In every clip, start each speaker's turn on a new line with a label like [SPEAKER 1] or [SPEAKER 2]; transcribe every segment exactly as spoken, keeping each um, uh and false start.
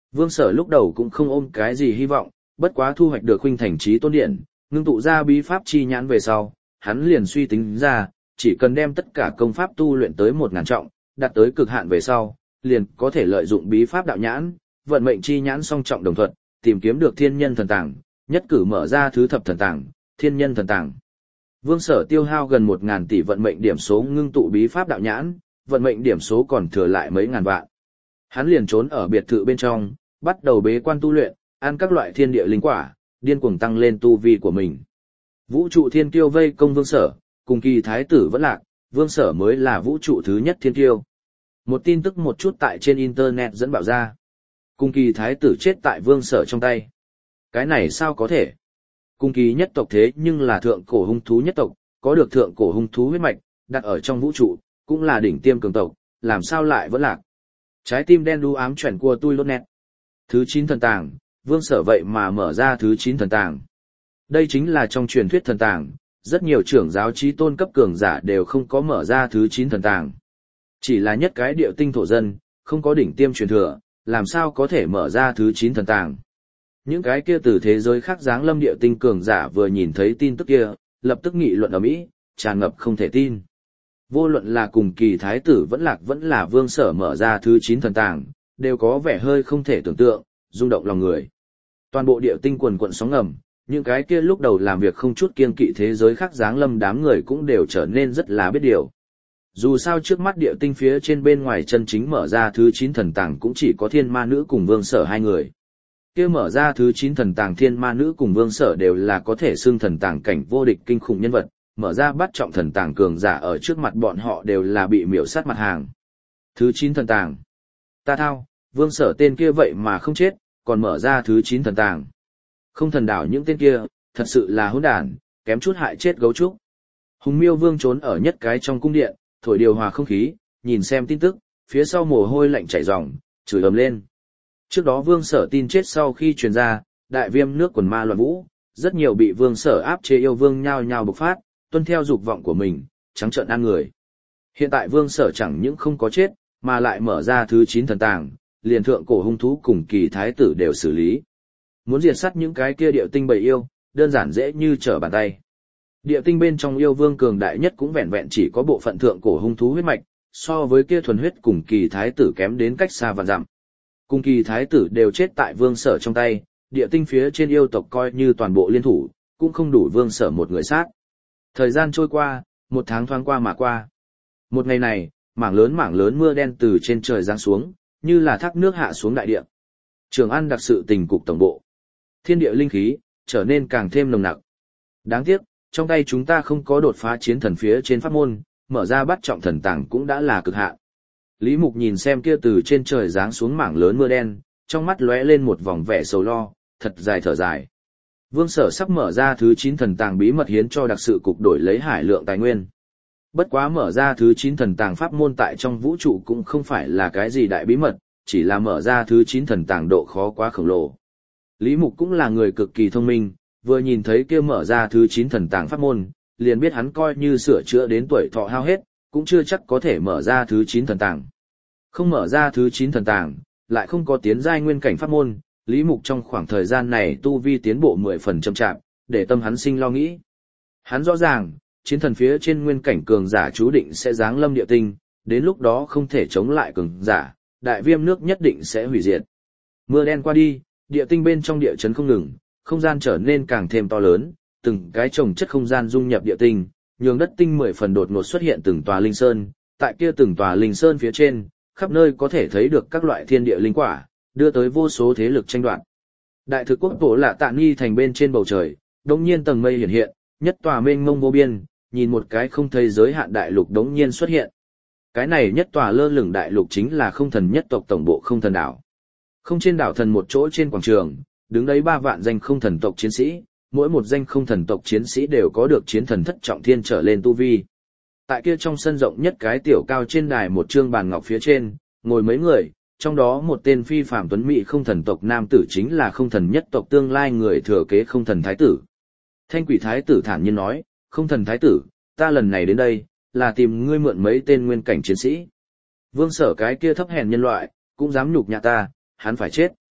[SPEAKER 1] Vương Sở lúc đầu cũng không ôm cái gì hy vọng, bất quá thu hoạch được huynh thành trí tôn điện, ngưng tụ ra bí pháp chi nhãn về sau, hắn liền suy tính ra, chỉ cần đem tất cả công pháp tu luyện tới một ngàn trọng, đạt tới cực hạn về sau, liền có thể lợi dụng bí pháp đạo nhãn, vận mệnh chi nhãn song trọng đồng thuận, tìm kiếm được thiên nhân thần tàng, nhất cử mở ra thứ thập thần tàng, thiên nhân thần tàng. Vương Sở tiêu hao gần một ngàn tỷ vận mệnh điểm số ngưng tụ bí pháp đạo nhãn, vận mệnh điểm số còn thừa lại mấy ngàn vạn. Hắn liền trốn ở biệt thự bên trong, bắt đầu bế quan tu luyện, ăn các loại thiên địa linh quả, điên cuồng tăng lên tu vi của mình. Vũ trụ thiên kiêu vây công Vương Sở, cùng kỳ thái tử vẫn lạc, Vương Sở mới là vũ trụ thứ nhất thiên kiêu. Một tin tức một chút tại trên internet dẫn bảo ra. Cùng kỳ thái tử chết tại Vương Sở trong tay. Cái này sao có thể? Cùng kỳ nhất tộc thế nhưng là thượng cổ hung thú nhất tộc, có được thượng cổ hung thú huyết mạch, đặt ở trong vũ trụ, cũng là đỉnh tiêm cường tộc, làm sao lại vẫn lạc? Trái tim đen đu ám chuyển của tôi lốt nét. Thứ chín thần tàng, Vương Sở vậy mà mở ra thứ chín thần tàng. Đây chính là trong truyền thuyết thần tàng, rất nhiều trưởng giáo chí tôn cấp cường giả đều không có mở ra thứ chín thần tàng. Chỉ là nhất cái điệu tinh thổ dân, không có đỉnh tiêm truyền thừa, làm sao có thể mở ra thứ chín thần tàng. Những cái kia từ thế giới khác giáng lâm điệu tinh cường giả vừa nhìn thấy tin tức kia, lập tức nghị luận ở Mỹ, tràn ngập không thể tin. Vô luận là cùng kỳ thái tử vẫn lạc vẫn là Vương Sở mở ra thứ chín thần tàng, đều có vẻ hơi không thể tưởng tượng, rung động lòng người. Toàn bộ điệu tinh quần quận sóng ngầm, những cái kia lúc đầu làm việc không chút kiêng kỵ thế giới khác giáng lâm đám người cũng đều trở nên rất là biết điều. Dù sao trước mắt điệu tinh phía trên bên ngoài chân chính mở ra thứ chín thần tàng cũng chỉ có thiên ma nữ cùng Vương Sở hai người. Kia mở ra thứ chín thần tàng thiên ma nữ cùng Vương Sở đều là có thể xưng thần tàng cảnh vô địch kinh khủng nhân vật, mở ra bắt trọng thần tàng cường giả ở trước mặt bọn họ đều là bị miểu sát mặt hàng. Thứ chín thần tàng. Ta thao, Vương Sở tên kia vậy mà không chết, còn mở ra thứ chín thần tàng. Không thần đảo những tên kia, thật sự là hỗn đản, kém chút hại chết gấu trúc. Hùng Miêu Vương trốn ở nhất cái trong cung điện, thổi điều hòa không khí, nhìn xem tin tức, phía sau mồ hôi lạnh chảy ròng, chửi ầm lên. Trước đó Vương Sở tin chết sau khi truyền ra, đại viêm nước quần ma loạn vũ, rất nhiều bị Vương Sở áp chế yêu vương nhao nhao bộc phát, tuân theo dục vọng của mình, trắng trợn ăn người. Hiện tại Vương Sở chẳng những không có chết, mà lại mở ra thứ chín thần tàng, liền thượng cổ hung thú cùng kỳ thái tử đều xử lý. Muốn diệt sát những cái kia điệu tinh bầy yêu, đơn giản dễ như trở bàn tay. Điệu tinh bên trong yêu vương cường đại nhất cũng vẹn vẹn chỉ có bộ phận thượng cổ hung thú huyết mạch, so với kia thuần huyết cùng kỳ thái tử kém đến cách xa vạn dặm. Cùng kỳ thái tử đều chết tại Vương Sở trong tay, điệu tinh phía trên yêu tộc coi như toàn bộ liên thủ, cũng không đủ Vương Sở một người sát. Thời gian trôi qua, một tháng thoáng qua mà qua. Một ngày này, mảng lớn mảng lớn mưa đen từ trên trời giáng xuống, như là thác nước hạ xuống đại địa. Trường An đặc sự tình cục tổng bộ. Thiên địa linh khí trở nên càng thêm nồng nặc. Đáng tiếc, trong tay chúng ta không có đột phá chiến thần phía trên pháp môn, mở ra bắt trọng thần tàng cũng đã là cực hạn. Lý Mục nhìn xem kia từ trên trời giáng xuống mảng lớn mưa đen, trong mắt lóe lên một vòng vẻ sầu lo, thật dài thở dài. Vương Sở sắp mở ra thứ chín thần tàng bí mật hiến cho đặc sự cục đổi lấy hải lượng tài nguyên. Bất quá mở ra thứ chín thần tàng pháp môn tại trong vũ trụ cũng không phải là cái gì đại bí mật, chỉ là mở ra thứ chín thần tàng độ khó quá khổng lồ. Lý Mục cũng là người cực kỳ thông minh, vừa nhìn thấy kia mở ra thứ chín thần tàng pháp môn, liền biết hắn coi như sửa chữa đến tuổi thọ hao hết, cũng chưa chắc có thể mở ra thứ chín thần tàng. Không mở ra thứ chín thần tàng, lại không có tiến giai nguyên cảnh pháp môn, Lý Mục trong khoảng thời gian này tu vi tiến bộ mười phần chậm chạp, để tâm hắn sinh lo nghĩ. Hắn rõ ràng, chiến thần phía trên nguyên cảnh cường giả chú định sẽ giáng lâm địa tinh, đến lúc đó không thể chống lại cường giả, đại viêm nước nhất định sẽ hủy diệt. Mưa đen qua đi, địa tinh bên trong địa chấn không ngừng, không gian trở nên càng thêm to lớn, từng cái chồng chất không gian dung nhập địa tinh, nhường đất tinh mười phần đột ngột xuất hiện từng tòa linh sơn, tại kia từng tòa linh sơn phía trên, khắp nơi có thể thấy được các loại thiên địa linh quả, đưa tới vô số thế lực tranh đoạt. Đại thực quốc tổ Lạ Tạ Nghi thành bên trên bầu trời, đống nhiên tầng mây hiện hiện, nhất tòa mênh mông vô biên, nhìn một cái không thấy giới hạn đại lục đống nhiên xuất hiện. Cái này nhất tòa lơ lửng đại lục chính là không thần nhất tộc tổng bộ không thần đảo. Không trên đảo thần một chỗ trên quảng trường, đứng đấy ba vạn danh không thần tộc chiến sĩ, mỗi một danh không thần tộc chiến sĩ đều có được chiến thần thất trọng thiên trở lên tu vi. Tại kia trong sân rộng nhất cái tiểu cao trên đài một trương bàn ngọc phía trên, ngồi mấy người, trong đó một tên phi phàm tuấn mỹ không thần tộc nam tử chính là không thần nhất tộc tương lai người thừa kế không thần thái tử. Thanh quỷ thái tử thản nhiên nói, không thần thái tử, ta lần này đến đây, là tìm ngươi mượn mấy tên nguyên cảnh chiến sĩ. Vương Sở cái kia thấp hèn nhân loại, cũng dám nhục nhã ta, hắn phải chết.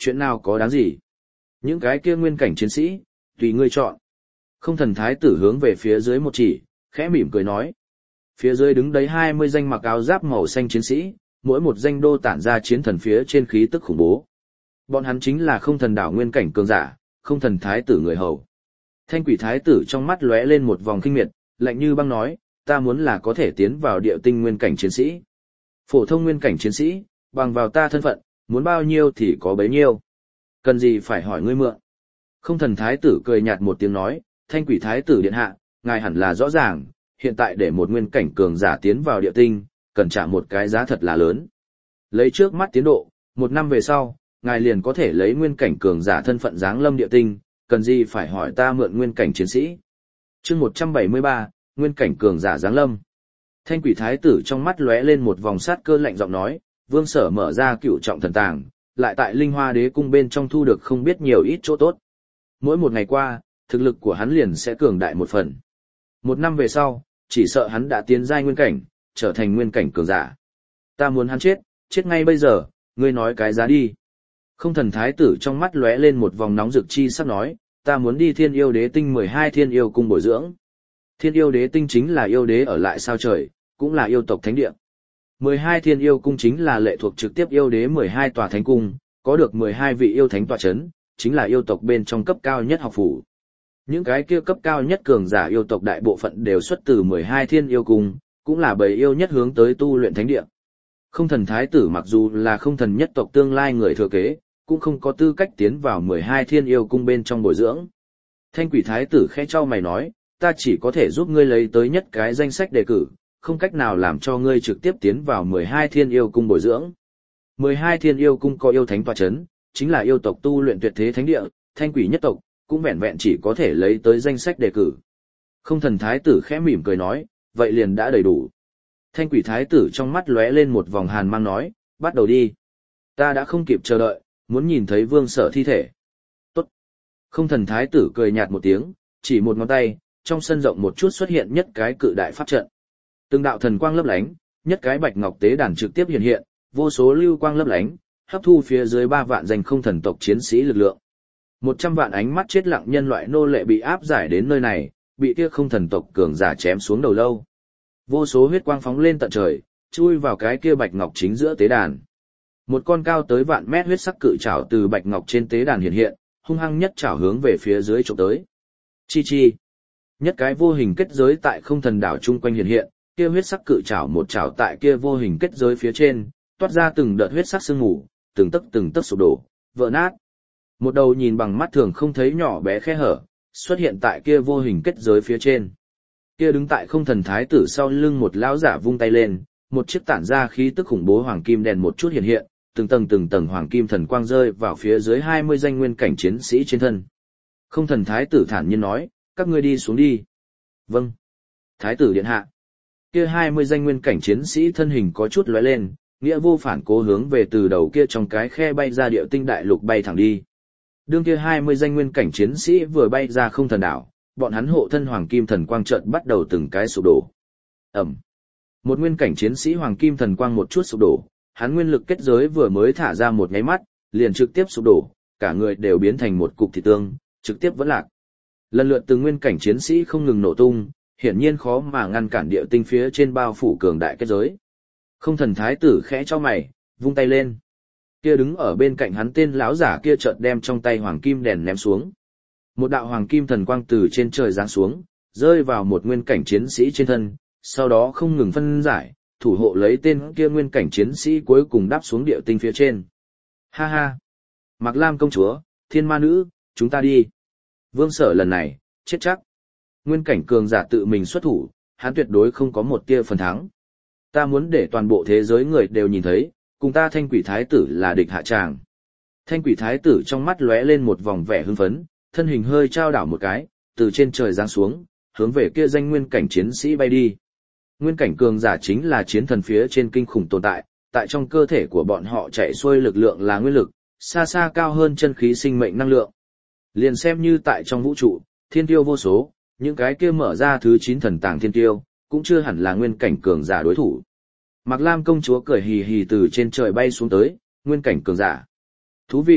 [SPEAKER 1] chuyện nào có đáng gì. Những cái kia nguyên cảnh chiến sĩ, tùy ngươi chọn. Không thần thái tử hướng về phía dưới một chỉ, khẽ mỉm cười nói. Phía dưới đứng đấy hai mươi danh mặc áo giáp màu xanh chiến sĩ, mỗi một danh đô tản ra chiến thần phía trên khí tức khủng bố. Bọn hắn chính là không thần đảo nguyên cảnh cường giả, không thần thái tử người hầu. Thanh quỷ thái tử trong mắt lóe lên một vòng kinh miệt, lạnh như băng nói, ta muốn là có thể tiến vào địa tinh nguyên cảnh chiến sĩ. Phổ thông nguyên cảnh chiến sĩ, bằng vào ta thân phận, muốn bao nhiêu thì có bấy nhiêu. Cần gì phải hỏi ngươi mượn. Không thần thái tử cười nhạt một tiếng nói, thanh quỷ thái tử điện hạ, ngài hẳn là rõ ràng, hiện tại để một nguyên cảnh cường giả tiến vào địa tinh, cần trả một cái giá thật là lớn. Lấy trước mắt tiến độ, một năm về sau, ngài liền có thể lấy nguyên cảnh cường giả thân phận giáng lâm địa tinh, cần gì phải hỏi ta mượn nguyên cảnh chiến sĩ. Chương một trăm bảy mươi ba, nguyên cảnh cường giả giáng lâm. Thanh quỷ thái tử trong mắt lóe lên một vòng sát cơ lạnh giọng nói, Vương Sở mở ra cựu trọng thần tàng, lại tại Linh Hoa Đế cung bên trong thu được không biết nhiều ít chỗ tốt. Mỗi một ngày qua, thực lực của hắn liền sẽ cường đại một phần. Một năm về sau, chỉ sợ hắn đã tiến giai nguyên cảnh, trở thành nguyên cảnh cường giả. Ta muốn hắn chết, chết ngay bây giờ, ngươi nói cái giá đi. Không thần thái tử trong mắt lóe lên một vòng nóng rực chi sắp nói, ta muốn đi Thiên Yêu Đế tinh mười hai Thiên Yêu cung bồi dưỡng. Thiên Yêu Đế tinh chính là yêu đế ở lại sao trời, cũng là yêu tộc thánh địa. mười hai Thiên Yêu cung chính là lệ thuộc trực tiếp yêu đế mười hai tòa thánh cung, có được mười hai vị yêu thánh tọa chấn, chính là yêu tộc bên trong cấp cao nhất học phủ. Những cái kia cấp cao nhất cường giả yêu tộc đại bộ phận đều xuất từ mười hai Thiên Yêu cung, cũng là bầy yêu nhất hướng tới tu luyện thánh địa. Không thần thái tử mặc dù là không thần nhất tộc tương lai người thừa kế, cũng không có tư cách tiến vào mười hai Thiên Yêu cung bên trong bồi dưỡng. Thanh quỷ thái tử khẽ trao mày nói, ta chỉ có thể giúp ngươi lấy tới nhất cái danh sách đề cử, không cách nào làm cho ngươi trực tiếp tiến vào mười hai Thiên Yêu cung bồi dưỡng. mười hai Thiên Yêu cung có yêu thánh tọa chấn, chính là yêu tộc tu luyện tuyệt thế thánh địa, thanh quỷ nhất tộc, cũng vẹn vẹn chỉ có thể lấy tới danh sách đề cử. Không thần thái tử khẽ mỉm cười nói, vậy liền đã đầy đủ. Thanh quỷ thái tử trong mắt lóe lên một vòng hàn mang nói, bắt đầu đi. Ta đã không kịp chờ đợi, muốn nhìn thấy Vương Sở thi thể. Tốt. Không thần thái tử cười nhạt một tiếng, chỉ một ngón tay, trong sân rộng một chút xuất hiện nhất cái cự đại pháp trận. Từng đạo thần quang lấp lánh, nhất cái bạch ngọc tế đàn trực tiếp hiện hiện, vô số lưu quang lấp lánh, hấp thu phía dưới ba vạn danh không thần tộc chiến sĩ lực lượng. Một trăm vạn ánh mắt chết lặng nhân loại nô lệ bị áp giải đến nơi này, bị kia không thần tộc cường giả chém xuống đầu lâu. Vô số huyết quang phóng lên tận trời, chui vào cái kia bạch ngọc chính giữa tế đàn. Một con cao tới vạn mét huyết sắc cự trảo từ bạch ngọc trên tế đàn hiện hiện, hung hăng nhất trảo hướng về phía dưới chụp tới. Chi chi. Nhất cái vô hình kết giới tại không thần đảo chung quanh hiện hiện, kia huyết sắc cự trảo một trảo tại kia vô hình kết giới phía trên, toát ra từng đợt huyết sắc sương mù, từng tấc từng tấc sụp đổ, vỡ nát. Một đầu nhìn bằng mắt thường không thấy nhỏ bé khe hở, xuất hiện tại kia vô hình kết giới phía trên. Kia đứng tại không thần thái tử sau lưng một lão giả vung tay lên, một chiếc tản ra khí tức khủng bố hoàng kim đèn một chút hiện hiện, từng tầng từng tầng hoàng kim thần quang rơi vào phía dưới hai mươi danh nguyên cảnh chiến sĩ trên thân. Không thần thái tử thản nhiên nói, các ngươi đi xuống đi. Vâng. Thái tử điện hạ. Kia hai mươi danh nguyên cảnh chiến sĩ thân hình có chút lóe lên, nghĩa vô phản cố hướng về từ đầu kia trong cái khe bay ra địa tinh đại lục bay thẳng đi. Đương kia hai mươi danh nguyên cảnh chiến sĩ vừa bay ra không thần đảo, bọn hắn hộ thân hoàng kim thần quang chợt bắt đầu từng cái sụp đổ. Ầm. Một nguyên cảnh chiến sĩ hoàng kim thần quang một chút sụp đổ, hắn nguyên lực kết giới vừa mới thả ra một nháy mắt, liền trực tiếp sụp đổ, cả người đều biến thành một cục thịt tương, trực tiếp vỡ lạc. Lần lượt từng nguyên cảnh chiến sĩ không ngừng nổ tung, hiển nhiên khó mà ngăn cản địa tinh phía trên bao phủ cường đại kết giới. Không thần thái tử khẽ cho mày, vung tay lên. Kia đứng ở bên cạnh hắn tên lão giả kia chợt đem trong tay hoàng kim đèn ném xuống. Một đạo hoàng kim thần quang từ trên trời giáng xuống, rơi vào một nguyên cảnh chiến sĩ trên thân, sau đó không ngừng phân giải, thủ hộ lấy tên kia nguyên cảnh chiến sĩ cuối cùng đáp xuống địa tinh phía trên. Ha ha! Mạc Lam công chúa, thiên ma nữ, chúng ta đi. Vương Sở lần này, chết chắc. Nguyên cảnh cường giả tự mình xuất thủ, hắn tuyệt đối không có một tia phần thắng. Ta muốn để toàn bộ thế giới người đều nhìn thấy, cùng ta thanh quỷ thái tử là địch hạ tràng. Thanh quỷ thái tử trong mắt lóe lên một vòng vẻ hưng phấn, thân hình hơi trao đảo một cái, từ trên trời giáng xuống, hướng về kia danh nguyên cảnh chiến sĩ bay đi. Nguyên cảnh cường giả chính là chiến thần phía trên kinh khủng tồn tại, tại trong cơ thể của bọn họ chạy xuôi lực lượng là nguyên lực, xa xa cao hơn chân khí sinh mệnh năng lượng. Liền xem như tại trong vũ trụ, thiên tiêu vô số, những cái kia mở ra thứ chín thần tàng thiên tiêu, cũng chưa hẳn là nguyên cảnh cường giả đối thủ. Mạc Lam công chúa cười hì hì từ trên trời bay xuống tới, nguyên cảnh cường giả. Thú vị,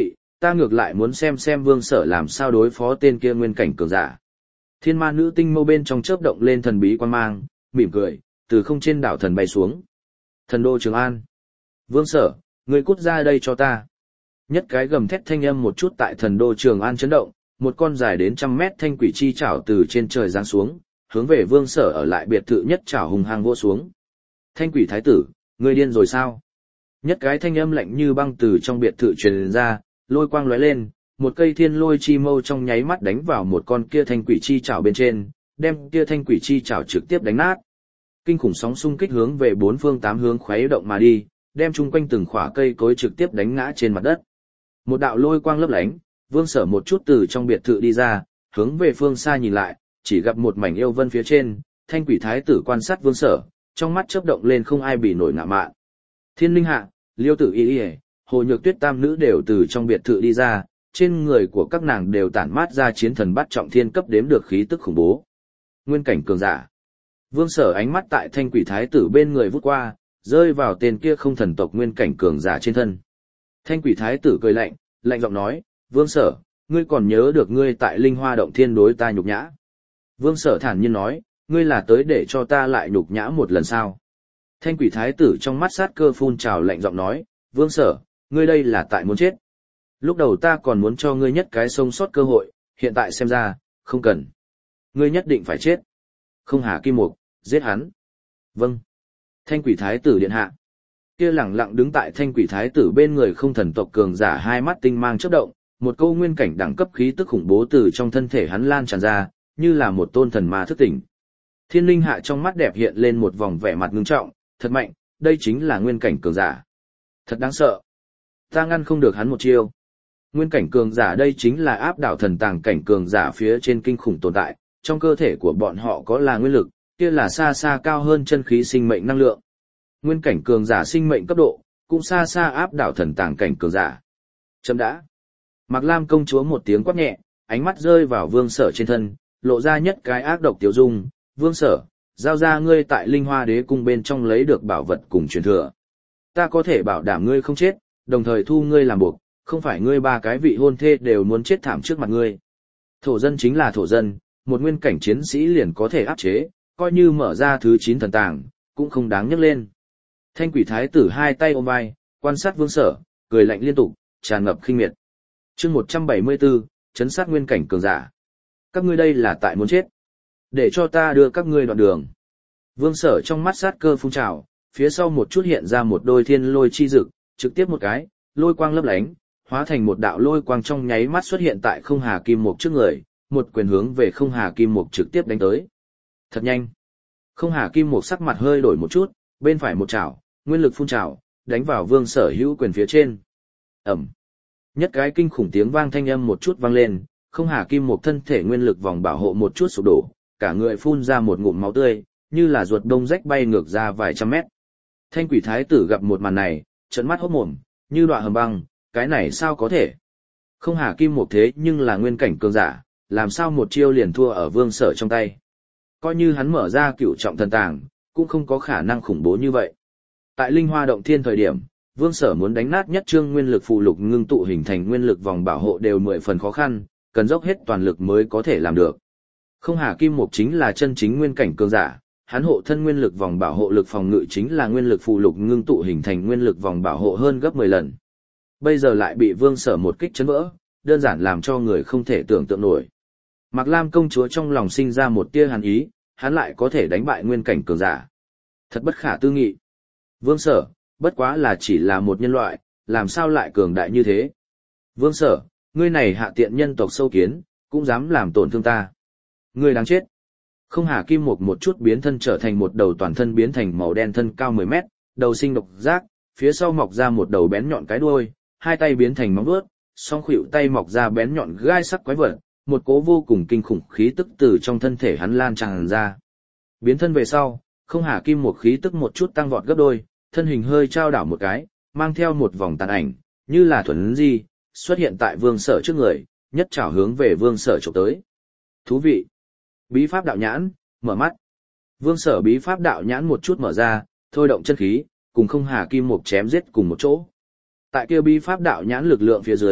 [SPEAKER 1] Ta ngược lại muốn xem xem Vương Sở làm sao đối phó tên kia nguyên cảnh cường giả. Thiên ma nữ tinh mâu bên trong chớp động lên thần bí quan mang, mỉm cười, từ không trên đảo thần bay xuống. Thần đô Trường An. Vương Sở, người cút ra đây cho ta. Nhất cái gầm thét thanh âm một chút tại thần đô Trường An chấn động, một con dài đến trăm mét thanh quỷ chi chảo từ trên trời giáng xuống, hướng về Vương Sở ở lại biệt thự nhất chảo hùng hăng vỗ xuống. Thanh quỷ thái tử, ngươi điên rồi sao? Nhất cái thanh âm lạnh như băng từ trong biệt thự truyền ra, lôi quang lóe lên, một cây thiên lôi chi mâu trong nháy mắt đánh vào một con kia thanh quỷ chi chảo bên trên, đem kia thanh quỷ chi chảo trực tiếp đánh nát. Kinh khủng sóng xung kích hướng về bốn phương tám hướng khuấy động mà đi, đem chung quanh từng khỏa cây cối trực tiếp đánh ngã trên mặt đất. Một đạo lôi quang lấp lánh, Vương Sở một chút từ trong biệt thự đi ra, hướng về phương xa nhìn lại, chỉ gặp một mảnh yêu vân phía trên, thanh quỷ thái tử quan sát Vương Sở, trong mắt chớp động lên không ai bị nổi ngạ mạn. Thiên Linh Hạ, Liêu Tử Y Y, Hồ Nhược Tuyết tam nữ đều từ trong biệt thự đi ra, trên người của các nàng đều tản mát ra chiến thần bắt trọng thiên cấp đếm được khí tức khủng bố. Nguyên cảnh cường giả. Vương Sở ánh mắt tại thanh quỷ thái tử bên người vút qua, rơi vào tên kia không thần tộc nguyên cảnh cường giả trên thân. Thanh quỷ thái tử cười lạnh, lạnh giọng nói, Vương Sở, ngươi còn nhớ được ngươi tại Linh Hoa Động Thiên đối ta nhục nhã. Vương Sở thản nhiên nói, ngươi là tới để cho ta lại nhục nhã một lần sao. Thanh quỷ thái tử trong mắt sát cơ phun trào lạnh giọng nói, Vương Sở, ngươi đây là tại muốn chết. Lúc đầu ta còn muốn cho ngươi nhất cái sống sót cơ hội, hiện tại xem ra, không cần. Ngươi nhất định phải chết. Không Hà Kim Mục, giết hắn. Vâng. Thanh quỷ thái tử điện hạ. Kia lẳng lặng đứng tại thanh quỷ thái tử bên người không thần tộc cường giả hai mắt tinh mang chớp động, một câu nguyên cảnh đẳng cấp khí tức khủng bố từ trong thân thể hắn lan tràn ra, như là một tôn thần ma thức tỉnh. Thiên Linh Hạ trong mắt đẹp hiện lên một vòng vẻ mặt ngưng trọng, thật mạnh, đây chính là nguyên cảnh cường giả. Thật đáng sợ. Ta ngăn không được hắn một chiêu. Nguyên cảnh cường giả đây chính là áp đảo thần tàng cảnh cường giả phía trên kinh khủng tồn tại, trong cơ thể của bọn họ có là nguyên lực, kia là xa xa cao hơn chân khí sinh mệnh năng lượng. Nguyên cảnh cường giả sinh mệnh cấp độ, cũng xa xa áp đảo thần tàng cảnh cường giả. Chấm đã. Mạc Lam công chúa một tiếng quát nhẹ, ánh mắt rơi vào Vương Sở trên thân, lộ ra nhất cái ác độc tiêu dung, Vương Sở, giao ra ngươi tại Linh Hoa Đế cung bên trong lấy được bảo vật cùng truyền thừa. Ta có thể bảo đảm ngươi không chết, đồng thời thu ngươi làm buộc, không phải ngươi ba cái vị hôn thê đều muốn chết thảm trước mặt ngươi. Thổ dân chính là thổ dân, một nguyên cảnh chiến sĩ liền có thể áp chế, coi như mở ra thứ chín thần tàng, cũng không đáng nhắc lên. Thanh quỷ thái tử hai tay ôm vai, quan sát Vương Sở, cười lạnh liên tục, tràn ngập khinh miệt. Chương một trăm bảy mươi tư, chấn sát nguyên cảnh cường giả. Các ngươi đây là tại muốn chết. Để cho ta đưa các ngươi đoạn đường. Vương Sở trong mắt sát cơ phun trào, phía sau một chút hiện ra một đôi thiên lôi chi dực, trực tiếp một cái, lôi quang lấp lánh, hóa thành một đạo lôi quang trong nháy mắt xuất hiện tại Không Hà Kim Mục trước người, một quyền hướng về Không Hà Kim Mục trực tiếp đánh tới. Thật nhanh. Không Hà Kim Mục sắc mặt hơi đổi một chút, bên phải một chảo, nguyên lực phun trào, đánh vào Vương Sở hữu quyền phía trên. Ầm. Nhất cái kinh khủng tiếng vang thanh âm một chút vang lên, Không Hà Kim Mục thân thể nguyên lực vòng bảo hộ một chút sụp đổ, cả người phun ra một ngụm máu tươi, như là ruột đông rách bay ngược ra vài trăm mét. Thanh quỷ thái tử gặp một màn này, trợn mắt hốt mồm, như đoạn hầm băng, cái này sao có thể? Không Hà Kim Mục thế nhưng là nguyên cảnh cường giả, làm sao một chiêu liền thua ở Vương Sở trong tay? Coi như hắn mở ra cửu trọng thần tàng, cũng không có khả năng khủng bố như vậy. Tại Linh Hoa Động Thiên thời điểm, Vương Sở muốn đánh nát nhất trương nguyên lực phụ lục ngưng tụ hình thành nguyên lực vòng bảo hộ đều mười phần khó khăn, cần dốc hết toàn lực mới có thể làm được. Không Hà Kim Mục chính là chân chính nguyên cảnh cường giả, hắn hộ thân nguyên lực vòng bảo hộ lực phòng ngự chính là nguyên lực phụ lục ngưng tụ hình thành nguyên lực vòng bảo hộ hơn gấp mười lần. Bây giờ lại bị Vương Sở một kích chấn vỡ, đơn giản làm cho người không thể tưởng tượng nổi. Mạc Lam công chúa trong lòng sinh ra một tia hàn ý, hắn lại có thể đánh bại nguyên cảnh cường giả. Thật bất khả tư nghị. Vương Sở, bất quá là chỉ là một nhân loại, làm sao lại cường đại như thế? Vương Sở, ngươi này hạ tiện nhân tộc sâu kiến, cũng dám làm tổn thương ta. Ngươi đáng chết. Không Hà Kim Mục một chút biến thân trở thành một đầu toàn thân biến thành màu đen thân cao mười mét, đầu sinh độc giác, phía sau mọc ra một đầu bén nhọn cái đuôi, hai tay biến thành móng vuốt, song khuỷu tay mọc ra bén nhọn gai sắc quái vật, một cố vô cùng kinh khủng khí tức từ trong thân thể hắn lan tràn ra. Biến thân về sau, Không Hà Kim Mục khí tức một chút tăng vọt gấp đôi, thân hình hơi trao đảo một cái, mang theo một vòng tàn ảnh, như là thuần di, xuất hiện tại Vương Sở trước người, nhất trảo hướng về Vương Sở chụp tới. Thú vị. Bí pháp đạo nhãn, mở mắt. Vương Sở bí pháp đạo nhãn một chút mở ra, thôi động chân khí, cùng Không Hà Kim Mục chém giết cùng một chỗ. Tại kia bí pháp đạo nhãn lực lượng phía dưới,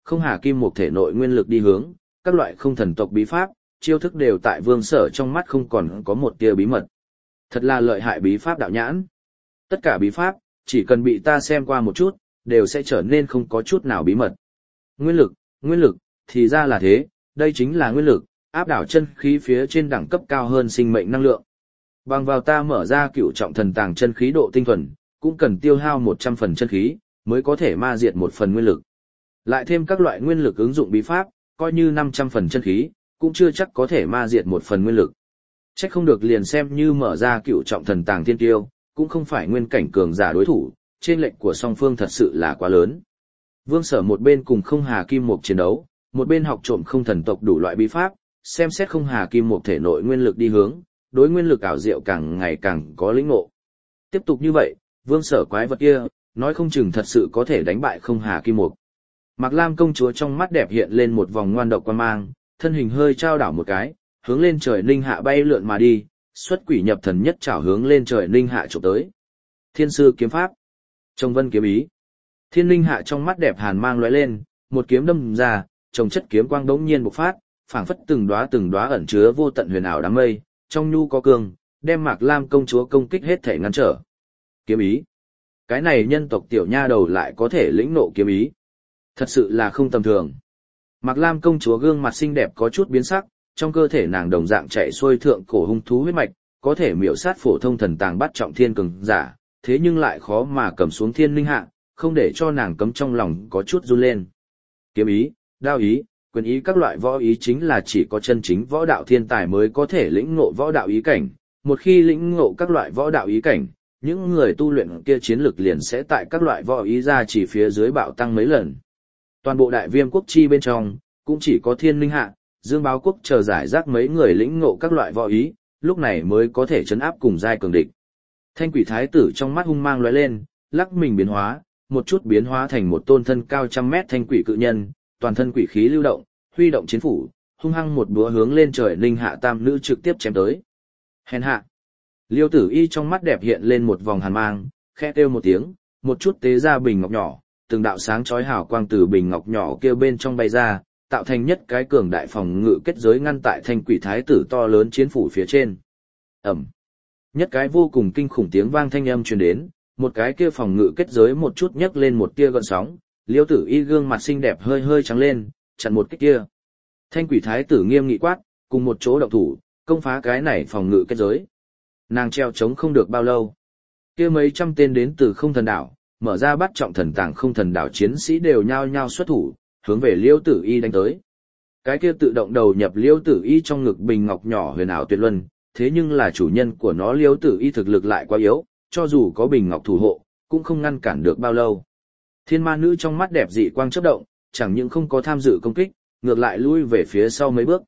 [SPEAKER 1] không hà kim một thể nội nguyên lực đi hướng, các loại không thần tộc bí pháp, chiêu thức đều tại Vương Sở trong mắt không còn có một tia bí mật. Thật là lợi hại bí pháp đạo nhãn. Tất cả bí pháp, chỉ cần bị ta xem qua một chút, đều sẽ trở nên không có chút nào bí mật. Nguyên lực, nguyên lực, thì ra là thế, đây chính là nguyên lực, áp đảo chân khí phía trên đẳng cấp cao hơn sinh mệnh năng lượng. Bằng vào ta mở ra cựu trọng thần tàng chân khí độ tinh thuần, cũng cần tiêu hao một trăm phần chân khí, mới có thể ma diệt một phần nguyên lực. Lại thêm các loại nguyên lực ứng dụng bí pháp, coi như năm trăm phần chân khí, cũng chưa chắc có thể ma diệt một phần nguyên lực. Chắc không được liền xem như mở ra cựu trọng thần tàng thiên tiêu, cũng không phải nguyên cảnh cường giả đối thủ, trên lệnh của song phương thật sự là quá lớn. Vương Sở một bên cùng không hà kim mục chiến đấu, một bên học trộm không thần tộc đủ loại bí pháp, xem xét không hà kim mục thể nội nguyên lực đi hướng, đối nguyên lực ảo diệu càng ngày càng có lĩnh ngộ. Tiếp tục như vậy, Vương Sở quái vật kia, nói không chừng thật sự có thể đánh bại không hà kim mục. Mạc Lam công chúa trong mắt đẹp hiện lên một vòng ngoan độc quan mang, thân hình hơi trao đảo một cái, hướng lên trời ninh hạ bay lượn mà đi, xuất quỷ nhập thần nhất chảo hướng lên trời ninh hạ chụp tới. Thiên sư kiếm pháp, Trồng Vân kiếm ý. Thiên ninh hạ trong mắt đẹp hàn mang lóe lên, một kiếm đâm ra, trồng chất kiếm quang đống nhiên bộc phát, phảng phất từng đóa từng đóa ẩn chứa vô tận huyền ảo đám mây, trong nhu có cương, đem Mạc Lam công chúa công kích hết thể ngăn trở. Kiếm ý. Cái này nhân tộc tiểu nha đầu lại có thể lĩnh nộ kiếm ý. Thật sự là không tầm thường. Mạc Lam công chúa gương mặt xinh đẹp có chút biến sắc, trong cơ thể nàng đồng dạng chạy xuôi thượng cổ hung thú huyết mạch, có thể miểu sát phổ thông thần tàng bắt trọng thiên cường giả, thế nhưng lại khó mà cầm xuống thiên linh hạ, không để cho nàng cấm trong lòng có chút run lên. Kiếm ý, đao ý, quyền ý các loại võ ý chính là chỉ có chân chính võ đạo thiên tài mới có thể lĩnh ngộ võ đạo ý cảnh, một khi lĩnh ngộ các loại võ đạo ý cảnh, những người tu luyện kia chiến lực liền sẽ tại các loại võ ý ra chỉ phía dưới bạo tăng mấy lần. Toàn bộ đại viêm quốc chi bên trong, cũng chỉ có thiên linh hạ, dương báo quốc chờ giải rác mấy người lĩnh ngộ các loại võ ý, lúc này mới có thể chấn áp cùng giai cường địch. Thanh quỷ thái tử trong mắt hung mang lóe lên, lắc mình biến hóa, một chút biến hóa thành một tôn thân cao trăm mét thanh quỷ cự nhân, toàn thân quỷ khí lưu động, huy động chiến phủ, hung hăng một búa hướng lên trời ninh hạ tam nữ trực tiếp chém tới. Hèn hạ. Liêu Tử Y trong mắt đẹp hiện lên một vòng hàn mang, khẽ kêu một tiếng, một chút tế ra bình ngọc nhỏ, từng đạo sáng chói hào quang từ bình ngọc nhỏ kia bên trong bay ra, tạo thành nhất cái cường đại phòng ngự kết giới ngăn tại thanh quỷ thái tử to lớn chiến phủ phía trên. Ẩm. Nhất cái vô cùng kinh khủng tiếng vang thanh âm truyền đến, một cái kia phòng ngự kết giới một chút nhấc lên một tia gợn sóng, Liêu Tử Y gương mặt xinh đẹp hơi hơi trắng lên, chặn một kích kia. Thanh quỷ thái tử nghiêm nghị quát, cùng một chỗ động thủ, công phá cái này phòng ngự kết giới. Nàng treo chống không được bao lâu. Kia mấy trăm tên đến từ không thần đảo, mở ra bắt trọng thần tàng không thần đảo chiến sĩ đều nhao nhao xuất thủ, hướng về Liêu Tử Y đánh tới. Cái kia tự động đầu nhập Liêu Tử Y trong ngực bình ngọc nhỏ huyền ảo tuyệt luân, thế nhưng là chủ nhân của nó Liêu Tử Y thực lực lại quá yếu, cho dù có bình ngọc thủ hộ, cũng không ngăn cản được bao lâu. Thiên ma nữ trong mắt đẹp dị quang chớp động, chẳng những không có tham dự công kích, ngược lại lui về phía sau mấy bước.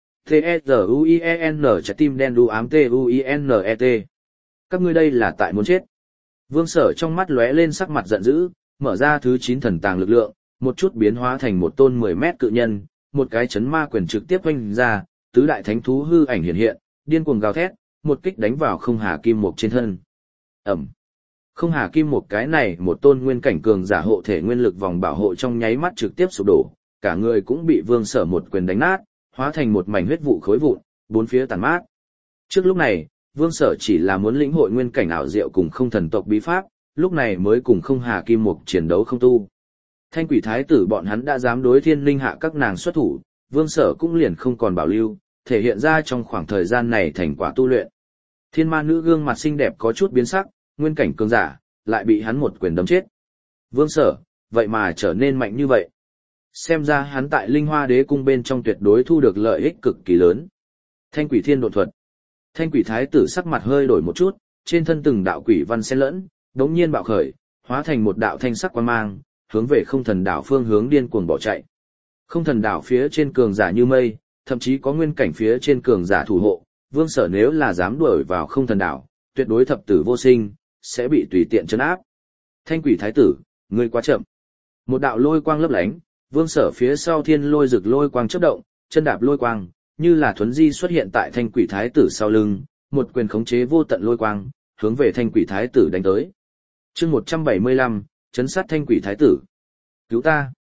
[SPEAKER 1] T-E-Z-U-I-E-N trái tim đen đu ám T-U-I-N-E-T. Các ngươi đây là tại muốn chết. Vương Sở trong mắt lóe lên sắc mặt giận dữ, mở ra thứ chín thần tàng lực lượng, một chút biến hóa thành một tôn mười mét cự nhân, một cái chấn ma quyền trực tiếp oanh ra, tứ đại thánh thú hư ảnh hiện hiện, điên cuồng gào thét, một kích đánh vào không hà kim mục trên thân. Ẩm. Không hà kim mục cái này một tôn nguyên cảnh cường giả hộ thể nguyên lực vòng bảo hộ trong nháy mắt trực tiếp sụp đổ, cả người cũng bị Vương Sở một quyền đánh nát, hóa thành một mảnh huyết vụ khối vụn, bốn phía tàn mát. Trước lúc này, Vương Sở chỉ là muốn lĩnh hội nguyên cảnh ảo diệu cùng không thần tộc bí pháp, lúc này mới cùng không hà kim mục chiến đấu không tu. Thanh quỷ thái tử bọn hắn đã dám đối thiên linh hạ các nàng xuất thủ, Vương Sở cũng liền không còn bảo lưu, thể hiện ra trong khoảng thời gian này thành quả tu luyện. Thiên ma nữ gương mặt xinh đẹp có chút biến sắc, nguyên cảnh cường giả, lại bị hắn một quyền đấm chết. Vương Sở, vậy mà trở nên mạnh như vậy. Xem ra hắn tại Linh Hoa Đế cung bên trong tuyệt đối thu được lợi ích cực kỳ lớn. Thanh quỷ thiên độn thuật. Thanh quỷ thái tử sắc mặt hơi đổi một chút, trên thân từng đạo quỷ văn xen lẫn, đống nhiên bạo khởi, hóa thành một đạo thanh sắc quang mang, hướng về không thần đảo phương hướng điên cuồng bỏ chạy. Không thần đảo phía trên cường giả như mây, thậm chí có nguyên cảnh phía trên cường giả thủ hộ, Vương Sở nếu là dám đuổi vào không thần đảo, tuyệt đối thập tử vô sinh, sẽ bị tùy tiện trấn áp. Thanh quỷ thái tử, ngươi quá chậm. Một đạo lôi quang lấp lánh, Vương Sở phía sau thiên lôi rực lôi quang chớp động, chân đạp lôi quang, như là thuấn di xuất hiện tại thanh quỷ thái tử sau lưng, một quyền khống chế vô tận lôi quang, hướng về thanh quỷ thái tử đánh tới. Chương một trăm bảy mươi lăm, chấn sát thanh quỷ thái tử. Cứu ta.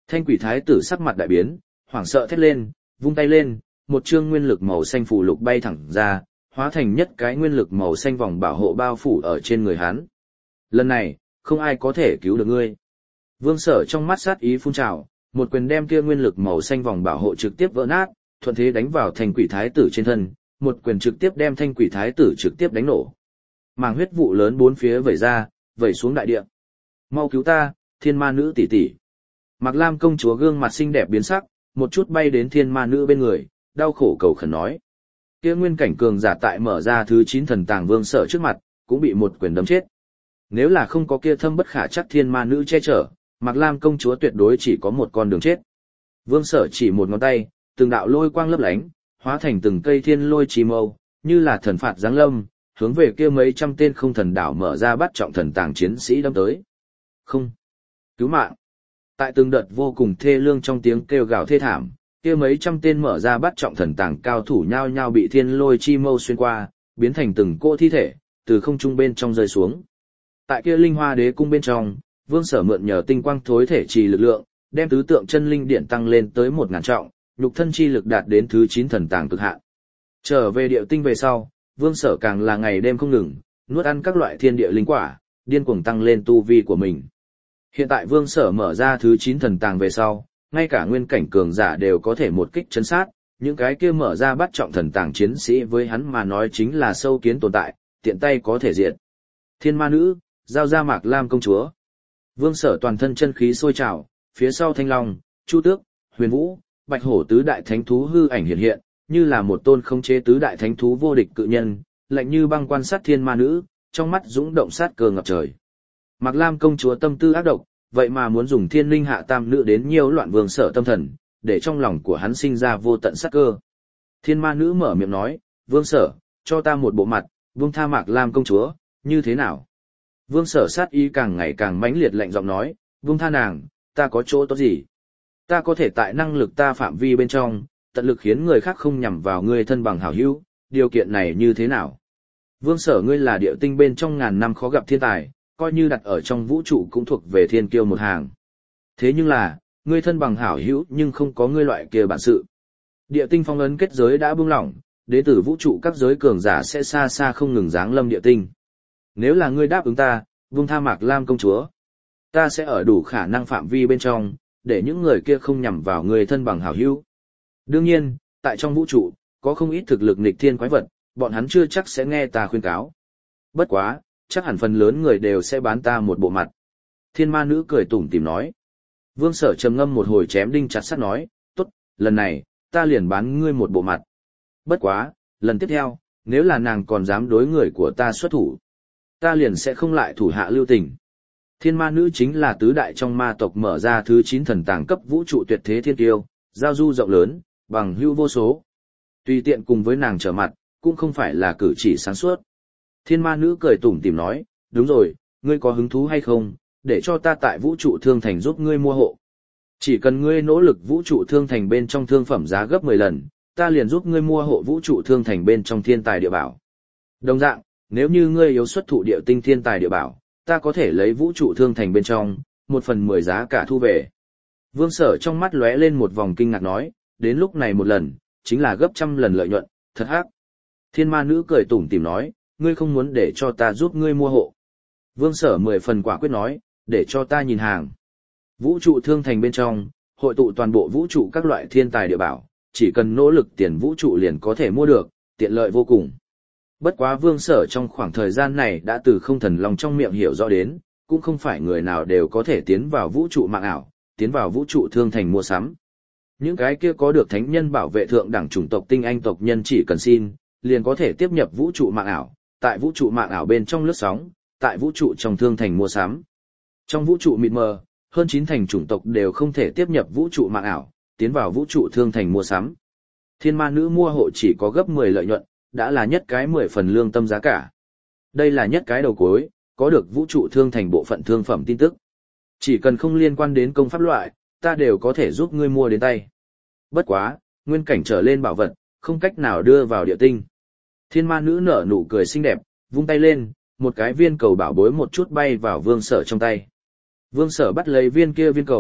[SPEAKER 1] Thanh quỷ thái tử sắc mặt đại biến, hoảng sợ thét lên, vung tay lên, một chương nguyên lực màu xanh phù lục bay thẳng ra, hóa thành nhất cái nguyên lực màu xanh vòng bảo hộ bao phủ ở trên người hắn. Lần này, không ai có thể cứu được ngươi. Vương Sở trong mắt sát ý phun trào, một quyền đem kia nguyên lực màu xanh vòng bảo hộ trực tiếp vỡ nát, thuận thế đánh vào thanh quỷ thái tử trên thân, một quyền trực tiếp đem thanh quỷ thái tử trực tiếp đánh nổ. Màng huyết vụ lớn bốn phía vẩy ra, vẩy xuống đại địa. Mau cứu ta, thiên ma nữ tỷ tỷ. Mạc Lam công chúa gương mặt xinh đẹp biến sắc, một chút bay đến thiên ma nữ bên người, đau khổ cầu khẩn nói. Kia nguyên cảnh cường giả tại mở ra thứ chín thần tàng Vương Sở trước mặt, cũng bị một quyền đấm chết. Nếu là không có kia thâm bất khả chắc thiên ma nữ che chở, Mạc Lam công chúa tuyệt đối chỉ có một con đường chết. Vương Sở chỉ một ngón tay, từng đạo lôi quang lấp lánh, hóa thành từng cây thiên lôi chi mâu, như là thần phạt giáng lâm, hướng về kia mấy trăm tên không thần đảo mở ra bắt trọng thần tàng chiến sĩ đâm tới. Không! Cứu mạng! Tại từng đợt vô cùng thê lương trong tiếng kêu gào thê thảm, kia mấy trăm tên mở ra bắt trọng thần tàng cao thủ nhao nhao bị thiên lôi chi mâu xuyên qua, biến thành từng cỗ thi thể, từ không trung bên trong rơi xuống. Tại kia linh hoa đế cung bên trong, Vương Sở mượn nhờ tinh quang thối thể trì lực lượng, đem tứ tượng chân linh điện tăng lên tới một ngàn trọng, nhục thân chi lực đạt đến thứ chín thần tàng cực hạn. Trở về điệu tinh về sau, Vương Sở càng là ngày đêm không ngừng, nuốt ăn các loại thiên địa linh quả, điên cuồng tăng lên tu vi của mình. Hiện tại Vương Sở mở ra thứ chín thần tàng về sau, ngay cả nguyên cảnh cường giả đều có thể một kích chấn sát, những cái kia mở ra bắt trọng thần tàng chiến sĩ với hắn mà nói chính là sâu kiến tồn tại, tiện tay có thể diệt. Thiên ma nữ, giao ra Mạc Lam công chúa. Vương Sở toàn thân chân khí sôi trào, phía sau Thanh Long, Chu Tước, Huyền Vũ, Bạch Hổ tứ đại thánh thú hư ảnh hiện hiện, như là một tôn khống chế tứ đại thánh thú vô địch cự nhân, lạnh như băng quan sát thiên ma nữ, trong mắt dũng động sát cơ ngập trời. Mạc Lam công chúa tâm tư ác độc, vậy mà muốn dùng thiên linh hạ tam nữ đến nhiễu loạn Vương Sở tâm thần, để trong lòng của hắn sinh ra vô tận sát cơ. Thiên ma nữ mở miệng nói, Vương Sở, cho ta một bộ mặt, buông tha Mạc Lam công chúa, như thế nào? Vương Sở sát ý càng ngày càng mãnh liệt lạnh giọng nói, buông tha nàng, ta có chỗ tốt gì? Ta có thể tại năng lực ta phạm vi bên trong, tận lực khiến người khác không nhằm vào ngươi thân bằng hảo hữu, điều kiện này như thế nào? Vương Sở ngươi là điệu tinh bên trong ngàn năm khó gặp thiên tài, coi như đặt ở trong vũ trụ cũng thuộc về thiên kiêu một hàng. Thế nhưng là, ngươi thân bằng hảo hữu nhưng không có ngươi loại kia bản sự. Địa tinh phong ấn kết giới đã buông lỏng, đến từ vũ trụ các giới cường giả sẽ xa xa không ngừng giáng lâm địa tinh. Nếu là ngươi đáp ứng ta, buông tha Mạc Lam công chúa, ta sẽ ở đủ khả năng phạm vi bên trong, để những người kia không nhằm vào ngươi thân bằng hảo hữu. Đương nhiên, tại trong vũ trụ, có không ít thực lực nghịch thiên quái vật, bọn hắn chưa chắc sẽ nghe ta khuyên cáo. Bất quá, chắc hẳn phần lớn người đều sẽ bán ta một bộ mặt. Thiên ma nữ cười tủm tỉm nói. Vương Sở trầm ngâm một hồi chém đinh chặt sắt nói, tốt, lần này, ta liền bán ngươi một bộ mặt. Bất quá, lần tiếp theo, nếu là nàng còn dám đối người của ta xuất thủ, ta liền sẽ không lại thủ hạ lưu tình. Thiên ma nữ chính là tứ đại trong ma tộc mở ra thứ chín thần tàng cấp vũ trụ tuyệt thế thiên kiêu, giao du rộng lớn, bằng hữu vô số. Tùy tiện cùng với nàng trở mặt, cũng không phải là cử chỉ sáng suốt. Thiên ma nữ cười tủm tỉm nói, đúng rồi, ngươi có hứng thú hay không, để cho ta tại vũ trụ thương thành giúp ngươi mua hộ. Chỉ cần ngươi nỗ lực vũ trụ thương thành bên trong thương phẩm giá gấp mười lần, ta liền giúp ngươi mua hộ vũ trụ thương thành bên trong thiên tài địa bảo. Đồng dạng, nếu như ngươi yếu xuất thụ địa tinh thiên tài địa bảo, ta có thể lấy vũ trụ thương thành bên trong, một phần mười giá cả thu về. Vương Sở trong mắt lóe lên một vòng kinh ngạc nói, đến lúc này một lần, chính là gấp trăm lần lợi nhuận, thật hắc. Thiên ma nữ cười tủm tỉm nói, ngươi không muốn để cho ta giúp ngươi mua hộ. Vương Sở mười phần quả quyết nói, để cho ta nhìn hàng. Vũ trụ thương thành bên trong, hội tụ toàn bộ vũ trụ các loại thiên tài địa bảo, chỉ cần nỗ lực tiền vũ trụ liền có thể mua được, tiện lợi vô cùng. Bất quá Vương Sở trong khoảng thời gian này đã từ không thần lòng trong miệng hiểu rõ đến, cũng không phải người nào đều có thể tiến vào vũ trụ mạng ảo, tiến vào vũ trụ thương thành mua sắm. Những cái kia có được thánh nhân bảo vệ thượng đẳng chủng tộc tinh anh tộc nhân chỉ cần xin, liền có thể tiếp nhập vũ trụ mạng ảo, tại vũ trụ mạng ảo bên trong lướt sóng, tại vũ trụ trong thương thành mua sắm. Trong vũ trụ mịt mờ, hơn chín thành chủng tộc đều không thể tiếp nhập vũ trụ mạng ảo, tiến vào vũ trụ thương thành mua sắm. Thiên ma nữ mua hộ chỉ có gấp mười lợi nhuận, đã là nhất cái mười phần lương tâm giá cả. Đây là nhất cái đầu cuối, có được vũ trụ thương thành bộ phận thương phẩm tin tức. Chỉ cần không liên quan đến công pháp loại, ta đều có thể giúp ngươi mua đến tay. Bất quá, nguyên cảnh trở lên bảo vật, không cách nào đưa vào địa tinh. Thiên ma nữ nở nụ cười xinh đẹp, vung tay lên, một cái viên cầu bảo bối một chút bay vào Vương Sở trong tay. Vương Sở bắt lấy viên kia viên cầu,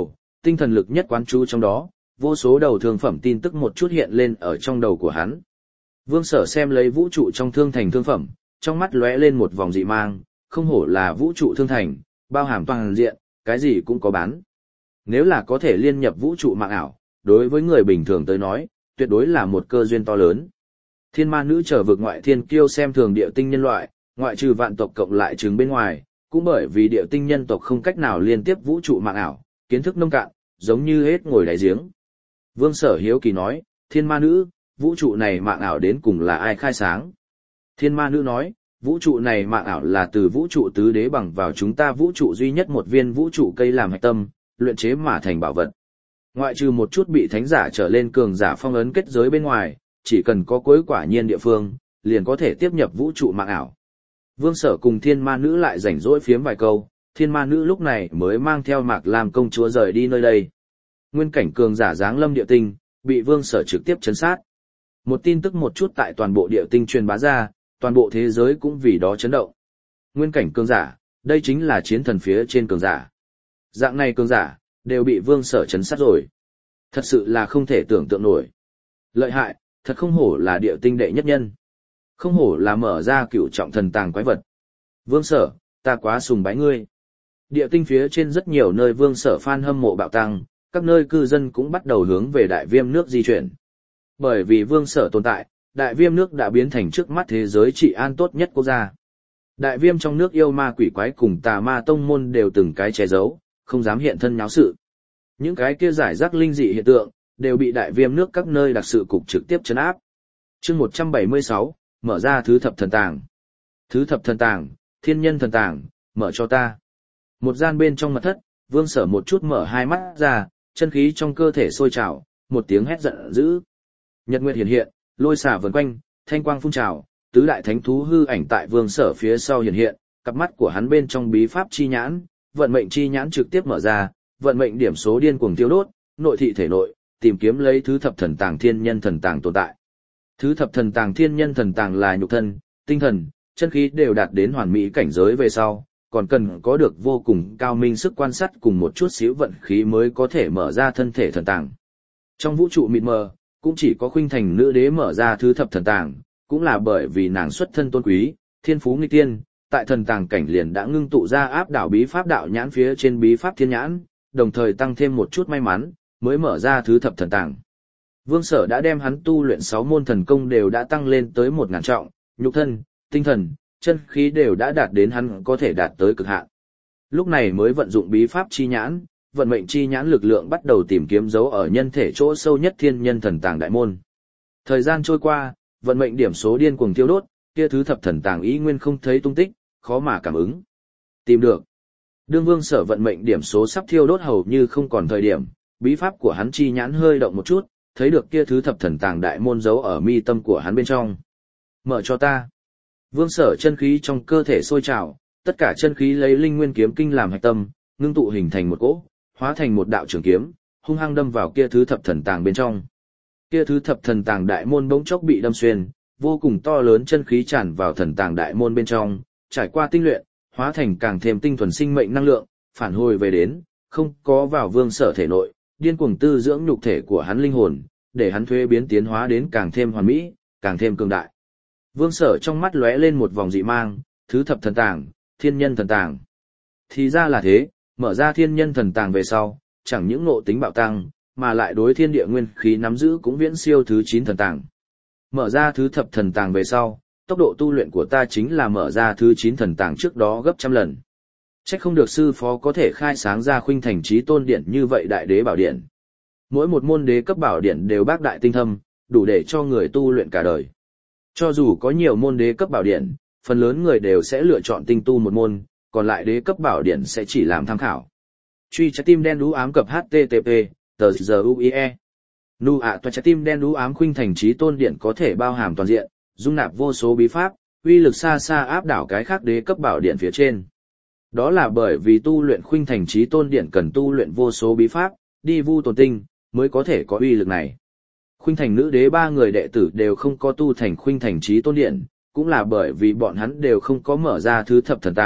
[SPEAKER 1] tinh thần lực nhất quán chú trong đó, vô số đầu thương phẩm tin tức một chút hiện lên ở trong đầu của hắn. Vương Sở xem lấy vũ trụ trong thương thành thương phẩm, trong mắt lóe lên một vòng dị mang, không hổ là vũ trụ thương thành, bao hàm toàn diện, cái gì cũng có bán. Nếu là có thể liên nhập vũ trụ mạng ảo, đối với người bình thường tới nói, tuyệt đối là một cơ duyên to lớn. Thiên ma nữ trở vực ngoại thiên kiêu xem thường địa tinh nhân loại, ngoại trừ vạn tộc cộng lại trứng bên ngoài, cũng bởi vì địa tinh nhân tộc không cách nào liên tiếp vũ trụ mạng ảo, kiến thức nông cạn, giống như hết ngồi đáy giếng. Vương Sở hiếu kỳ nói, thiên ma nữ, vũ trụ này mạng ảo đến cùng là ai khai sáng? Thiên ma nữ nói, vũ trụ này mạng ảo là từ vũ trụ tứ đế bằng vào chúng ta vũ trụ duy nhất một viên vũ trụ cây làm hạch tâm, luyện chế mà thành bảo vật. Ngoại trừ một chút bị thánh giả trở lên cường giả phong ấn kết giới bên ngoài, chỉ cần có cuối quả nhiên địa phương, liền có thể tiếp nhập vũ trụ mạng ảo. Vương Sở cùng thiên ma nữ lại rảnh rỗi phiếm vài câu, thiên ma nữ lúc này mới mang theo Mạc Lam công chúa rời đi nơi đây. Nguyên cảnh cường giả giáng lâm địa tinh, bị Vương Sở trực tiếp chấn sát. Một tin tức một chút tại toàn bộ địa tinh truyền bá ra, toàn bộ thế giới cũng vì đó chấn động. Nguyên cảnh cường giả, đây chính là chiến thần phía trên cường giả. Dạng này cường giả, đều bị Vương Sở chấn sát rồi. Thật sự là không thể tưởng tượng nổi. Lợi hại, thật không hổ là địa tinh đệ nhất nhân. Không hổ là mở ra cửu trọng thần tàng quái vật. Vương Sở, ta quá sùng bái ngươi. Địa tinh phía trên rất nhiều nơi Vương Sở fan hâm mộ bạo tăng, các nơi cư dân cũng bắt đầu hướng về đại viêm nước di chuyển. Bởi vì Vương Sở tồn tại, đại viêm nước đã biến thành trước mắt thế giới trị an tốt nhất quốc gia. Đại viêm trong nước yêu ma quỷ quái cùng tà ma tông môn đều từng cái che giấu, không dám hiện thân nháo sự. Những cái kia giải rác linh dị hiện tượng, đều bị đại viêm nước các nơi đặc sự cục trực tiếp trấn áp. Chương một trăm bảy mươi sáu, mở ra thứ thập thần tàng. Thứ thập thần tàng, thiên nhân thần tàng, mở cho ta. Một gian bên trong mật thất, Vương Sở một chút mở hai mắt ra, chân khí trong cơ thể sôi trào, một tiếng hét giận dữ. Nhật nguyệt hiện hiện, lôi xả vần quanh, thanh quang phun trào, tứ đại thánh thú hư ảnh tại Vương Sở phía sau hiện hiện, cặp mắt của hắn bên trong bí pháp chi nhãn, vận mệnh chi nhãn trực tiếp mở ra, vận mệnh điểm số điên cuồng tiêu đốt, nội thị thể nội, tìm kiếm lấy thứ thập thần tàng thiên nhân thần tàng tồn tại. Thứ thập thần tàng thiên nhân thần tàng là nhục thân, tinh thần, chân khí đều đạt đến hoàn mỹ cảnh giới về sau, còn cần có được vô cùng cao minh sức quan sát cùng một chút xíu vận khí mới có thể mở ra thân thể thần tàng. Trong vũ trụ mịt mờ, cũng chỉ có Khuynh Thành nữ đế mở ra thứ thập thần tàng, cũng là bởi vì nàng xuất thân tôn quý, thiên phú nghịch tiên, tại thần tàng cảnh liền đã ngưng tụ ra áp đảo bí pháp đạo nhãn phía trên bí pháp thiên nhãn, đồng thời tăng thêm một chút may mắn, mới mở ra thứ thập thần tàng. Vương Sở đã đem hắn tu luyện sáu môn thần công đều đã tăng lên tới một ngàn trọng, nhục thân, tinh thần, chân khí đều đã đạt đến hắn có thể đạt tới cực hạn. Lúc này mới vận dụng bí pháp chi nhãn, vận mệnh chi nhãn lực lượng bắt đầu tìm kiếm dấu ở nhân thể chỗ sâu nhất thiên nhân thần tàng đại môn. Thời gian trôi qua, vận mệnh điểm số điên cuồng tiêu đốt, kia thứ thập thần tàng ý nguyên không thấy tung tích, khó mà cảm ứng. Tìm được. Đương Vương Sở vận mệnh điểm số sắp thiêu đốt hầu như không còn thời điểm, bí pháp của hắn chi nhãn hơi động một chút, thấy được kia thứ thập thần tàng đại môn giấu ở mi tâm của hắn bên trong. Mở cho ta. Vương Sở chân khí trong cơ thể sôi trào, tất cả chân khí lấy linh nguyên kiếm kinh làm hạch tâm, ngưng tụ hình thành một cỗ, hóa thành một đạo trường kiếm, hung hăng đâm vào kia thứ thập thần tàng bên trong. Kia thứ thập thần tàng đại môn bỗng chốc bị đâm xuyên, vô cùng to lớn chân khí tràn vào thần tàng đại môn bên trong, trải qua tinh luyện, hóa thành càng thêm tinh thuần sinh mệnh năng lượng, phản hồi về đến, không có vào Vương Sở thể nội, điên cuồng tư dưỡng nhục thể của hắn linh hồn, để hắn thuế biến tiến hóa đến càng thêm hoàn mỹ, càng thêm cường đại. Vương Sở trong mắt lóe lên một vòng dị mang, thứ thập thần tàng, thiên nhân thần tàng. Thì ra là thế, mở ra thiên nhân thần tàng về sau, chẳng những ngộ tính bạo tăng, mà lại đối thiên địa nguyên khí nắm giữ cũng viễn siêu thứ chín thần tàng. Mở ra thứ thập thần tàng về sau, tốc độ tu luyện của ta chính là mở ra thứ chín thần tàng trước đó gấp trăm lần. Chắc không được sư phó có thể khai sáng ra Khuynh Thành Chí Tôn Điện như vậy đại đế bảo điện. Mỗi một môn đế cấp bảo điện đều bác đại tinh thâm, đủ để cho người tu luyện cả đời. Cho dù có nhiều môn đế cấp bảo điện, phần lớn người đều sẽ lựa chọn tinh tu một môn, còn lại đế cấp bảo điện sẽ chỉ làm tham khảo. Truy trái tim đen đú ám cập hát tê tê pê, tờ giờ u i e. Nu ạ toa trái tim đen đú ám Khuynh Thành Chí Tôn Điện có thể bao hàm toàn diện, dung nạp vô số bí pháp, uy lực xa xa áp đảo cái khác đế cấp bảo điện phía trên. Đó là bởi vì tu luyện Khuynh Thành Chí Tôn Điện cần tu luyện vô số bí pháp, đi vu tồn tinh, mới có thể có uy lực này. Khuynh Thành nữ đế ba người đệ tử đều không có tu thành Khuynh Thành Chí Tôn Điện, cũng là bởi vì bọn hắn đều không có mở ra thứ thập thần tàng,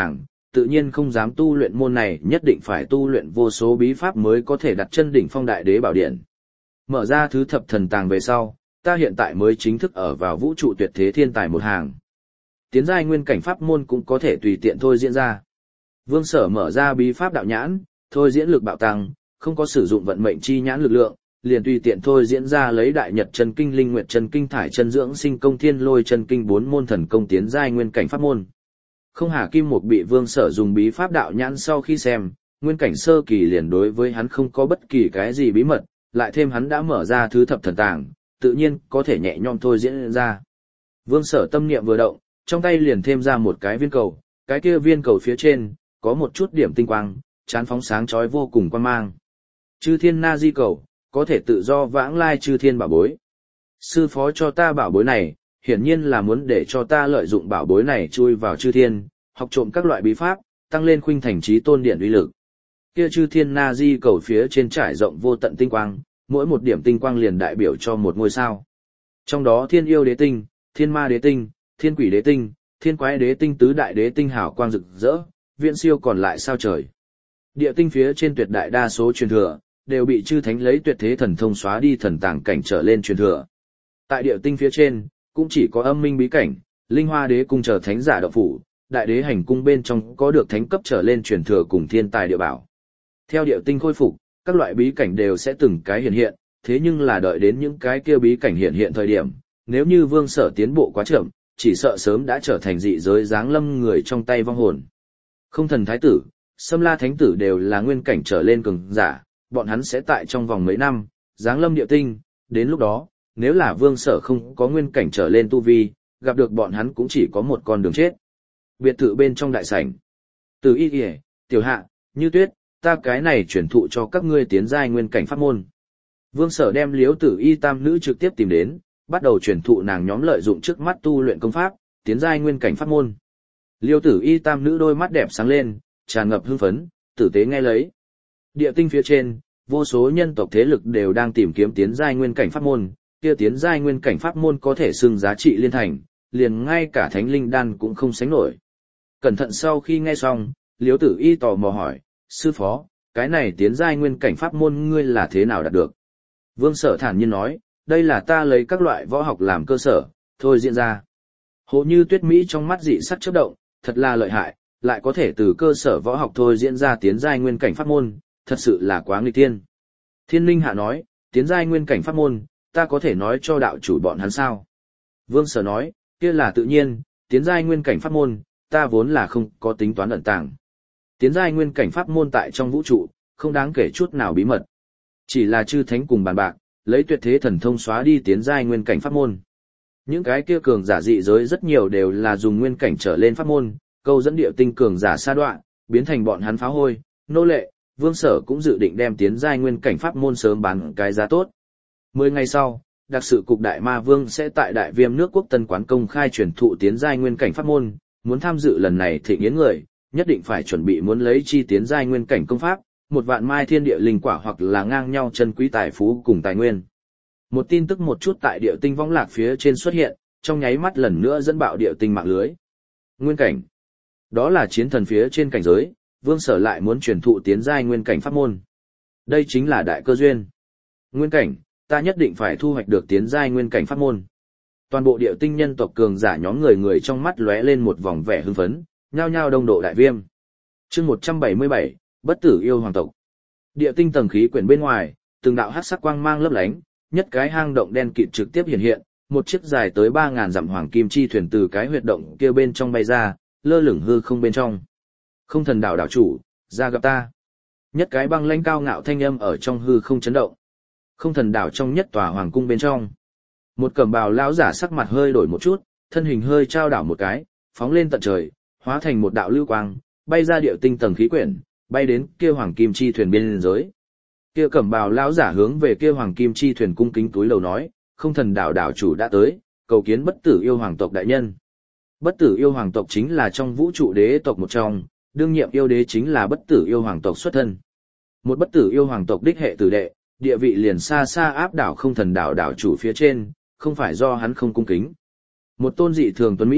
[SPEAKER 1] tự nhiên không dám tu luyện môn này, nhất định phải tu luyện vô số bí pháp mới có thể đặt chân đỉnh phong đại đế bảo điện. Mở ra thứ thập thần tàng về sau, ta hiện tại mới chính thức ở vào vũ trụ tuyệt thế thiên tài một hàng. Tiến giai nguyên cảnh pháp môn cũng có thể tùy tiện thôi diễn ra. Vương Sở mở ra bí pháp đạo nhãn, thôi diễn lực bạo tăng, không có sử dụng vận mệnh chi nhãn lực lượng, liền tùy tiện thôi diễn ra lấy đại nhật chân kinh, linh nguyệt chân kinh, thải chân dưỡng sinh công, thiên lôi chân kinh bốn môn thần công tiến giai nguyên cảnh pháp môn. Không Hà Kim Mục bị Vương Sở dùng bí pháp đạo nhãn sau khi xem, nguyên cảnh sơ kỳ liền đối với hắn không có bất kỳ cái gì bí mật, lại thêm hắn đã mở ra thứ thập thần tàng, tự nhiên có thể nhẹ nhõm thôi diễn ra. Vương Sở tâm niệm vừa động, trong tay liền thêm ra một cái viên cầu, cái kia viên cầu phía trên có một chút điểm tinh quang, chán phóng sáng chói vô cùng quang mang. Chư Thiên Na Di cầu, có thể tự do vãng lai chư thiên bảo bối. Sư phó cho ta bảo bối này, hiển nhiên là muốn để cho ta lợi dụng bảo bối này chui vào chư thiên, học trộm các loại bí pháp, tăng lên khuynh thành trí tôn điện uy lực. Kia chư thiên na di cầu phía trên trải rộng vô tận tinh quang, mỗi một điểm tinh quang liền đại biểu cho một ngôi sao. Trong đó thiên yêu đế tinh, thiên ma đế tinh, thiên quỷ đế tinh, thiên quái đế tinh tứ đại đế tinh hào quang rực rỡ, viễn siêu còn lại sao trời. Địa tinh phía trên tuyệt đại đa số truyền thừa, đều bị chư thánh lấy tuyệt thế thần thông xóa đi thần tàng cảnh trở lên truyền thừa. Tại địa tinh phía trên, cũng chỉ có âm minh bí cảnh, linh hoa đế cung trở thánh giả động phủ, đại đế hành cung bên trong có được thánh cấp trở lên truyền thừa cùng thiên tài địa bảo. Theo địa tinh khôi phục, các loại bí cảnh đều sẽ từng cái hiện hiện, thế nhưng là đợi đến những cái kia bí cảnh hiện hiện thời điểm, nếu như Vương Sở tiến bộ quá chậm, chỉ sợ sớm đã trở thành dị giới giáng lâm người trong tay vong hồn. Không Thần thái tử, Sâm La thánh tử đều là nguyên cảnh trở lên cường giả, bọn hắn sẽ tại trong vòng mấy năm giáng lâm địa tinh, đến lúc đó, nếu là Vương Sở không có nguyên cảnh trở lên tu vi, gặp được bọn hắn cũng chỉ có một con đường chết. Biệt thự bên trong đại sảnh. Từ Y Y, Tiểu Hạ, Như Tuyết, ta cái này chuyển thụ cho các ngươi tiến giai nguyên cảnh pháp môn. Vương Sở đem Liễu Tử Y tam nữ trực tiếp tìm đến, bắt đầu chuyển thụ nàng nhóm lợi dụng trước mắt tu luyện công pháp, tiến giai nguyên cảnh pháp môn. Liễu Tử Y tam nữ đôi mắt đẹp sáng lên, tràn ngập hưng phấn, tử tế nghe lấy. Địa tinh phía trên, vô số nhân tộc thế lực đều đang tìm kiếm tiến giai nguyên cảnh pháp môn, kia tiến giai nguyên cảnh pháp môn có thể xưng giá trị liên thành, liền ngay cả thánh linh đan cũng không sánh nổi. Cẩn thận sau khi nghe xong, Liễu Tử Y tò mò hỏi, sư phó, cái này tiến giai nguyên cảnh pháp môn ngươi là thế nào đạt được? Vương Sở thản nhiên nói, đây là ta lấy các loại võ học làm cơ sở, thôi diễn ra. Hồ Như Tuyết Mỹ trong mắt dị sắc chớp động, thật là lợi hại, lại có thể từ cơ sở võ học thôi diễn ra tiến giai nguyên cảnh pháp môn, thật sự là quá nghịch thiên. Thiên Linh Hạ nói, tiến giai nguyên cảnh pháp môn, ta có thể nói cho đạo chủ bọn hắn sao? Vương Sở nói, kia là tự nhiên, tiến giai nguyên cảnh pháp môn, ta vốn là không có tính toán ẩn tàng. Tiến giai nguyên cảnh pháp môn tại trong vũ trụ, không đáng kể chút nào bí mật. Chỉ là chư thánh cùng bàn bạc, lấy tuyệt thế thần thông xóa đi tiến giai nguyên cảnh pháp môn. Những cái kia cường giả dị giới rất nhiều đều là dùng nguyên cảnh trở lên pháp môn, câu dẫn địa tinh cường giả sa đoạn, biến thành bọn hắn pháo hôi, nô lệ. Vương Sở cũng dự định đem tiến giai nguyên cảnh pháp môn sớm bán cái giá tốt. Mười ngày sau, đặc sự cục Đại Ma Vương sẽ tại Đại Viêm nước Quốc Tân Quán công khai truyền thụ tiến giai nguyên cảnh pháp môn, muốn tham dự lần này thịnh yến người, nhất định phải chuẩn bị muốn lấy chi tiến giai nguyên cảnh công pháp, một vạn mai thiên địa linh quả hoặc là ngang nhau chân quý tài phú cùng tài nguyên. Một tin tức một chút tại địa tinh võng lạc phía trên xuất hiện, trong nháy mắt lần nữa dẫn bạo địa tinh mạng lưới. Nguyên cảnh. Đó là chiến thần phía trên cảnh giới, Vương Sở lại muốn truyền thụ tiến giai nguyên cảnh pháp môn. Đây chính là đại cơ duyên. Nguyên cảnh, ta nhất định phải thu hoạch được tiến giai nguyên cảnh pháp môn. Toàn bộ địa tinh nhân tộc cường giả nhóm người người trong mắt lóe lên một vòng vẻ hưng phấn, nhao nhao đông độ đại viêm. Chương một trăm bảy mươi bảy, Bất tử yêu hoàng tộc. Địa tinh tầng khí quyển bên ngoài, từng đạo hắc sắc quang mang lấp lánh, nhất cái hang động đen kịt trực tiếp hiện hiện, một chiếc dài tới ba ngàn dặm hoàng kim chi thuyền từ cái huyệt động kia bên trong bay ra, lơ lửng hư không bên trong. Không Thần đảo đảo chủ, ra gặp ta. Nhất cái băng lãnh cao ngạo thanh âm ở trong hư không chấn động. Không Thần đảo trong nhất tòa hoàng cung bên trong. Một cẩm bào lão giả sắc mặt hơi đổi một chút, thân hình hơi trao đảo một cái, phóng lên tận trời, hóa thành một đạo lưu quang, bay ra địa tinh tầng khí quyển, bay đến kia hoàng kim chi thuyền biên giới. Kia cẩm bào lão giả hướng về kia hoàng kim chi thuyền cung kính túi lầu nói, Không Thần đảo đảo chủ đã tới, cầu kiến bất tử yêu hoàng tộc đại nhân. Bất tử yêu hoàng tộc chính là trong vũ trụ đế tộc một trong, đương nhiệm yêu đế chính là bất tử yêu hoàng tộc xuất thân. Một bất tử yêu hoàng tộc đích hệ tử đệ, địa vị liền xa xa áp đảo Không Thần đảo đảo chủ phía trên, không phải do hắn không cung kính. Một tôn dị thường tuấn Mỹ,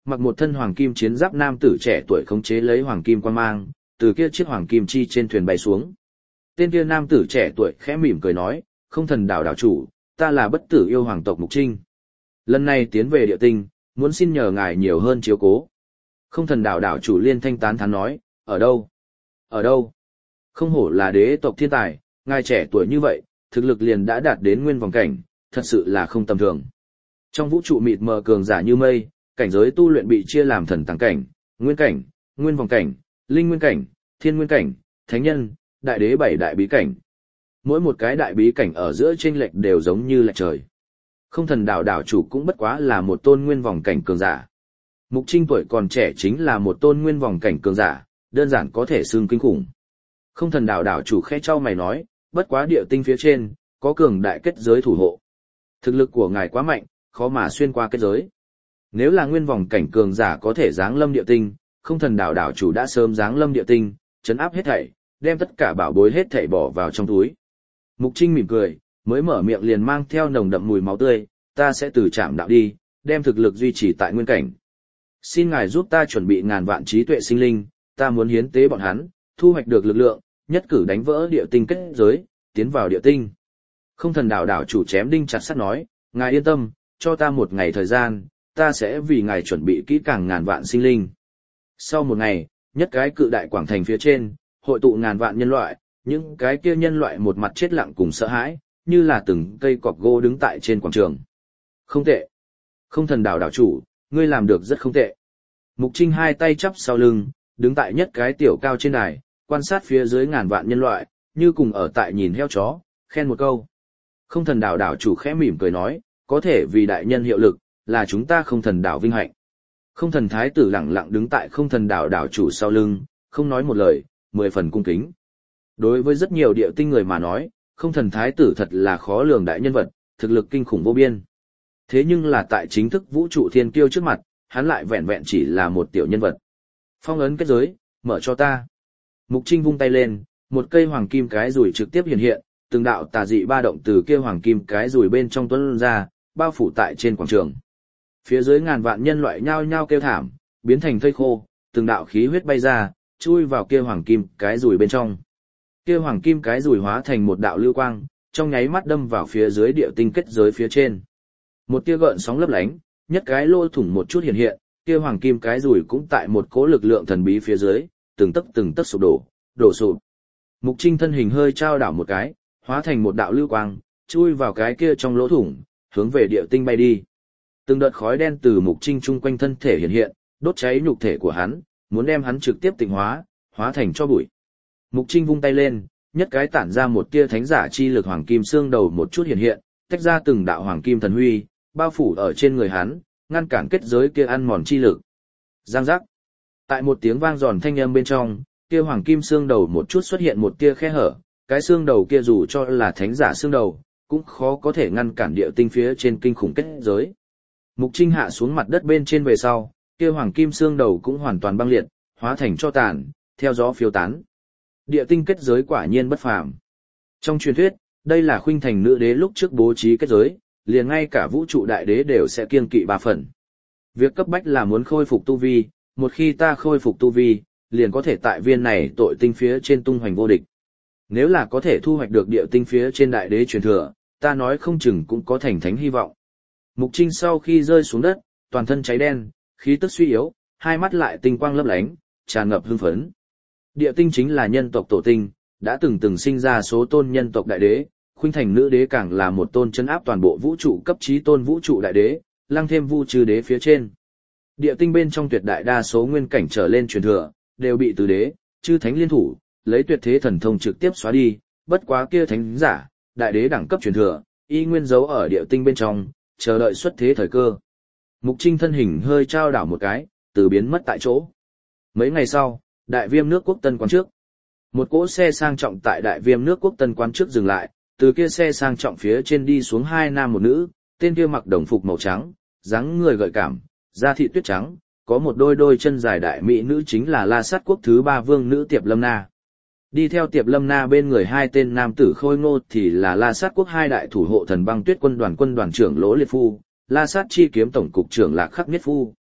[SPEAKER 1] mặc một thân hoàng kim chiến giáp nam tử trẻ tuổi khống chế lấy hoàng kim quan mang, từ kia chiếc hoàng kim chi trên thuyền bay xuống. Tên kia nam tử trẻ tuổi khẽ mỉm cười nói, không thần đảo đảo chủ, ta là bất tử yêu hoàng tộc Mục Trinh. Lần này tiến về địa tinh, muốn xin nhờ ngài nhiều hơn chiếu cố. Không thần đảo đảo chủ liên thanh tán thán nói, ở đâu? Ở đâu? Không hổ là đế tộc thiên tài, ngài trẻ tuổi như vậy, thực lực liền đã đạt đến nguyên vòng cảnh, thật sự là không tầm thường. Trong vũ trụ mịt mờ cường giả như mây, cảnh giới tu luyện bị chia làm thần tàng cảnh, nguyên cảnh, nguyên vòng cảnh, linh nguyên cảnh, thiên nguyên cảnh, thánh nhân, đại đế bảy đại bí cảnh. Mỗi một cái đại bí cảnh ở giữa chênh lệch đều giống như lệch trời. Không thần đảo đảo chủ cũng bất quá là một tôn nguyên vòng cảnh cường giả. Mục Trinh tuổi còn trẻ chính là một tôn nguyên vòng cảnh cường giả, đơn giản có thể xưng kinh khủng. Không thần đảo đảo chủ khẽ trao mày nói, bất quá địa tinh phía trên, có cường đại kết giới thủ hộ. Thực lực của ngài quá mạnh, khó mà xuyên qua kết giới. Nếu là nguyên vòng cảnh cường giả có thể giáng lâm địa tinh, không thần đảo đảo chủ đã sớm giáng lâm địa tinh, chấn áp hết thảy, đem tất cả bảo bối hết thảy bỏ vào trong túi. Mục Trinh mỉm cười, mới mở miệng liền mang theo nồng đậm mùi máu tươi, ta sẽ từ trạm đạo đi, đem thực lực duy trì tại nguyên cảnh. Xin ngài giúp ta chuẩn bị ngàn vạn trí tuệ sinh linh, ta muốn hiến tế bọn hắn, thu hoạch được lực lượng, nhất cử đánh vỡ địa tinh kết giới, tiến vào địa tinh. Không thần đảo đảo chủ chém đinh chặt sắt nói, ngài yên tâm, cho ta một ngày thời gian, ta sẽ vì ngài chuẩn bị kỹ càng ngàn vạn sinh linh. Sau một ngày, nhất cái cự đại quảng thành phía trên, hội tụ ngàn vạn nhân loại, những cái kia nhân loại một mặt chết lặng cùng sợ hãi, như là từng cây cọc gỗ đứng tại trên quảng trường. Không tệ. Không thần đảo đảo chủ, ngươi làm được rất không tệ. Mục Trinh hai tay chắp sau lưng, đứng tại nhất cái tiểu cao trên đài, quan sát phía dưới ngàn vạn nhân loại, như cùng ở tại nhìn heo chó, khen một câu. Không thần đảo đảo chủ khẽ mỉm cười nói, có thể vì đại nhân hiệu lực, là chúng ta không thần đảo vinh hạnh. Không thần thái tử lặng lặng đứng tại không thần đảo đảo chủ sau lưng, không nói một lời, mười phần cung kính. Đối với rất nhiều địa tinh người mà nói, không thần thái tử thật là khó lường đại nhân vật, thực lực kinh khủng vô biên. Thế nhưng là tại chính thức vũ trụ thiên kiêu trước mặt, hắn lại vẹn vẹn chỉ là một tiểu nhân vật. Phong ấn kết giới, mở cho ta. Mục Trinh vung tay lên, một cây hoàng kim cái rùi trực tiếp hiện hiện, từng đạo tà dị ba động từ kia hoàng kim cái rùi bên trong tuôn ra, bao phủ tại trên quảng trường. Phía dưới ngàn vạn nhân loại nhao nhao kêu thảm, biến thành thây khô, từng đạo khí huyết bay ra, chui vào kia hoàng kim cái rùi bên trong. Kia hoàng kim cái rùi hóa thành một đạo lưu quang, trong nháy mắt đâm vào phía dưới địa tinh kết giới phía trên. Một tia gợn sóng lấp lánh, nhất cái lỗ thủng một chút hiện hiện, kia hoàng kim cái rùi cũng tại một cỗ lực lượng thần bí phía dưới, từng tấc từng tấc sụp đổ, đổ sụp. Mục Trinh thân hình hơi trao đảo một cái, hóa thành một đạo lưu quang, chui vào cái kia trong lỗ thủng, hướng về địa tinh bay đi. Từng đợt khói đen từ Mục Trinh chung quanh thân thể hiện hiện, đốt cháy nhục thể của hắn, muốn đem hắn trực tiếp tịnh hóa, hóa thành cho bụi. Mục Trinh vung tay lên, nhất cái tản ra một tia thánh giả chi lực hoàng kim xương đầu một chút hiện hiện, tách ra từng đạo hoàng kim thần huy, bao phủ ở trên người hắn, ngăn cản kết giới kia ăn mòn chi lực. Giang giác. Tại một tiếng vang giòn thanh âm bên trong, kia hoàng kim xương đầu một chút xuất hiện một tia khe hở, cái xương đầu kia dù cho là thánh giả xương đầu, cũng khó có thể ngăn cản địa tinh phía trên kinh khủng kết giới. Mục Trinh hạ xuống mặt đất bên trên về sau, kia hoàng kim xương đầu cũng hoàn toàn băng liệt, hóa thành tro tàn, theo gió phiêu tán. Địa tinh kết giới quả nhiên bất phàm. Trong truyền thuyết, đây là khuynh thành nữ đế lúc trước bố trí kết giới, liền ngay cả vũ trụ đại đế đều sẽ kiêng kỵ ba phần. Việc cấp bách là muốn khôi phục tu vi, một khi ta khôi phục tu vi, liền có thể tại viên này tội tinh phía trên tung hoành vô địch. Nếu là có thể thu hoạch được địa tinh phía trên đại đế truyền thừa, ta nói không chừng cũng có thành thánh hy vọng. Mục Trinh sau khi rơi xuống đất, toàn thân cháy đen, khí tức suy yếu, hai mắt lại tinh quang lấp lánh, tràn ngập hưng phấn. Địa tinh chính là nhân tộc tổ tinh, đã từng từng sinh ra số tôn nhân tộc đại đế, khuynh thành nữ đế càng là một tôn chân áp toàn bộ vũ trụ cấp chí tôn vũ trụ đại đế, lăng thêm vu trừ đế phía trên. Địa tinh bên trong tuyệt đại đa số nguyên cảnh trở lên truyền thừa, đều bị tứ đế, chư thánh liên thủ, lấy tuyệt thế thần thông trực tiếp xóa đi, bất quá kia thánh giả, đại đế đẳng cấp truyền thừa, y nguyên dấu ở địa tinh bên trong, chờ đợi xuất thế thời cơ. Mục Trinh thân hình hơi trao đảo một cái, từ biến mất tại chỗ. Mấy ngày sau, đại viêm nước quốc tân quán trước. Một cỗ xe sang trọng tại đại viêm nước quốc tân quán trước dừng lại, từ kia xe sang trọng phía trên đi xuống hai nam một nữ, tên kia mặc đồng phục màu trắng, dáng người gợi cảm, da thịt tuyết trắng, có một đôi đôi chân dài đại mỹ nữ chính là La Sát quốc thứ ba vương nữ Tiệp Lâm Na. Đi theo Tiệp Lâm Na bên người hai tên nam tử khôi ngô thì là La Sát quốc hai đại thủ hộ thần băng tuyết quân đoàn quân đoàn trưởng Lỗ Liệt Phu, La Sát chi kiếm tổng cục trưởng Lạc Khắc Nhất Phu.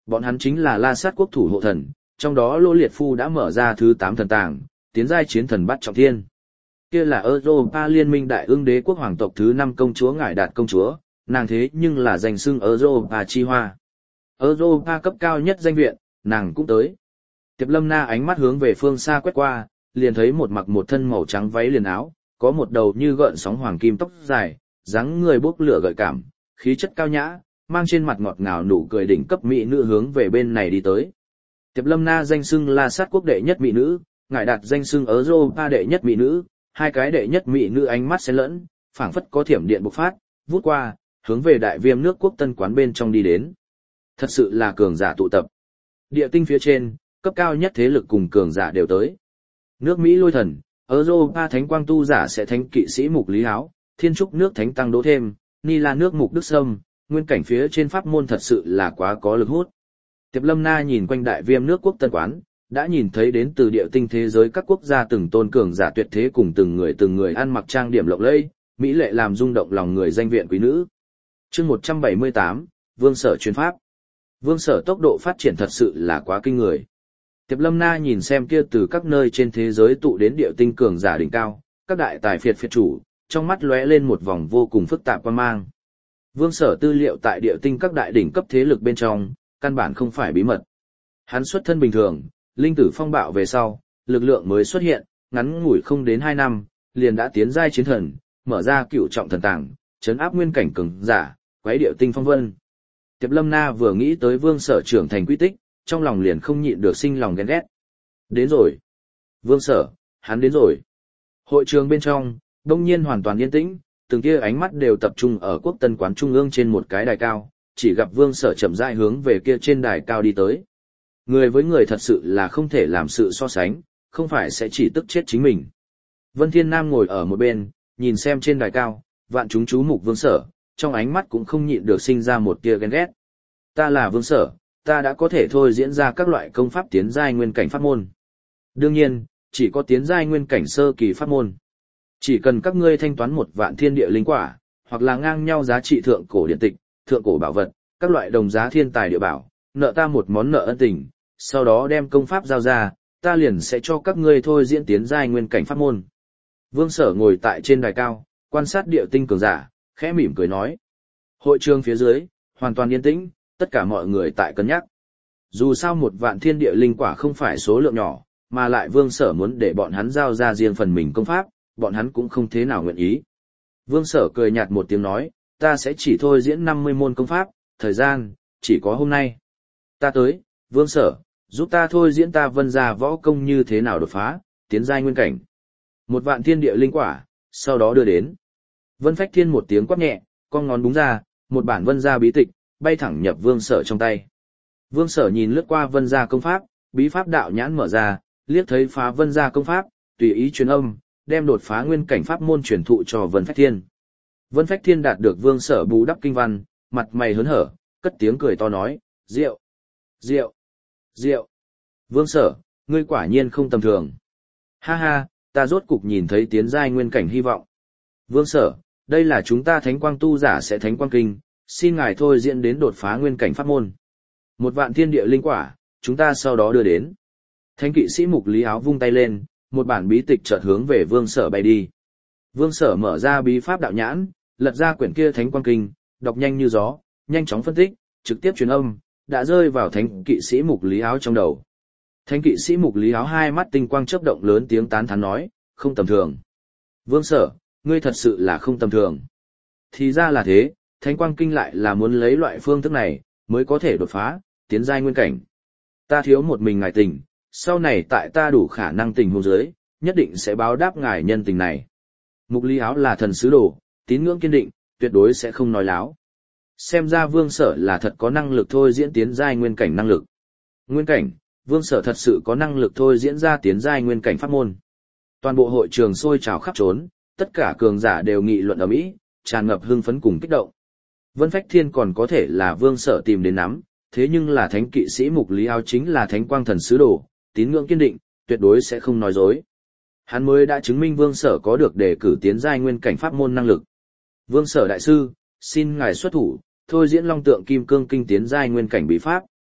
[SPEAKER 1] Bọn hắn chính là La Sát quốc thủ hộ thần, trong đó Lỗ Liệt Phu đã mở ra thứ tám thần tàng, tiến giai chiến thần bắt trọng thiên. Kia là Europa Liên minh đại ương đế quốc hoàng tộc thứ năm công chúa Ngải Đạt công chúa, nàng thế nhưng là danh xưng Europa chi hoa. Europa cấp cao nhất danh viện, nàng cũng tới. Tiệp Lâm Na ánh mắt hướng về phương xa quét qua, liền thấy một mặc một thân màu trắng váy liền áo, có một đầu như gợn sóng hoàng kim tóc dài, dáng người bốc lửa gợi cảm, khí chất cao nhã, mang trên mặt ngọt ngào nụ cười đỉnh cấp mỹ nữ hướng về bên này đi tới. Tiệp Lâm Na danh xưng La Sát quốc đệ nhất mỹ nữ, Ngải Đạt danh xưng Europa đệ nhất mỹ nữ, hai cái đệ nhất mỹ nữ ánh mắt xen lẫn, phảng phất có thiểm điện bộc phát, vút qua, hướng về đại viêm nước quốc tân quán bên trong đi đến. Thật sự là cường giả tụ tập. Địa tinh phía trên, cấp cao nhất thế lực cùng cường giả đều tới. Nước Mỹ lôi thần, Europa thánh quang tu giả sẽ thánh kỵ sĩ mục lý áo, thiên trúc nước thánh tăng đỗ thêm, ni la nước mục đức sâm, nguyên cảnh phía trên pháp môn thật sự là quá có lực hút. Tiệp Lâm Na nhìn quanh đại viêm nước quốc tân quán, đã nhìn thấy đến từ địa tinh thế giới các quốc gia từng tôn cường giả tuyệt thế cùng từng người từng người ăn mặc trang điểm lộng lẫy, mỹ lệ làm rung động lòng người danh viện quý nữ. Chương một trăm bảy mươi tám, Vương Sở chuyên pháp. Vương Sở tốc độ phát triển thật sự là quá kinh người. Tiệp Lâm Na nhìn xem kia từ các nơi trên thế giới tụ đến địa tinh cường giả đỉnh cao, các đại tài phiệt phiệt chủ, trong mắt lóe lên một vòng vô cùng phức tạp quan mang. Vương Sở tư liệu tại địa tinh các đại đỉnh cấp thế lực bên trong, căn bản không phải bí mật. Hắn xuất thân bình thường, linh tử phong bạo về sau, lực lượng mới xuất hiện, ngắn ngủi không đến hai năm, liền đã tiến giai chiến thần, mở ra cựu trọng thần tàng, trấn áp nguyên cảnh cường giả, quấy địa tinh phong vân. Tiệp Lâm Na vừa nghĩ tới Vương Sở trưởng thành quy tích, trong lòng liền không nhịn được sinh lòng ghen ghét. Đến rồi. Vương Sở, hắn đến rồi. Hội trường bên trong, đông nhiên hoàn toàn yên tĩnh, từng kia ánh mắt đều tập trung ở quốc tân quán trung ương trên một cái đài cao, chỉ gặp Vương Sở chậm rãi hướng về kia trên đài cao đi tới. Người với người thật sự là không thể làm sự so sánh, không phải sẽ chỉ tức chết chính mình. Vân Thiên Nam ngồi ở một bên, nhìn xem trên đài cao, vạn chúng chú mục Vương Sở, trong ánh mắt cũng không nhịn được sinh ra một tia ghen ghét. Ta là Vương Sở, ta đã có thể thôi diễn ra các loại công pháp tiến giai nguyên cảnh pháp môn. Đương nhiên, chỉ có tiến giai nguyên cảnh sơ kỳ pháp môn. Chỉ cần các ngươi thanh toán một vạn thiên địa linh quả, hoặc là ngang nhau giá trị thượng cổ điện tịch, thượng cổ bảo vật, các loại đồng giá thiên tài địa bảo, nợ ta một món nợ ân tình, sau đó đem công pháp giao ra, ta liền sẽ cho các ngươi thôi diễn tiến giai nguyên cảnh pháp môn. Vương Sở ngồi tại trên đài cao, quan sát địa tinh cường giả, khẽ mỉm cười nói. Hội trường phía dưới, hoàn toàn yên tĩnh, tất cả mọi người tại cân nhắc. Dù sao một vạn thiên địa linh quả không phải số lượng nhỏ, mà lại Vương Sở muốn để bọn hắn giao ra riêng phần mình công pháp, bọn hắn cũng không thế nào nguyện ý. Vương Sở cười nhạt một tiếng nói, ta sẽ chỉ thôi diễn năm mươi môn công pháp, thời gian, chỉ có hôm nay. Ta tới, Vương Sở, giúp ta thôi diễn ta vân gia võ công như thế nào đột phá, tiến giai nguyên cảnh. Một vạn thiên địa linh quả, sau đó đưa đến. Vân Phách Thiên một tiếng quát nhẹ, con ngón búng ra, một bản vân gia bí tịch, bay thẳng nhập Vương Sở trong tay. Vương Sở nhìn lướt qua vân gia công pháp, bí pháp đạo nhãn mở ra, liếc thấy phá vân gia công pháp, tùy ý truyền âm, đem đột phá nguyên cảnh pháp môn truyền thụ cho Vân Phách Thiên. Vân Phách Thiên đạt được Vương Sở bù đắp kinh văn, mặt mày hớn hở, cất tiếng cười to nói, rượu, rượu, rượu. Vương Sở, ngươi quả nhiên không tầm thường. Ha ha, ta rốt cục nhìn thấy tiến giai nguyên cảnh hy vọng. Vương Sở, đây là chúng ta thánh quang tu giả sẽ thánh quang kinh, xin ngài thôi diễn đến đột phá nguyên cảnh pháp môn. Một vạn thiên địa linh quả, chúng ta sau đó đưa đến. Thánh kỵ sĩ Mục Lý Áo vung tay lên, một bản bí tịch chợt hướng về Vương Sở bay đi. Vương Sở mở ra bí pháp đạo nhãn, lật ra quyển kia thánh quang kinh, đọc nhanh như gió, nhanh chóng phân tích, trực tiếp truyền âm, đã rơi vào thánh kỵ sĩ Mục Lý Áo trong đầu. Thánh kỵ sĩ Mục Lý Áo hai mắt tinh quang chớp động lớn tiếng tán thán nói, không tầm thường. Vương Sở, ngươi thật sự là không tầm thường. Thì ra là thế, thánh quang kinh lại là muốn lấy loại phương thức này, mới có thể đột phá, tiến giai nguyên cảnh. Ta thiếu một mình ngài tình, sau này tại ta đủ khả năng tình huống dưới, nhất định sẽ báo đáp ngài nhân tình này. Mục Lý Áo là thần sứ đồ, tín ngưỡng kiên định, tuyệt đối sẽ không nói láo. Xem ra Vương Sở là thật có năng lực thôi diễn tiến giai nguyên cảnh năng lực. Nguyên cảnh, Vương Sở thật sự có năng lực thôi diễn ra tiến giai nguyên cảnh pháp môn. Toàn bộ hội trường sôi trào khắp trốn, tất cả cường giả đều nghị luận ầm ĩ, tràn ngập hưng phấn cùng kích động. Vân Phách Thiên còn có thể là Vương Sở tìm đến nắm, thế nhưng là thánh kỵ sĩ Mục Lý Áo chính là thánh quang thần sứ đồ, tín ngưỡng kiên định, tuyệt đối sẽ không nói dối. Hắn mới đã chứng minh Vương Sở có được đề cử tiến giai nguyên cảnh pháp môn năng lực. Vương Sở đại sư, xin ngài xuất thủ, thôi diễn Long Tượng Kim Cương Kinh tiến giai nguyên cảnh bí pháp.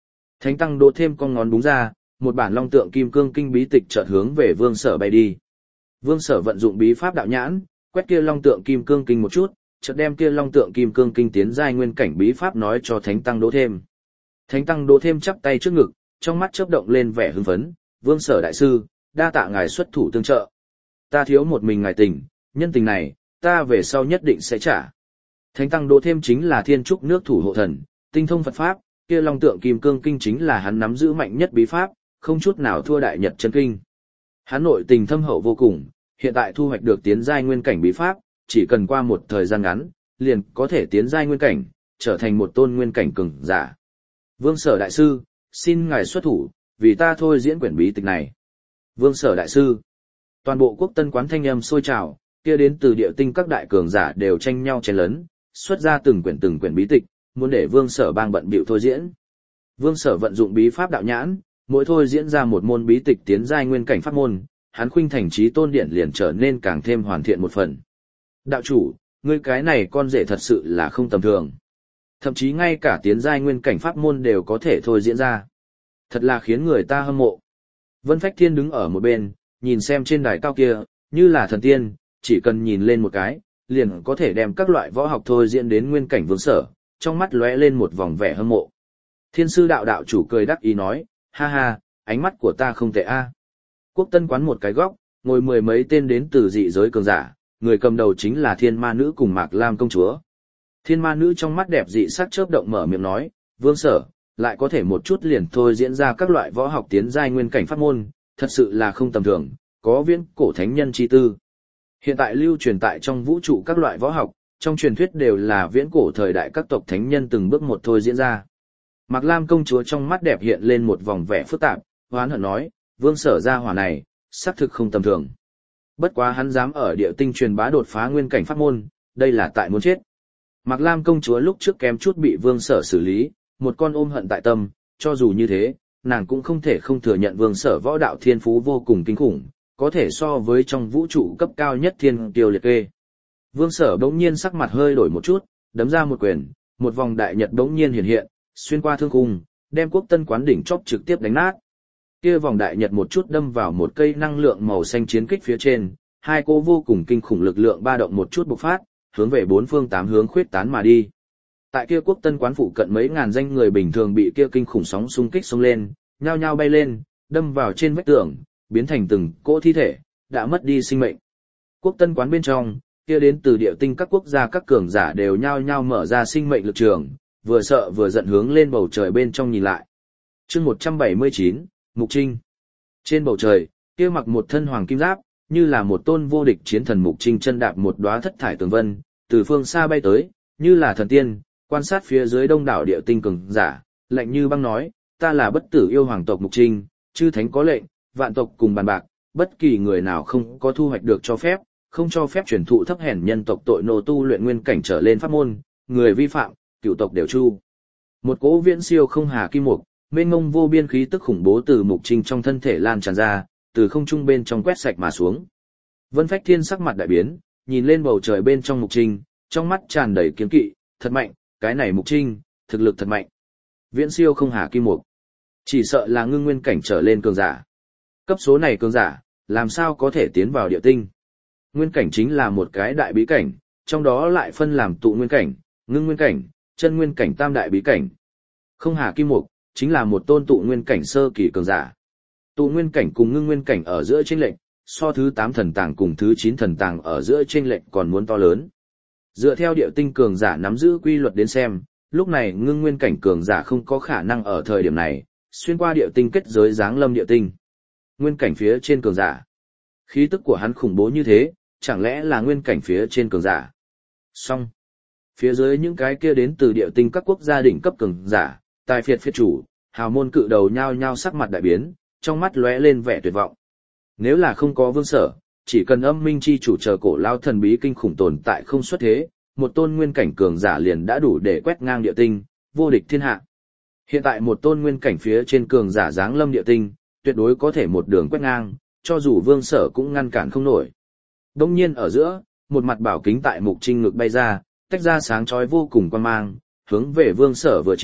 [SPEAKER 1] Thánh tăng Đỗ Thêm con ngón búng ra, một bản long tượng kim cương kinh bí tịch chợt hướng về Vương Sở bay đi. Vương Sở vận dụng bí pháp đạo nhãn, quét kia long tượng kim cương kinh một chút, chợt đem kia long tượng kim cương kinh tiến giai nguyên cảnh bí pháp nói cho Thánh tăng Đỗ Thêm. Thánh tăng Đỗ Thêm chắp tay trước ngực, trong mắt chớp động lên vẻ hưng phấn, "Vương Sở đại sư, đa tạ ngài xuất thủ tương trợ. Ta thiếu một mình ngài tình, nhân tình này, ta về sau nhất định sẽ trả." Thánh tăng Đỗ Thêm chính là thiên trúc nước thủ hộ thần, tinh thông Phật pháp, kia long tượng kim cương kinh chính là hắn nắm giữ mạnh nhất bí pháp, không chút nào thua đại nhật chân kinh. Hắn nội tình thâm hậu vô cùng, hiện tại thu hoạch được tiến giai nguyên cảnh bí pháp, chỉ cần qua một thời gian ngắn, liền có thể tiến giai nguyên cảnh, trở thành một tôn nguyên cảnh cường giả. "Vương Sở đại sư, xin ngài xuất thủ, vì ta thôi diễn quyển bí tịch này." "Vương Sở đại sư." Toàn bộ quốc tân quán thanh âm sôi trào, kia đến từ địa tinh các đại cường giả đều tranh nhau chen lấn, xuất ra từng quyển từng quyển bí tịch, muốn để Vương Sở bang bận bịu thôi diễn. Vương Sở vận dụng bí pháp đạo nhãn, mỗi thôi diễn ra một môn bí tịch tiến giai nguyên cảnh pháp môn, hắn khuynh thành chí tôn điện liền trở nên càng thêm hoàn thiện một phần. "Đạo chủ, ngươi cái này con rể thật sự là không tầm thường. Thậm chí ngay cả tiến giai nguyên cảnh pháp môn đều có thể thôi diễn ra. Thật là khiến người ta hâm mộ." Vân Phách Thiên đứng ở một bên, nhìn xem trên đài cao kia, như là thần tiên, chỉ cần nhìn lên một cái, liền có thể đem các loại võ học thôi diễn đến nguyên cảnh Vương Sở, trong mắt lóe lên một vòng vẻ hâm mộ. Thiên sư đạo đạo chủ cười đắc ý nói, "Ha ha, ánh mắt của ta không tệ a." Quốc tân quán một cái góc, ngồi mười mấy tên đến từ dị giới cường giả, người cầm đầu chính là Thiên Ma Nữ cùng Mạc Lam công chúa. Thiên Ma Nữ trong mắt đẹp dị sắc chớp động mở miệng nói, "Vương Sở, lại có thể một chút liền thôi diễn ra các loại võ học tiến giai nguyên cảnh pháp môn, thật sự là không tầm thường, có viễn cổ thánh nhân chi tư." Hiện tại lưu truyền tại trong vũ trụ các loại võ học, trong truyền thuyết đều là viễn cổ thời đại các tộc thánh nhân từng bước một thôi diễn ra. Mạc Lam công chúa trong mắt đẹp hiện lên một vòng vẻ phức tạp, hoán hận nói, "Vương Sở gia hỏa này, xác thực không tầm thường. Bất quá hắn dám ở địa tinh truyền bá đột phá nguyên cảnh pháp môn, đây là tại muốn chết." Mạc Lam công chúa lúc trước kém chút bị Vương Sở xử lý, một con ôm hận tại tâm, cho dù như thế, nàng cũng không thể không thừa nhận Vương Sở võ đạo thiên phú vô cùng kinh khủng, có thể so với trong vũ trụ cấp cao nhất thiên kiêu liệt kê. Vương Sở bỗng nhiên sắc mặt hơi đổi một chút, đấm ra một quyền, một vòng đại nhật bỗng nhiên hiện hiện, xuyên qua thương khung, đem quốc tân quán đỉnh chóp trực tiếp đánh nát. Kia vòng đại nhật một chút đâm vào một cây năng lượng màu xanh chiến kích phía trên, hai cô vô cùng kinh khủng lực lượng ba động một chút bộc phát, hướng về bốn phương tám hướng khuyết tán mà đi. Tại kia quốc tân quán phụ cận mấy ngàn danh người bình thường bị kia kinh khủng sóng xung kích xông lên, nhao nhao bay lên, đâm vào trên vách tường, biến thành từng cỗ thi thể, đã mất đi sinh mệnh. Quốc tân quán bên trong, kia đến từ địa tinh các quốc gia các cường giả đều nhao nhao mở ra sinh mệnh lực trường, vừa sợ vừa giận hướng lên bầu trời bên trong nhìn lại. Chương một trăm bảy mươi chín, Mục Trinh. Trên bầu trời, kia mặc một thân hoàng kim giáp, như là một tôn vô địch chiến thần Mục Trinh chân đạp một đóa thất thải tường vân, từ phương xa bay tới, như là thần tiên, quan sát phía dưới đông đảo địa tinh cường giả, lạnh như băng nói, "Ta là bất tử yêu hoàng tộc Mục Trinh, chư thánh có lệnh, vạn tộc cùng bàn bạc, bất kỳ người nào không có thu hoạch được cho phép, không cho phép truyền thụ thấp hèn nhân tộc tội nô tu luyện nguyên cảnh trở lên pháp môn, người vi phạm, cửu tộc đều chu." Một cỗ viễn siêu không hà kim mục, mênh mông vô biên khí tức khủng bố từ Mục Trinh trong thân thể lan tràn ra, từ không trung bên trong quét sạch mà xuống. Vân Phách Thiên sắc mặt đại biến, nhìn lên bầu trời bên trong Mục Trinh, trong mắt tràn đầy kiêng kỵ, thật mạnh, cái này Mục Trinh, thực lực thật mạnh. Viễn siêu không hà kim mục, chỉ sợ là ngưng nguyên cảnh trở lên cường giả. Cấp số này cường giả, làm sao có thể tiến vào địa tinh? Nguyên cảnh chính là một cái đại bí cảnh, trong đó lại phân làm tụ nguyên cảnh, ngưng nguyên cảnh, chân nguyên cảnh tam đại bí cảnh. Không hà kim mục, chính là một tôn tụ nguyên cảnh sơ kỳ cường giả. Tụ nguyên cảnh cùng ngưng nguyên cảnh ở giữa chênh lệch, so thứ tám thần tàng cùng thứ chín thần tàng ở giữa chênh lệch còn muốn to lớn. Dựa theo địa tinh cường giả nắm giữ quy luật đến xem, lúc này ngưng nguyên cảnh cường giả không có khả năng ở thời điểm này xuyên qua địa tinh kết giới giáng lâm địa tinh. Nguyên cảnh phía trên cường giả, khí tức của hắn khủng bố như thế, chẳng lẽ là nguyên cảnh phía trên cường giả? Song, phía dưới những cái kia đến từ địa tinh các quốc gia đỉnh cấp cường giả, tài phiệt phiệt chủ, hào môn cự đầu nhao nhao sắc mặt đại biến, trong mắt lóe lên vẻ tuyệt vọng. Nếu là không có Vương Sở, chỉ cần âm minh chi chủ chờ cổ lao thần bí kinh khủng tồn tại không xuất thế, một tôn nguyên cảnh cường giả liền đã đủ để quét ngang địa tinh, vô địch thiên hạ. Hiện tại một tôn nguyên cảnh phía trên cường giả giáng lâm địa tinh, tuyệt đối có thể một đường quét ngang, cho dù Vương Sở cũng ngăn cản không nổi. Đông nhiên ở giữa, một mặt bảo kính tại Mục Trinh ngực bay ra, tách ra sáng chói vô cùng quan mang, hướng về Vương Sở vừa chiếu,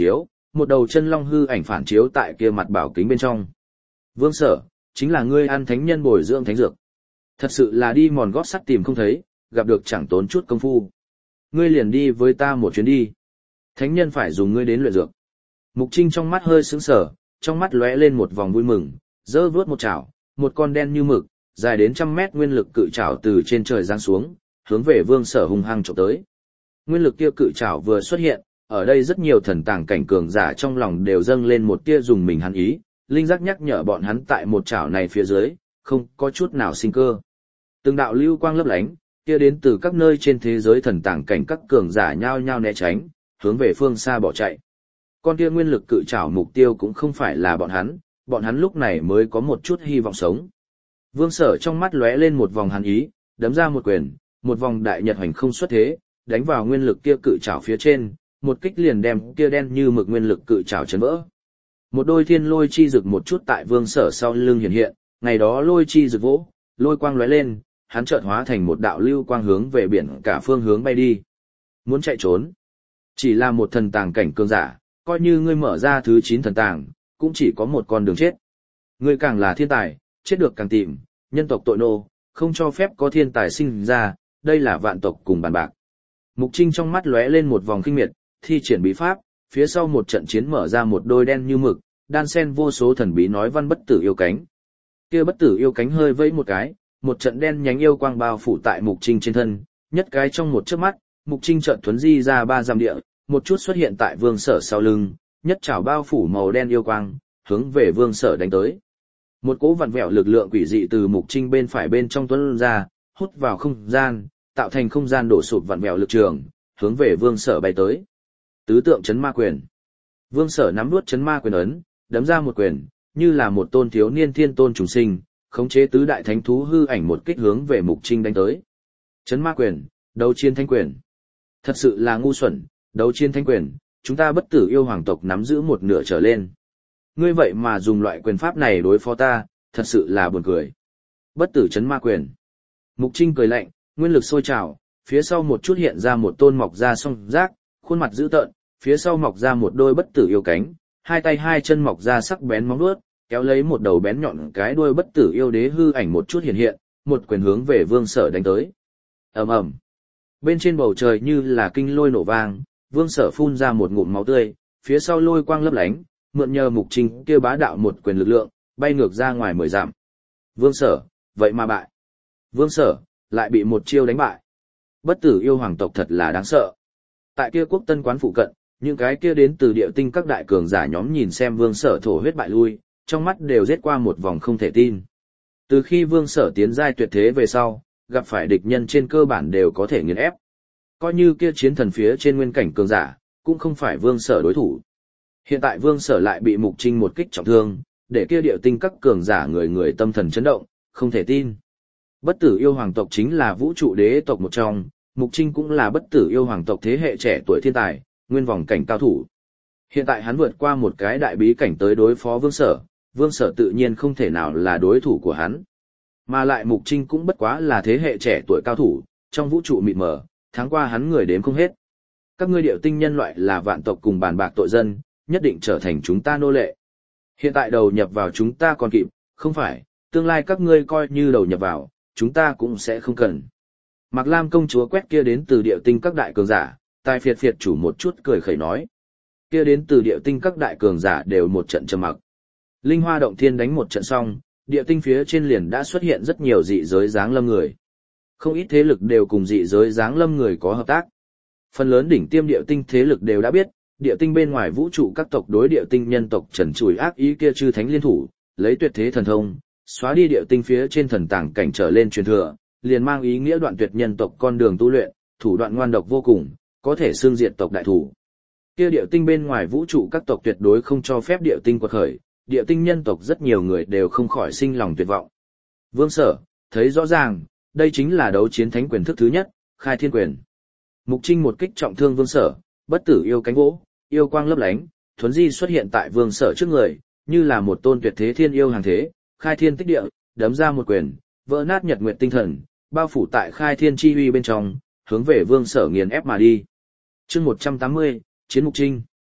[SPEAKER 1] một đầu chân long hư ảnh phản chiếu tại kia mặt bảo kính bên trong. Vương Sở, chính là ngươi ăn thánh nhân bồi dưỡng thánh dược. Thật sự là đi mòn gót sắt tìm không thấy, gặp được chẳng tốn chút công phu. Ngươi liền đi với ta một chuyến đi. Thánh nhân phải dùng ngươi đến luyện dược. Mục Trinh trong mắt hơi sững sờ, trong mắt lóe lên một vòng vui mừng, giơ vớt một chảo, một con đen như mực, dài đến trăm mét nguyên lực cự chảo từ trên trời giáng xuống, hướng về Vương Sở hung hăng chụp tới. Nguyên lực kia cự chảo vừa xuất hiện, ở đây rất nhiều thần tàng cảnh cường giả trong lòng đều dâng lên một tia dùng mình hắn ý, linh giác nhắc nhở bọn hắn tại một chảo này phía dưới, không có chút nào sinh cơ. Từng đạo lưu quang lấp lánh, kia đến từ các nơi trên thế giới thần tàng cảnh các cường giả nhao nhao né tránh, hướng về phương xa bỏ chạy. Con kia nguyên lực cự trảo mục tiêu cũng không phải là bọn hắn, bọn hắn lúc này mới có một chút hy vọng sống. Vương Sở trong mắt lóe lên một vòng hàn ý, đấm ra một quyền, một vòng đại nhật hành không xuất thế, đánh vào nguyên lực kia cự trảo phía trên, một kích liền đem kia đen như mực nguyên lực cự trảo chấn vỡ. Một đôi thiên lôi chi rực một chút tại Vương Sở sau lưng hiện hiện, ngày đó lôi chi rực vỗ, lôi quang lóe lên, hắn chợt hóa thành một đạo lưu quang hướng về biển cả phương hướng bay đi. Muốn chạy trốn, chỉ là một thần tàng cảnh cường giả, coi như ngươi mở ra thứ chín thần tàng, cũng chỉ có một con đường chết. Ngươi càng là thiên tài, chết được càng tìm, nhân tộc tội nô, không cho phép có thiên tài sinh ra, đây là vạn tộc cùng bàn bạc. Mục Trinh trong mắt lóe lên một vòng kinh miệt, thi triển bí pháp, phía sau một trận chiến mở ra một đôi đen như mực, đan sen vô số thần bí nói văn bất tử yêu cánh. Kia bất tử yêu cánh hơi vẫy một cái, một trận đen nhánh yêu quang bao phủ tại Mục Trinh trên thân, nhất cái trong một chớp mắt, Mục Trinh chợt thuấn di ra ba dặm địa, một chút xuất hiện tại Vương Sở sau lưng, nhất chảo bao phủ màu đen yêu quang, hướng về Vương Sở đánh tới. Một cỗ vặn vẹo lực lượng quỷ dị từ Mục Trinh bên phải bên trong tuôn ra, hút vào không gian, tạo thành không gian đổ sụp vặn vẹo lực trường, hướng về Vương Sở bay tới. Tứ tượng chấn ma quyền. Vương Sở nắm nuốt chấn ma quyền ấn, đấm ra một quyền, như là một tôn thiếu niên thiên tôn trùng sinh, khống chế tứ đại thánh thú hư ảnh một kích hướng về Mục Trinh đánh tới. Chấn ma quyền, đấu chiến thánh quyền. Thật sự là ngu xuẩn, đấu chiến thánh quyền, chúng ta bất tử yêu hoàng tộc nắm giữ một nửa trở lên. Ngươi vậy mà dùng loại quyền pháp này đối phó ta, thật sự là buồn cười. Bất tử chấn ma quyền. Mục Trinh cười lạnh, nguyên lực sôi trào, phía sau một chút hiện ra một tôn mọc ra song giác, khuôn mặt dữ tợn, phía sau mọc ra một đôi bất tử yêu cánh, hai tay hai chân mọc ra sắc bén móng vuốt, kéo lấy một đầu bén nhọn cái đuôi bất tử yêu đế hư ảnh một chút hiện hiện, một quyền hướng về Vương Sở đánh tới. Ầm ầm. Bên trên bầu trời như là kinh lôi nổ vang, Vương Sở phun ra một ngụm máu tươi, phía sau lôi quang lấp lánh, mượn nhờ Mục Trinh kia bá đạo một quyền lực lượng, bay ngược ra ngoài mười dặm. Vương Sở, vậy mà bại. Vương Sở lại bị một chiêu đánh bại. Bất tử yêu hoàng tộc thật là đáng sợ. Tại kia quốc tân quán phụ cận, những cái kia đến từ địa tinh các đại cường giả nhóm nhìn xem Vương Sở thổ huyết bại lui, trong mắt đều giết qua một vòng không thể tin. Từ khi Vương Sở tiến giai tuyệt thế về sau, gặp phải địch nhân trên cơ bản đều có thể nghiền ép. Coi như kia chiến thần phía trên nguyên cảnh cường giả, cũng không phải Vương Sở đối thủ. Hiện tại Vương Sở lại bị Mục Trinh một kích trọng thương, để kia địa tinh các cường giả người người tâm thần chấn động, không thể tin. Bất tử yêu hoàng tộc chính là vũ trụ đế tộc một trong, Mục Trinh cũng là bất tử yêu hoàng tộc thế hệ trẻ tuổi thiên tài, nguyên vòng cảnh cao thủ. Hiện tại hắn vượt qua một cái đại bí cảnh tới đối phó Vương Sở, Vương Sở tự nhiên không thể nào là đối thủ của hắn. Mà lại Mục Trinh cũng bất quá là thế hệ trẻ tuổi cao thủ, trong vũ trụ mịt mờ, tháng qua hắn người đếm không hết. Các ngươi điệu tinh nhân loại là vạn tộc cùng bàn bạc tội dân, nhất định trở thành chúng ta nô lệ. Hiện tại đầu nhập vào chúng ta còn kịp, không phải, tương lai các ngươi coi như đầu nhập vào, chúng ta cũng sẽ không cần. Mạc Lam công chúa quét kia đến từ điệu tinh các đại cường giả, tài phiệt phiệt chủ một chút cười khẩy nói. Kia đến từ điệu tinh các đại cường giả đều một trận trầm mặc. Linh Hoa động thiên đánh một trận xong, địa tinh phía trên liền đã xuất hiện rất nhiều dị giới giáng lâm người. Không ít thế lực đều cùng dị giới giáng lâm người có hợp tác. Phần lớn đỉnh tiêm địa tinh thế lực đều đã biết, địa tinh bên ngoài vũ trụ các tộc đối địa tinh nhân tộc trần trụi ác ý kia chư thánh liên thủ, lấy tuyệt thế thần thông, xóa đi địa tinh phía trên thần tàng cảnh trở lên truyền thừa, liền mang ý nghĩa đoạn tuyệt nhân tộc con đường tu luyện, thủ đoạn ngoan độc vô cùng, có thể xương diệt tộc đại thủ. Kia địa tinh bên ngoài vũ trụ các tộc tuyệt đối không cho phép địa tinh quật khởi, địa tinh nhân tộc rất nhiều người đều không khỏi sinh lòng tuyệt vọng. Vương Sở, thấy rõ ràng, đây chính là đấu chiến thánh quyền thức thứ nhất, khai thiên quyền. Mục Trinh một kích trọng thương Vương Sở, bất tử yêu cánh gỗ, yêu quang lấp lánh, thuấn di xuất hiện tại Vương Sở trước người, như là một tôn tuyệt thế thiên yêu hàng thế, khai thiên tích địa, đấm ra một quyền, vỡ nát nhật nguyệt tinh thần, bao phủ tại khai thiên chi uy bên trong, hướng về Vương Sở nghiền ép mà đi. Chương một trăm tám mươi, Chiến Mục Trinh.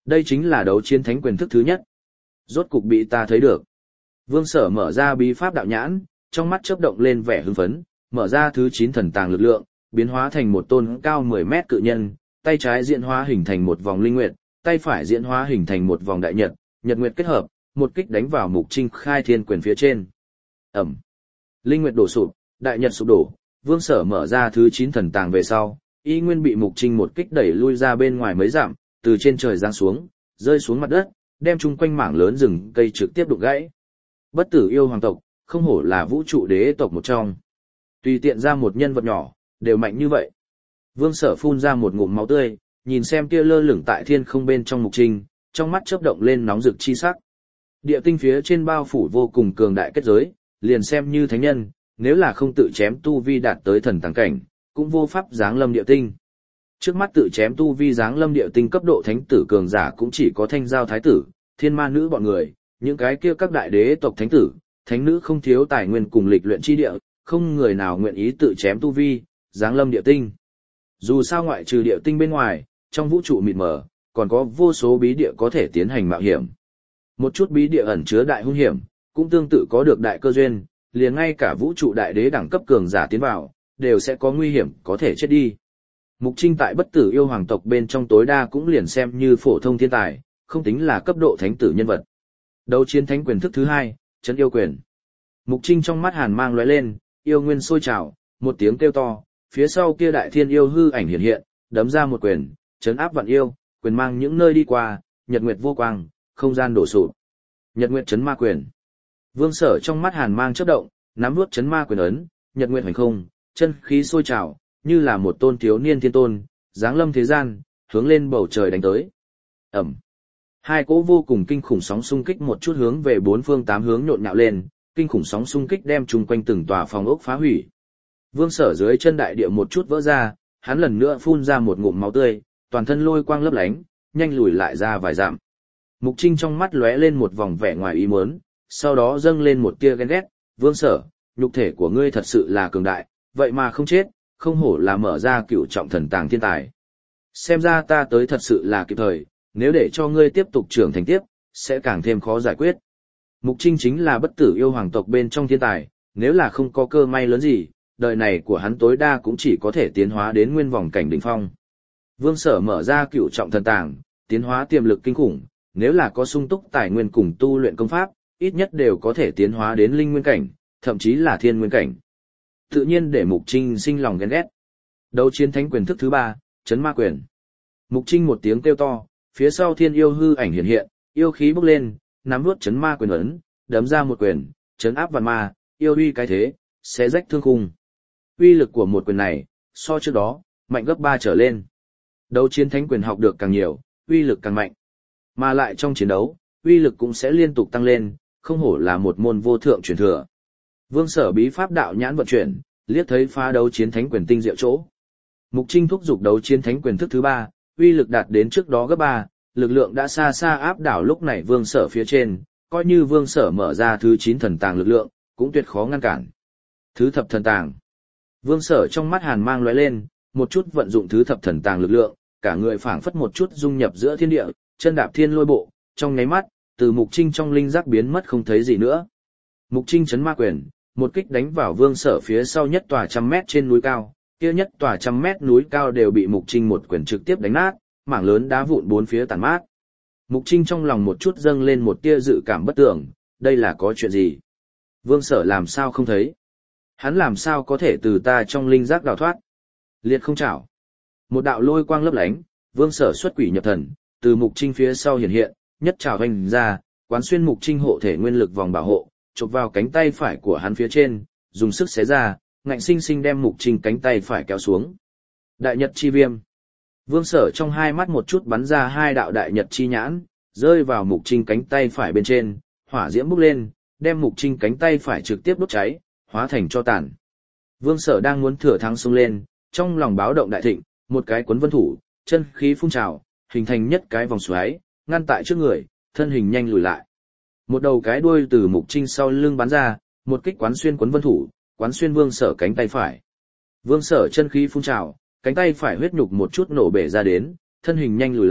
[SPEAKER 1] Đây chính là đấu chiến thánh quyền thức thứ nhất. Rốt cục bị ta thấy được. Vương Sở mở ra bí pháp đạo nhãn, trong mắt chớp động lên vẻ hưng phấn, mở ra thứ chín thần tàng lực lượng, biến hóa thành một tôn cao mười mét cự nhân, tay trái diễn hóa hình thành một vòng linh nguyệt, tay phải diễn hóa hình thành một vòng đại nhật, nhật nguyệt kết hợp, một kích đánh vào Mục Trinh khai thiên quyền phía trên. Ẩm. Linh nguyệt đổ sụp, đại nhật sụp đổ, Vương Sở mở ra thứ chín thần tàng về sau, y nguyên bị Mục Trinh một kích đẩy lui ra bên ngoài mấy dặm, từ trên trời giáng xuống, rơi xuống mặt đất, đem chung quanh mảng lớn rừng cây trực tiếp đục gãy. Bất tử yêu hoàng tộc, không hổ là vũ trụ đế tộc một trong. Tùy tiện ra một nhân vật nhỏ, đều mạnh như vậy. Vương Sở phun ra một ngụm máu tươi, nhìn xem kia lơ lửng tại thiên không bên trong Mục Trinh, trong mắt chớp động lên nóng rực chi sắc. Địa tinh phía trên bao phủ vô cùng cường đại kết giới, liền xem như thánh nhân, nếu là không tự chém tu vi đạt tới thần tàng cảnh, cũng vô pháp giáng lâm địa tinh. Trước mắt tự chém tu vi giáng lâm địa tinh cấp độ thánh tử cường giả cũng chỉ có Thanh Giao thái tử, Thiên Ma nữ bọn người, những cái kia các đại đế tộc thánh tử, thánh nữ không thiếu tài nguyên cùng lịch luyện chi địa, không người nào nguyện ý tự chém tu vi, giáng lâm địa tinh. Dù sao ngoại trừ địa tinh bên ngoài, trong vũ trụ mịt mờ, còn có vô số bí địa có thể tiến hành mạo hiểm. Một chút bí địa ẩn chứa đại hung hiểm, cũng tương tự có được đại cơ duyên, liền ngay cả vũ trụ đại đế đẳng cấp cường giả tiến vào, đều sẽ có nguy hiểm có thể chết đi. Mục Trinh tại bất tử yêu hoàng tộc bên trong tối đa cũng liền xem như phổ thông thiên tài, không tính là cấp độ thánh tử nhân vật. Đấu chiến thánh quyền thức thứ hai, trấn yêu quyền. Mục Trinh trong mắt hàn mang lóe lên, yêu nguyên sôi trào, một tiếng kêu to, phía sau kia đại thiên yêu hư ảnh hiện hiện, đấm ra một quyền, trấn áp vạn yêu, quyền mang những nơi đi qua, nhật nguyệt vô quang, không gian đổ sụp. Nhật nguyệt trấn ma quyền. Vương Sở trong mắt hàn mang chớp động, nắm vuốt trấn ma quyền ấn, nhật nguyệt hành không, chân khí sôi trào, như là một tôn thiếu niên thiên tôn, giáng lâm thế gian, hướng lên bầu trời đánh tới. Ẩm. Hai cỗ vô cùng kinh khủng sóng xung kích một chút hướng về bốn phương tám hướng nhộn nhạo lên, kinh khủng sóng xung kích đem chung quanh từng tòa phòng ốc phá hủy. Vương Sở dưới chân đại địa một chút vỡ ra, hắn lần nữa phun ra một ngụm máu tươi, toàn thân lôi quang lấp lánh, nhanh lùi lại ra vài dặm. Mục Trinh trong mắt lóe lên một vòng vẻ ngoài ý muốn, sau đó dâng lên một tia ghen ghét, Vương Sở, nhục thể của ngươi thật sự là cường đại, vậy mà không chết, không hổ là mở ra cựu trọng thần tàng thiên tài. Xem ra ta tới thật sự là kịp thời, nếu để cho ngươi tiếp tục trưởng thành tiếp, sẽ càng thêm khó giải quyết. Mục Trinh chính là bất tử yêu hoàng tộc bên trong thiên tài, nếu là không có cơ may lớn gì, đời này của hắn tối đa cũng chỉ có thể tiến hóa đến nguyên vòng cảnh đỉnh phong. Vương Sở mở ra cựu trọng thần tàng, tiến hóa tiềm lực kinh khủng, nếu là có sung túc tài nguyên cùng tu luyện công pháp, ít nhất đều có thể tiến hóa đến linh nguyên cảnh, thậm chí là thiên nguyên cảnh. Tự nhiên để Mục Trinh sinh lòng ghen ghét. Đấu chiến thánh quyền thức thứ ba, trấn ma quyền. Mục Trinh một tiếng kêu to, phía sau thiên yêu hư ảnh hiện hiện, yêu khí bốc lên, nắm nuốt trấn ma quyền ấn, đấm ra một quyền, trấn áp vạn ma, yêu uy cái thế, xé rách thương khung. Uy lực của một quyền này, so trước đó, mạnh gấp ba trở lên. Đấu chiến thánh quyền học được càng nhiều, uy lực càng mạnh. Mà lại trong chiến đấu, uy lực cũng sẽ liên tục tăng lên, không hổ là một môn vô thượng truyền thừa. Vương Sở bí pháp đạo nhãn vận chuyển, liếc thấy phá đấu chiến thánh quyền tinh diệu chỗ. Mục Trinh thúc giục đấu chiến thánh quyền thức thứ ba, uy lực đạt đến trước đó gấp ba, lực lượng đã xa xa áp đảo lúc này Vương Sở phía trên, coi như Vương Sở mở ra thứ chín thần tàng lực lượng, cũng tuyệt khó ngăn cản. Thứ thập thần tàng. Vương Sở trong mắt hàn mang lóe lên, một chút vận dụng thứ thập thần tàng lực lượng, cả người phảng phất một chút dung nhập giữa thiên địa, chân đạp thiên lôi bộ, trong nháy mắt, từ Mục Trinh trong linh giác biến mất không thấy gì nữa. Mục Trinh trấn ma quyền, một kích đánh vào Vương Sở phía sau nhất tòa trăm mét trên núi cao, kia nhất tòa trăm mét núi cao đều bị Mục Trinh một quyền trực tiếp đánh nát, mảng lớn đá vụn bốn phía tàn mát. Mục Trinh trong lòng một chút dâng lên một tia dự cảm bất tưởng, đây là có chuyện gì? Vương Sở làm sao không thấy? Hắn làm sao có thể từ ta trong linh giác đào thoát? Liệt không chảo. Một đạo lôi quang lấp lánh, Vương Sở xuất quỷ nhập thần, từ Mục Trinh phía sau hiện hiện, nhất chảo hành ra, quán xuyên Mục Trinh hộ thể nguyên lực vòng bảo hộ, chụp vào cánh tay phải của hắn phía trên, dùng sức xé ra, ngạnh sinh sinh đem Mục Trinh cánh tay phải kéo xuống. Đại Nhật chi viêm. Vương Sở trong hai mắt một chút bắn ra hai đạo đại nhật chi nhãn, rơi vào Mục Trinh cánh tay phải bên trên, hỏa diễm bốc lên, đem Mục Trinh cánh tay phải trực tiếp đốt cháy, hóa thành tro tàn. Vương Sở đang muốn thừa thắng xông lên, trong lòng báo động đại thịnh, một cái cuốn vân thủ, chân khí phun trào, hình thành nhất cái vòng xoáy, ngăn tại trước người, thân hình nhanh lùi lại. Một đầu cái đuôi từ Mục Trinh sau lưng bắn ra, một kích quán xuyên cuốn vân thủ, quán xuyên Vương Sở cánh tay phải. Vương Sở chân khí phun trào, cánh tay phải huyết nhục một chút nổ bể ra đến, thân hình nhanh lùi lại,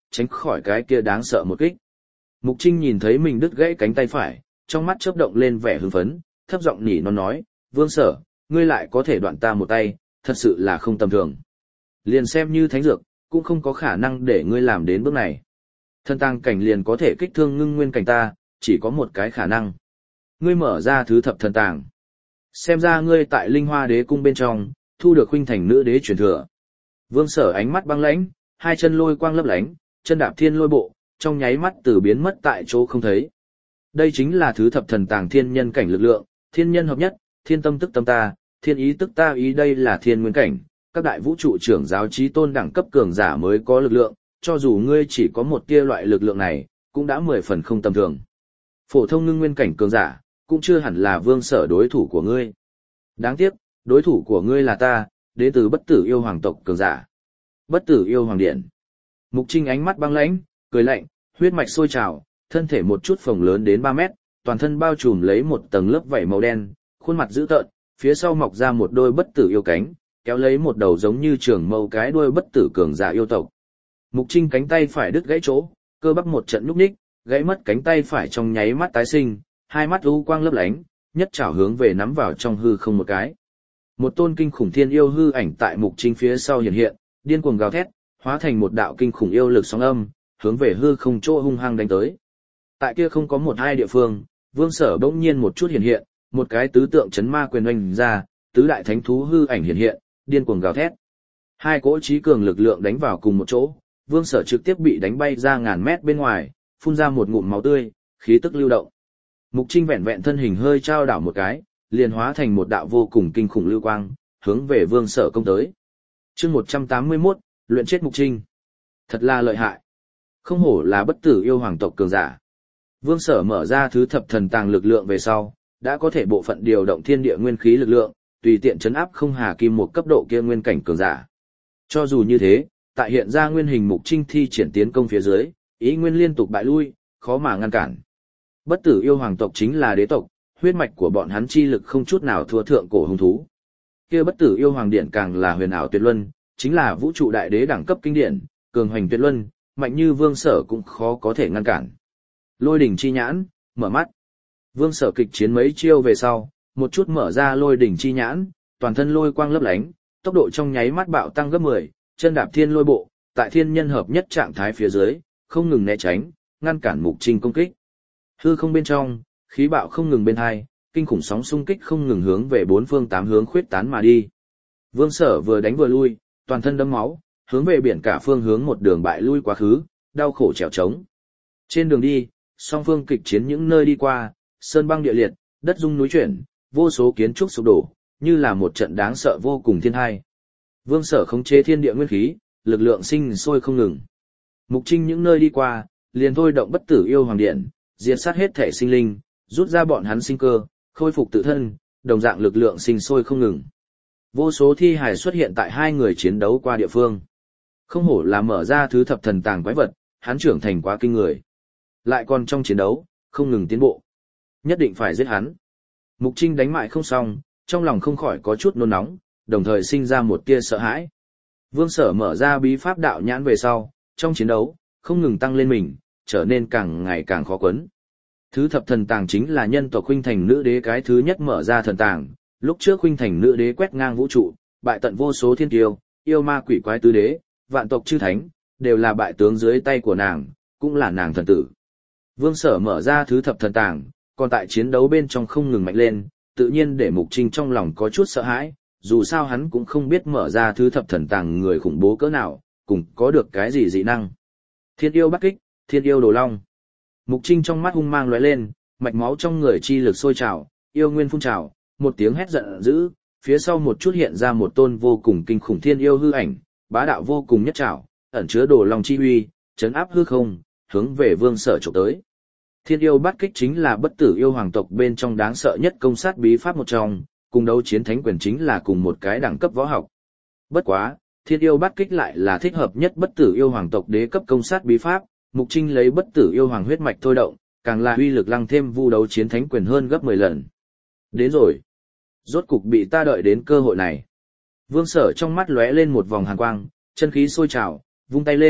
[SPEAKER 1] tránh khỏi cái kia đáng sợ một kích. Mục Trinh nhìn thấy mình đứt gãy cánh tay phải, trong mắt chớp động lên vẻ hưng phấn, thấp giọng nỉ non nói, Vương Sở, ngươi lại có thể đoạn ta một tay, thật sự là không tầm thường. Liền xem như thánh dược, cũng không có khả năng để ngươi làm đến bước này. Thần tàng cảnh liền có thể kích thương ngưng nguyên cảnh ta, chỉ có một cái khả năng. Ngươi mở ra thứ thập thần tàng. Xem ra ngươi tại Linh Hoa Đế cung bên trong, thu được huynh thành nữ đế truyền thừa. Vương Sở ánh mắt băng lãnh, hai chân lôi quang lấp lánh, chân đạp thiên lôi bộ, trong nháy mắt từ biến mất tại chỗ không thấy. Đây chính là thứ thập thần tàng thiên nhân cảnh lực lượng, thiên nhân hợp nhất, thiên tâm tức tâm ta, thiên ý tức ta ý, đây là thiên nguyên cảnh, các đại vũ trụ trưởng giáo chí tôn đẳng cấp cường giả mới có lực lượng, cho dù ngươi chỉ có một tia loại lực lượng này, cũng đã mười phần không tầm thường. Phổ thông ngưng nguyên cảnh cường giả, cũng chưa hẳn là Vương Sở đối thủ của ngươi. Đáng tiếc, đối thủ của ngươi là ta, đến từ bất tử yêu hoàng tộc cường giả. Bất tử yêu hoàng điện. Mục Trinh ánh mắt băng lãnh, cười lạnh, huyết mạch sôi trào, thân thể một chút phồng lớn đến ba mét, toàn thân bao trùm lấy một tầng lớp vảy màu đen, khuôn mặt dữ tợn, phía sau mọc ra một đôi bất tử yêu cánh, kéo lấy một đầu giống như trường mâu cái đuôi bất tử cường giả yêu tộc. Mục Trinh cánh tay phải đứt gãy chỗ, cơ bắp một trận nhúc nhích, gãy mất cánh tay phải trong nháy mắt tái sinh, hai mắt u quang lấp lánh, nhất chảo hướng về nắm vào trong hư không một cái. Một tôn kinh khủng thiên yêu hư ảnh tại Mục Trinh phía sau hiện hiện, điên cuồng gào thét, hóa thành một đạo kinh khủng yêu lực sóng âm, hướng về hư không chỗ hung hăng đánh tới. Tại kia không có một hai địa phương, Vương Sở bỗng nhiên một chút hiện hiện, một cái tứ tượng chấn ma quyền oanh ra, tứ đại thánh thú hư ảnh hiện hiện, điên cuồng gào thét. Hai cỗ trí cường lực lượng đánh vào cùng một chỗ, Vương Sở trực tiếp bị đánh bay ra ngàn mét bên ngoài, phun ra một ngụm máu tươi, khí tức lưu động. Mục Trinh vẹn vẹn thân hình hơi trao đảo một cái, liền hóa thành một đạo vô cùng kinh khủng lưu quang, hướng về Vương Sở công tới. Chương một trăm tám mươi mốt, luyện chết Mục Trinh. Thật là lợi hại. Không hổ là bất tử yêu hoàng tộc cường giả. Vương Sở mở ra thứ thập thần tàng lực lượng về sau, đã có thể bộ phận điều động thiên địa nguyên khí lực lượng, tùy tiện chấn áp không hà kim một cấp độ kia nguyên cảnh cường giả. Cho dù như thế, tại hiện ra nguyên hình Mục Trinh thi triển tiến công phía dưới, ý nguyên liên tục bại lui, khó mà ngăn cản. Bất tử yêu hoàng tộc chính là đế tộc, huyết mạch của bọn hắn chi lực không chút nào thua thượng cổ hung thú. Kia bất tử yêu hoàng điện càng là huyền ảo tuyệt luân, chính là vũ trụ đại đế đẳng cấp kinh điển, cường hoành tuyệt luân, mạnh như Vương Sở cũng khó có thể ngăn cản. Lôi đỉnh chi nhãn, mở mắt. Vương Sở kịch chiến mấy chiêu về sau, một chút mở ra lôi đỉnh chi nhãn, toàn thân lôi quang lấp lánh, tốc độ trong nháy mắt bạo tăng gấp mười, chân đạp thiên lôi bộ, tại thiên nhân hợp nhất trạng thái phía dưới, không ngừng né tránh, ngăn cản Mục Trinh công kích. Hư không bên trong, khí bạo không ngừng bên hai, kinh khủng sóng xung kích không ngừng hướng về bốn phương tám hướng khuyết tán mà đi. Vương Sở vừa đánh vừa lui, toàn thân đẫm máu, hướng về biển cả phương hướng một đường bại lui quá khứ, đau khổ trèo trống. Trên đường đi, song phương kịch chiến những nơi đi qua, sơn băng địa liệt, đất rung núi chuyển, vô số kiến trúc sụp đổ, như là một trận đáng sợ vô cùng thiên hai. Vương Sở khống chế thiên địa nguyên khí, lực lượng sinh sôi không ngừng. Mục Trinh những nơi đi qua, liền thôi động bất tử yêu hoàng điện, diệt sát hết thể sinh linh, rút ra bọn hắn sinh cơ, khôi phục tự thân, đồng dạng lực lượng sinh sôi không ngừng. Vô số thi hài xuất hiện tại hai người chiến đấu qua địa phương. Không hổ là mở ra thứ thập thần tàng quái vật, hắn trưởng thành quá kinh người. Lại còn trong chiến đấu, không ngừng tiến bộ. Nhất định phải giết hắn. Mục Trinh đánh mại không xong, trong lòng không khỏi có chút nôn nóng, đồng thời sinh ra một tia sợ hãi. Vương Sở mở ra bí pháp đạo nhãn về sau, trong chiến đấu, không ngừng tăng lên mình, trở nên càng ngày càng khó quấn. Thứ thập thần tàng chính là nhân tộc huynh thành nữ đế cái thứ nhất mở ra thần tàng, lúc trước huynh thành nữ đế quét ngang vũ trụ, bại tận vô số thiên kiêu, yêu ma quỷ quái tứ đế, vạn tộc chư thánh, đều là bại tướng dưới tay của nàng, cũng là nàng thần tử. Vương Sở mở ra thứ thập thần tàng, còn tại chiến đấu bên trong không ngừng mạnh lên, tự nhiên để Mục Trinh trong lòng có chút sợ hãi, dù sao hắn cũng không biết mở ra thứ thập thần tàng người khủng bố cỡ nào, cùng có được cái gì dị năng. Thiên yêu bắt kích, thiên yêu đồ long. Mục Trinh trong mắt hung mang lóe lên, mạch máu trong người chi lực sôi trào, yêu nguyên phun trào, một tiếng hét giận dữ, phía sau một chút hiện ra một tôn vô cùng kinh khủng thiên yêu hư ảnh, bá đạo vô cùng nhất trảo, ẩn chứa đồ long chi uy, chấn áp hư không, hướng về Vương Sở chụp tới. Thiên yêu bắt kích chính là bất tử yêu hoàng tộc bên trong đáng sợ nhất công sát bí pháp một trong, cùng đấu chiến thánh quyền chính là cùng một cái đẳng cấp võ học. Bất quá, thiên yêu bắt kích lại là thích hợp nhất bất tử yêu hoàng tộc đế cấp công sát bí pháp, Mục Trinh lấy bất tử yêu hoàng huyết mạch thôi động, càng là uy lực lăng thêm vu đấu chiến thánh quyền hơn gấp mười lần. Đến rồi. Rốt cục bị ta đợi đến cơ hội này. Vương Sở trong mắt lóe lên một vòng hàn quang, chân khí sôi trào, vung tay lên,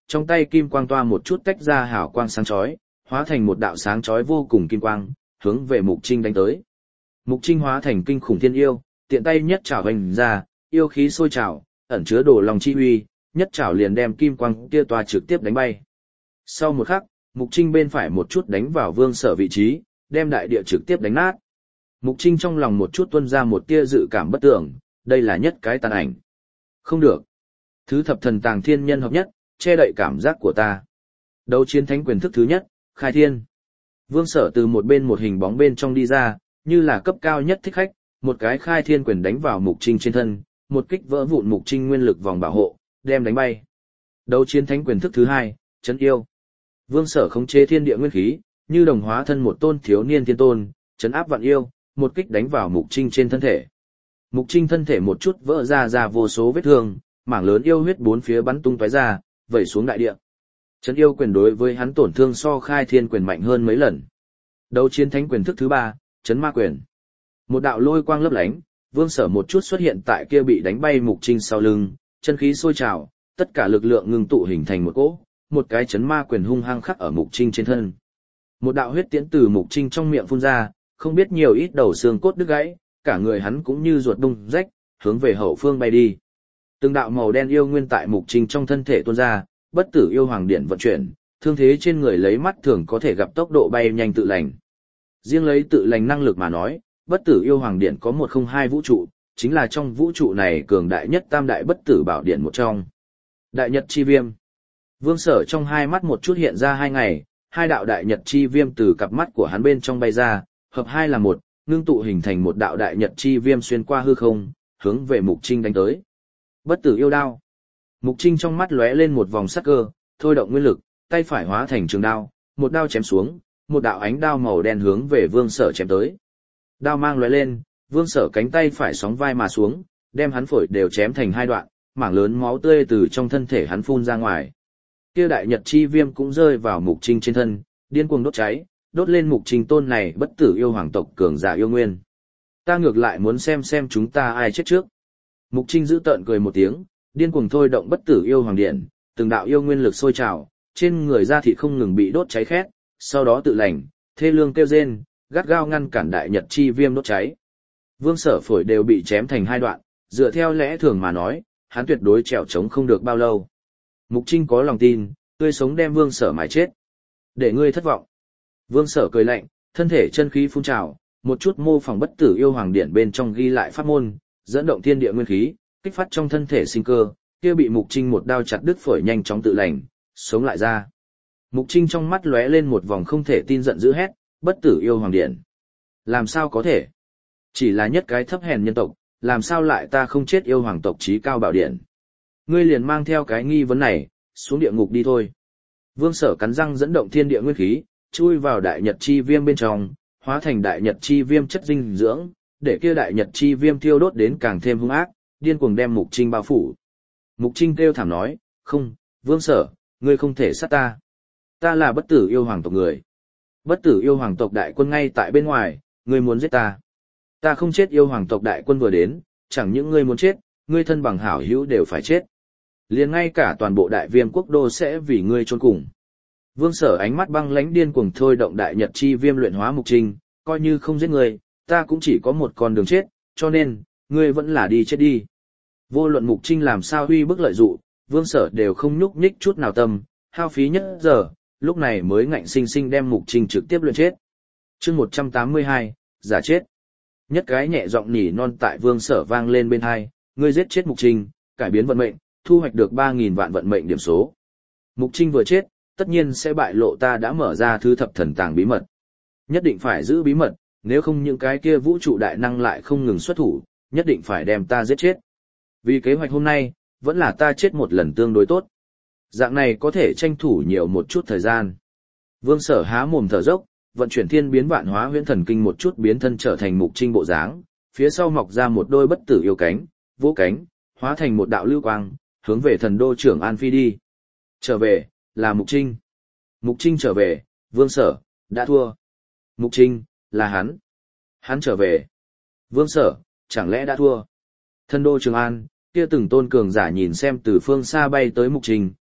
[SPEAKER 1] trong tay kim quang toa một chút tách ra hào quang sáng chói, hóa thành một đạo sáng chói vô cùng kim quang, hướng về Mục Trinh đánh tới. Mục Trinh hóa thành kinh khủng thiên yêu, tiện tay nhất chảo vành ra, yêu khí sôi trào, ẩn chứa đồ lòng chi uy, nhất chảo liền đem kim quang kia toa trực tiếp đánh bay. Sau một khắc, Mục Trinh bên phải một chút đánh vào Vương Sở vị trí, đem đại địa trực tiếp đánh nát. Mục Trinh trong lòng một chút tuôn ra một tia dự cảm bất tưởng, đây là nhất cái tàn ảnh. Không được. Thứ thập thần tàng thiên nhân hợp nhất, che đậy cảm giác của ta. Đấu chiến thánh quyền thức thứ nhất, khai thiên. Vương Sở từ một bên một hình bóng bên trong đi ra, như là cấp cao nhất thích khách, một cái khai thiên quyền đánh vào Mục Trinh trên thân, một kích vỡ vụn Mục Trinh nguyên lực vòng bảo hộ, đem đánh bay. Đấu chiến thánh quyền thức thứ hai, chấn yêu. Vương Sở khống chế thiên địa nguyên khí, như đồng hóa thân một tôn thiếu niên thiên tôn, chấn áp vạn yêu, một kích đánh vào Mục Trinh trên thân thể. Mục Trinh thân thể một chút vỡ ra ra vô số vết thương, mảng lớn yêu huyết bốn phía bắn tung tóe ra, vẩy xuống đại địa. Chấn yêu quyền đối với hắn tổn thương so khai thiên quyền mạnh hơn mấy lần. Đấu chiến thánh quyền thức thứ ba, chấn ma quyền. Một đạo lôi quang lấp lánh, Vương Sở một chút xuất hiện tại kia bị đánh bay Mục Trinh sau lưng, chân khí sôi trào, tất cả lực lượng ngưng tụ hình thành một cỗ, một cái chấn ma quyền hung hăng khắc ở Mục Trinh trên thân. Một đạo huyết tiễn từ Mục Trinh trong miệng phun ra, không biết nhiều ít đầu xương cốt đứt gãy, cả người hắn cũng như ruột bung rách, hướng về hậu phương bay đi. Từng đạo màu đen yêu nguyên tại Mục Trinh trong thân thể tuôn ra, bất tử yêu hoàng điện vận chuyển, thương thế trên người lấy mắt thường có thể gặp tốc độ bay nhanh tự lành. Riêng lấy tự lành năng lực mà nói, bất tử yêu hoàng điện có một không hai vũ trụ, chính là trong vũ trụ này cường đại nhất tam đại bất tử bảo điện một trong. Đại nhật chi viêm. Vương Sở trong hai mắt một chút hiện ra hai ngày, hai đạo đại nhật chi viêm từ cặp mắt của hắn bên trong bay ra, hợp hai là một, ngưng tụ hình thành một đạo đại nhật chi viêm xuyên qua hư không, hướng về Mục Trinh đánh tới. Bất tử yêu đao. Mục Trinh trong mắt lóe lên một vòng sắc cơ, thôi động nguyên lực, tay phải hóa thành trường đao, một đao chém xuống, một đạo ánh đao màu đen hướng về Vương Sở chém tới. Đao mang lóe lên, Vương Sở cánh tay phải sóng vai mà xuống, đem hắn phổi đều chém thành hai đoạn, mảng lớn máu tươi từ trong thân thể hắn phun ra ngoài. Kia đại nhật chi viêm cũng rơi vào Mục Trinh trên thân, điên cuồng đốt cháy, đốt lên Mục Trinh tôn này bất tử yêu hoàng tộc cường giả yêu nguyên. Ta ngược lại muốn xem xem chúng ta ai chết trước. Mục Trinh giữ tợn cười một tiếng, điên cuồng thôi động bất tử yêu hoàng điện, từng đạo yêu nguyên lực sôi trào, trên người da thịt không ngừng bị đốt cháy khét, sau đó tự lành, thê lương kêu rên, gắt gao ngăn cản đại nhật chi viêm đốt cháy. Vương Sở phổi đều bị chém thành hai đoạn, dựa theo lẽ thường mà nói, hắn tuyệt đối trèo trống không được bao lâu. Mục Trinh có lòng tin, tươi sống đem Vương Sở mài chết. Để ngươi thất vọng. Vương Sở cười lạnh, thân thể chân khí phun trào, một chút mô phỏng bất tử yêu hoàng điện bên trong ghi lại pháp môn, dẫn động thiên địa nguyên khí, kích phát trong thân thể sinh cơ, kia bị Mục Trinh một đao chặt đứt phổi nhanh chóng tự lành, sống lại ra. Mục Trinh trong mắt lóe lên một vòng không thể tin giận dữ hét, bất tử yêu hoàng điện. Làm sao có thể? Chỉ là nhất cái thấp hèn nhân tộc, làm sao lại ta không chết yêu hoàng tộc trí cao bảo điện? Ngươi liền mang theo cái nghi vấn này, xuống địa ngục đi thôi. Vương Sở cắn răng dẫn động thiên địa nguyên khí, chui vào đại nhật chi viêm bên trong, hóa thành đại nhật chi viêm chất dinh dưỡng, để kia đại nhật chi viêm thiêu đốt đến càng thêm hung ác, điên cuồng đem Mục Trinh bao phủ. Mục Trinh kêu thảm nói, không, Vương Sở, ngươi không thể sát ta. Ta là bất tử yêu hoàng tộc người. Bất tử yêu hoàng tộc đại quân ngay tại bên ngoài, ngươi muốn giết ta. Ta không chết yêu hoàng tộc đại quân vừa đến, chẳng những ngươi muốn chết, ngươi thân bằng hảo hữu đều phải chết. Liền ngay cả toàn bộ đại viêm quốc đô sẽ vì ngươi chôn cùng. Vương Sở ánh mắt băng lãnh điên cuồng thôi động đại nhật chi viêm luyện hóa Mục Trinh, coi như không giết ngươi, ta cũng chỉ có một con đường chết, cho nên, ngươi vẫn là đi chết đi. Vô luận Mục Trinh làm sao huy bức lợi dụ, Vương Sở đều không nhúc nhích chút nào tâm, hao phí nhất giờ, lúc này mới ngạnh sinh sinh đem Mục Trinh trực tiếp luyện chết. Chương một trăm tám mươi hai, giả chết. Nhất cái nhẹ giọng nhỉ non tại Vương Sở vang lên bên hai, ngươi giết chết Mục Trinh, cải biến vận mệnh, thu hoạch được ba nghìn vạn vận mệnh điểm số. Mục Trinh vừa chết, tất nhiên sẽ bại lộ ta đã mở ra thứ thập thần tàng bí mật. Nhất định phải giữ bí mật, nếu không những cái kia vũ trụ đại năng lại không ngừng xuất thủ, nhất định phải đem ta giết chết. Vì kế hoạch hôm nay, vẫn là ta chết một lần tương đối tốt. Dạng này có thể tranh thủ nhiều một chút thời gian. Vương Sở há mồm thở dốc, vận chuyển thiên biến vạn hóa huyễn thần kinh một chút biến thân trở thành Mục Trinh bộ dáng, phía sau mọc ra một đôi bất tử yêu cánh, vỗ cánh, hóa thành một đạo lưu quang, hướng về thần đô trưởng An phi đi. Trở về, là Mục Trinh. Mục Trinh trở về, Vương Sở, đã thua. Mục Trinh, là hắn. Hắn trở về. Vương Sở, chẳng lẽ đã thua. Thần đô Trường An, kia từng tôn cường giả nhìn xem từ phương xa bay tới Mục Trinh,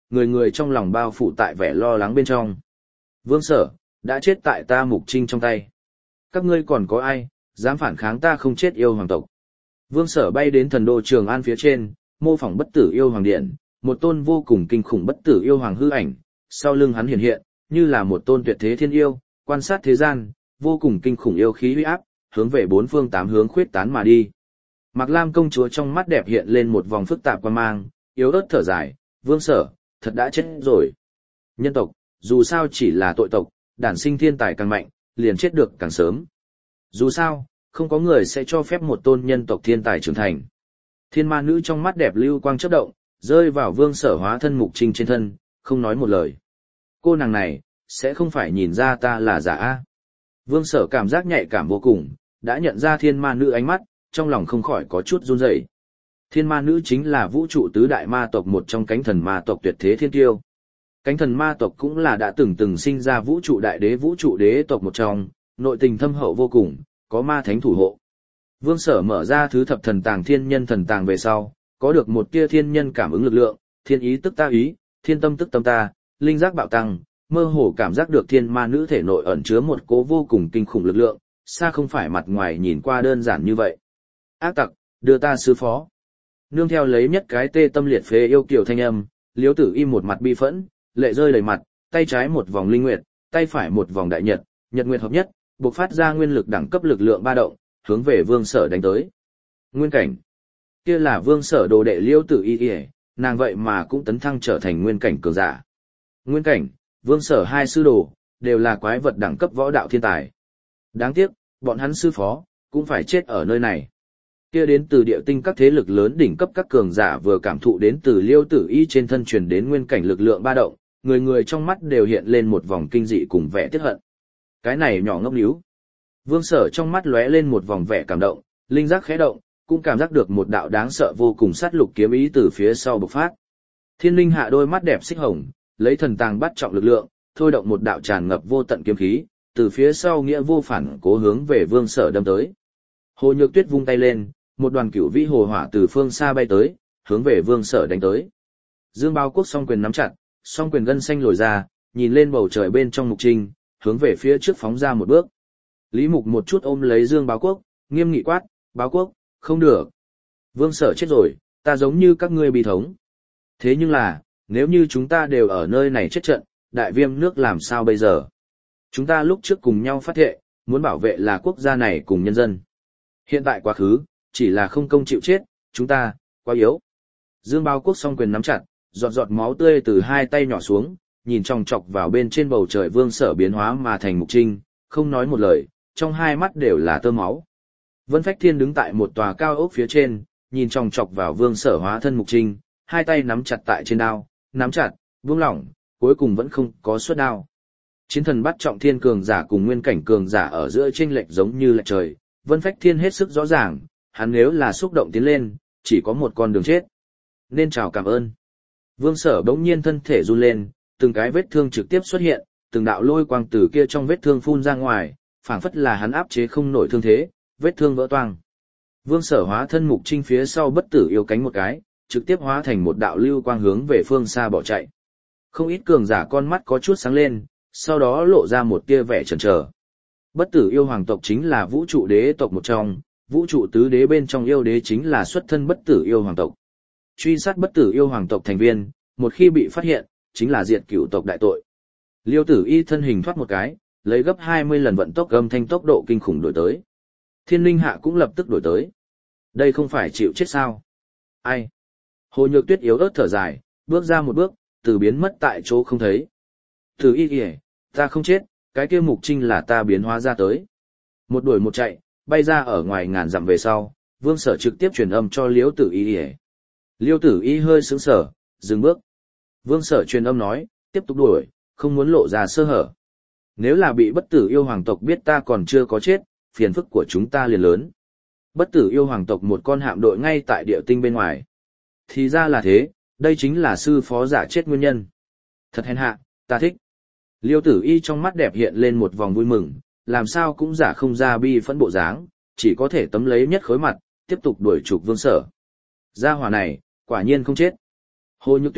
[SPEAKER 1] người người trong lòng bao phủ tại vẻ lo lắng bên trong. Vương Sở, đã chết tại ta Mục Trinh trong tay. Các ngươi còn có ai, dám phản kháng ta không chết yêu hoàng tộc? Vương Sở bay đến thần đô Trường An phía trên, mô phỏng bất tử yêu hoàng điện, một tôn vô cùng kinh khủng bất tử yêu hoàng hư ảnh, sau lưng hắn hiện hiện, như là một tôn tuyệt thế thiên yêu, quan sát thế gian, vô cùng kinh khủng yêu khí uy áp, hướng về bốn phương tám hướng khuyết tán mà đi. Mạc Lam công chúa trong mắt đẹp hiện lên một vòng phức tạp quan mang, yếu ớt thở dài, Vương Sở, thật đã chết rồi. Nhân tộc, dù sao chỉ là tội tộc, đản sinh thiên tài càng mạnh, liền chết được càng sớm. Dù sao, không có người sẽ cho phép một tôn nhân tộc thiên tài trưởng thành. Thiên ma nữ trong mắt đẹp lưu quang chớp động, rơi vào Vương Sở hóa thân Mục Trinh trên thân, không nói một lời. Cô nàng này, sẽ không phải nhìn ra ta là giả a? Vương Sở cảm giác nhạy cảm vô cùng, đã nhận ra thiên ma nữ ánh mắt, trong lòng không khỏi có chút run rẩy. Thiên ma nữ chính là vũ trụ tứ đại ma tộc một trong cánh thần ma tộc tuyệt thế thiên tiêu. Cánh thần ma tộc cũng là đã từng từng sinh ra vũ trụ đại đế vũ trụ đế tộc một trong, nội tình thâm hậu vô cùng, có ma thánh thủ hộ. Vương Sở mở ra thứ thập thần tàng thiên nhân thần tàng về sau, có được một tia thiên nhân cảm ứng lực lượng, thiên ý tức ta ý, thiên tâm tức tâm ta, linh giác bạo tăng, mơ hồ cảm giác được thiên ma nữ thể nội ẩn chứa một cố vô cùng kinh khủng lực lượng, xa không phải mặt ngoài nhìn qua đơn giản như vậy. Ác tặc, đưa ta sứ phó. Nương theo lấy nhất cái tê tâm liệt phế yêu kiều thanh âm, Liễu Tử Y một mặt bi phẫn, lệ rơi đầy mặt, tay trái một vòng linh nguyệt, tay phải một vòng đại nhật, nhật nguyệt hợp nhất, bộc phát ra nguyên lực đẳng cấp lực lượng ba động, hướng về Vương Sở đánh tới. Nguyên cảnh. Kia là Vương Sở đồ đệ Liễu Tử Y, nàng vậy mà cũng tấn thăng trở thành nguyên cảnh cường giả. Nguyên cảnh, Vương Sở hai sư đồ, đều là quái vật đẳng cấp võ đạo thiên tài. Đáng tiếc, bọn hắn sư phó, cũng phải chết ở nơi này. Kia đến từ địa tinh các thế lực lớn đỉnh cấp các cường giả vừa cảm thụ đến từ Liêu Tử Y trên thân truyền đến nguyên cảnh lực lượng ba động, người người trong mắt đều hiện lên một vòng kinh dị cùng vẻ tiếc hận. Cái này nhỏ ngốc níu. Vương Sở trong mắt lóe lên một vòng vẻ cảm động, linh giác khẽ động, cũng cảm giác được một đạo đáng sợ vô cùng sát lục kiếm ý từ phía sau bộc phát. Thiên Linh hạ đôi mắt đẹp xích hồng, lấy thần tàng bắt trọng lực lượng, thôi động một đạo tràn ngập vô tận kiếm khí, từ phía sau nghĩa vô phản cố hướng về Vương Sở đâm tới. Hồ Nhược Tuyết vung tay lên, một đoàn cửu vĩ hồ hỏa từ phương xa bay tới, hướng về Vương Sở đánh tới. Dương Bao Quốc song quyền nắm chặt, song quyền gân xanh lồi ra, nhìn lên bầu trời bên trong Mục Trinh, hướng về phía trước phóng ra một bước. Lý Mục một chút ôm lấy Dương Báo Quốc, nghiêm nghị quát, "Báo Quốc, không được. Vương Sở chết rồi, ta giống như các ngươi bi thống. Thế nhưng là, nếu như chúng ta đều ở nơi này chết trận, đại viêm nước làm sao bây giờ? Chúng ta lúc trước cùng nhau phát thệ, muốn bảo vệ là quốc gia này cùng nhân dân. Hiện tại quá khứ, chỉ là không công chịu chết, chúng ta, quá yếu." Dương Báo Quốc song quyền nắm chặt, giọt giọt máu tươi từ hai tay nhỏ xuống, nhìn chòng chọc vào bên trên bầu trời Vương Sở biến hóa mà thành Mục Trinh, không nói một lời, trong hai mắt đều là tơ máu. Vân Phách Thiên đứng tại một tòa cao ốc phía trên, nhìn chòng chọc vào Vương Sở hóa thân Mục Trinh, hai tay nắm chặt tại trên đao, nắm chặt, buông lỏng, cuối cùng vẫn không có xuất đao. Chiến thần bắt trọng thiên cường giả cùng nguyên cảnh cường giả ở giữa chênh lệch giống như lệch trời, Vân Phách Thiên hết sức rõ ràng, hắn nếu là xúc động tiến lên, chỉ có một con đường chết. Nên chào cảm ơn. Vương Sở bỗng nhiên thân thể run lên, từng cái vết thương trực tiếp xuất hiện, từng đạo lôi quang từ kia trong vết thương phun ra ngoài, phảng phất là hắn áp chế không nổi thương thế, vết thương vỡ toang. Vương Sở hóa thân Mục Trinh phía sau bất tử yêu cánh một cái, trực tiếp hóa thành một đạo lưu quang hướng về phương xa bỏ chạy. Không ít cường giả con mắt có chút sáng lên, sau đó lộ ra một tia vẻ chần chờ. Bất tử yêu hoàng tộc chính là vũ trụ đế tộc một trong, vũ trụ tứ đế bên trong yêu đế chính là xuất thân bất tử yêu hoàng tộc. Truy sát bất tử yêu hoàng tộc thành viên, một khi bị phát hiện, chính là diệt cửu tộc đại tội. Liêu Tử Y thân hình thoát một cái, lấy gấp hai mươi lần vận tốc âm thanh tốc độ kinh khủng đổi tới. Thiên Linh Hạ cũng lập tức đổi tới. Đây không phải chịu chết sao? Ai? Hồ Nhược Tuyết yếu ớt thở dài, bước ra một bước, từ biến mất tại chỗ không thấy. Tử Y kìa, ta không chết, cái kia Mục Trinh là ta biến hóa ra tới. Một đuổi một chạy, bay ra ở ngoài ngàn dặm về sau, Vương Sở trực tiếp truyền âm cho Liễu Tử Y kìa. Liêu Tử Y hơi sững sờ, dừng bước. Vương Sở truyền âm nói, tiếp tục đuổi, không muốn lộ ra sơ hở. Nếu là bị bất tử yêu hoàng tộc biết ta còn chưa có chết, phiền phức của chúng ta liền lớn. Bất tử yêu hoàng tộc một con hạm đội ngay tại địa tinh bên ngoài. Thì ra là thế, đây chính là sư phó giả chết nguyên nhân. Thật hèn hạ, ta thích. Liêu Tử Y trong mắt đẹp hiện lên một vòng vui mừng, làm sao cũng giả không ra bi phẫn bộ dáng, chỉ có thể tấm lấy nhất khối mặt, tiếp tục đuổi trục Vương Sở. Gia hỏa này, quả nhiên không chết. Hồ Nhược Tuyết,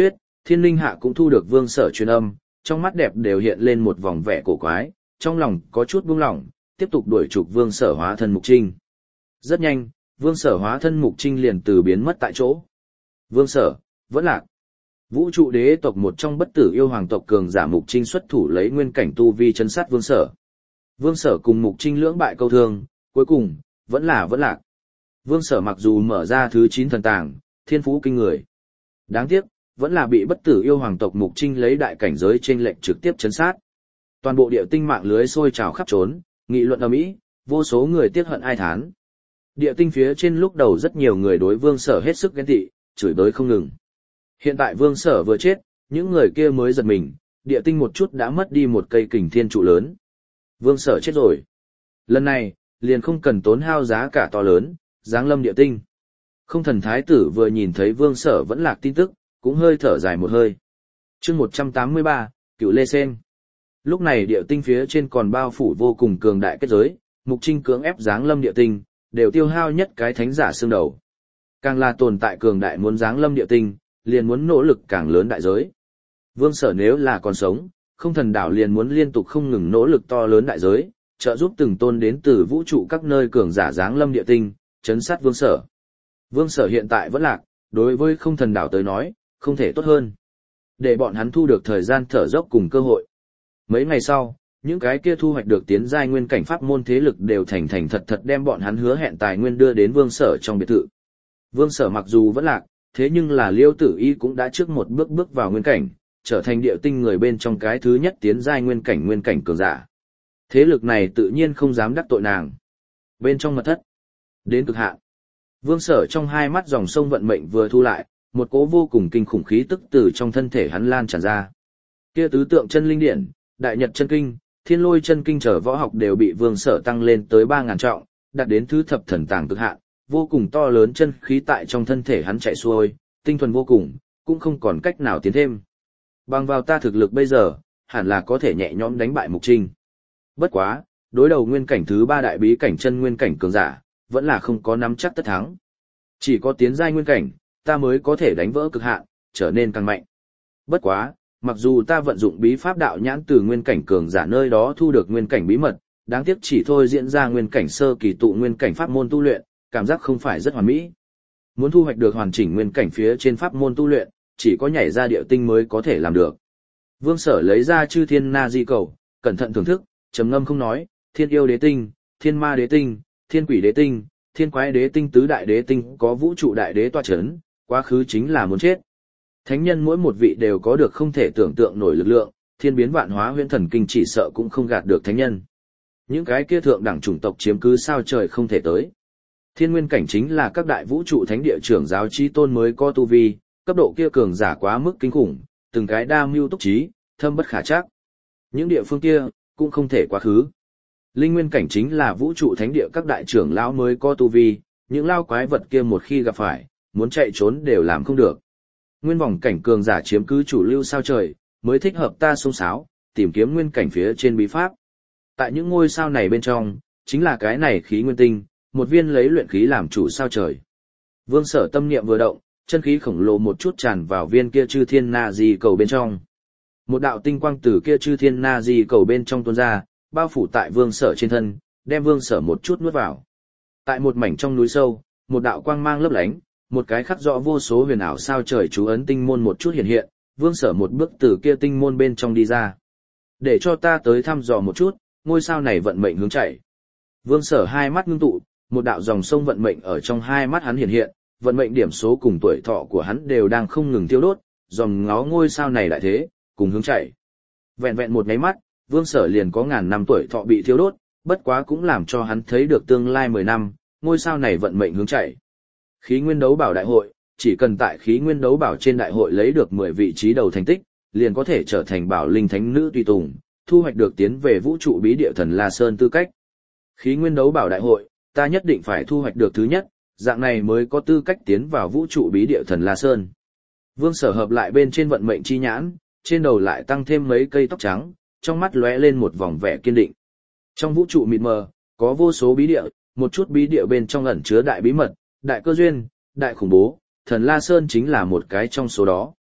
[SPEAKER 1] Thiên linh hạ cũng thu được Vương Sở truyền âm, trong mắt đẹp đều hiện lên một vòng vẻ cổ quái, trong lòng có chút buông lỏng, tiếp tục đuổi trục Vương Sở hóa thân Mục Trinh. Rất nhanh, Vương Sở hóa thân Mục Trinh liền từ biến mất tại chỗ. Vương Sở, vẫn lạc. Vũ trụ đế tộc một trong bất tử yêu hoàng tộc cường giả Mục Trinh xuất thủ lấy nguyên cảnh tu vi chấn sát Vương Sở. Vương Sở cùng Mục Trinh lưỡng bại câu thương, cuối cùng, vẫn là vẫn lạc. Vương Sở mặc dù mở ra thứ chín thần tàng, thiên phú kinh người. Đáng tiếc, vẫn là bị bất tử yêu hoàng tộc Mục Trinh lấy đại cảnh giới trên lệnh trực tiếp chấn sát. Toàn bộ địa tinh mạng lưới sôi trào khắp trốn, nghị luận ầm ĩ, vô số người tiếc hận ai thán. Địa tinh phía trên lúc đầu rất nhiều người đối Vương Sở hết sức ghen tị, chửi bới không ngừng. Hiện tại Vương Sở vừa chết, những người kia mới giật mình, địa tinh một chút đã mất đi một cây kình thiên trụ lớn. Vương Sở chết rồi. Lần này, liền không cần tốn hao giá cả to lớn, giáng lâm địa tinh. Không thần thái tử vừa nhìn thấy Vương Sở vẫn lạc tin tức, cũng hơi thở dài một hơi. chương một trăm tám mươi ba, Cựu Lê Sen. Lúc này địa tinh phía trên còn bao phủ vô cùng cường đại kết giới, Mục Trinh cưỡng ép giáng lâm địa tinh, đều tiêu hao nhất cái thánh giả xương đầu. Càng là tồn tại cường đại muốn giáng lâm địa tinh, liền muốn nỗ lực càng lớn đại giới. Vương Sở nếu là còn sống, không thần đảo liền muốn liên tục không ngừng nỗ lực to lớn đại giới, trợ giúp từng tôn đến từ vũ trụ các nơi cường giả giáng lâm địa tinh, chấn sát Vương Sở. Vương Sở hiện tại vẫn lạc, đối với không thần đảo tới nói, không thể tốt hơn. Để bọn hắn thu được thời gian thở dốc cùng cơ hội. Mấy ngày sau, những cái kia thu hoạch được tiến giai nguyên cảnh pháp môn thế lực đều thành thành thật thật đem bọn hắn hứa hẹn tài nguyên đưa đến Vương Sở trong biệt thự. Vương Sở mặc dù vẫn lạc, thế nhưng là Liêu Tử Y cũng đã trước một bước bước vào nguyên cảnh, trở thành địa tinh người bên trong cái thứ nhất tiến giai nguyên cảnh nguyên cảnh cường giả. Thế lực này tự nhiên không dám đắc tội nàng. Bên trong mật thất, đến cực hạn. Vương Sở trong hai mắt dòng sông vận mệnh vừa thu lại, một cỗ vô cùng kinh khủng khí tức từ trong thân thể hắn lan tràn ra. Kia tứ tượng chân linh điển, đại nhật chân kinh, thiên lôi chân kinh trở võ học đều bị Vương Sở tăng lên tới ba ngàn trọng, đạt đến thứ thập thần tàng cực hạn, vô cùng to lớn chân khí tại trong thân thể hắn chạy xuôi, tinh thuần vô cùng, cũng không còn cách nào tiến thêm. Bằng vào ta thực lực bây giờ, hẳn là có thể nhẹ nhõm đánh bại Mục Trinh. Bất quá, đối đầu nguyên cảnh thứ ba đại bí cảnh chân nguyên cảnh cường giả, vẫn là không có nắm chắc tất thắng. Chỉ có tiến giai nguyên cảnh, ta mới có thể đánh vỡ cực hạn, trở nên càng mạnh. Bất quá, mặc dù ta vận dụng bí pháp đạo nhãn từ nguyên cảnh cường giả nơi đó thu được nguyên cảnh bí mật, đáng tiếc chỉ thôi diễn ra nguyên cảnh sơ kỳ tụ nguyên cảnh pháp môn tu luyện, cảm giác không phải rất hoàn mỹ. Muốn thu hoạch được hoàn chỉnh nguyên cảnh phía trên pháp môn tu luyện, chỉ có nhảy ra địa tinh mới có thể làm được. Vương Sở lấy ra chư thiên na di cầu, cẩn thận thưởng thức, trầm ngâm không nói, thiên yêu đế tinh, thiên ma đế tinh, thiên quỷ đế tinh, thiên quái đế tinh tứ đại đế tinh có vũ trụ đại đế toa chấn, quá khứ chính là muốn chết. Thánh nhân mỗi một vị đều có được không thể tưởng tượng nổi lực lượng, thiên biến vạn hóa huyễn thần kinh chỉ sợ cũng không gạt được thánh nhân. Những cái kia thượng đẳng chủng tộc chiếm cứ sao trời không thể tới. Thiên nguyên cảnh chính là các đại vũ trụ thánh địa trưởng giáo chí tôn mới có tu vi, cấp độ kia cường giả quá mức kinh khủng, từng cái đa mưu túc trí, thâm bất khả trắc. Những địa phương kia cũng không thể quá khứ. Linh nguyên cảnh chính là vũ trụ thánh địa các đại trưởng lão mới có tu vi, những lao quái vật kia một khi gặp phải, muốn chạy trốn đều làm không được. Nguyên vòng cảnh cường giả chiếm cứ chủ lưu sao trời, mới thích hợp ta xông xáo, tìm kiếm nguyên cảnh phía trên bí pháp. Tại những ngôi sao này bên trong, chính là cái này khí nguyên tinh, một viên lấy luyện khí làm chủ sao trời. Vương Sở tâm niệm vừa động, chân khí khổng lồ một chút tràn vào viên kia chư thiên na di cầu bên trong. Một đạo tinh quang từ kia chư thiên na di cầu bên trong tuôn ra, bao phủ tại Vương Sở trên thân, đem Vương Sở một chút nuốt vào. Tại một mảnh trong núi sâu, một đạo quang mang lấp lánh, một cái khắc rõ vô số huyền ảo sao trời chú ấn tinh môn một chút hiện hiện, Vương Sở một bước từ kia tinh môn bên trong đi ra. Để cho ta tới thăm dò một chút, ngôi sao này vận mệnh hướng chạy. Vương Sở hai mắt ngưng tụ, một đạo dòng sông vận mệnh ở trong hai mắt hắn hiện hiện, vận mệnh điểm số cùng tuổi thọ của hắn đều đang không ngừng tiêu đốt, dòng ngó ngôi sao này lại thế, cùng hướng chạy. Vẹn vẹn một nháy mắt, Vương Sở liền có ngàn năm tuổi thọ bị thiêu đốt, bất quá cũng làm cho hắn thấy được tương lai mười năm, ngôi sao này vận mệnh hướng chạy. Khí Nguyên Đấu Bảo đại hội, chỉ cần tại Khí Nguyên Đấu Bảo trên đại hội lấy được mười vị trí đầu thành tích, liền có thể trở thành Bảo Linh Thánh Nữ tùy tùng, thu hoạch được tiến về vũ trụ bí địa thần La Sơn tư cách. Khí Nguyên Đấu Bảo đại hội, ta nhất định phải thu hoạch được thứ nhất, dạng này mới có tư cách tiến vào vũ trụ bí địa thần La Sơn. Vương Sở hợp lại bên trên vận mệnh chi nhãn, trên đầu lại tăng thêm mấy cây tóc trắng, trong mắt lóe lên một vòng vẻ kiên định. Trong vũ trụ mịt mờ, có vô số bí địa, một chút bí địa bên trong ẩn chứa đại bí mật, đại cơ duyên, đại khủng bố, thần La Sơn chính là một cái trong số đó.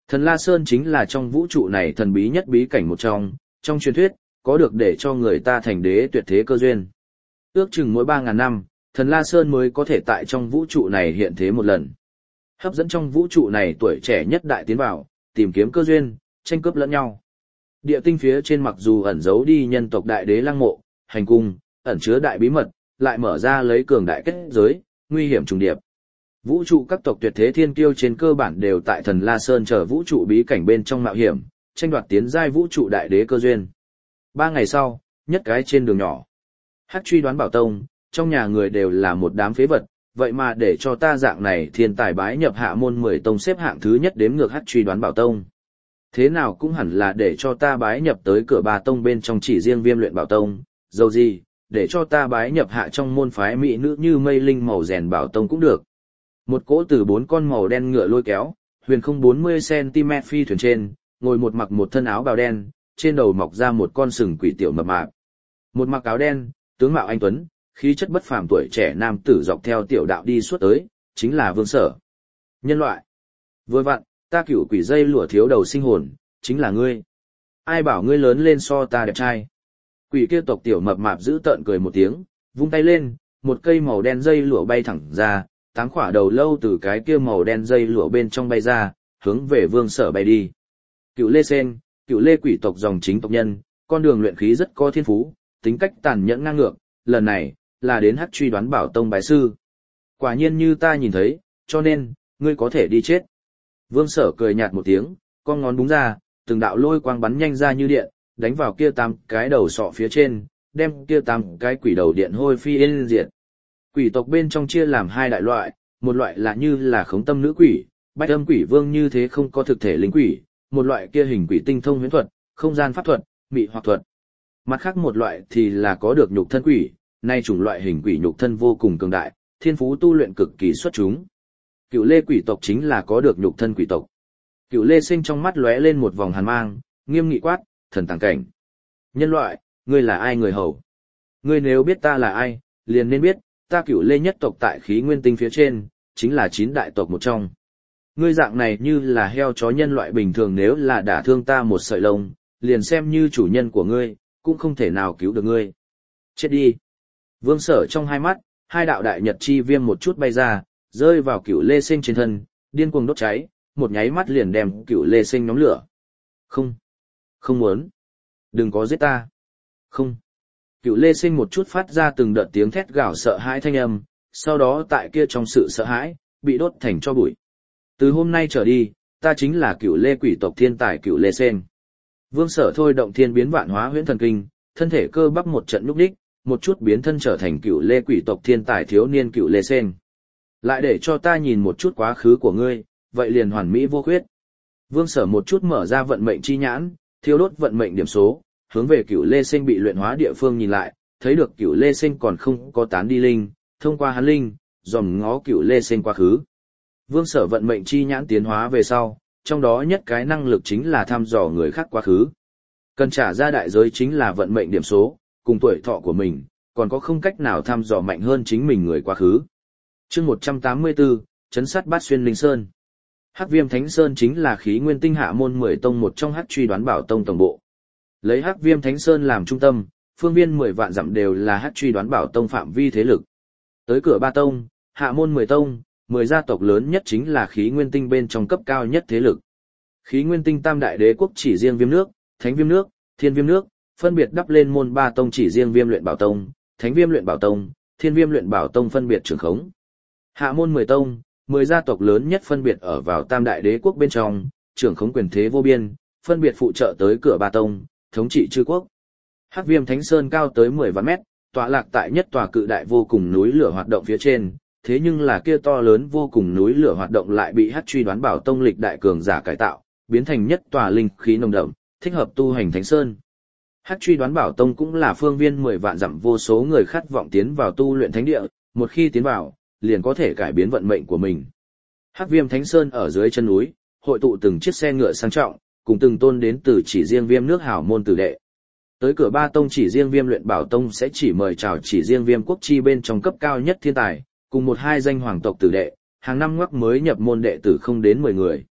[SPEAKER 1] Thần La Sơn chính là trong vũ trụ này thần bí nhất bí cảnh một trong, trong truyền thuyết, có được để cho người ta thành đế tuyệt thế cơ duyên. Ước chừng mỗi ba ngàn năm, thần La Sơn mới có thể tại trong vũ trụ này hiện thế một lần. Hấp dẫn trong vũ trụ này tuổi trẻ nhất đại tiến vào, tìm kiếm cơ duyên, tranh cướp lẫn nhau. Địa tinh phía trên mặc dù ẩn giấu đi nhân tộc đại đế lăng mộ, hành cung, ẩn chứa đại bí mật, lại mở ra lấy cường đại kết giới, nguy hiểm trùng điệp. Vũ trụ các tộc tuyệt thế thiên kiêu trên cơ bản đều tại thần La Sơn chờ vũ trụ bí cảnh bên trong mạo hiểm, tranh đoạt tiến giai vũ trụ đại đế cơ duyên. Ba ngày sau, nhất cái trên đường nhỏ. Hắc truy đoán bảo tông, trong nhà người đều là một đám phế vật, vậy mà để cho ta dạng này thiên tài bái nhập hạ môn mười tông xếp hạng thứ nhất đếm ngược Hắc truy đoán bảo tông. Thế nào cũng hẳn là để cho ta bái nhập tới cửa ba tông bên trong chỉ riêng viêm luyện bảo tông, dầu gì, để cho ta bái nhập hạ trong môn phái mỹ nữ như mây linh màu rèn bảo tông cũng được. Một cỗ từ bốn con màu đen ngựa lôi kéo, huyền không bốn mươi xăng-ti-mét phi thuyền trên, ngồi một mặc một thân áo bào đen, trên đầu mọc ra một con sừng quỷ tiểu mập mạp. Một mặc áo đen, tướng mạo anh tuấn, khí chất bất phàm tuổi trẻ nam tử dọc theo tiểu đạo đi suốt tới, chính là Vương Sở. Nhân loại. Vừa vặn, ta cửu quỷ dây lụa thiếu đầu sinh hồn, chính là ngươi. Ai bảo ngươi lớn lên so ta đẹp trai. Quỷ kia tộc tiểu mập mạp giữ tợn cười một tiếng, vung tay lên, một cây màu đen dây lụa bay thẳng ra, tám khỏa đầu lâu từ cái kia màu đen dây lụa bên trong bay ra, hướng về Vương Sở bay đi. Cựu Lê Sen, cựu Lê quỷ tộc dòng chính tộc nhân, con đường luyện khí rất có thiên phú, tính cách tàn nhẫn ngang ngược, lần này là đến Hắc truy đoán bảo tông bái sư. Quả nhiên như ta nhìn thấy, cho nên ngươi có thể đi chết. Vương Sở cười nhạt một tiếng, con ngón búng ra, từng đạo lôi quang bắn nhanh ra như điện, đánh vào kia tám cái đầu sọ phía trên, đem kia tám cái quỷ đầu điện hôi phi yên diệt. Quỷ tộc bên trong chia làm hai đại loại, một loại là như là khống tâm nữ quỷ, bách âm quỷ vương như thế không có thực thể linh quỷ, một loại kia hình quỷ tinh thông huyễn thuật, không gian pháp thuật, mị hoặc thuật. Mặt khác một loại thì là có được nhục thân quỷ, nay chủng loại hình quỷ nhục thân vô cùng cường đại, thiên phú tu luyện cực kỳ xuất chúng. Cựu Lê quỷ tộc chính là có được nhục thân quỷ tộc. Cựu Lê Sinh trong mắt lóe lên một vòng hàn mang, nghiêm nghị quát, thần tàng cảnh. Nhân loại, ngươi là ai người hầu? Ngươi nếu biết ta là ai, liền nên biết, ta Cựu Lê nhất tộc tại khí nguyên tinh phía trên, chính là chín đại tộc một trong. Ngươi dạng này như là heo chó nhân loại bình thường, nếu là đả thương ta một sợi lông, liền xem như chủ nhân của ngươi, cũng không thể nào cứu được ngươi. Chết đi. Vương Sở trong hai mắt, hai đạo đại nhật chi viêm một chút bay ra, rơi vào Cựu Lê Sinh trên thân, điên cuồng đốt cháy, một nháy mắt liền đem Cựu Lê Sinh nhóm lửa. Không. Không muốn. Đừng có giết ta. Không. Cựu Lê Sinh một chút phát ra từng đợt tiếng thét gào sợ hãi thanh âm, sau đó tại kia trong sự sợ hãi, bị đốt thành tro bụi. Từ hôm nay trở đi, ta chính là Cựu Lê quỷ tộc thiên tài Cựu Lê Sinh. Vương Sở thôi động thiên biến vạn hóa huyễn thần kinh, thân thể cơ bắp một trận nhúc đích, một chút biến thân trở thành Cựu Lê quỷ tộc thiên tài thiếu niên Cựu Lê Sinh. Lại để cho ta nhìn một chút quá khứ của ngươi, vậy liền hoàn mỹ vô khuyết. Vương Sở một chút mở ra vận mệnh chi nhãn, thiêu đốt vận mệnh điểm số, hướng về Cựu Lê Sinh bị luyện hóa địa phương nhìn lại, thấy được Cựu Lê Sinh còn không có tán đi linh, thông qua hắn linh, dòm ngó Cựu Lê Sinh quá khứ. Vương Sở vận mệnh chi nhãn tiến hóa về sau, trong đó nhất cái năng lực chính là thăm dò người khác quá khứ. Cần trả ra đại giới chính là vận mệnh điểm số, cùng tuổi thọ của mình, còn có không cách nào thăm dò mạnh hơn chính mình người quá khứ. Chương một trăm tám mươi tư, Trấn sát Bát Xuyên Linh Sơn. Hắc Viêm Thánh Sơn chính là khí nguyên tinh hạ môn mười tông một trong Hắc truy đoán bảo tông tổng bộ. Lấy Hắc Viêm Thánh Sơn làm trung tâm, phương viên mười vạn dặm đều là Hắc truy đoán bảo tông phạm vi thế lực. Tới cửa ba tông, hạ môn mười tông, mười gia tộc lớn nhất chính là khí nguyên tinh bên trong cấp cao nhất thế lực. Khí nguyên tinh tam đại đế quốc chỉ riêng Viêm nước, Thánh Viêm nước, Thiên Viêm nước, phân biệt đắp lên môn ba tông chỉ riêng Viêm luyện bảo tông, Thánh Viêm luyện bảo tông, Thiên Viêm luyện bảo tông phân biệt trưởng khống. Hạ môn mười tông, mười gia tộc lớn nhất phân biệt ở vào tam đại đế quốc bên trong, trưởng khống quyền thế vô biên, phân biệt phụ trợ tới cửa ba tông, thống trị chư quốc. Hắc Viêm Thánh Sơn cao tới mười vạn mét, tọa lạc tại nhất tòa cự đại vô cùng núi lửa hoạt động phía trên, thế nhưng là kia to lớn vô cùng núi lửa hoạt động lại bị Hắc truy đoán bảo tông lịch đại cường giả cải tạo, biến thành nhất tòa linh khí nồng đậm, thích hợp tu hành Thánh Sơn. Hắc truy đoán bảo tông cũng là phương viên mười vạn dặm vô số người khát vọng tiến vào tu luyện thánh địa, một khi tiến vào, liền có thể cải biến vận mệnh của mình. Hắc Viêm Thánh Sơn ở dưới chân núi, hội tụ từng chiếc xe ngựa sang trọng, cùng từng tôn đến từ chỉ riêng Viêm nước hảo môn tử đệ. Tới cửa ba tông chỉ riêng Viêm luyện bảo tông sẽ chỉ mời chào chỉ riêng Viêm quốc chi bên trong cấp cao nhất thiên tài, cùng một hai danh hoàng tộc tử đệ, hàng năm ngoắc mới nhập môn đệ tử không đến mười người.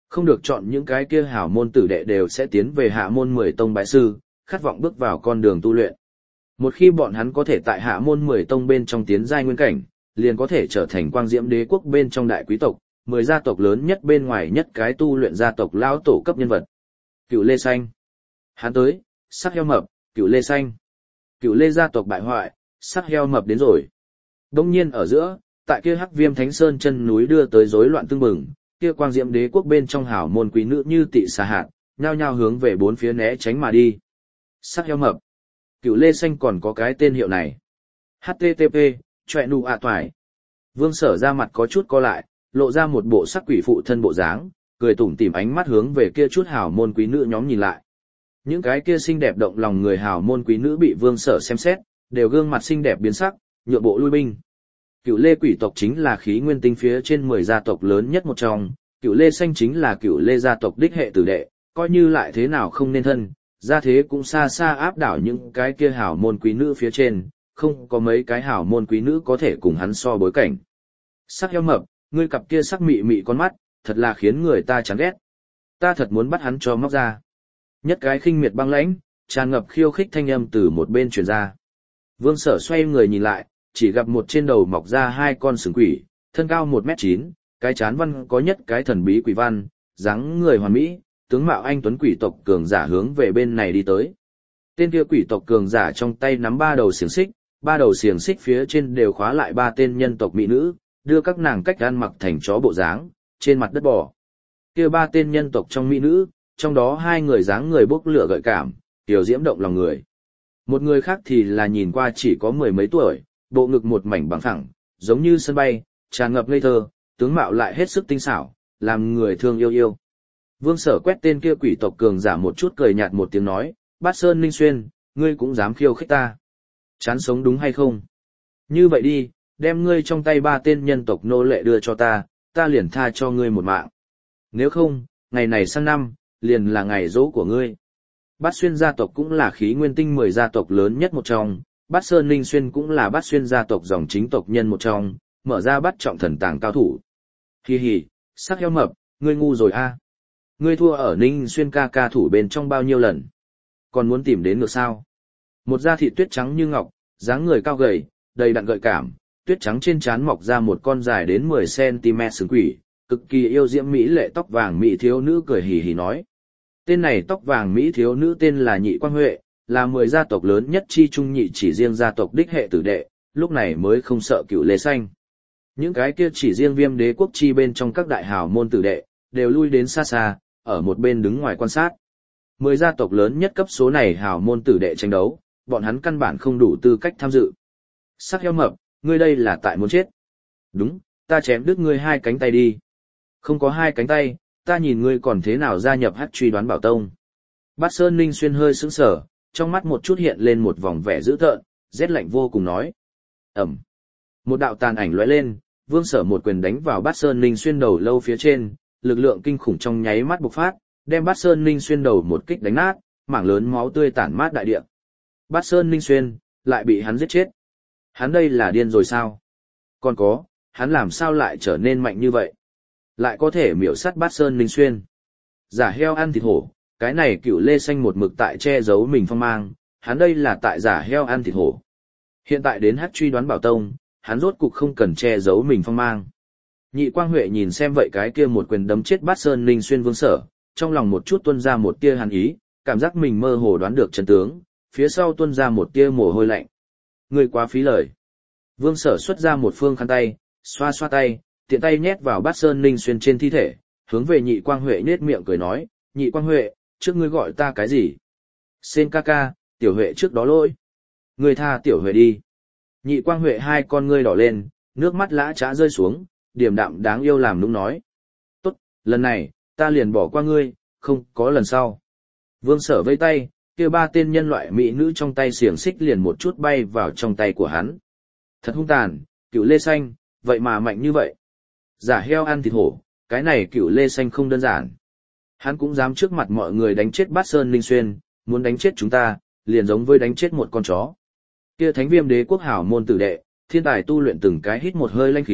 [SPEAKER 1] Không được chọn những cái kia hảo môn tử đệ đều sẽ tiến về hạ môn mười tông bái sư, khát vọng bước vào con đường tu luyện. Một khi bọn hắn có thể tại hạ môn mười tông bên trong tiến giai nguyên cảnh, liền có thể trở thành quang diễm đế quốc bên trong đại quý tộc, mười gia tộc lớn nhất bên ngoài nhất cái tu luyện gia tộc lão tổ cấp nhân vật. Cựu Lê Xanh. Hắn tới, sắc heo mập, Cựu Lê Xanh. Cựu Lê gia tộc bại hoại, sắc heo mập đến rồi. Đông nhiên ở giữa, tại kia Hắc Viêm Thánh Sơn chân núi đưa tới rối loạn tương bừng, kia quang diễm đế quốc bên trong hảo môn quý nữ như tị xà hạt, nhao nhao hướng về bốn phía né tránh mà đi. Sắc heo mập. Cựu Lê Xanh còn có cái tên hiệu này. hát tê tê pê, chọe nụ ạ toài. Vương Sở ra mặt có chút co lại, lộ ra một bộ sắc quỷ phụ thân bộ dáng, cười tủm tỉm ánh mắt hướng về kia chút hảo môn quý nữ nhóm nhìn lại. Những cái kia xinh đẹp động lòng người hảo môn quý nữ bị Vương Sở xem xét, đều gương mặt xinh đẹp biến sắc, nhượng bộ lui binh. Cựu Lê quỷ tộc chính là khí nguyên tinh phía trên mười gia tộc lớn nhất một trong, Cựu Lê Xanh chính là Cựu Lê gia tộc đích hệ tử đệ, coi như lại thế nào không nên thân, gia thế cũng xa xa áp đảo những cái kia hảo môn quý nữ phía trên, không có mấy cái hảo môn quý nữ có thể cùng hắn so bối cảnh. Sắc heo mập, ngươi cặp kia sắc mị mị con mắt, thật là khiến người ta chán ghét. Ta thật muốn bắt hắn cho móc ra. Nhất cái khinh miệt băng lãnh, tràn ngập khiêu khích thanh âm từ một bên truyền ra. Vương Sở xoay người nhìn lại, chỉ gặp một trên đầu mọc ra hai con sừng quỷ, thân cao một mét chín, cái chán văn có nhất cái thần bí quỷ văn, dáng người hoàn mỹ, tướng mạo anh tuấn quỷ tộc cường giả hướng về bên này đi tới. Tên kia quỷ tộc cường giả trong tay nắm ba đầu xiềng xích, ba đầu xiềng xích phía trên đều khóa lại ba tên nhân tộc mỹ nữ, đưa các nàng cách ăn mặc thành chó bộ dáng, trên mặt đất bò. Kia ba tên nhân tộc trong mỹ nữ, trong đó hai người dáng người bốc lửa gợi cảm, tiểu diễm động lòng người. Một người khác thì là nhìn qua chỉ có mười mấy tuổi, bộ ngực một mảnh bằng phẳng, giống như sân bay, tràn ngập ngây thơ, tướng mạo lại hết sức tinh xảo, làm người thương yêu yêu. Vương Sở quét tên kia quỷ tộc cường giả một chút cười nhạt một tiếng nói, Bát Sơn Ninh Xuyên, ngươi cũng dám khiêu khích ta. Chán sống đúng hay không? Như vậy đi, đem ngươi trong tay ba tên nhân tộc nô lệ đưa cho ta, ta liền tha cho ngươi một mạng. Nếu không, ngày này sang năm, liền là ngày dỗ của ngươi. Bát Xuyên gia tộc cũng là khí nguyên tinh mười gia tộc lớn nhất một trong, Bát Sơn Ninh Xuyên cũng là Bát Xuyên gia tộc dòng chính tộc nhân một trong, mở ra bắt trọng thần tàng cao thủ. Hi hi, sắc heo mập, ngươi ngu rồi a. Ngươi thua ở Ninh Xuyên ca ca thủ bên trong bao nhiêu lần? Còn muốn tìm đến ngược sao? Một da thịt tuyết trắng như ngọc, dáng người cao gầy, đầy đặn gợi cảm, tuyết trắng trên trán mọc ra một con dài đến mười xăng-ti-mét sừng quỷ, cực kỳ yêu diễm mỹ lệ tóc vàng mỹ thiếu nữ cười hì hì nói. Tên này tóc vàng mỹ thiếu nữ tên là Nhị Quang Huệ, là mười gia tộc lớn nhất chi trung nhị chỉ riêng gia tộc đích hệ tử đệ, lúc này mới không sợ Cựu Lê Xanh. Những cái kia chỉ riêng Viêm Đế quốc chi bên trong các đại hào môn tử đệ, đều lui đến xa xa, ở một bên đứng ngoài quan sát. Mười gia tộc lớn nhất cấp số này hào môn tử đệ tranh đấu, bọn hắn căn bản không đủ tư cách tham dự. Sắc heo mập, ngươi đây là tại muốn chết. Đúng, ta chém đứt ngươi hai cánh tay đi. Không có hai cánh tay, ta nhìn ngươi còn thế nào gia nhập hắc truy đoán bảo tông. Bát Sơn Ninh Xuyên hơi sững sờ, trong mắt một chút hiện lên một vòng vẻ dữ tợn, rét lạnh vô cùng nói. Ẩm. Một đạo tàn ảnh lóe lên, Vương Sở một quyền đánh vào Bát Sơn Ninh Xuyên đầu lâu phía trên, lực lượng kinh khủng trong nháy mắt bộc phát, đem Bát Sơn Ninh Xuyên đầu một kích đánh nát, mảng lớn máu tươi tản mát đại địa. Bát Sơn Ninh Xuyên lại bị hắn giết chết. Hắn đây là điên rồi sao? Còn có, hắn làm sao lại trở nên mạnh như vậy? Lại có thể miểu sát Bát Sơn Ninh Xuyên. Giả heo ăn thịt hổ, cái này Cựu Lê Xanh một mực tại che giấu mình phong mang, hắn đây là tại giả heo ăn thịt hổ. Hiện tại đến hắc truy đoán bảo tông, hắn rốt cục không cần che giấu mình phong mang. Nhị Quang Huệ nhìn xem vậy cái kia một quyền đấm chết Bát Sơn Ninh Xuyên Vương Sở, trong lòng một chút tuôn ra một tia hàn ý, cảm giác mình mơ hồ đoán được chân tướng, phía sau tuôn ra một tia mồ hôi lạnh. Người quá phí lời. Vương Sở xuất ra một phương khăn tay, xoa xoa tay, tiện tay nhét vào Bát Sơn Ninh Xuyên trên thi thể, hướng về Nhị Quang Huệ nhếch miệng cười nói, Nhị Quang Huệ, trước ngươi gọi ta cái gì? Sen ca ca, Tiểu Huệ trước đó lỗi. Ngươi tha Tiểu Huệ đi. Nhị Quang Huệ hai con ngươi đỏ lên, nước mắt lã chã rơi xuống, điềm đạm đáng yêu làm nũng nói. Tốt, lần này, ta liền bỏ qua ngươi, không có lần sau. Vương Sở vây tay, kia ba tên nhân loại mỹ nữ trong tay xiềng xích liền một chút bay vào trong tay của hắn. Thật hung tàn, Cựu Lê Xanh, vậy mà mạnh như vậy. Giả heo ăn thịt hổ, cái này Cựu Lê Xanh không đơn giản. Hắn cũng dám trước mặt mọi người đánh chết Bát Sơn Ninh Xuyên, muốn đánh chết chúng ta, liền giống với đánh chết một con chó. Kia Thánh Viêm Đế quốc hảo môn tử đệ, thiên tài tu luyện từng cái hít một hơi lanh khí,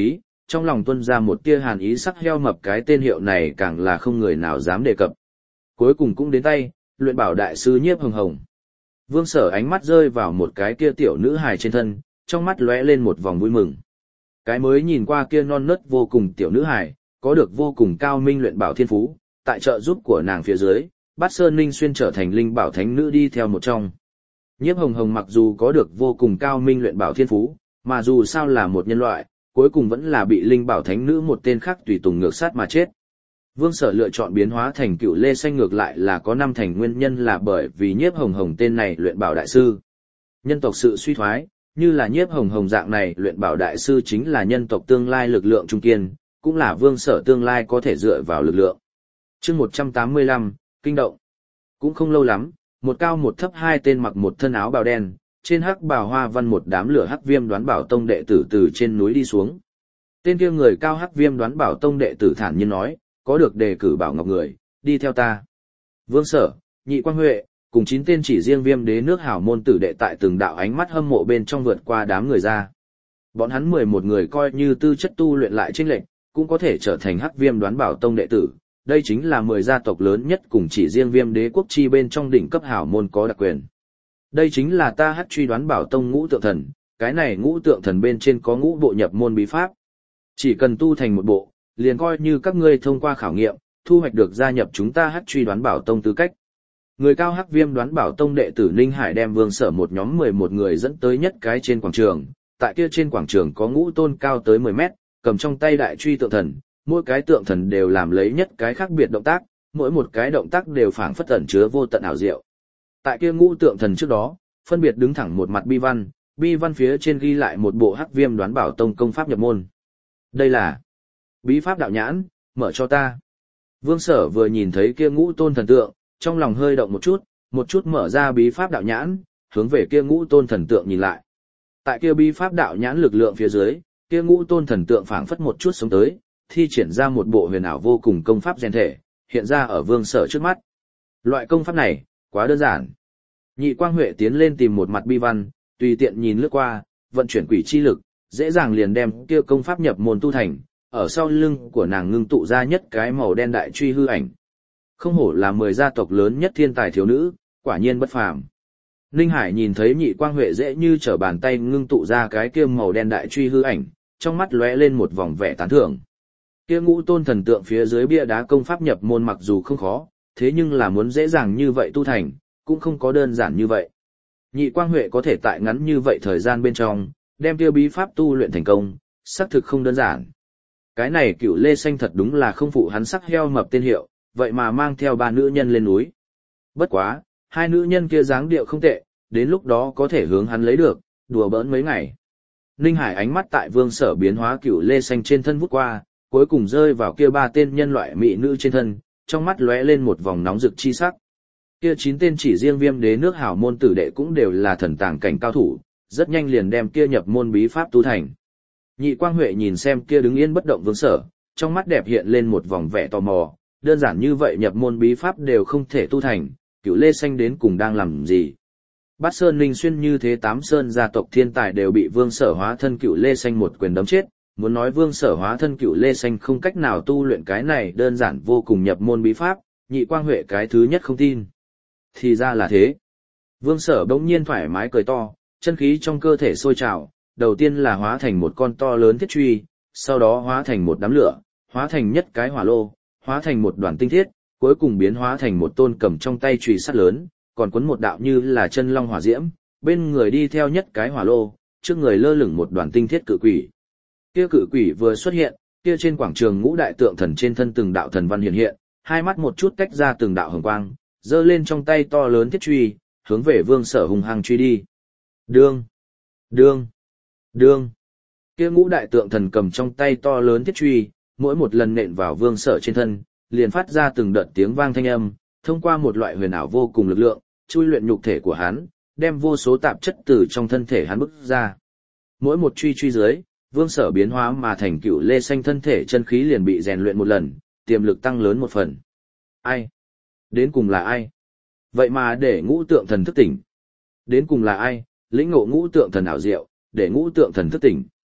[SPEAKER 1] trong lòng tuôn ra một tia hàn ý, sắc heo mập cái tên hiệu này càng là không người nào dám đề cập. Cuối cùng cũng đến tay, luyện bảo đại sư Nhiếp Hồng Hồng. Vương Sở ánh mắt rơi vào một cái kia tiểu nữ hài trên thân, trong mắt lóe lên một vòng vui mừng. Cái mới nhìn qua kia non nớt vô cùng tiểu nữ hài, có được vô cùng cao minh luyện bảo thiên phú, tại trợ giúp của nàng phía dưới, Bát Sơn Linh Xuyên trở thành linh bảo thánh nữ đi theo một trong. Nhiếp Hồng Hồng mặc dù có được vô cùng cao minh luyện bảo thiên phú, mà dù sao là một nhân loại, cuối cùng vẫn là bị linh bảo thánh nữ một tên khác tùy tùng ngược sát mà chết. Vương Sở lựa chọn biến hóa thành Cựu Lê Xanh ngược lại là có năm thành nguyên nhân là bởi vì Nhiếp Hồng Hồng tên này luyện bảo đại sư. Nhân tộc sự suy thoái, như là Nhiếp Hồng Hồng dạng này luyện bảo đại sư chính là nhân tộc tương lai lực lượng trung kiên, cũng là Vương Sở tương lai có thể dựa vào lực lượng. Chương một trăm tám mươi lăm, kinh động. Cũng không lâu lắm, một cao một thấp hai tên mặc một thân áo bào đen, trên hắc bào hoa văn một đám lửa hắc viêm đoán bảo tông đệ tử từ trên núi đi xuống. Tên kia người cao hắc viêm đoán bảo tông đệ tử thản nhiên nói, có được đề cử bảo ngọc người, đi theo ta. Vương Sở, Nhị Quang Huệ, cùng chín tên chỉ riêng viêm đế nước hảo môn tử đệ tại từng đạo ánh mắt hâm mộ bên trong vượt qua đám người ra. Bọn hắn mười một người coi như tư chất tu luyện lại chênh lệch, cũng có thể trở thành hắc viêm đoán bảo tông đệ tử. Đây chính là mười gia tộc lớn nhất cùng chỉ riêng viêm đế quốc chi bên trong đỉnh cấp hảo môn có đặc quyền. Đây chính là ta hắc truy đoán bảo tông ngũ tượng thần, cái này ngũ tượng thần bên trên có ngũ bộ nhập môn bí pháp. Chỉ cần tu thành một bộ, liền coi như các ngươi thông qua khảo nghiệm, thu hoạch được gia nhập chúng ta hắc truy đoán bảo tông tư cách. Người cao hắc viêm đoán bảo tông đệ tử Ninh Hải đem Vương Sở một nhóm mười một người dẫn tới nhất cái trên quảng trường, tại kia trên quảng trường có ngũ tôn cao tới mười mét, cầm trong tay đại truy tượng thần, mỗi cái tượng thần đều làm lấy nhất cái khác biệt động tác, mỗi một cái động tác đều phảng phất ẩn chứa vô tận ảo diệu. Tại kia ngũ tượng thần trước đó, phân biệt đứng thẳng một mặt bi văn, bi văn phía trên ghi lại một bộ hắc viêm đoán bảo tông công pháp nhập môn. Đây là bí pháp đạo nhãn, mở cho ta. Vương Sở vừa nhìn thấy kia ngũ tôn thần tượng, trong lòng hơi động một chút, một chút mở ra bí pháp đạo nhãn, hướng về kia ngũ tôn thần tượng nhìn lại. Tại kia bí pháp đạo nhãn lực lượng phía dưới, kia ngũ tôn thần tượng phảng phất một chút sống tới, thi triển ra một bộ huyền ảo vô cùng công pháp rèn thể, hiện ra ở Vương Sở trước mắt. Loại công pháp này, quá đơn giản. Nhị Quang Huệ tiến lên tìm một mặt bi văn, tùy tiện nhìn lướt qua, vận chuyển quỷ chi lực, dễ dàng liền đem kia công pháp nhập môn tu thành, ở sau lưng của nàng ngưng tụ ra nhất cái màu đen đại truy hư ảnh. Không hổ là mười gia tộc lớn nhất thiên tài thiếu nữ, quả nhiên bất phàm. Ninh Hải nhìn thấy Nhị Quang Huệ dễ như trở bàn tay ngưng tụ ra cái kia màu đen đại truy hư ảnh, trong mắt lóe lên một vòng vẻ tán thưởng. Kia ngũ tôn thần tượng phía dưới bia đá công pháp nhập môn mặc dù không khó, thế nhưng là muốn dễ dàng như vậy tu thành, cũng không có đơn giản như vậy. Nhị Quang Huệ có thể tại ngắn như vậy thời gian bên trong, đem kia bí pháp tu luyện thành công, xác thực không đơn giản. Cái này Cựu Lê Xanh thật đúng là không phụ hắn sắc heo mập tên hiệu, vậy mà mang theo ba nữ nhân lên núi. Bất quá, hai nữ nhân kia dáng điệu không tệ, đến lúc đó có thể hướng hắn lấy được, đùa bỡn mấy ngày. Ninh Hải ánh mắt tại Vương Sở biến hóa Cựu Lê Xanh trên thân vút qua, cuối cùng rơi vào kia ba tên nhân loại mỹ nữ trên thân, trong mắt lóe lên một vòng nóng rực chi sắc. Kia chín tên chỉ riêng viêm đế nước hảo môn tử đệ cũng đều là thần tàng cảnh cao thủ, rất nhanh liền đem kia nhập môn bí pháp tu thành. Nhị Quang Huệ nhìn xem kia đứng yên bất động Vương Sở, trong mắt đẹp hiện lên một vòng vẻ tò mò, đơn giản như vậy nhập môn bí pháp đều không thể tu thành, Cựu Lê Xanh đến cùng đang làm gì? Bát Sơn Linh Xuyên như thế tám sơn gia tộc thiên tài đều bị Vương Sở hóa thân Cựu Lê Xanh một quyền đấm chết, muốn nói Vương Sở hóa thân Cựu Lê Xanh không cách nào tu luyện cái này đơn giản vô cùng nhập môn bí pháp, Nhị Quang Huệ cái thứ nhất không tin. Thì ra là thế. Vương Sở bỗng nhiên thoải mái cười to, chân khí trong cơ thể sôi trào, đầu tiên là hóa thành một con to lớn thiết truy, sau đó hóa thành một đám lửa, hóa thành nhất cái hỏa lô, hóa thành một đoàn tinh thiết, cuối cùng biến hóa thành một tôn cầm trong tay chùy sắt lớn, còn cuốn một đạo như là chân long hỏa diễm, bên người đi theo nhất cái hỏa lô, trước người lơ lửng một đoàn tinh thiết cự quỷ. Kia cự quỷ vừa xuất hiện, kia trên quảng trường ngũ đại tượng thần trên thân từng đạo thần văn hiện hiện, hai mắt một chút tách ra từng đạo hồng quang, giơ lên trong tay to lớn thiết truy, hướng về Vương Sở hung hăng truy đi. Đương, đương, đương. Kia ngũ đại tượng thần cầm trong tay to lớn thiết truy, mỗi một lần nện vào Vương Sở trên thân, liền phát ra từng đợt tiếng vang thanh âm, thông qua một loại huyền ảo vô cùng lực lượng, chui luyện nhục thể của hắn, đem vô số tạp chất từ trong thân thể hắn bức ra. Mỗi một truy truy dưới, Vương Sở biến hóa mà thành Cựu Lê Xanh thân thể chân khí liền bị rèn luyện một lần, tiềm lực tăng lớn một phần. Ai? Đến cùng là ai? Vậy mà để ngũ tượng thần thức tỉnh. Đến cùng là ai? Lĩnh ngộ ngũ tượng thần ảo diệu, để ngũ tượng thần thức tỉnh.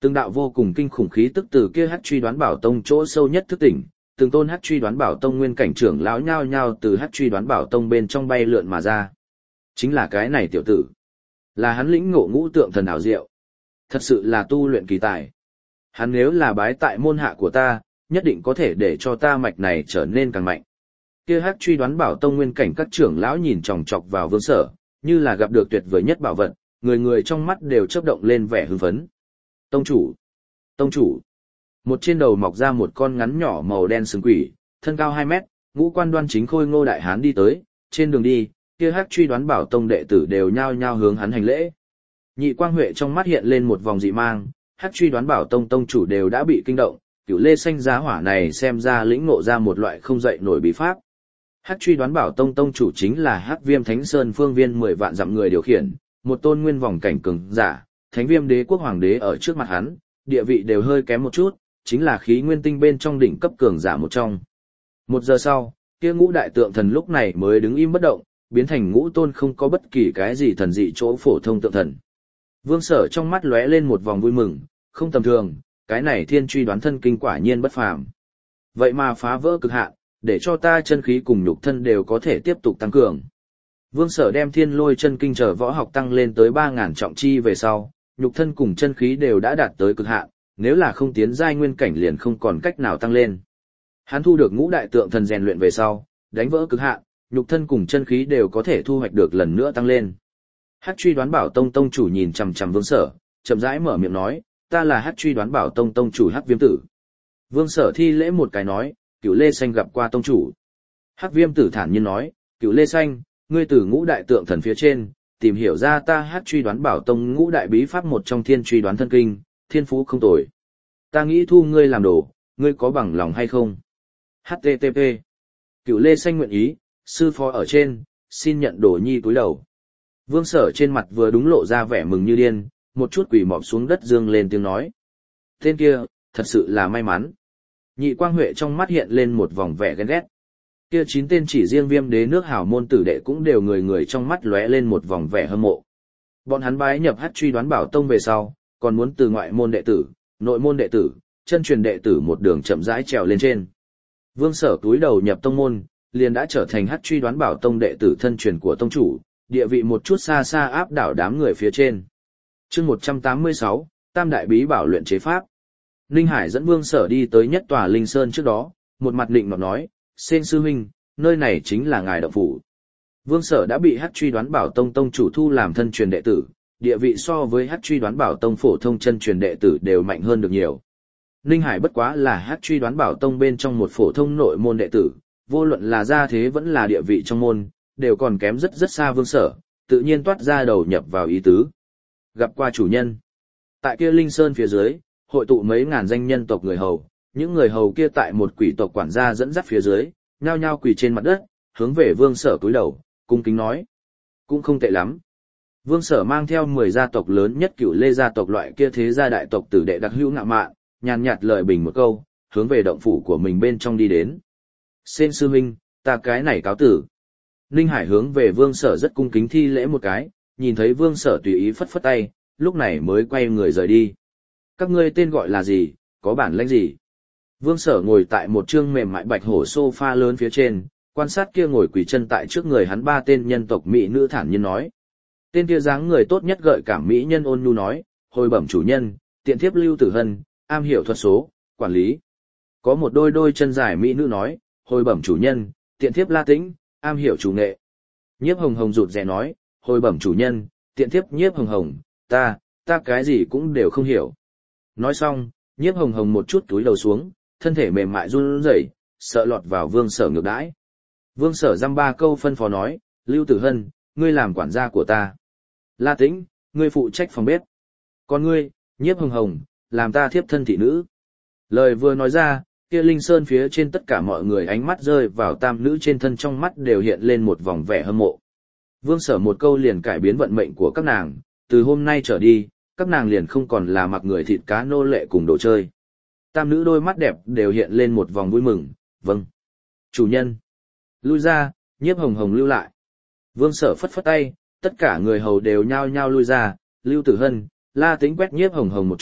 [SPEAKER 1] Từng đạo vô cùng kinh khủng khí tức từ kia Hắc Truy Đoán Bảo Tông chỗ sâu nhất thức tỉnh, từng tôn Hắc Truy Đoán Bảo Tông nguyên cảnh trưởng lão nhao nhao từ Hắc Truy Đoán Bảo Tông bên trong bay lượn mà ra. Chính là cái này tiểu tử, là hắn lĩnh ngộ ngũ tượng thần ảo diệu, thật sự là tu luyện kỳ tài. Hắn nếu là bái tại môn hạ của ta, nhất định có thể để cho ta mạch này trở nên càng mạnh. Kia Hắc Truy Đoán Bảo Tông nguyên cảnh các trưởng lão nhìn chòng chọc vào Vương Sở, như là gặp được tuyệt vời nhất bảo vật, người người trong mắt đều chớp động lên vẻ hưng phấn. Tông chủ, tông chủ. Một trên đầu mọc ra một con ngắn nhỏ màu đen sừng quỷ, thân cao hai mét, ngũ quan đoan chính khôi ngô đại hán đi tới, trên đường đi, kia Hắc Truy Đoán Bảo Tông đệ tử đều nhao nhao hướng hắn hành lễ. Nhị Quang Huệ trong mắt hiện lên một vòng dị mang, Hắc Truy Đoán Bảo Tông tông chủ đều đã bị kinh động, Cửu Lê Xanh giá hỏa này xem ra lĩnh ngộ ra một loại không dậy nổi bí pháp. Hắc Truy Đoán Bảo Tông tông chủ chính là Hắc Viêm Thánh Sơn phương viên mười vạn dặm người điều khiển, một tôn nguyên vòng cảnh cường giả, Thánh Viêm Đế quốc hoàng đế ở trước mặt hắn, địa vị đều hơi kém một chút, chính là khí nguyên tinh bên trong đỉnh cấp cường giả một trong. Một giờ sau, kia ngũ đại tượng thần lúc này mới đứng im bất động, biến thành ngũ tôn không có bất kỳ cái gì thần dị chỗ phổ thông tượng thần. Vương Sở trong mắt lóe lên một vòng vui mừng, không tầm thường, cái này thiên truy đoán thân kinh quả nhiên bất phàm. Vậy mà phá vỡ cực hạn, để cho ta chân khí cùng nhục thân đều có thể tiếp tục tăng cường. Vương Sở đem thiên lôi chân kinh trở võ học tăng lên tới ba ngàn trọng chi về sau, nhục thân cùng chân khí đều đã đạt tới cực hạn, nếu là không tiến giai nguyên cảnh liền không còn cách nào tăng lên. Hắn thu được ngũ đại tượng thần rèn luyện về sau, đánh vỡ cực hạn, nhục thân cùng chân khí đều có thể thu hoạch được lần nữa tăng lên. Hắc Truy Đoán Bảo Tông tông chủ nhìn chằm chằm Vương Sở, chậm rãi mở miệng nói, ta là Hắc Truy Đoán Bảo Tông tông chủ Hắc Viêm Tử. Vương Sở thi lễ một cái nói, Cửu Lê Xanh gặp qua tông chủ. Hắc Viêm Tử thản nhiên nói, Cửu Lê Xanh, ngươi từ ngũ đại tượng thần phía trên, tìm hiểu ra ta Hắc Truy Đoán Bảo Tông ngũ đại bí pháp một trong thiên truy đoán thân kinh, thiên phú không tồi. Ta nghĩ thu ngươi làm đồ, ngươi có bằng lòng hay không? hát tê tê pê. Cửu Lê Xanh nguyện ý, sư phó ở trên, xin nhận đồ nhi cúi đầu. Vương Sở trên mặt vừa đúng lộ ra vẻ mừng như điên, một chút quỳ mọp xuống đất dương lên tiếng nói. Tên kia, thật sự là may mắn. Nhị Quang Huệ trong mắt hiện lên một vòng vẻ ghen ghét. Kia chín tên chỉ riêng Viêm Đế nước hảo môn tử đệ cũng đều người người trong mắt lóe lên một vòng vẻ hâm mộ. Bọn hắn bái nhập Hắc Truy Đoán Bảo Tông về sau, còn muốn từ ngoại môn đệ tử, nội môn đệ tử, chân truyền đệ tử một đường chậm rãi trèo lên trên. Vương Sở túi đầu nhập tông môn, liền đã trở thành Hắc Truy Đoán Bảo Tông đệ tử thân truyền của tông chủ, địa vị một chút xa xa áp đảo đám người phía trên. Chương một trăm tám mươi sáu, Tam đại bí bảo luyện chế pháp. Ninh Hải dẫn Vương Sở đi tới nhất tòa linh sơn trước đó, một mặt định nọt nói, "Sen sư huynh, nơi này chính là ngài động phủ." Vương Sở đã bị Hắc Truy Đoán Bảo Tông tông chủ thu làm thân truyền đệ tử, địa vị so với Hắc Truy Đoán Bảo Tông phổ thông chân truyền đệ tử đều mạnh hơn được nhiều. Ninh Hải bất quá là Hắc Truy Đoán Bảo Tông bên trong một phổ thông nội môn đệ tử, vô luận là gia thế vẫn là địa vị trong môn, đều còn kém rất rất xa Vương Sở, tự nhiên toát ra đầu nhập vào ý tứ. Gặp qua chủ nhân. Tại kia linh sơn phía dưới, hội tụ mấy ngàn danh nhân tộc người hầu, những người hầu kia tại một quỷ tộc quản gia dẫn dắt phía dưới, nhao nhao quỳ trên mặt đất, hướng về Vương Sở cúi đầu, cung kính nói. Cũng không tệ lắm. Vương Sở mang theo mười gia tộc lớn nhất Cửu Lê gia tộc loại kia thế gia đại tộc tử đệ đặc hữu ngạo mạn, nhàn nhạt lời bình một câu, hướng về động phủ của mình bên trong đi đến. Sen sư huynh, ta cái này cáo tử. Ninh Hải hướng về Vương Sở rất cung kính thi lễ một cái, nhìn thấy Vương Sở tùy ý phất phất tay, lúc này mới quay người rời đi. Các ngươi tên gọi là gì, có bản lĩnh gì? Vương Sở ngồi tại một trương mềm mại bạch hổ sofa lớn phía trên, quan sát kia ngồi quỳ chân tại trước người hắn ba tên nhân tộc mỹ nữ thản nhiên nói. Tên kia dáng người tốt nhất gợi cảm mỹ nhân ôn nhu nói, hồi bẩm chủ nhân, tiện thiếp Lưu Tử Hân, am hiểu thuật số, quản lý. Có một đôi đôi chân dài mỹ nữ nói, hồi bẩm chủ nhân, tiện thiếp La Tĩnh, am hiểu chủ nghệ. Nhiếp Hồng Hồng rụt rè nói, hồi bẩm chủ nhân, tiện thiếp Nhiếp Hồng Hồng, ta, ta cái gì cũng đều không hiểu. Nói xong, Nhiếp Hồng Hồng một chút túi đầu xuống, thân thể mềm mại run rẩy, sợ lọt vào Vương Sở ngược đãi. Vương Sở dăm ba câu phân phó nói, Lưu Tử Hân, ngươi làm quản gia của ta. La Tĩnh, ngươi phụ trách phòng bếp. Còn ngươi, Nhiếp Hồng Hồng, làm ta thiếp thân thị nữ. Lời vừa nói ra, kia linh sơn phía trên tất cả mọi người ánh mắt rơi vào tam nữ trên thân, trong mắt đều hiện lên một vòng vẻ hâm mộ. Vương Sở một câu liền cải biến vận mệnh của các nàng, từ hôm nay trở đi, các nàng liền không còn là mặc người thịt cá nô lệ cùng đồ chơi. Tam nữ đôi mắt đẹp đều hiện lên một vòng vui mừng, vâng. Chủ nhân. Lui ra, Nhiếp Hồng Hồng lưu lại. Vương Sở phất phất tay, tất cả người hầu đều nhao nhao lui ra, Lưu Tử Hân, La Tĩnh quét Nhiếp Hồng Hồng một chút,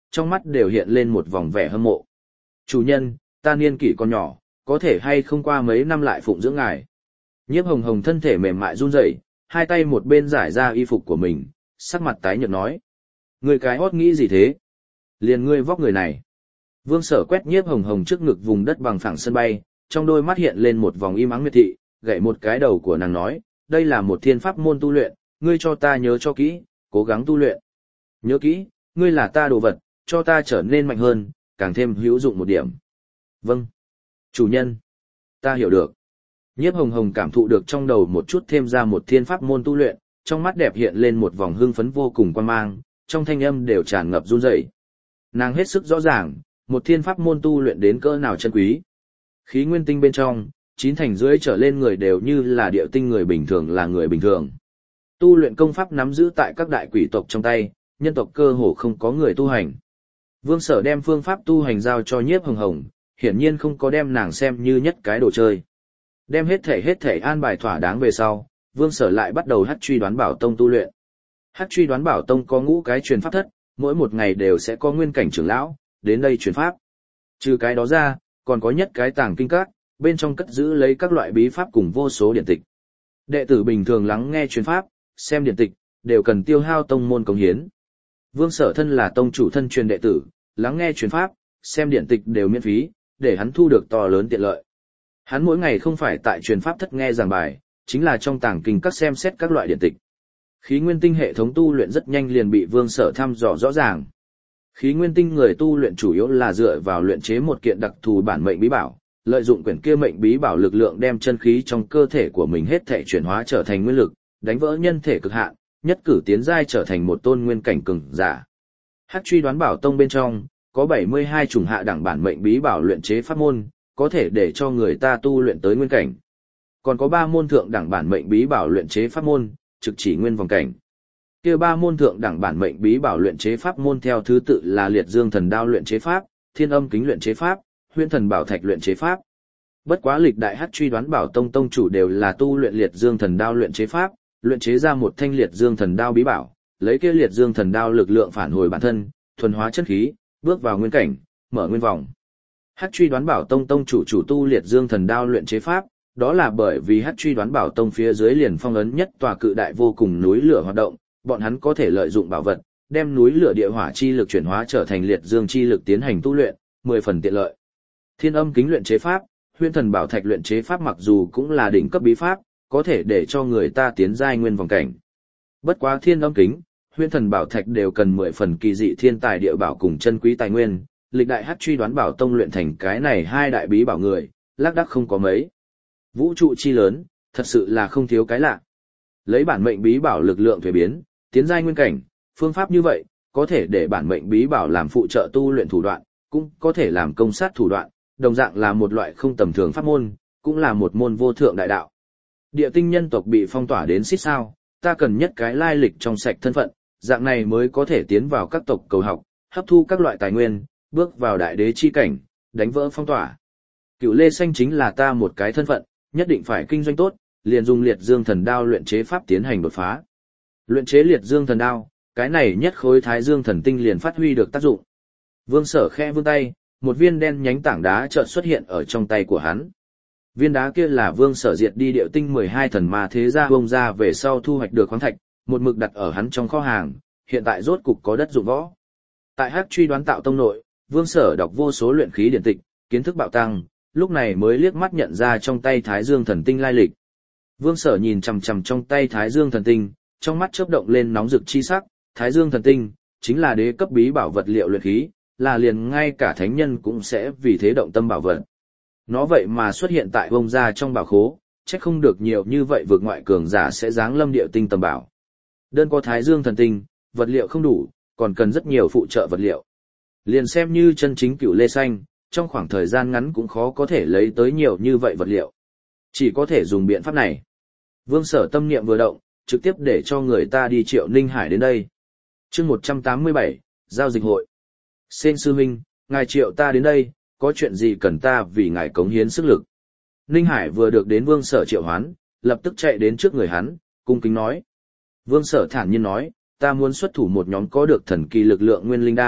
[SPEAKER 1] trong mắt đều hiện lên một vòng vẻ hâm mộ. Chủ nhân, ta niên kỷ còn nhỏ, có thể hay không qua mấy năm lại phụng dưỡng ngài. Nhiếp hồng hồng thân thể mềm mại run rẩy, hai tay một bên giải ra y phục của mình, sắc mặt tái nhợt nói. Người cái hót nghĩ gì thế? Liền ngươi vóc người này. Vương Sở quét nhiếp hồng hồng trước ngực vùng đất bằng phẳng sân bay, trong đôi mắt hiện lên một vòng im ắng miệt thị, gậy một cái đầu của nàng nói, đây là một thiên pháp môn tu luyện, ngươi cho ta nhớ cho kỹ, cố gắng tu luyện. Nhớ kỹ, ngươi là ta đồ vật, cho ta trở nên mạnh hơn, càng thêm hữu dụng một điểm. Vâng. Chủ nhân. Ta hiểu được. Nhiếp hồng hồng cảm thụ được trong đầu một chút thêm ra một thiên pháp môn tu luyện, trong mắt đẹp hiện lên một vòng hưng phấn vô cùng quan mang, trong thanh âm đều tràn ngập run rẩy. Nàng hết sức rõ ràng, một thiên pháp môn tu luyện đến cỡ nào chân quý. Khí nguyên tinh bên trong, chín thành dưới trở lên người đều như là địa tinh người bình thường là người bình thường. Tu luyện công pháp nắm giữ tại các đại quỷ tộc trong tay, nhân tộc cơ hồ không có người tu hành. Vương Sở đem phương pháp tu hành giao cho Nhiếp Hồng Hồng, hiển nhiên không có đem nàng xem như nhất cái đồ chơi. Đem hết thể hết thể an bài thỏa đáng về sau, Vương Sở lại bắt đầu Hắc Truy Đoán Bảo Tông tu luyện. Hắc Truy Đoán Bảo Tông có ngũ cái truyền pháp thất, mỗi một ngày đều sẽ có nguyên cảnh trưởng lão đến đây truyền pháp. Trừ cái đó ra, còn có nhất cái tàng kinh các, bên trong cất giữ lấy các loại bí pháp cùng vô số điển tịch. Đệ tử bình thường lắng nghe truyền pháp, xem điển tịch, đều cần tiêu hao tông môn cống hiến. Vương Sở thân là tông chủ thân truyền đệ tử, lắng nghe truyền pháp, xem điển tịch đều miễn phí, để hắn thu được to lớn tiện lợi. Hắn mỗi ngày không phải tại truyền pháp thất nghe giảng bài, chính là trong tàng kinh các xem xét các loại điển tịch. Khí nguyên tinh hệ thống tu luyện rất nhanh liền bị Vương Sở thăm dò rõ ràng. Khí nguyên tinh người tu luyện chủ yếu là dựa vào luyện chế một kiện đặc thù bản mệnh bí bảo, lợi dụng quyển kia mệnh bí bảo lực lượng đem chân khí trong cơ thể của mình hết thể chuyển hóa trở thành nguyên lực, đánh vỡ nhân thể cực hạn, nhất cử tiến giai trở thành một tôn nguyên cảnh cường giả. Hắc Truy Đoán Bảo Tông bên trong có bảy mươi hai chủng hạ đẳng bản mệnh bí bảo luyện chế pháp môn, có thể để cho người ta tu luyện tới nguyên cảnh. Còn có ba môn thượng đẳng bản mệnh bí bảo luyện chế pháp môn, trực chỉ nguyên vòng cảnh. Kia ba môn thượng đẳng bản mệnh bí bảo luyện chế pháp môn theo thứ tự là Liệt Dương Thần Đao luyện chế pháp, Thiên Âm Kính luyện chế pháp, Huyễn Thần Bảo Thạch luyện chế pháp. Bất quá lịch đại Hắc Truy Đoán Bảo Tông tông chủ đều là tu luyện Liệt Dương Thần Đao luyện chế pháp, luyện chế ra một thanh Liệt Dương Thần Đao bí bảo, lấy kia Liệt Dương Thần Đao lực lượng phản hồi bản thân, thuần hóa chân khí, bước vào nguyên cảnh, mở nguyên vòng. Hắc Truy Đoán Bảo Tông tông chủ chủ tu Liệt Dương Thần Đao luyện chế pháp, đó là bởi vì Hắc Truy Đoán Bảo Tông phía dưới liền phong ấn nhất tòa cự đại vô cùng núi lửa hoạt động, bọn hắn có thể lợi dụng bảo vật, đem núi lửa địa hỏa chi lực chuyển hóa trở thành liệt dương chi lực tiến hành tu luyện, mười phần tiện lợi. Thiên Âm Kính luyện chế pháp, Huyễn Thần Bảo Thạch luyện chế pháp mặc dù cũng là đỉnh cấp bí pháp, có thể để cho người ta tiến giai nguyên vòng cảnh. Bất quá Thiên Âm Kính, Huyễn Thần Bảo Thạch đều cần mười phần kỳ dị thiên tài địa bảo cùng chân quý tài nguyên, lịch đại Hắc Truy Đoán Bảo Tông luyện thành cái này hai đại bí bảo người, lác đác không có mấy. Vũ trụ chi lớn, thật sự là không thiếu cái lạ. Lấy bản mệnh bí bảo lực lượng thuế biến, tiến giai nguyên cảnh, phương pháp như vậy, có thể để bản mệnh bí bảo làm phụ trợ tu luyện thủ đoạn, cũng có thể làm công sát thủ đoạn, đồng dạng là một loại không tầm thường pháp môn, cũng là một môn vô thượng đại đạo. Địa tinh nhân tộc bị phong tỏa đến xít sao, ta cần nhất cái lai lịch trong sạch thân phận, dạng này mới có thể tiến vào các tộc cầu học, hấp thu các loại tài nguyên, bước vào đại đế chi cảnh, đánh vỡ phong tỏa. Cựu Lê Xanh chính là ta một cái thân phận, nhất định phải kinh doanh tốt, liền dùng Liệt Dương Thần Đao luyện chế pháp tiến hành đột phá. Luyện chế Liệt Dương Thần Đao, cái này nhất khối Thái Dương Thần Tinh liền phát huy được tác dụng. Vương Sở khẽ vươn tay, một viên đen nhánh tảng đá chợt xuất hiện ở trong tay của hắn. Viên đá kia là Vương Sở diệt đi điệu tinh mười hai thần ma thế gia bông ra về sau thu hoạch được khoáng thạch, một mực đặt ở hắn trong kho hàng, hiện tại rốt cục có đất dụng võ. Tại Hắc Truy Đoán Tạo Tông nội, Vương Sở đọc vô số luyện khí điển tịch, kiến thức bạo tăng, lúc này mới liếc mắt nhận ra trong tay Thái Dương Thần Tinh lai lịch. Vương Sở nhìn chằm chằm trong tay Thái Dương Thần Tinh, trong mắt chớp động lên nóng rực chi sắc, Thái Dương Thần Tinh chính là đế cấp bí bảo vật liệu luyện khí, là liền ngay cả thánh nhân cũng sẽ vì thế động tâm bảo vật. Nó vậy mà xuất hiện tại vông ra trong bảo khố, chắc không được nhiều như vậy vượt ngoại cường giả sẽ giáng lâm điệu tinh tầm bảo. Đơn có Thái Dương Thần Tinh, vật liệu không đủ, còn cần rất nhiều phụ trợ vật liệu. Liền xem như chân chính Cựu Lê Xanh, trong khoảng thời gian ngắn cũng khó có thể lấy tới nhiều như vậy vật liệu. Chỉ có thể dùng biện pháp này. Vương Sở tâm niệm vừa động, trực tiếp để cho người ta đi triệu Ninh Hải đến đây. chương một trăm tám mươi bảy, Giao dịch hội. Sen sư huynh, ngài triệu ta đến đây, có chuyện gì cần ta vì ngài cống hiến sức lực. Ninh Hải vừa được đến Vương Sở triệu hoán, lập tức chạy đến trước người hắn, cung kính nói. Vương Sở thản nhiên nói, ta muốn xuất thủ một nhóm có được thần kỳ lực lượng nguyên linh đan,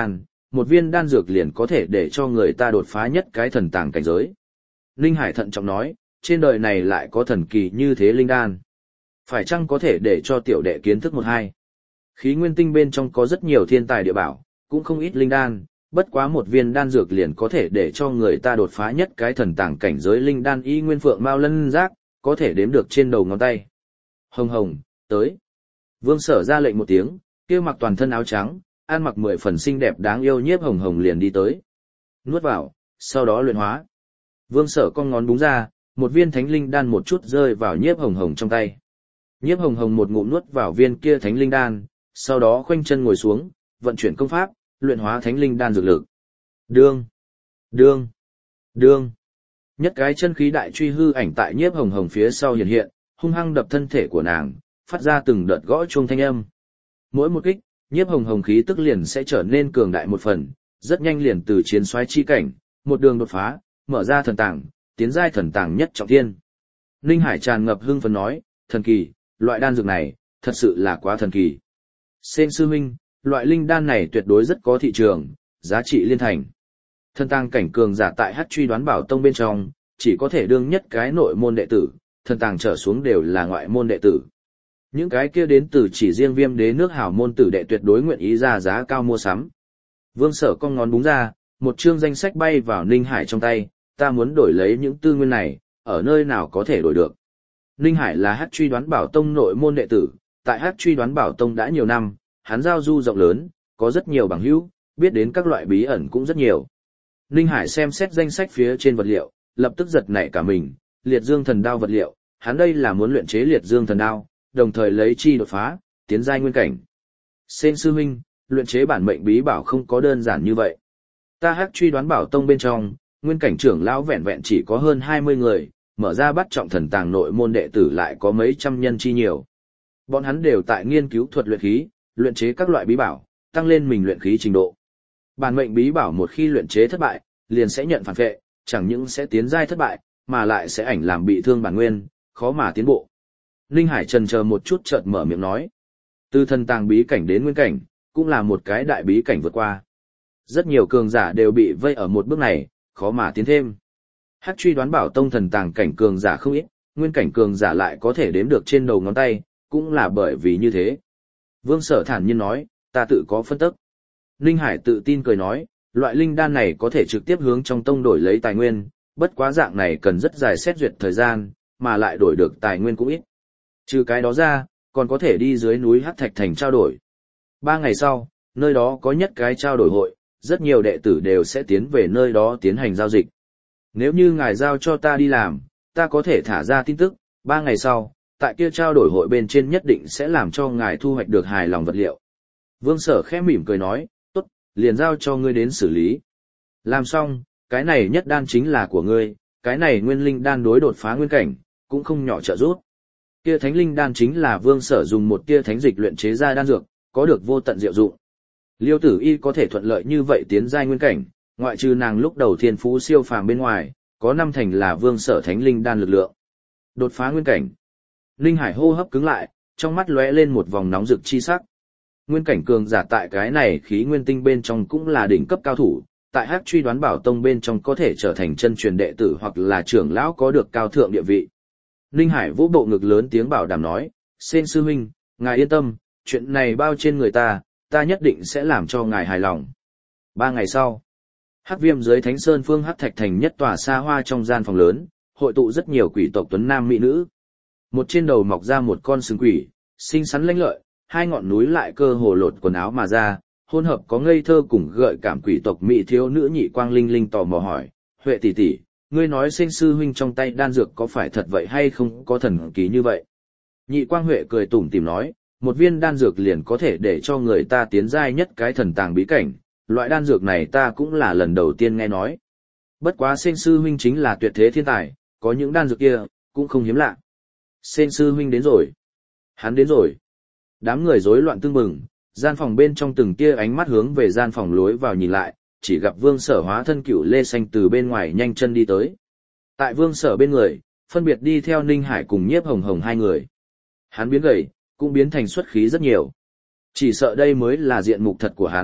[SPEAKER 1] một viên đan dược liền có thể để cho người ta đột phá nhất cái thần tàng cảnh giới. Ninh Hải thận trọng nói, trên đời này lại có thần kỳ như thế linh đan. Phải chăng có thể để cho tiểu đệ kiến thức một hai? Khí nguyên tinh bên trong có rất nhiều thiên tài địa bảo, cũng không ít linh đan, bất quá một viên đan dược liền có thể để cho người ta đột phá nhất cái thần tàng cảnh giới linh đan y nguyên phượng mao lân giác, có thể đếm được trên đầu ngón tay. Hồng Hồng, tới. Vương Sở ra lệnh một tiếng, kia mặc toàn thân áo trắng, ăn mặc mười phần xinh đẹp đáng yêu Nhiếp Hồng Hồng liền đi tới. Nuốt vào, sau đó luyện hóa. Vương Sở con ngón búng ra, một viên thánh linh đan một chút rơi vào Nhiếp Hồng Hồng trong tay. Nhiếp Hồng Hồng một ngụm nuốt vào viên kia thánh linh đan, sau đó khoanh chân ngồi xuống, vận chuyển công pháp, luyện hóa thánh linh đan dược lực. Đương, đương, đương. Nhất cái chân khí đại truy hư ảnh tại Nhiếp Hồng Hồng phía sau hiện hiện, hung hăng đập thân thể của nàng, phát ra từng đợt gõ chuông thanh âm. Mỗi một kích, Nhiếp Hồng Hồng khí tức liền sẽ trở nên cường đại một phần, rất nhanh liền từ chiến soái chi cảnh, một đường đột phá, mở ra thần tàng, tiến giai thần tàng nhất trọng thiên. Ninh Hải tràn ngập hưng phấn nói, thần kỳ, loại đan dược này, thật sự là quá thần kỳ. Sen sư huynh, loại linh đan này tuyệt đối rất có thị trường, giá trị liên thành. Thần tàng cảnh cường giả tại Hắc Truy Đoán Bảo Tông bên trong, chỉ có thể đương nhất cái nội môn đệ tử, thần tàng trở xuống đều là ngoại môn đệ tử. Những cái kia đến từ chỉ riêng Viêm Đế nước hảo môn tử đệ tuyệt đối nguyện ý ra giá cao mua sắm. Vương Sở cong ngón búng ra, một chương danh sách bay vào Ninh Hải trong tay, ta muốn đổi lấy những tư nguyên này, ở nơi nào có thể đổi được. Ninh Hải là Hắc Truy Đoán Bảo Tông nội môn đệ tử, tại Hắc Truy Đoán Bảo Tông đã nhiều năm, hắn giao du rộng lớn, có rất nhiều bằng hữu, biết đến các loại bí ẩn cũng rất nhiều. Ninh Hải xem xét danh sách phía trên vật liệu, lập tức giật nảy cả mình, liệt dương thần đao vật liệu, hắn đây là muốn luyện chế liệt dương thần đao, đồng thời lấy chi đột phá, tiến giai nguyên cảnh. Sen sư huynh, luyện chế bản mệnh bí bảo không có đơn giản như vậy. Ta Hắc Truy Đoán Bảo Tông bên trong, nguyên cảnh trưởng lão vẹn vẹn chỉ có hơn hai mươi người, mở ra bắt trọng thần tàng nội môn đệ tử lại có mấy trăm nhân chi nhiều. Bọn hắn đều tại nghiên cứu thuật luyện khí, luyện chế các loại bí bảo, tăng lên mình luyện khí trình độ. Bản mệnh bí bảo một khi luyện chế thất bại, liền sẽ nhận phản vệ, chẳng những sẽ tiến giai thất bại, mà lại sẽ ảnh làm bị thương bản nguyên, khó mà tiến bộ. Ninh Hải trần chờ một chút chợt mở miệng nói. Từ thần tàng bí cảnh đến nguyên cảnh, cũng là một cái đại bí cảnh vượt qua. Rất nhiều cường giả đều bị vây ở một bước này, khó mà tiến thêm. Hắc Truy Đoán Bảo Tông thần tàng cảnh cường giả không ít, nguyên cảnh cường giả lại có thể đếm được trên đầu ngón tay, cũng là bởi vì như thế. Vương Sở thản nhiên nói, ta tự có phân tích. Ninh Hải tự tin cười nói, loại linh đan này có thể trực tiếp hướng trong tông đổi lấy tài nguyên, bất quá dạng này cần rất dài xét duyệt thời gian, mà lại đổi được tài nguyên cũng ít. Trừ cái đó ra, còn có thể đi dưới núi Hắc Thạch Thành trao đổi. Ba ngày sau, nơi đó có nhất cái trao đổi hội, rất nhiều đệ tử đều sẽ tiến về nơi đó tiến hành giao dịch. Nếu như ngài giao cho ta đi làm, ta có thể thả ra tin tức, ba ngày sau, tại kia trao đổi hội bên trên nhất định sẽ làm cho ngài thu hoạch được hài lòng vật liệu. Vương Sở khẽ mỉm cười nói, tốt, liền giao cho ngươi đến xử lý. Làm xong, cái này nhất đan chính là của ngươi, cái này nguyên linh đan đối đột phá nguyên cảnh, cũng không nhỏ trợ giúp. Kia thánh linh đan chính là Vương Sở dùng một tia thánh dịch luyện chế ra đan dược, có được vô tận diệu dụng. Liêu Tử Y có thể thuận lợi như vậy tiến giai nguyên cảnh, ngoại trừ nàng lúc đầu thiên phú siêu phàm bên ngoài, có năm thành là Vương Sở thánh linh đan lực lượng. Đột phá nguyên cảnh. Linh Hải hô hấp cứng lại, trong mắt lóe lên một vòng nóng rực chi sắc. Nguyên cảnh cường giả tại cái này khí nguyên tinh bên trong cũng là đỉnh cấp cao thủ, tại Hắc Truy Đoán Bảo Tông bên trong có thể trở thành chân truyền đệ tử hoặc là trưởng lão có được cao thượng địa vị. Linh Hải vỗ bộ ngực lớn tiếng bảo đảm nói, Sen sư huynh, ngài yên tâm, chuyện này bao trên người ta, ta nhất định sẽ làm cho ngài hài lòng. Ba ngày sau, Hắc Viêm dưới Thánh Sơn phương Hắc Thạch Thành nhất tòa xa hoa trong gian phòng lớn, hội tụ rất nhiều quỷ tộc tuấn nam mỹ nữ. Một trên đầu mọc ra một con sừng quỷ, xinh xắn lanh lợi, hai ngọn núi lại cơ hồ lột quần áo mà ra, hôn hợp có ngây thơ cùng gợi cảm quỷ tộc mỹ thiếu nữ Nhị Quang Linh Linh tò mò hỏi, Huệ tỷ tỷ, ngươi nói Sen sư huynh trong tay đan dược có phải thật vậy hay không có thần kỳ như vậy? Nhị Quang Huệ cười tủm tỉm nói, một viên đan dược liền có thể để cho người ta tiến giai nhất cái thần tàng bí cảnh, loại đan dược này ta cũng là lần đầu tiên nghe nói. Bất quá Sen sư huynh chính là tuyệt thế thiên tài, có những đan dược kia, cũng không hiếm lạ. Sen sư huynh đến rồi. Hắn đến rồi. Đám người rối loạn tương bừng, gian phòng bên trong từng tia ánh mắt hướng về gian phòng lối vào nhìn lại, chỉ gặp Vương Sở hóa thân cựu lê xanh từ bên ngoài nhanh chân đi tới. Tại Vương Sở bên người, phân biệt đi theo Ninh Hải cùng Nhiếp Hồng Hồng hai người. Hắn biến gầy, cũng biến thành xuất khí rất nhiều. Chỉ sợ đây mới là diện mục thật của hắn,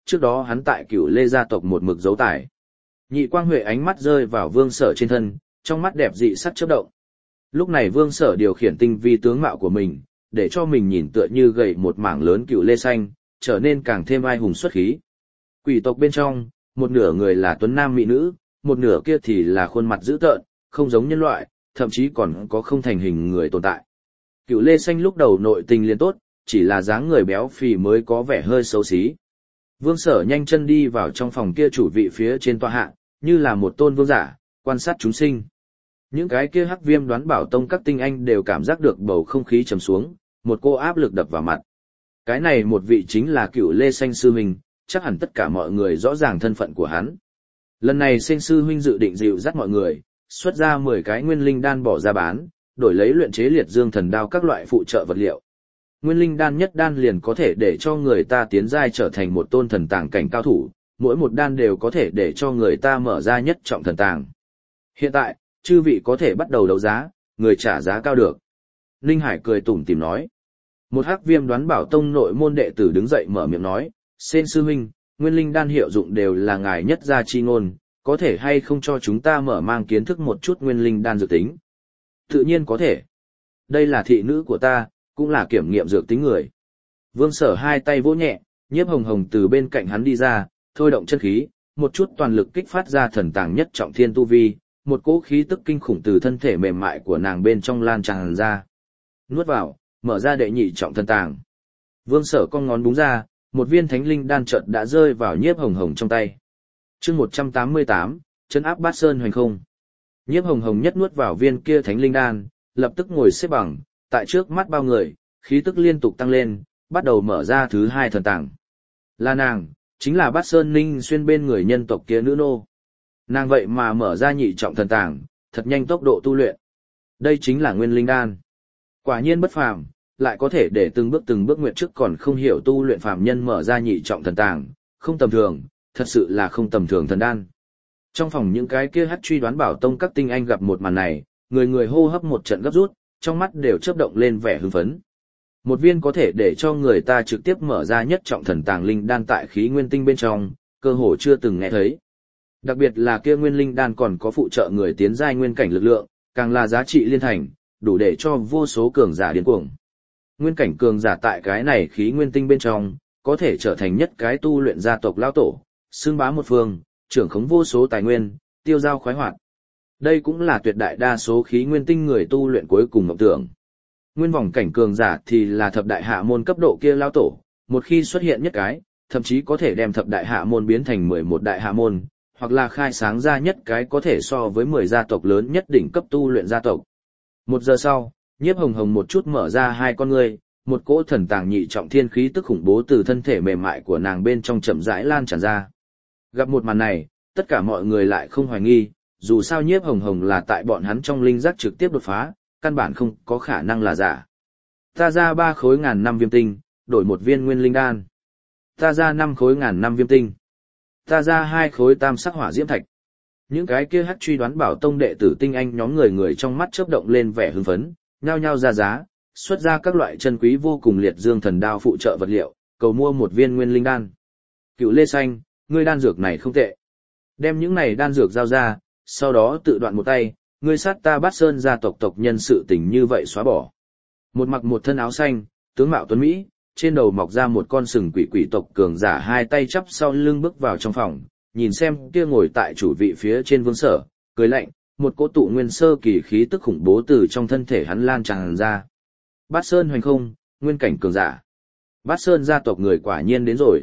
[SPEAKER 1] trước đó hắn tại Cửu Lê gia tộc một mực giấu tài. Nhị Quang Huệ ánh mắt rơi vào Vương Sở trên thân, trong mắt đẹp dị sắc chớp động. Lúc này Vương Sở điều khiển tinh vi tướng mạo của mình, để cho mình nhìn tựa như gầy một mảng lớn Cửu Lê xanh, trở nên càng thêm ai hùng xuất khí. Quỷ tộc bên trong, một nửa người là tuấn nam mỹ nữ, một nửa kia thì là khuôn mặt dữ tợn, không giống nhân loại, thậm chí còn có không thành hình người tồn tại. Cửu Lê xanh lúc đầu nội tình liền tốt, chỉ là dáng người béo phì mới có vẻ hơi xấu xí. Vương Sở nhanh chân đi vào trong phòng kia chủ vị phía trên tòa hạ, như là một tôn vương giả, quan sát chúng sinh. Những cái kia Hắc Viêm Đoán Bảo Tông các tinh anh đều cảm giác được bầu không khí trầm xuống, một cô áp lực đập vào mặt. Cái này một vị chính là Cửu Lê xanh sư huynh, chắc hẳn tất cả mọi người rõ ràng thân phận của hắn. Lần này Xanh sư huynh dự định dịu dắt mọi người, xuất ra mười cái nguyên linh đan bỏ ra bán, đổi lấy luyện chế liệt dương thần đao các loại phụ trợ vật liệu. Nguyên linh đan nhất đan liền có thể để cho người ta tiến giai trở thành một tôn thần tàng cảnh cao thủ, mỗi một đan đều có thể để cho người ta mở ra nhất trọng thần tàng. Hiện tại, chư vị có thể bắt đầu đấu giá, người trả giá cao được. Ninh Hải cười tủm tỉm nói. Một Hắc Viêm Đoán Bảo Tông nội môn đệ tử đứng dậy mở miệng nói, Sen sư huynh, nguyên linh đan hiệu dụng đều là ngài nhất gia chi ngôn, có thể hay không cho chúng ta mở mang kiến thức một chút nguyên linh đan dược tính? Tự nhiên có thể. Đây là thị nữ của ta, cũng là kiểm nghiệm dược tính người. Vương Sở hai tay vỗ nhẹ, Nhiếp Hồng Hồng từ bên cạnh hắn đi ra, thôi động chân khí, một chút toàn lực kích phát ra thần tàng nhất trọng thiên tu vi, một cỗ khí tức kinh khủng từ thân thể mềm mại của nàng bên trong lan tràn ra. Nuốt vào, mở ra đệ nhị trọng thần tàng. Vương Sở cong ngón búng ra, một viên thánh linh đan chợt đã rơi vào Nhiếp Hồng Hồng trong tay. Chương một trăm tám mươi tám, trấn áp Bát Sơn hoành không. Nhiếp Hồng Hồng nhất nuốt vào viên kia thánh linh đan, lập tức ngồi xếp bằng, tại trước mắt bao người, khí tức liên tục tăng lên, bắt đầu mở ra thứ hai thần tàng. Là nàng, chính là Bát Sơn Ninh Xuyên bên người nhân tộc kia nữ nô. Nàng vậy mà mở ra nhị trọng thần tàng, thật nhanh tốc độ tu luyện. Đây chính là nguyên linh đan. Quả nhiên bất phàm, lại có thể để từng bước từng bước nguyện trước còn không hiểu tu luyện phàm nhân mở ra nhị trọng thần tàng, không tầm thường, thật sự là không tầm thường thần đan. Trong phòng những cái kia Hắc Truy Đoán Bảo Tông các tinh anh gặp một màn này, người người hô hấp một trận gấp rút, trong mắt đều chớp động lên vẻ hưng phấn. Một viên có thể để cho người ta trực tiếp mở ra nhất trọng thần tàng linh đan tại khí nguyên tinh bên trong, cơ hồ chưa từng nghe thấy. Đặc biệt là kia nguyên linh đan còn có phụ trợ người tiến giai nguyên cảnh lực lượng, càng là giá trị liên thành, đủ để cho vô số cường giả điên cuồng. Nguyên cảnh cường giả tại cái này khí nguyên tinh bên trong, có thể trở thành nhất cái tu luyện gia tộc lão tổ, xưng bá một phương, trưởng khống vô số tài nguyên, tiêu giao khoái hoạt. Đây cũng là tuyệt đại đa số khí nguyên tinh người tu luyện cuối cùng mộng tưởng. Nguyên vòng cảnh cường giả thì là thập đại hạ môn cấp độ kia lão tổ, một khi xuất hiện nhất cái, thậm chí có thể đem thập đại hạ môn biến thành mười một đại hạ môn, hoặc là khai sáng ra nhất cái có thể so với mười gia tộc lớn nhất đỉnh cấp tu luyện gia tộc. Một giờ sau, Nhiếp Hồng Hồng một chút mở ra hai con ngươi, một cỗ thần tàng nhị trọng thiên khí tức khủng bố từ thân thể mềm mại của nàng bên trong chậm rãi lan tràn ra. Gặp một màn này, tất cả mọi người lại không hoài nghi, dù sao Nhiếp Hồng Hồng là tại bọn hắn trong linh giác trực tiếp đột phá, căn bản không có khả năng là giả. Ta ra ba khối ngàn năm viêm tinh, đổi một viên nguyên linh đan. Ta ra năm khối ngàn năm viêm tinh. Ta ra hai khối tam sắc hỏa diễm thạch. Những cái kia Hắc Truy Đoán Bảo Tông đệ tử tinh anh nhóm người người trong mắt chớp động lên vẻ hưng phấn, nhao nhao ra giá, xuất ra các loại chân quý vô cùng liệt dương thần đao phụ trợ vật liệu, cầu mua một viên nguyên linh đan. Cựu Lê Xanh, ngươi đan dược này không tệ. Đem những này đan dược giao ra, sau đó tự đoạn một tay, ngươi sát ta Bát Sơn gia tộc tộc nhân sự tình như vậy xóa bỏ. Một mặc một thân áo xanh, tướng mạo tuấn mỹ, trên đầu mọc ra một con sừng quỷ quỷ tộc cường giả hai tay chắp sau lưng bước vào trong phòng, nhìn xem kia ngồi tại chủ vị phía trên Vương Sở, cười lạnh, một cỗ tụ nguyên sơ kỳ khí tức khủng bố từ trong thân thể hắn lan tràn ra. Bát Sơn hoành không, nguyên cảnh cường giả. Bát Sơn gia tộc người quả nhiên đến rồi.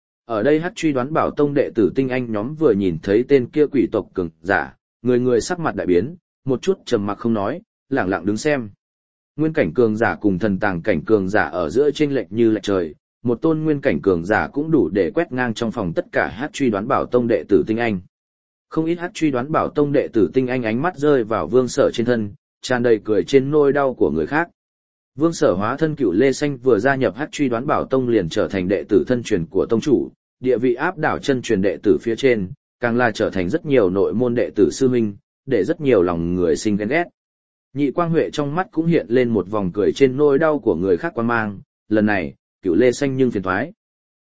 [SPEAKER 1] Ở đây Hắc Truy Đoán Bảo Tông đệ tử tinh anh nhóm vừa nhìn thấy tên kia quỷ tộc cường giả, người người sắc mặt đại biến, một chút trầm mặc không nói, lẳng lặng đứng xem. Nguyên cảnh cường giả cùng thần tàng cảnh cường giả ở giữa chênh lệch như lệch trời, một tôn nguyên cảnh cường giả cũng đủ để quét ngang trong phòng tất cả Hắc Truy Đoán Bảo Tông đệ tử tinh anh. Không ít Hắc Truy Đoán Bảo Tông đệ tử tinh anh ánh mắt rơi vào Vương Sở trên thân, tràn đầy cười trên nỗi đau của người khác. Vương Sở hóa thân Cựu Lê Xanh vừa gia nhập Hắc Truy Đoán Bảo Tông liền trở thành đệ tử thân truyền của tông chủ, địa vị áp đảo chân truyền đệ tử phía trên, càng là trở thành rất nhiều nội môn đệ tử sư huynh, để rất nhiều lòng người sinh ghen ghét. Nhị Quang Huệ trong mắt cũng hiện lên một vòng cười trên nỗi đau của người khác quan mang, lần này, Cựu Lê Xanh nhưng phiền toái.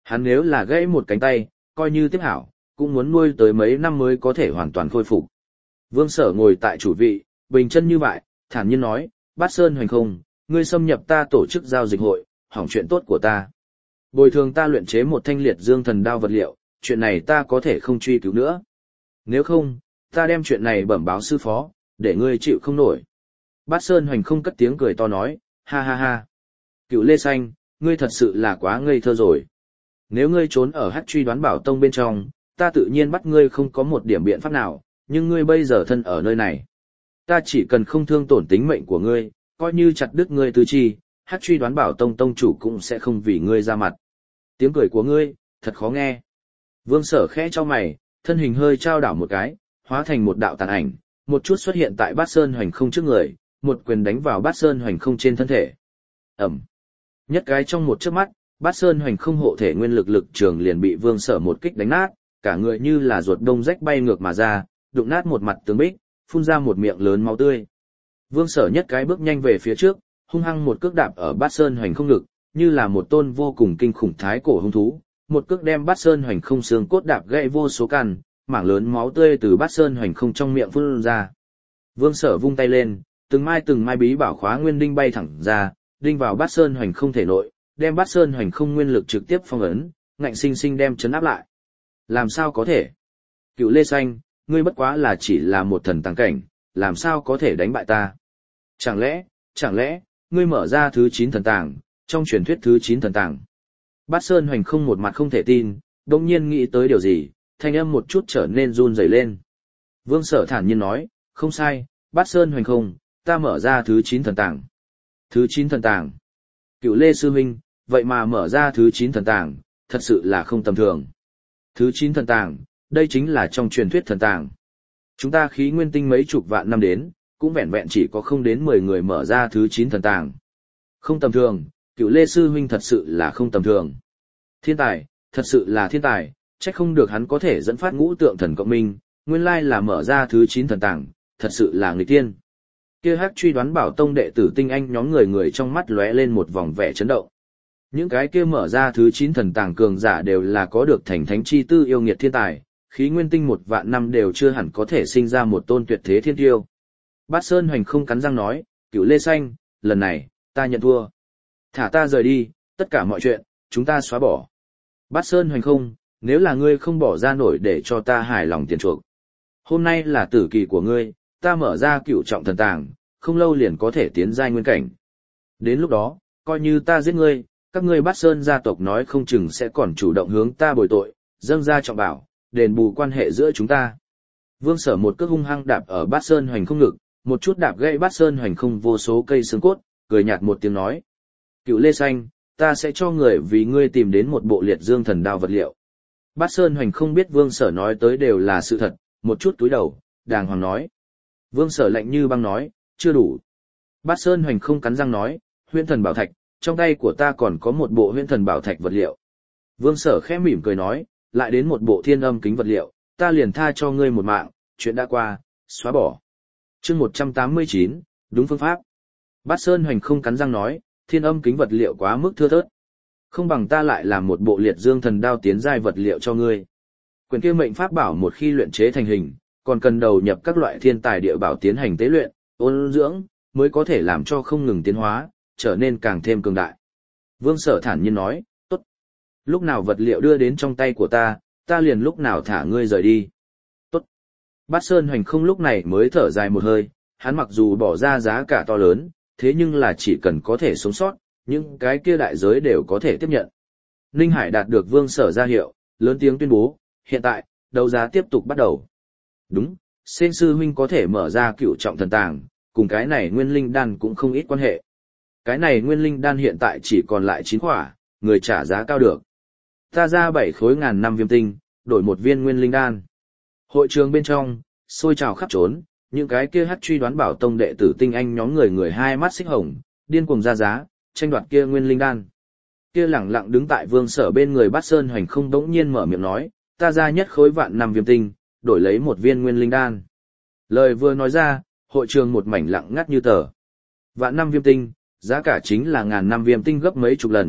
[SPEAKER 1] Hắn nếu là gãy một cánh tay, coi như tiếp hảo, cũng muốn nuôi tới mấy năm mới có thể hoàn toàn khôi phục. Vương Sở ngồi tại chủ vị, bình chân như vậy, thản nhiên nói, Bát Sơn Hoành Không, ngươi xâm nhập ta tổ chức giao dịch hội, hỏng chuyện tốt của ta. Bồi thường ta luyện chế một thanh liệt dương thần đao vật liệu, chuyện này ta có thể không truy cứu nữa. Nếu không, ta đem chuyện này bẩm báo sư phó, để ngươi chịu không nổi. Bát Sơn Hoành Không cất tiếng cười to nói, ha ha ha. Cựu Lê Xanh, ngươi thật sự là quá ngây thơ rồi. Nếu ngươi trốn ở Hắc Truy Đoán Bảo Tông bên trong, ta tự nhiên bắt ngươi không có một điểm biện pháp nào, nhưng ngươi bây giờ thân ở nơi này. Ta chỉ cần không thương tổn tính mệnh của ngươi, coi như chặt đứt ngươi tứ chi, Hắc Truy Đoán Bảo Tông tông chủ cũng sẽ không vì ngươi ra mặt. Tiếng cười của ngươi, thật khó nghe. Vương Sở khẽ cho mày, thân hình hơi trao đảo một cái, hóa thành một đạo tàn ảnh, một chút xuất hiện tại Bát Sơn Hoành Không trước người, một quyền đánh vào Bát Sơn Hoành Không trên thân thể. Ẩm. Nhất cái trong một chớp mắt, Bát Sơn Hoành Không hộ thể nguyên lực lực trường liền bị Vương Sở một kích đánh nát, cả người như là ruột đông rách bay ngược mà ra, đụng nát một mặt tường bích, phun ra một miệng lớn máu tươi. Vương Sở nhất cái bước nhanh về phía trước, hung hăng một cước đạp ở Bát Sơn Hoành Không ngực, như là một tôn vô cùng kinh khủng thái cổ hung thú, một cước đem Bát Sơn Hoành Không xương cốt đạp gãy vô số căn, mảng lớn máu tươi từ Bát Sơn Hoành Không trong miệng phun ra. Vương Sở vung tay lên, từng mai từng mai bí bảo khóa nguyên đinh bay thẳng ra, đinh vào Bát Sơn Hoành Không thể nội, đem Bát Sơn Hoành Không nguyên lực trực tiếp phong ấn, ngạnh sinh sinh đem chấn áp lại. Làm sao có thể? Cựu Lê Xanh, ngươi bất quá là chỉ là một thần tàng cảnh, làm sao có thể đánh bại ta? Chẳng lẽ, chẳng lẽ, ngươi mở ra thứ chín thần tàng, trong truyền thuyết thứ chín thần tàng. Bát Sơn Hoành Không một mặt không thể tin, đồng nhiên nghĩ tới điều gì, thanh âm một chút trở nên run rẩy lên. Vương Sở thản nhiên nói, không sai, Bát Sơn Hoành Không, ta mở ra thứ chín thần tàng. Thứ chín thần tàng. Cựu Lê Sư Huynh, vậy mà mở ra thứ chín thần tàng, thật sự là không tầm thường. Thứ chín thần tàng, đây chính là trong truyền thuyết thần tàng. Chúng ta khí nguyên tinh mấy chục vạn năm đến, cũng vẹn vẹn chỉ có không đến mười người mở ra thứ chín thần tàng. Không tầm thường, Cựu Lê Sư Huynh thật sự là không tầm thường. Thiên tài, thật sự là thiên tài, trách không được hắn có thể dẫn phát ngũ tượng thần cộng minh, nguyên lai là mở ra thứ chín thần tàng, thật sự là nghịch tiên. Kia Hắc Truy Đoán Bảo Tông đệ tử tinh anh nhóm người người trong mắt lóe lên một vòng vẻ chấn động. Những cái kia mở ra thứ chín thần tàng cường giả đều là có được thành thánh chi tư yêu nghiệt thiên tài, khí nguyên tinh một vạn năm đều chưa hẳn có thể sinh ra một tôn tuyệt thế thiên tiêu. Bát Sơn Hoành Không cắn răng nói, Cựu Lê Xanh, lần này, ta nhận thua. Thả ta rời đi, tất cả mọi chuyện, chúng ta xóa bỏ. Bát Sơn Hoành Không, nếu là ngươi không bỏ ra nổi để cho ta hài lòng tiền chuộc. Hôm nay là tử kỳ của ngươi, ta mở ra cựu trọng thần tàng, không lâu liền có thể tiến giai nguyên cảnh. Đến lúc đó, coi như ta giết ngươi, các ngươi Bát Sơn gia tộc nói không chừng sẽ còn chủ động hướng ta bồi tội, dâng ra trọng bảo, đền bù quan hệ giữa chúng ta. Vương Sở một cước hung hăng đạp ở Bát Sơn Hoành Không ngực, một chút đạp gãy Bát Sơn Hoành Không vô số cây xương cốt, cười nhạt một tiếng nói. Cựu Lê Xanh, ta sẽ cho người vì ngươi tìm đến một bộ liệt dương thần đao vật liệu. Bát Sơn Hoành Không biết Vương Sở nói tới đều là sự thật, một chút túi đầu, đàng hoàng nói. Vương Sở lạnh như băng nói, chưa đủ. Bát Sơn Hoành Không cắn răng nói, huyễn thần bảo thạch, trong tay của ta còn có một bộ huyễn thần bảo thạch vật liệu. Vương Sở khẽ mỉm cười nói, lại đến một bộ thiên âm kính vật liệu, ta liền tha cho ngươi một mạng, chuyện đã qua, xóa bỏ. Chương một trăm tám mươi chín, đúng phương pháp. Bát Sơn Hoành Không cắn răng nói, thiên âm kính vật liệu quá mức thưa thớt. Không bằng ta lại làm một bộ liệt dương thần đao tiến giai vật liệu cho ngươi. Quyền kia mệnh pháp bảo một khi luyện chế thành hình, còn cần đầu nhập các loại thiên tài địa bảo tiến hành tế luyện, ôn dưỡng, mới có thể làm cho không ngừng tiến hóa, trở nên càng thêm cường đại. Vương Sở thản nhiên nói, tốt. Lúc nào vật liệu đưa đến trong tay của ta, ta liền lúc nào thả ngươi rời đi. Tốt. Bát Sơn Hoành Không lúc này mới thở dài một hơi, hắn mặc dù bỏ ra giá cả to lớn, thế nhưng là chỉ cần có thể sống sót, những cái kia đại giới đều có thể tiếp nhận. Ninh Hải đạt được Vương Sở ra hiệu, lớn tiếng tuyên bố, hiện tại, đấu giá tiếp tục bắt đầu. Đúng, Sen sư huynh có thể mở ra cựu trọng thần tàng, cùng cái này nguyên linh đan cũng không ít quan hệ. Cái này nguyên linh đan hiện tại chỉ còn lại chín khỏa, người trả giá cao được. Ta ra bảy khối ngàn năm viêm tinh, đổi một viên nguyên linh đan. Hội trường bên trong, sôi trào khắp trốn, những cái kia Hắc Truy Đoán Bảo Tông đệ tử tinh anh nhóm người người hai mắt xích hồng, điên cuồng ra giá, tranh đoạt kia nguyên linh đan. Kia lẳng lặng đứng tại Vương Sở bên người Bát Sơn Hoành Không đống nhiên mở miệng nói, ta ra nhất khối vạn năm viêm tinh, đổi lấy một viên nguyên linh đan. Lời vừa nói ra, hội trường một mảnh lặng ngắt như tờ. Vạn năm viêm tinh, giá cả chính là ngàn năm viêm tinh gấp mấy chục lần,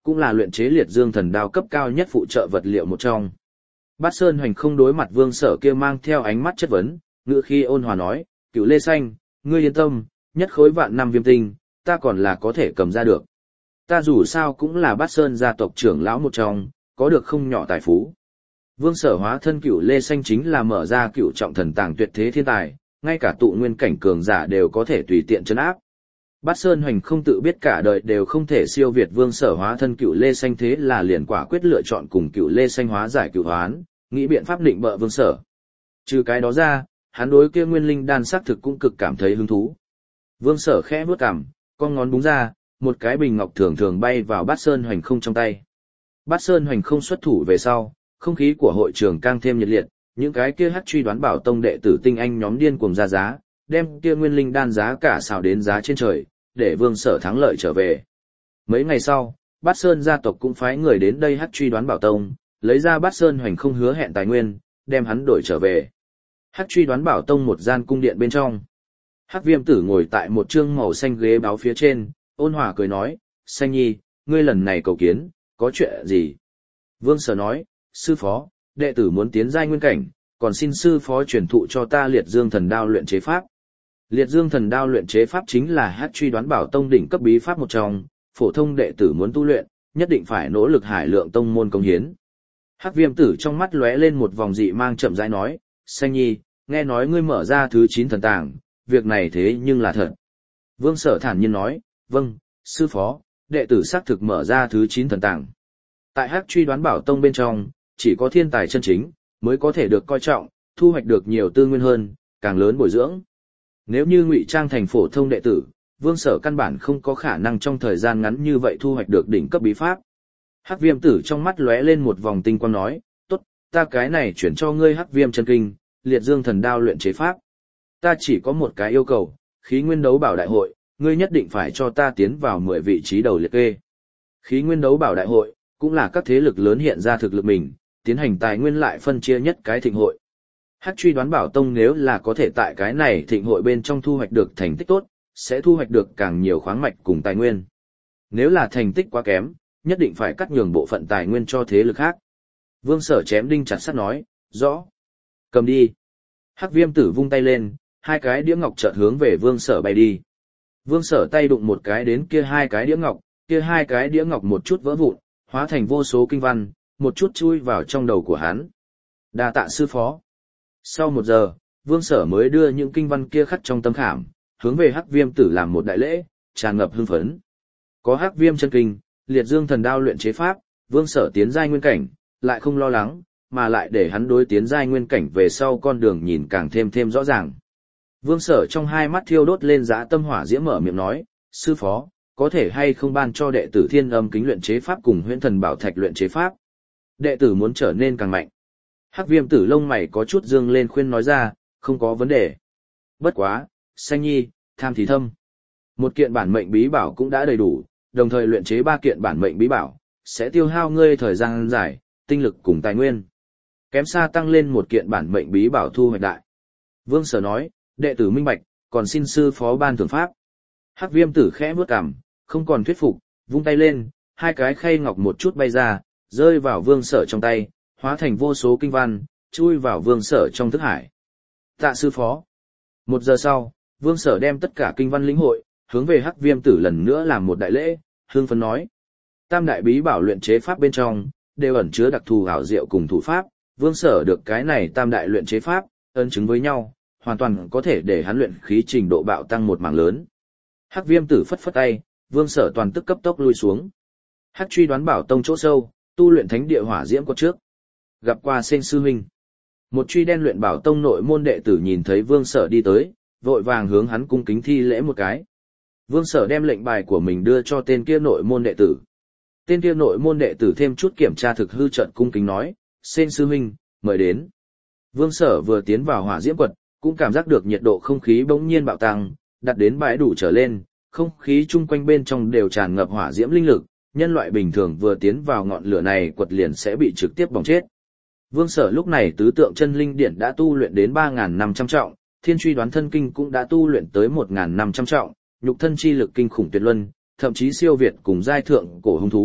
[SPEAKER 1] cũng là luyện chế liệt dương thần đao cấp cao nhất phụ trợ vật liệu một trong. Bát Sơn Hoành không đối mặt Vương Sở kia mang theo ánh mắt chất vấn, ngữ khi ôn hòa nói, Cửu Lê Xanh, ngươi yên tâm, nhất khối vạn năm viêm tinh, ta còn là có thể cầm ra được. Ta dù sao cũng là Bát Sơn gia tộc trưởng lão một trong, có được không nhỏ tài phú. Vương Sở hóa thân Cửu Lê Xanh chính là mở ra cửu trọng thần tàng tuyệt thế thiên tài, ngay cả tụ nguyên cảnh cường giả đều có thể tùy tiện trấn áp. Bát Sơn Hoành không tự biết cả đời đều không thể siêu việt Vương Sở hóa thân Cửu Lê Xanh, thế là liền quả quyết lựa chọn cùng Cửu Lê Xanh hóa giải cửu hoán, nghĩ biện pháp định bợ Vương Sở. Trừ cái đó ra, hắn đối kia nguyên linh đan xác thực cũng cực cảm thấy hứng thú. Vương Sở khẽ vuốt cằm, con ngón búng ra, một cái bình ngọc thường thường bay vào Bát Sơn Hoành không trong tay. Bát Sơn Hoành không xuất thủ về sau, không khí của hội trường càng thêm nhiệt liệt, những cái kia hắc truy đoán bảo tông đệ tử tinh anh nhóm điên cuồng ra giá, đem kia nguyên linh đan giá cả xào đến giá trên trời, để Vương Sở thắng lợi trở về. Mấy ngày sau, Bát Sơn gia tộc cũng phái người đến đây hắc truy đoán bảo tông, lấy ra Bát Sơn Hoành không hứa hẹn tài nguyên, đem hắn đổi trở về. Hắc truy đoán bảo tông một gian cung điện bên trong. Hắc Viêm Tử ngồi tại một trương màu xanh ghế báo phía trên, ôn hòa cười nói, Xanh Nhi, ngươi lần này cầu kiến, có chuyện gì? Vương Sở nói, sư phó, đệ tử muốn tiến giai nguyên cảnh, còn xin sư phó truyền thụ cho ta liệt dương thần đao luyện chế pháp. Liệt dương thần đao luyện chế pháp chính là hắc truy đoán bảo tông đỉnh cấp bí pháp một trong, phổ thông đệ tử muốn tu luyện, nhất định phải nỗ lực hải lượng tông môn công hiến. Hắc Viêm Tử trong mắt lóe lên một vòng dị mang, chậm rãi nói, Xanh Nhi, nghe nói ngươi mở ra thứ chín thần tàng, việc này thế nhưng là thật. Vương Sở thản nhiên nói, vâng, sư phó, đệ tử xác thực mở ra thứ chín thần tàng. Tại hắc truy đoán bảo tông bên trong, chỉ có thiên tài chân chính, mới có thể được coi trọng, thu hoạch được nhiều tư nguyên hơn, càng lớn bồi dưỡng. Nếu như ngụy trang thành phổ thông đệ tử, Vương Sở căn bản không có khả năng trong thời gian ngắn như vậy thu hoạch được đỉnh cấp bí pháp. Hắc Viêm Tử trong mắt lóe lên một vòng tinh quang nói, tốt, ta cái này chuyển cho ngươi Hắc Viêm chân kinh, liệt dương thần đao luyện chế pháp. Ta chỉ có một cái yêu cầu, khí nguyên đấu bảo đại hội, ngươi nhất định phải cho ta tiến vào mười vị trí đầu liệt kê. Khí nguyên đấu bảo đại hội, cũng là các thế lực lớn hiện ra thực lực mình, tiến hành tài nguyên lại phân chia nhất cái thịnh hội. Hắc truy đoán bảo tông nếu là có thể tại cái này thịnh hội bên trong thu hoạch được thành tích tốt, sẽ thu hoạch được càng nhiều khoáng mạch cùng tài nguyên. Nếu là thành tích quá kém, nhất định phải cắt nhường bộ phận tài nguyên cho thế lực khác. Vương Sở chém đinh chặt sắt nói, rõ. Cầm đi. Hắc Viêm Tử vung tay lên, hai cái đĩa ngọc chợt hướng về Vương Sở bay đi. Vương Sở tay đụng một cái đến kia hai cái đĩa ngọc, kia hai cái đĩa ngọc một chút vỡ vụn, hóa thành vô số kinh văn, một chút chui vào trong đầu của hắn. Đa tạ sư phó. Sau một giờ, Vương Sở mới đưa những kinh văn kia khắc trong tâm khảm, hướng về Hắc Viêm Tử làm một đại lễ, tràn ngập hưng phấn. Có Hắc Viêm chân kinh, liệt dương thần đao luyện chế pháp, Vương Sở tiến giai nguyên cảnh, lại không lo lắng, mà lại để hắn đối tiến giai nguyên cảnh về sau con đường nhìn càng thêm thêm rõ ràng. Vương Sở trong hai mắt thiêu đốt lên dã tâm hỏa diễm, mở miệng nói, sư phó, có thể hay không ban cho đệ tử Thiên Âm kính luyện chế pháp cùng Huyễn Thần Bảo Thạch luyện chế pháp? Đệ tử muốn trở nên càng mạnh. Hắc Viêm Tử lông mày có chút dương lên khuyên nói ra, không có vấn đề. Bất quá, Xanh Nhi, tham thì thâm. Một kiện bản mệnh bí bảo cũng đã đầy đủ, đồng thời luyện chế ba kiện bản mệnh bí bảo, sẽ tiêu hao ngươi thời gian dài, tinh lực cùng tài nguyên. Kém xa tăng lên một kiện bản mệnh bí bảo thu hoạch đại. Vương Sở nói, đệ tử minh bạch, còn xin sư phó ban thưởng pháp. Hắc Viêm Tử khẽ bước cằm, không còn thuyết phục, vung tay lên, hai cái khay ngọc một chút bay ra, rơi vào Vương Sở trong tay, hóa thành vô số kinh văn, chui vào Vương Sở trong thức hải. Tạ sư phó. Một giờ sau, Vương Sở đem tất cả kinh văn lĩnh hội, hướng về Hắc Viêm Tử lần nữa làm một đại lễ, hương phấn nói. Tam đại bí bảo luyện chế pháp bên trong, đều ẩn chứa đặc thù hảo diệu cùng thủ pháp, Vương Sở được cái này tam đại luyện chế pháp, ấn chứng với nhau, hoàn toàn có thể để hắn luyện khí trình độ bạo tăng một mảng lớn. Hắc Viêm Tử phất phất tay, Vương Sở toàn tức cấp tốc lui xuống. Hắc truy đoán bảo tông chỗ sâu, tu luyện thánh địa hỏa diễm cốt trước. Gặp qua Sen sư huynh. Một truy đen luyện bảo tông nội môn đệ tử nhìn thấy Vương Sở đi tới, vội vàng hướng hắn cung kính thi lễ một cái. Vương Sở đem lệnh bài của mình đưa cho tên kia nội môn đệ tử. Tên kia nội môn đệ tử thêm chút kiểm tra thực hư trận cung kính nói, Sen sư huynh, mời đến. Vương Sở vừa tiến vào hỏa diễm quật, cũng cảm giác được nhiệt độ không khí bỗng nhiên bạo tăng, đạt đến bãi đủ trở lên, không khí chung quanh bên trong đều tràn ngập hỏa diễm linh lực, nhân loại bình thường vừa tiến vào ngọn lửa này quật liền sẽ bị trực tiếp bỏng chết. Vương Sở lúc này tứ tượng chân linh điển đã tu luyện đến ba nghìn năm trăm trọng, thiên truy đoán thân kinh cũng đã tu luyện tới một nghìn năm trăm trọng, nhục thân chi lực kinh khủng tuyệt luân, thậm chí siêu việt cùng giai thượng cổ hung thú,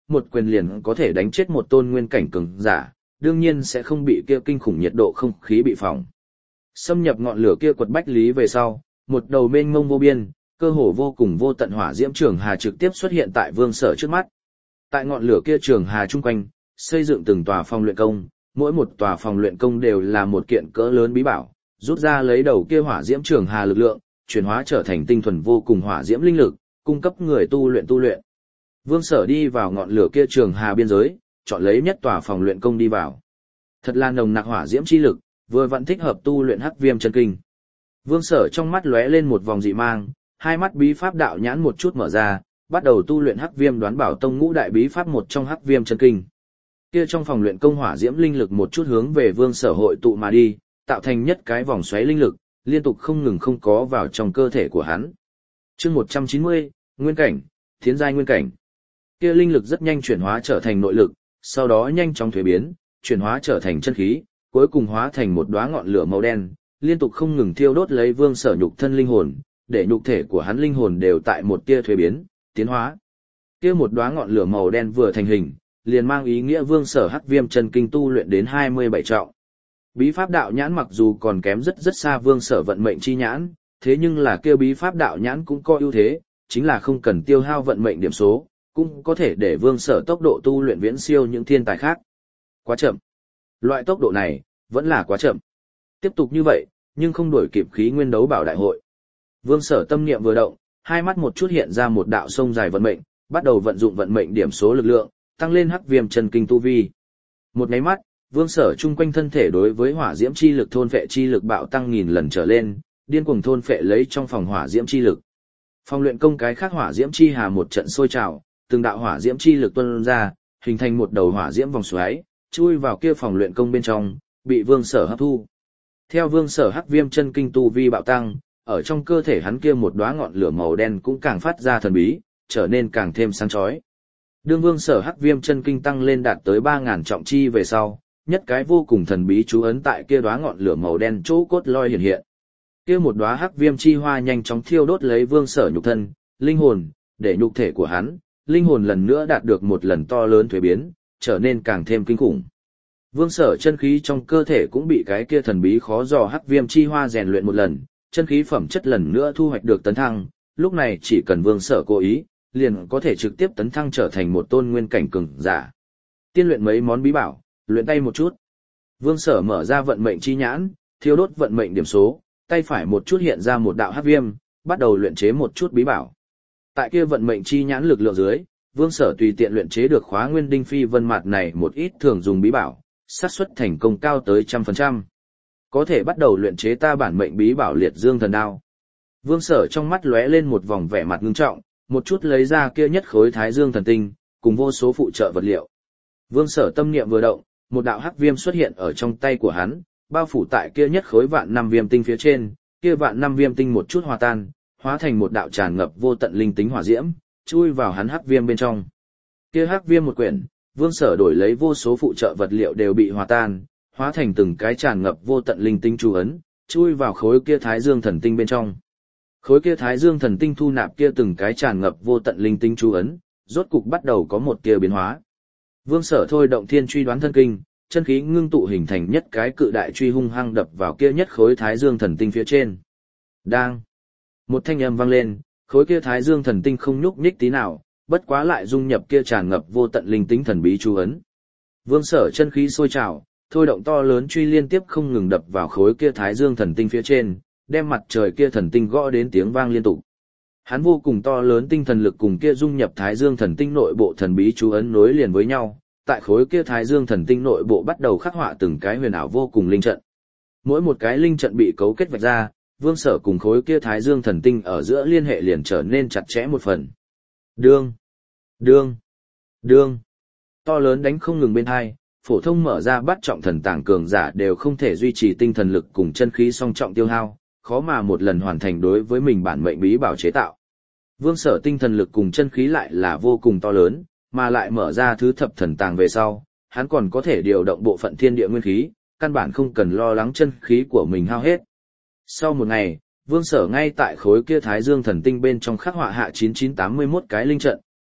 [SPEAKER 1] một quyền liền có thể đánh chết một tôn nguyên cảnh cường giả, đương nhiên sẽ không bị kia kinh khủng nhiệt độ không khí bị phỏng. Xâm nhập ngọn lửa kia quật bách lý về sau, một đầu mênh mông vô biên, cơ hồ vô cùng vô tận hỏa diễm trường hà trực tiếp xuất hiện tại Vương Sở trước mắt. Tại ngọn lửa kia trường hà chung quanh, xây dựng từng tòa phòng luyện công, mỗi một tòa phòng luyện công đều là một kiện cỡ lớn bí bảo, rút ra lấy đầu kia hỏa diễm trường hà lực lượng, chuyển hóa trở thành tinh thuần vô cùng hỏa diễm linh lực, cung cấp người tu luyện tu luyện. Vương Sở đi vào ngọn lửa kia trường hà biên giới, chọn lấy nhất tòa phòng luyện công đi vào. Thật là nồng nặc hỏa diễm chi lực, vừa vặn thích hợp tu luyện Hắc Viêm chân kinh. Vương Sở trong mắt lóe lên một vòng dị mang, hai mắt bí pháp đạo nhãn một chút mở ra, bắt đầu tu luyện Hắc Viêm Đoán Bảo Tông ngũ đại bí pháp một trong Hắc Viêm chân kinh. Kia trong phòng luyện công hỏa diễm linh lực một chút hướng về Vương Sở hội tụ mà đi, tạo thành nhất cái vòng xoáy linh lực, liên tục không ngừng không có vào trong cơ thể của hắn. Chương một trăm chín mươi, Nguyên cảnh, Thiến giai nguyên cảnh. Kia linh lực rất nhanh chuyển hóa trở thành nội lực, sau đó nhanh chóng thuế biến, chuyển hóa trở thành chân khí, cuối cùng hóa thành một đóa ngọn lửa màu đen, liên tục không ngừng thiêu đốt lấy Vương Sở nhục thân linh hồn, để nhục thể của hắn linh hồn đều tại một tia thuế biến, tiến hóa. Kia một đóa ngọn lửa màu đen vừa thành hình, liền mang ý nghĩa Vương Sở Hắc Viêm chân kinh tu luyện đến hai mươi bảy trọng. Bí pháp đạo nhãn mặc dù còn kém rất rất xa Vương Sở vận mệnh chi nhãn, thế nhưng là kia bí pháp đạo nhãn cũng có ưu thế, chính là không cần tiêu hao vận mệnh điểm số, cũng có thể để Vương Sở tốc độ tu luyện viễn siêu những thiên tài khác. Quá chậm. Loại tốc độ này, vẫn là quá chậm. Tiếp tục như vậy, nhưng không đuổi kịp khí nguyên đấu bảo đại hội. Vương Sở tâm niệm vừa động, hai mắt một chút hiện ra một đạo sông dài vận mệnh, bắt đầu vận dụng vận mệnh điểm số lực lượng, tăng lên Hắc Viêm chân kinh tu vi. Một cái mắt, Vương Sở chung quanh thân thể đối với hỏa diễm chi lực thôn phệ chi lực bạo tăng nghìn lần trở lên, điên cuồng thôn phệ lấy trong phòng hỏa diễm chi lực. Phòng luyện công cái khác hỏa diễm chi hà một trận sôi trào, từng đạo hỏa diễm chi lực tuôn ra, hình thành một đầu hỏa diễm vòng xoáy, chui vào kia phòng luyện công bên trong, bị Vương Sở hấp thu. Theo Vương Sở Hắc Viêm chân kinh tu vi bạo tăng, ở trong cơ thể hắn kia một đóa ngọn lửa màu đen cũng càng phát ra thần bí, trở nên càng thêm sáng chói. Đương Vương Sở Hắc Viêm chân kinh tăng lên đạt tới ba ngàn trọng chi về sau, nhất cái vô cùng thần bí chú ấn tại kia đóa ngọn lửa màu đen chỗ cốt lõi hiện hiện. Kia một đóa hắc viêm chi hoa nhanh chóng thiêu đốt lấy Vương Sở nhục thân, linh hồn, để nhục thể của hắn, linh hồn lần nữa đạt được một lần to lớn thuế biến, trở nên càng thêm kinh khủng. Vương Sở chân khí trong cơ thể cũng bị cái kia thần bí khó dò hắc viêm chi hoa rèn luyện một lần, chân khí phẩm chất lần nữa thu hoạch được tấn thăng, lúc này chỉ cần Vương Sở cố ý, liền có thể trực tiếp tấn thăng trở thành một tôn nguyên cảnh cường giả. Tiên luyện mấy món bí bảo, luyện tay một chút. Vương Sở mở ra vận mệnh chi nhãn, thiêu đốt vận mệnh điểm số, tay phải một chút hiện ra một đạo hắc viêm, bắt đầu luyện chế một chút bí bảo. Tại kia vận mệnh chi nhãn lực lượng dưới, Vương Sở tùy tiện luyện chế được Khóa Nguyên Đinh Phi Vân Mạt này một ít thường dùng bí bảo, xác suất thành công cao tới trăm phần trăm. Có thể bắt đầu luyện chế ta bản mệnh bí bảo Liệt Dương Thần Đao. Vương Sở trong mắt lóe lên một vòng vẻ mặt ngưng trọng, một chút lấy ra kia nhất khối Thái Dương Thần Tinh, cùng vô số phụ trợ vật liệu. Vương Sở tâm niệm vừa động, một đạo hắc viêm xuất hiện ở trong tay của hắn, bao phủ tại kia nhất khối vạn năm viêm tinh phía trên, kia vạn năm viêm tinh một chút hòa tan, hóa thành một đạo tràn ngập vô tận linh tính hỏa diễm, chui vào hắn hắc viêm bên trong. Kia hắc viêm một quyển, Vương Sở đổi lấy vô số phụ trợ vật liệu đều bị hòa tan, hóa thành từng cái tràn ngập vô tận linh tinh chú ấn, chui vào khối kia Thái Dương Thần Tinh bên trong. Khối kia Thái Dương Thần Tinh thu nạp kia từng cái tràn ngập vô tận linh tinh chú ấn, rốt cục bắt đầu có một tia biến hóa. Vương Sở thôi động thiên truy đoán thân kinh, chân khí ngưng tụ hình thành nhất cái cự đại truy hung hăng đập vào kia nhất khối Thái Dương Thần Tinh phía trên. Đang. Một thanh âm vang lên, khối kia Thái Dương Thần Tinh không nhúc nhích tí nào, bất quá lại dung nhập kia tràn ngập vô tận linh tính thần bí chú ấn. Vương Sở chân khí sôi trào, thôi động to lớn truy liên tiếp không ngừng đập vào khối kia Thái Dương Thần Tinh phía trên, đem mặt trời kia thần tinh gõ đến tiếng vang liên tục. Hắn vô cùng to lớn tinh thần lực cùng kia dung nhập Thái Dương Thần Tinh nội bộ thần bí chú ấn nối liền với nhau, tại khối kia Thái Dương Thần Tinh nội bộ bắt đầu khắc họa từng cái huyền ảo vô cùng linh trận. Mỗi một cái linh trận bị cấu kết vạch ra, Vương Sở cùng khối kia Thái Dương Thần Tinh ở giữa liên hệ liền trở nên chặt chẽ một phần. Đương, đương, đương. To lớn đánh không ngừng bên hai, phổ thông mở ra bắt trọng thần tàng cường giả đều không thể duy trì tinh thần lực cùng chân khí song trọng tiêu hao, khó mà một lần hoàn thành đối với mình bản mệnh bí bảo chế tạo. Vương Sở tinh thần lực cùng chân khí lại là vô cùng to lớn, mà lại mở ra thứ thập thần tàng về sau, hắn còn có thể điều động bộ phận thiên địa nguyên khí, căn bản không cần lo lắng chân khí của mình hao hết. Sau một ngày, Vương Sở ngay tại khối kia Thái Dương Thần Tinh bên trong khắc họa hạ chín chín tám mươi mốt cái linh trận,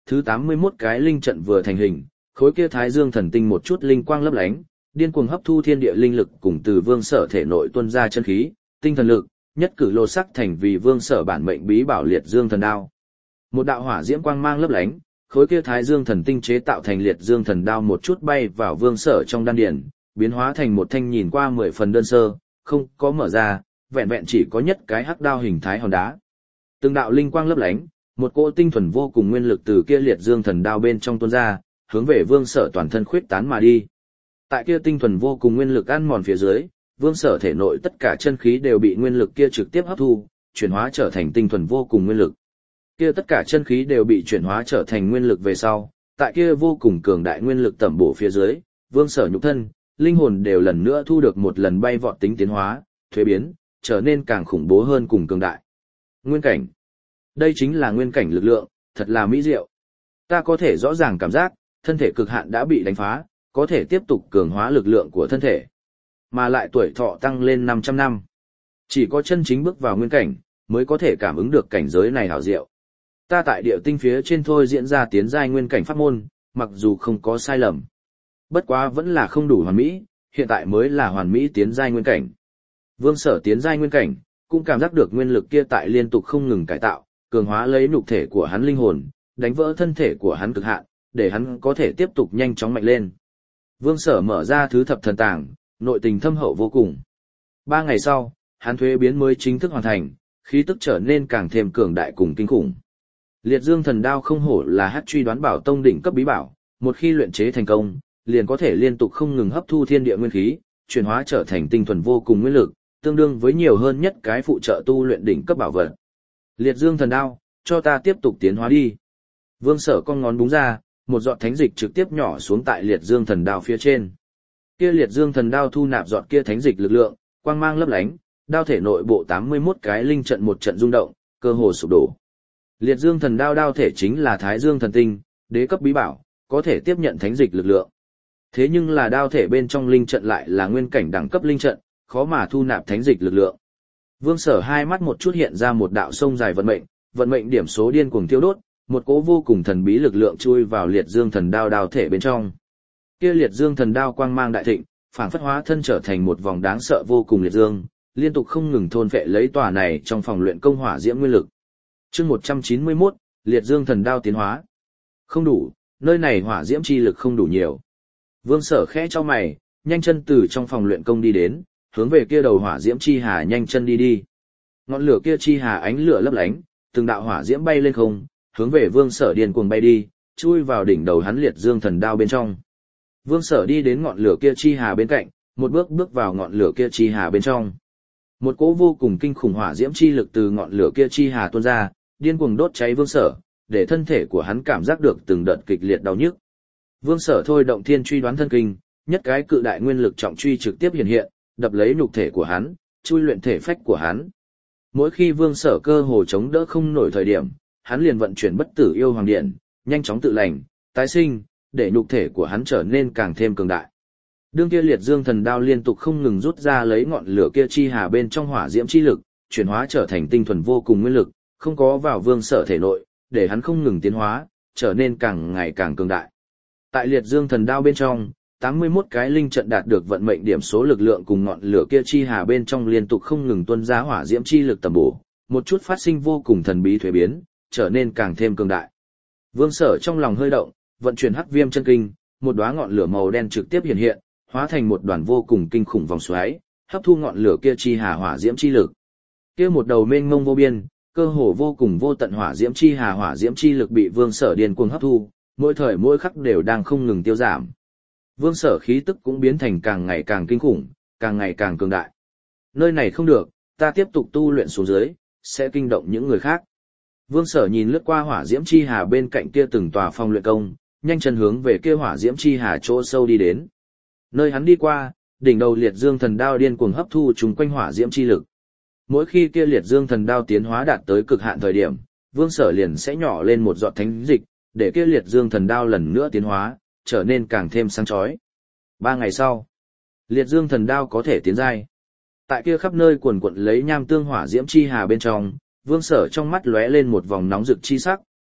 [SPEAKER 1] thứ tám mươi mốt cái linh trận vừa thành hình, khối kia Thái Dương thần tinh một chút linh quang lấp lánh, điên cuồng hấp thu thiên địa linh lực cùng từ Vương Sở thể nội tuôn ra chân khí, tinh thần lực, nhất cử lô sắc thành vì Vương Sở bản mệnh bí bảo Liệt Dương thần đao. Một đạo hỏa diễm quang mang lấp lánh, khối kia Thái Dương thần tinh chế tạo thành Liệt Dương thần đao một chút bay vào Vương Sở trong đan điền, biến hóa thành một thanh nhìn qua mười phần đơn sơ, không có mở ra, vẹn vẹn chỉ có nhất cái hắc đao hình thái hòn đá. Từng đạo linh quang lấp lánh, một cỗ tinh thuần vô cùng nguyên lực từ kia Liệt Dương thần đao bên trong tuôn ra, hướng về Vương Sở toàn thân khuyết tán mà đi. Tại kia tinh thuần vô cùng nguyên lực ăn mòn phía dưới, Vương Sở thể nội tất cả chân khí đều bị nguyên lực kia trực tiếp hấp thu, chuyển hóa trở thành tinh thuần vô cùng nguyên lực. Kia tất cả chân khí đều bị chuyển hóa trở thành nguyên lực về sau, tại kia vô cùng cường đại nguyên lực tẩm bổ phía dưới, Vương Sở nhục thân, linh hồn đều lần nữa thu được một lần bay vọt tính tiến hóa, thuế biến, trở nên càng khủng bố hơn cùng cường đại. Nguyên cảnh. Đây chính là nguyên cảnh lực lượng, thật là mỹ diệu. Ta có thể rõ ràng cảm giác, thân thể cực hạn đã bị đánh phá, có thể tiếp tục cường hóa lực lượng của thân thể. Mà lại tuổi thọ tăng lên năm trăm năm. Chỉ có chân chính bước vào nguyên cảnh, mới có thể cảm ứng được cảnh giới này hảo diệu. Ta tại địa tinh phía trên thôi diễn ra tiến giai nguyên cảnh pháp môn, mặc dù không có sai lầm. Bất quá vẫn là không đủ hoàn mỹ, hiện tại mới là hoàn mỹ tiến giai nguyên cảnh. Vương Sở tiến giai nguyên cảnh, cũng cảm giác được nguyên lực kia tại liên tục không ngừng cải tạo, cường hóa lấy nhục thể của hắn linh hồn, đánh vỡ thân thể của hắn cực hạn, để hắn có thể tiếp tục nhanh chóng mạnh lên. Vương Sở mở ra thứ thập thần tàng, nội tình thâm hậu vô cùng. Ba ngày sau, hắn thuế biến mới chính thức hoàn thành, khí tức trở nên càng thêm cường đại cùng kinh khủng. Liệt Dương thần đao không hổ là hắc truy đoán bảo tông đỉnh cấp bí bảo, một khi luyện chế thành công, liền có thể liên tục không ngừng hấp thu thiên địa nguyên khí, chuyển hóa trở thành tinh thuần vô cùng nguyên lực, tương đương với nhiều hơn nhất cái phụ trợ tu luyện đỉnh cấp bảo vật. Liệt Dương thần đao, cho ta tiếp tục tiến hóa đi. Vương Sở cong ngón búng ra, một giọt thánh dịch trực tiếp nhỏ xuống tại Liệt Dương thần đao phía trên. Kia Liệt Dương thần đao thu nạp giọt kia thánh dịch lực lượng, quang mang lấp lánh, đao thể nội bộ tám mươi mốt cái linh trận một trận rung động, cơ hồ sụp đổ. Liệt Dương thần đao đao thể chính là Thái Dương thần tinh, đế cấp bí bảo, có thể tiếp nhận thánh dịch lực lượng. Thế nhưng là đao thể bên trong linh trận lại là nguyên cảnh đẳng cấp linh trận, khó mà thu nạp thánh dịch lực lượng. Vương Sở hai mắt một chút hiện ra một đạo sông dài vận mệnh, vận mệnh điểm số điên cuồng tiêu đốt, một cỗ vô cùng thần bí lực lượng chui vào Liệt Dương thần đao đao thể bên trong. Kia Liệt Dương thần đao quang mang đại thịnh, phảng phất hóa thân trở thành một vòng đáng sợ vô cùng liệt dương, liên tục không ngừng thôn phệ lấy tòa này trong phòng luyện công hỏa diễm nguyên lực. Chương một trăm chín mươi mốt, Liệt Dương thần đao tiến hóa. Không đủ, nơi này hỏa diễm chi lực không đủ nhiều. Vương Sở khẽ chau mày, nhanh chân từ trong phòng luyện công đi đến, hướng về kia đầu hỏa diễm chi hà nhanh chân đi đi. Ngọn lửa kia chi hà ánh lửa lấp lánh, từng đạo hỏa diễm bay lên không, hướng về Vương Sở điên cuồng bay đi, chui vào đỉnh đầu hắn Liệt Dương thần đao bên trong. Vương Sở đi đến ngọn lửa kia chi hà bên cạnh, một bước bước vào ngọn lửa kia chi hà bên trong. Một cỗ vô cùng kinh khủng hỏa diễm chi lực từ ngọn lửa kia chi hà tuôn ra, điên cuồng đốt cháy Vương Sở, để thân thể của hắn cảm giác được từng đợt kịch liệt đau nhức. Vương Sở thôi động thiên truy đoán thân kinh, nhất cái cự đại nguyên lực trọng truy trực tiếp hiện hiện, đập lấy nhục thể của hắn, chui luyện thể phách của hắn. Mỗi khi Vương Sở cơ hồ chống đỡ không nổi thời điểm, hắn liền vận chuyển bất tử yêu hoàng điện, nhanh chóng tự lành, tái sinh, để nhục thể của hắn trở nên càng thêm cường đại. Đương kia Liệt Dương thần đao liên tục không ngừng rút ra lấy ngọn lửa kia chi hà bên trong hỏa diễm chi lực, chuyển hóa trở thành tinh thuần vô cùng nguyên lực, không có vào Vương Sở thể nội, để hắn không ngừng tiến hóa, trở nên càng ngày càng cường đại. Tại Liệt Dương thần đao bên trong, tám mươi mốt cái linh trận đạt được vận mệnh điểm số lực lượng cùng ngọn lửa kia chi hà bên trong liên tục không ngừng tuôn ra hỏa diễm chi lực tầm bổ, một chút phát sinh vô cùng thần bí thuế biến, trở nên càng thêm cường đại. Vương Sở trong lòng hơi động, vận chuyển Hắc Viêm chân kinh, một đóa ngọn lửa màu đen trực tiếp hiện hiện, hóa thành một đoàn vô cùng kinh khủng vòng xoáy, hấp thu ngọn lửa kia chi hà hỏa diễm chi lực. Kia một đầu mênh mông vô biên, cơ hồ vô cùng vô tận hỏa diễm chi hà hỏa diễm chi lực bị Vương Sở điên cuồng hấp thu, mỗi thời mỗi khắc đều đang không ngừng tiêu giảm. Vương Sở khí tức cũng biến thành càng ngày càng kinh khủng, càng ngày càng cường đại. Nơi này không được, ta tiếp tục tu luyện xuống dưới, sẽ kinh động những người khác. Vương Sở nhìn lướt qua hỏa diễm chi hà bên cạnh kia từng tòa phòng luyện công, nhanh chân hướng về kia hỏa diễm chi hà chỗ sâu đi đến. Nơi hắn đi qua, đỉnh đầu Liệt Dương thần đao điên cuồng hấp thu chúng quanh hỏa diễm chi lực. Mỗi khi kia Liệt Dương thần đao tiến hóa đạt tới cực hạn thời điểm, Vương Sở liền sẽ nhỏ lên một giọt thánh dịch, để kia Liệt Dương thần đao lần nữa tiến hóa, trở nên càng thêm sáng chói. Ba ngày sau, Liệt Dương thần đao có thể tiến giai. Tại kia khắp nơi cuồn cuộn lấy nham tương hỏa diễm chi hà bên trong, Vương Sở trong mắt lóe lên một vòng nóng rực chi sắc,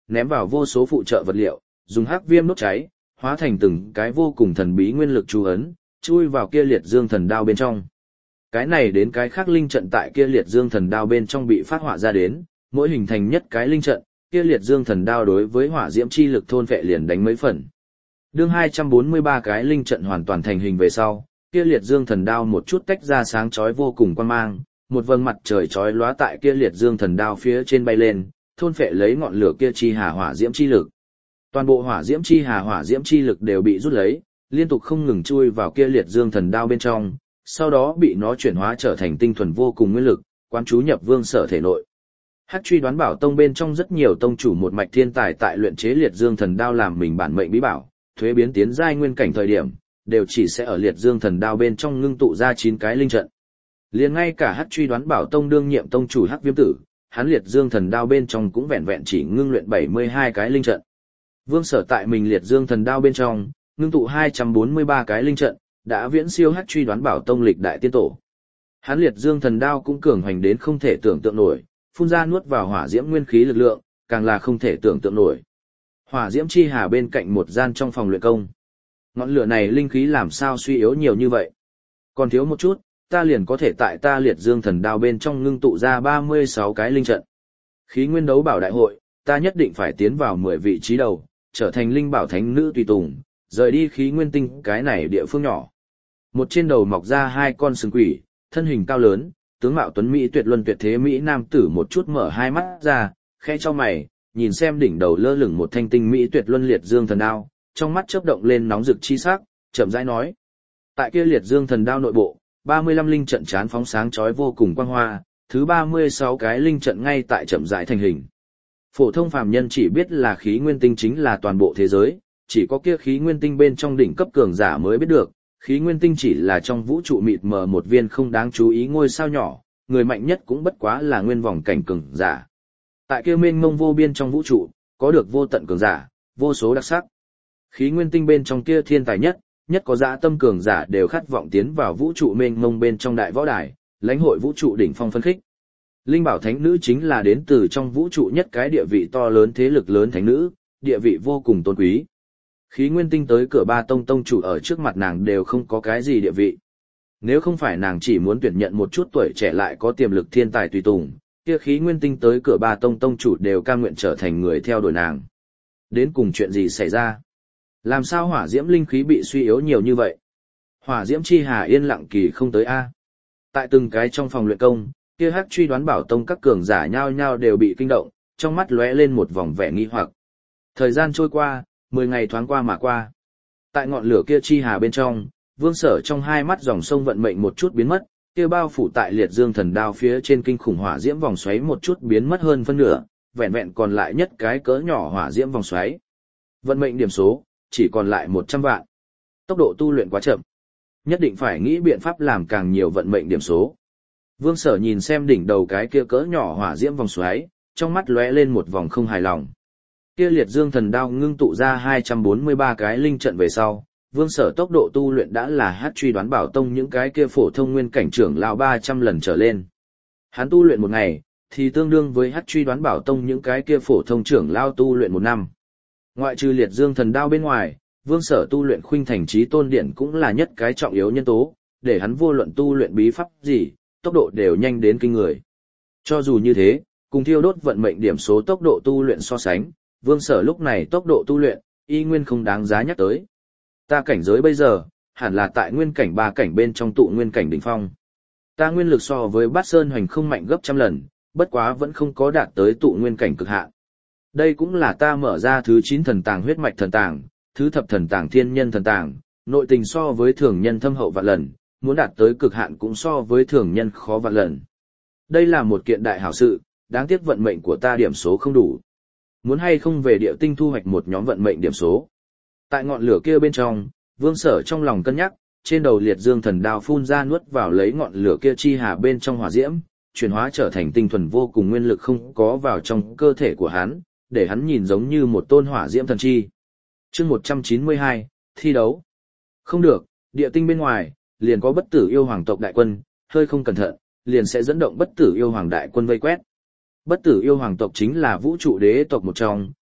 [SPEAKER 1] ném vào vô số phụ trợ vật liệu, dùng hắc viêm đốt cháy, hóa thành từng cái vô cùng thần bí nguyên lực chú ấn, chui vào kia liệt dương thần đao bên trong. Cái này đến cái khác linh trận tại kia liệt dương thần đao bên trong bị phát họa ra đến, mỗi hình thành nhất cái linh trận, kia liệt dương thần đao đối với hỏa diễm chi lực thôn vệ liền đánh mấy phần. Đương hai trăm bốn mươi ba cái linh trận hoàn toàn thành hình về sau, kia liệt dương thần đao một chút tách ra sáng chói vô cùng quan mang, một vầng mặt trời chói lóa tại kia liệt dương thần đao phía trên bay lên, thôn phệ lấy ngọn lửa kia chi hà hỏa diễm chi lực. Toàn bộ hỏa diễm chi hà hỏa diễm chi lực đều bị rút lấy, liên tục không ngừng chui vào kia liệt dương thần đao bên trong, sau đó bị nó chuyển hóa trở thành tinh thuần vô cùng nguyên lực, quán chú nhập Vương Sở thể nội. Hắc Truy Đoán Bảo Tông bên trong rất nhiều tông chủ một mạch thiên tài tại luyện chế liệt dương thần đao làm mình bản mệnh bí bảo, thuế biến tiến giai nguyên cảnh thời điểm, đều chỉ sẽ ở liệt dương thần đao bên trong ngưng tụ ra chín cái linh trận. Liền ngay cả Hắc Truy Đoán Bảo Tông đương nhiệm tông chủ Hắc Viêm Tử, hắn liệt dương thần đao bên trong cũng vẹn vẹn chỉ ngưng luyện bảy mươi hai cái linh trận. Vương Sở tại mình liệt dương thần đao bên trong, ngưng tụ hai trăm bốn mươi ba cái linh trận, đã viễn siêu Hắc Truy Đoán Bảo Tông lịch đại tiên tổ. Hắn liệt dương thần đao cũng cường hoành đến không thể tưởng tượng nổi, phun ra nuốt vào hỏa diễm nguyên khí lực lượng, càng là không thể tưởng tượng nổi. Hỏa diễm chi hà bên cạnh một gian trong phòng luyện công. Ngọn lửa này linh khí làm sao suy yếu nhiều như vậy? Còn thiếu một chút, ta liền có thể tại ta liệt dương thần đao bên trong ngưng tụ ra ba mươi sáu cái linh trận. Khí nguyên đấu bảo đại hội, ta nhất định phải tiến vào mười vị trí đầu, trở thành linh bảo thánh nữ tùy tùng, rời đi khí nguyên tinh cái này địa phương nhỏ. Một trên đầu mọc ra hai con sừng quỷ, thân hình cao lớn, tướng mạo tuấn mỹ tuyệt luân tuyệt thế mỹ nam tử một chút mở hai mắt ra, khẽ cho mày, nhìn xem đỉnh đầu lơ lửng một thanh tinh mỹ tuyệt luân liệt dương thần đao, trong mắt chớp động lên nóng rực chi sắc, chậm rãi nói: tại kia liệt dương thần đao nội bộ, ba mươi lăm linh trận chán phóng sáng chói vô cùng quang hoa, thứ ba mươi sáu cái linh trận ngay tại chậm rãi thành hình. Phổ thông phàm nhân chỉ biết là khí nguyên tinh chính là toàn bộ thế giới, chỉ có kia khí nguyên tinh bên trong đỉnh cấp cường giả mới biết được, khí nguyên tinh chỉ là trong vũ trụ mịt mờ một viên không đáng chú ý ngôi sao nhỏ, người mạnh nhất cũng bất quá là nguyên vòng cảnh cường giả. Tại kia mênh mông vô biên trong vũ trụ, có được vô tận cường giả, vô số đặc sắc. Khí nguyên tinh bên trong kia thiên tài nhất, nhất có dã tâm cường giả đều khát vọng tiến vào vũ trụ mênh mông bên trong đại võ đài, lãnh hội vũ trụ đỉnh phong phân khích. Linh bảo thánh nữ chính là đến từ trong vũ trụ nhất cái địa vị to lớn thế lực lớn thánh nữ, địa vị vô cùng tôn quý. Khí nguyên tinh tới cửa ba tông tông chủ ở trước mặt nàng đều không có cái gì địa vị. Nếu không phải nàng chỉ muốn tuyển nhận một chút tuổi trẻ lại có tiềm lực thiên tài tùy tùng, kia khí nguyên tinh tới cửa ba tông tông chủ đều cam nguyện trở thành người theo đuổi nàng. Đến cùng chuyện gì xảy ra? Làm sao hỏa diễm linh khí bị suy yếu nhiều như vậy? Hỏa diễm chi hà yên lặng kỳ không tới a. Tại từng cái trong phòng luyện công, kia Hắc Truy Đoán Bảo Tông các cường giả nhao nhao đều bị kinh động, trong mắt lóe lên một vòng vẻ nghi hoặc. Thời gian trôi qua, mười ngày thoáng qua mà qua. Tại ngọn lửa kia chi hà bên trong, Vương Sở trong hai mắt dòng sông vận mệnh một chút biến mất, kia bao phủ tại liệt dương thần đao phía trên kinh khủng hỏa diễm vòng xoáy một chút biến mất hơn phân nửa, vẹn vẹn còn lại nhất cái cỡ nhỏ hỏa diễm vòng xoáy. Vận mệnh điểm số chỉ còn lại một trăm vạn. Tốc độ tu luyện quá chậm, nhất định phải nghĩ biện pháp làm càng nhiều vận mệnh điểm số. Vương Sở nhìn xem đỉnh đầu cái kia cỡ nhỏ hỏa diễm vòng xoáy, trong mắt lóe lên một vòng không hài lòng. Kia liệt dương thần đao ngưng tụ ra hai trăm bốn mươi ba cái linh trận về sau, Vương Sở tốc độ tu luyện đã là Hắc Truy Đoán Bảo Tông những cái kia phổ thông nguyên cảnh trưởng lão ba trăm lần trở lên. Hắn tu luyện một ngày, thì tương đương với Hắc Truy Đoán Bảo Tông những cái kia phổ thông trưởng lão tu luyện một năm. Ngoại trừ liệt dương thần đao bên ngoài, Vương Sở tu luyện Khuynh Thành Chí Tôn Điện cũng là nhất cái trọng yếu nhân tố, để hắn vô luận tu luyện bí pháp gì, tốc độ đều nhanh đến kinh người. Cho dù như thế, cùng thiêu đốt vận mệnh điểm số tốc độ tu luyện so sánh, Vương Sở lúc này tốc độ tu luyện, y nguyên không đáng giá nhắc tới. Ta cảnh giới bây giờ, hẳn là tại nguyên cảnh ba cảnh bên trong tụ nguyên cảnh đỉnh phong. Ta nguyên lực so với Bát Sơn Hoành không mạnh gấp trăm lần, bất quá vẫn không có đạt tới tụ nguyên cảnh cực hạn. Đây cũng là ta mở ra thứ chín thần tàng huyết mạch thần tàng, thứ thập thần tàng thiên nhân thần tàng, nội tình so với thường nhân thâm hậu vạn lần, muốn đạt tới cực hạn cũng so với thường nhân khó vạn lần. Đây là một kiện đại hảo sự, đáng tiếc vận mệnh của ta điểm số không đủ. Muốn hay không về địa tinh thu hoạch một nhóm vận mệnh điểm số. Tại ngọn lửa kia bên trong, Vương Sở trong lòng cân nhắc, trên đầu liệt dương thần đao phun ra nuốt vào lấy ngọn lửa kia chi hà bên trong hỏa diễm, chuyển hóa trở thành tinh thuần vô cùng nguyên lực không có vào trong cơ thể của hắn, để hắn nhìn giống như một tôn hỏa diễm thần chi. Chương một trăm chín mươi hai, thi đấu. Không được, địa tinh bên ngoài, liền có bất tử yêu hoàng tộc đại quân, hơi không cẩn thận, liền sẽ dẫn động bất tử yêu hoàng đại quân vây quét. Bất tử yêu hoàng tộc chính là vũ trụ đế tộc một trong,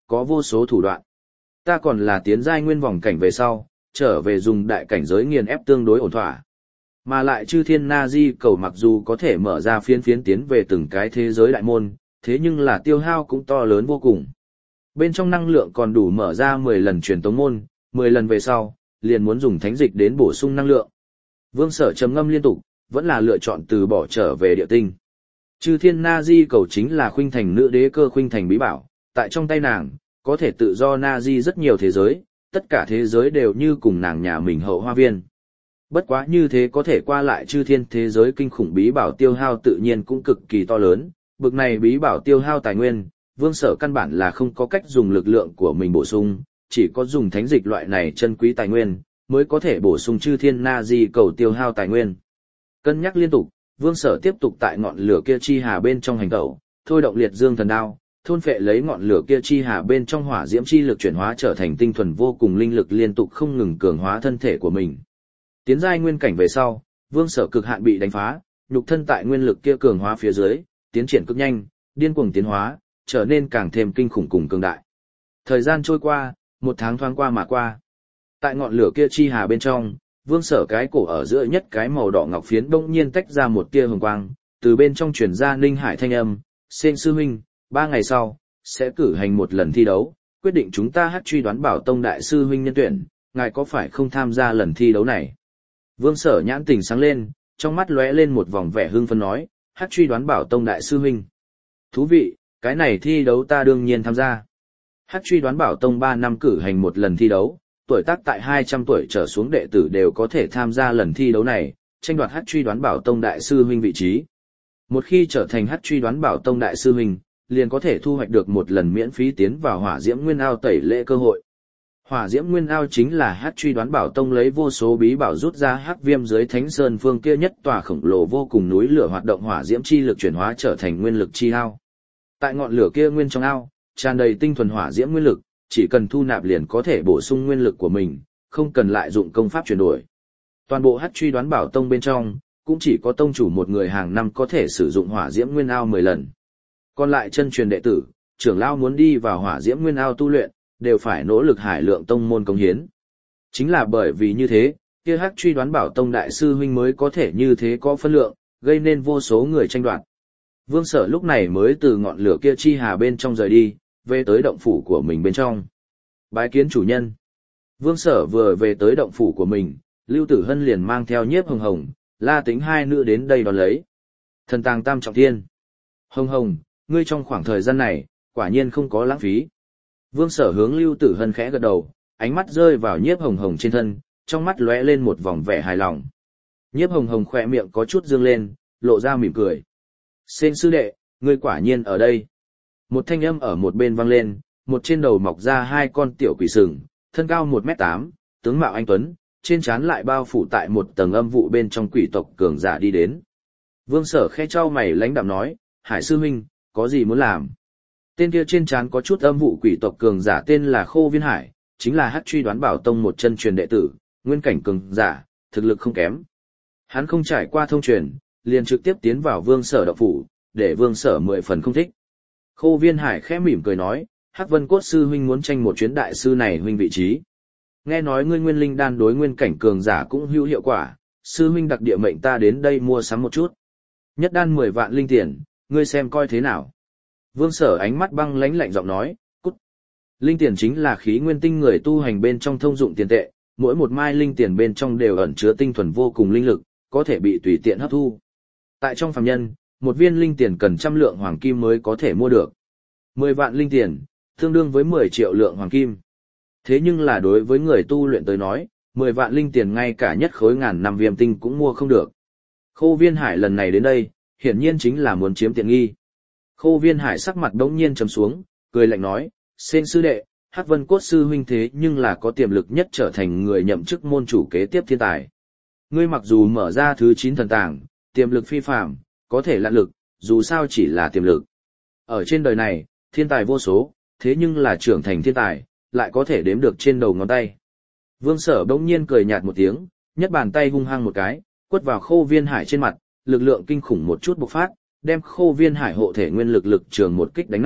[SPEAKER 1] có vô số thủ đoạn. Ta còn là tiến giai nguyên vòng cảnh về sau, trở về dùng đại cảnh giới nghiền ép tương đối ổn thỏa. Mà lại chư thiên na di cầu mặc dù có thể mở ra phiến phiến tiến về từng cái thế giới đại môn, thế nhưng là tiêu hao cũng to lớn vô cùng. Bên trong năng lượng còn đủ mở ra mười lần truyền tống môn, mười lần về sau, liền muốn dùng thánh dịch đến bổ sung năng lượng. Vương Sở trầm ngâm liên tục, vẫn là lựa chọn từ bỏ trở về địa tinh. Chư thiên na di cầu chính là khuynh thành nữ đế cơ khuynh thành bí bảo, tại trong tay nàng, có thể tự do na di rất nhiều thế giới, tất cả thế giới đều như cùng nàng nhà mình hậu hoa viên. Bất quá như thế có thể qua lại chư thiên thế giới kinh khủng bí bảo tiêu hao tự nhiên cũng cực kỳ to lớn, bực này bí bảo tiêu hao tài nguyên, Vương Sở căn bản là không có cách dùng lực lượng của mình bổ sung, chỉ có dùng thánh dịch loại này chân quý tài nguyên, mới có thể bổ sung chư thiên na di cầu tiêu hao tài nguyên. Cân nhắc liên tục, Vương Sở tiếp tục tại ngọn lửa kia chi hà bên trong hành tẩu, thôi động liệt dương thần đao, thôn phệ lấy ngọn lửa kia chi hà bên trong hỏa diễm chi lực chuyển hóa trở thành tinh thuần vô cùng linh lực liên tục không ngừng cường hóa thân thể của mình. Tiến giai nguyên cảnh về sau, Vương Sở cực hạn bị đánh phá, nhục thân tại nguyên lực kia cường hóa phía dưới, tiến triển cực nhanh, điên cuồng tiến hóa, trở nên càng thêm kinh khủng cùng cường đại. Thời gian trôi qua, một tháng thoáng qua mà qua. Tại ngọn lửa kia chi hà bên trong, Vương Sở cái cổ ở giữa nhất cái màu đỏ ngọc phiến bỗng nhiên tách ra một tia hồng quang, từ bên trong truyền ra Ninh Hải thanh âm, "Sen sư huynh, ba ngày sau sẽ cử hành một lần thi đấu, quyết định chúng ta hát truy đoán bảo tông đại sư huynh nhân tuyển, ngài có phải không tham gia lần thi đấu này?" Vương Sở nhãn tình sáng lên, trong mắt lóe lên một vòng vẻ hưng phấn nói, "Hát truy đoán bảo tông đại sư huynh. Thú vị, cái này thi đấu ta đương nhiên tham gia." Hát truy đoán bảo tông ba năm cử hành một lần thi đấu, tuổi tác tại hai trăm tuổi trở xuống đệ tử đều có thể tham gia lần thi đấu này, tranh đoạt hát truy đoán bảo tông đại sư huynh vị trí. Một khi trở thành hát truy đoán bảo tông đại sư huynh, liền có thể thu hoạch được một lần miễn phí tiến vào hỏa diễm nguyên ao tẩy lễ cơ hội. Hỏa diễm nguyên ao chính là hát truy đoán bảo tông lấy vô số bí bảo rút ra hắc viêm dưới thánh sơn phương kia nhất tòa khổng lồ vô cùng núi lửa hoạt động hỏa diễm chi lực chuyển hóa trở thành nguyên lực chi ao. Tại ngọn lửa kia nguyên trong ao, tràn đầy tinh thuần hỏa diễm nguyên lực, chỉ cần thu nạp liền có thể bổ sung nguyên lực của mình, không cần lại dụng công pháp chuyển đổi. Toàn bộ hát truy đoán bảo tông bên trong, cũng chỉ có tông chủ một người hàng năm có thể sử dụng hỏa diễm nguyên ao mười lần. Còn lại chân truyền đệ tử, trưởng lão muốn đi vào hỏa diễm nguyên ao tu luyện, đều phải nỗ lực hải lượng tông môn công hiến. Chính là bởi vì như thế, kia hát truy đoán bảo tông đại sư huynh mới có thể như thế có phân lượng, gây nên vô số người tranh đoạt. Vương Sở lúc này mới từ ngọn lửa kia chi hà bên trong rời đi, về tới động phủ của mình bên trong. Bái kiến chủ nhân. Vương Sở vừa về tới động phủ của mình, Lưu Tử Hân liền mang theo Nhiếp Hồng Hồng, La Tính hai nữ đến đây đón lấy. Thần tàng tam trọng thiên. Hồng Hồng, ngươi trong khoảng thời gian này, quả nhiên không có lãng phí. Vương Sở hướng Lưu Tử Hân khẽ gật đầu, ánh mắt rơi vào Nhiếp Hồng Hồng trên thân, trong mắt lóe lên một vòng vẻ hài lòng. Nhiếp Hồng Hồng khỏe miệng có chút dương lên, lộ ra mỉm cười. Sen sư đệ, ngươi quả nhiên ở đây. Một thanh âm ở một bên vang lên, một trên đầu mọc ra hai con tiểu quỷ sừng, thân cao một mét tám, tướng mạo anh tuấn, trên trán lại bao phủ tại một tầng âm vụ bên trong quỷ tộc cường giả đi đến. Vương Sở khẽ trao mày lãnh đạm nói, Hải sư huynh, có gì muốn làm? Tên kia trên trán có chút âm vụ quỷ tộc cường giả tên là Khô Viên Hải, chính là hát truy đoán bảo tông một chân truyền đệ tử, nguyên cảnh cường giả, thực lực không kém. Hắn không trải qua thông truyền, liền trực tiếp tiến vào Vương Sở động phủ, để Vương Sở mười phần không thích. Khô Viên Hải khẽ mỉm cười nói, Hắc Vân Cốt sư huynh muốn tranh một chuyến đại sư này huynh vị trí. Nghe nói ngươi nguyên linh đan đối nguyên cảnh cường giả cũng hữu hiệu quả, sư huynh đặc địa mệnh ta đến đây mua sắm một chút. Nhất đan mười vạn linh tiền, ngươi xem coi thế nào. Vương Sở ánh mắt băng lãnh lạnh giọng nói, cút. Linh tiền chính là khí nguyên tinh người tu hành bên trong thông dụng tiền tệ, mỗi một mai linh tiền bên trong đều ẩn chứa tinh thuần vô cùng linh lực, có thể bị tùy tiện hấp thu. Tại trong phàm nhân, một viên linh tiền cần trăm lượng hoàng kim mới có thể mua được. Mười vạn linh tiền, tương đương với mười triệu lượng hoàng kim. Thế nhưng là đối với người tu luyện tới nói, mười vạn linh tiền ngay cả nhất khối ngàn năm viêm tinh cũng mua không được. Khô Viên Hải lần này đến đây, hiển nhiên chính là muốn chiếm tiện nghi. Khô Viên Hải sắc mặt đống nhiên trầm xuống, cười lạnh nói, Sen sư đệ, Hắc Vân Cốt sư huynh thế nhưng là có tiềm lực nhất trở thành người nhậm chức môn chủ kế tiếp thiên tài. Ngươi mặc dù mở ra thứ chín thần tàng, tiềm lực phi phàm, có thể lạn lực, dù sao chỉ là tiềm lực. Ở trên đời này, thiên tài vô số, thế nhưng là trưởng thành thiên tài, lại có thể đếm được trên đầu ngón tay. Vương Sở bỗng nhiên cười nhạt một tiếng, nhất bàn tay hung hăng một cái, quất vào Khô Viên Hải trên mặt, lực lượng kinh khủng một chút bộc phát, đem Khô Viên Hải hộ thể nguyên lực lực trường một kích đánh nát,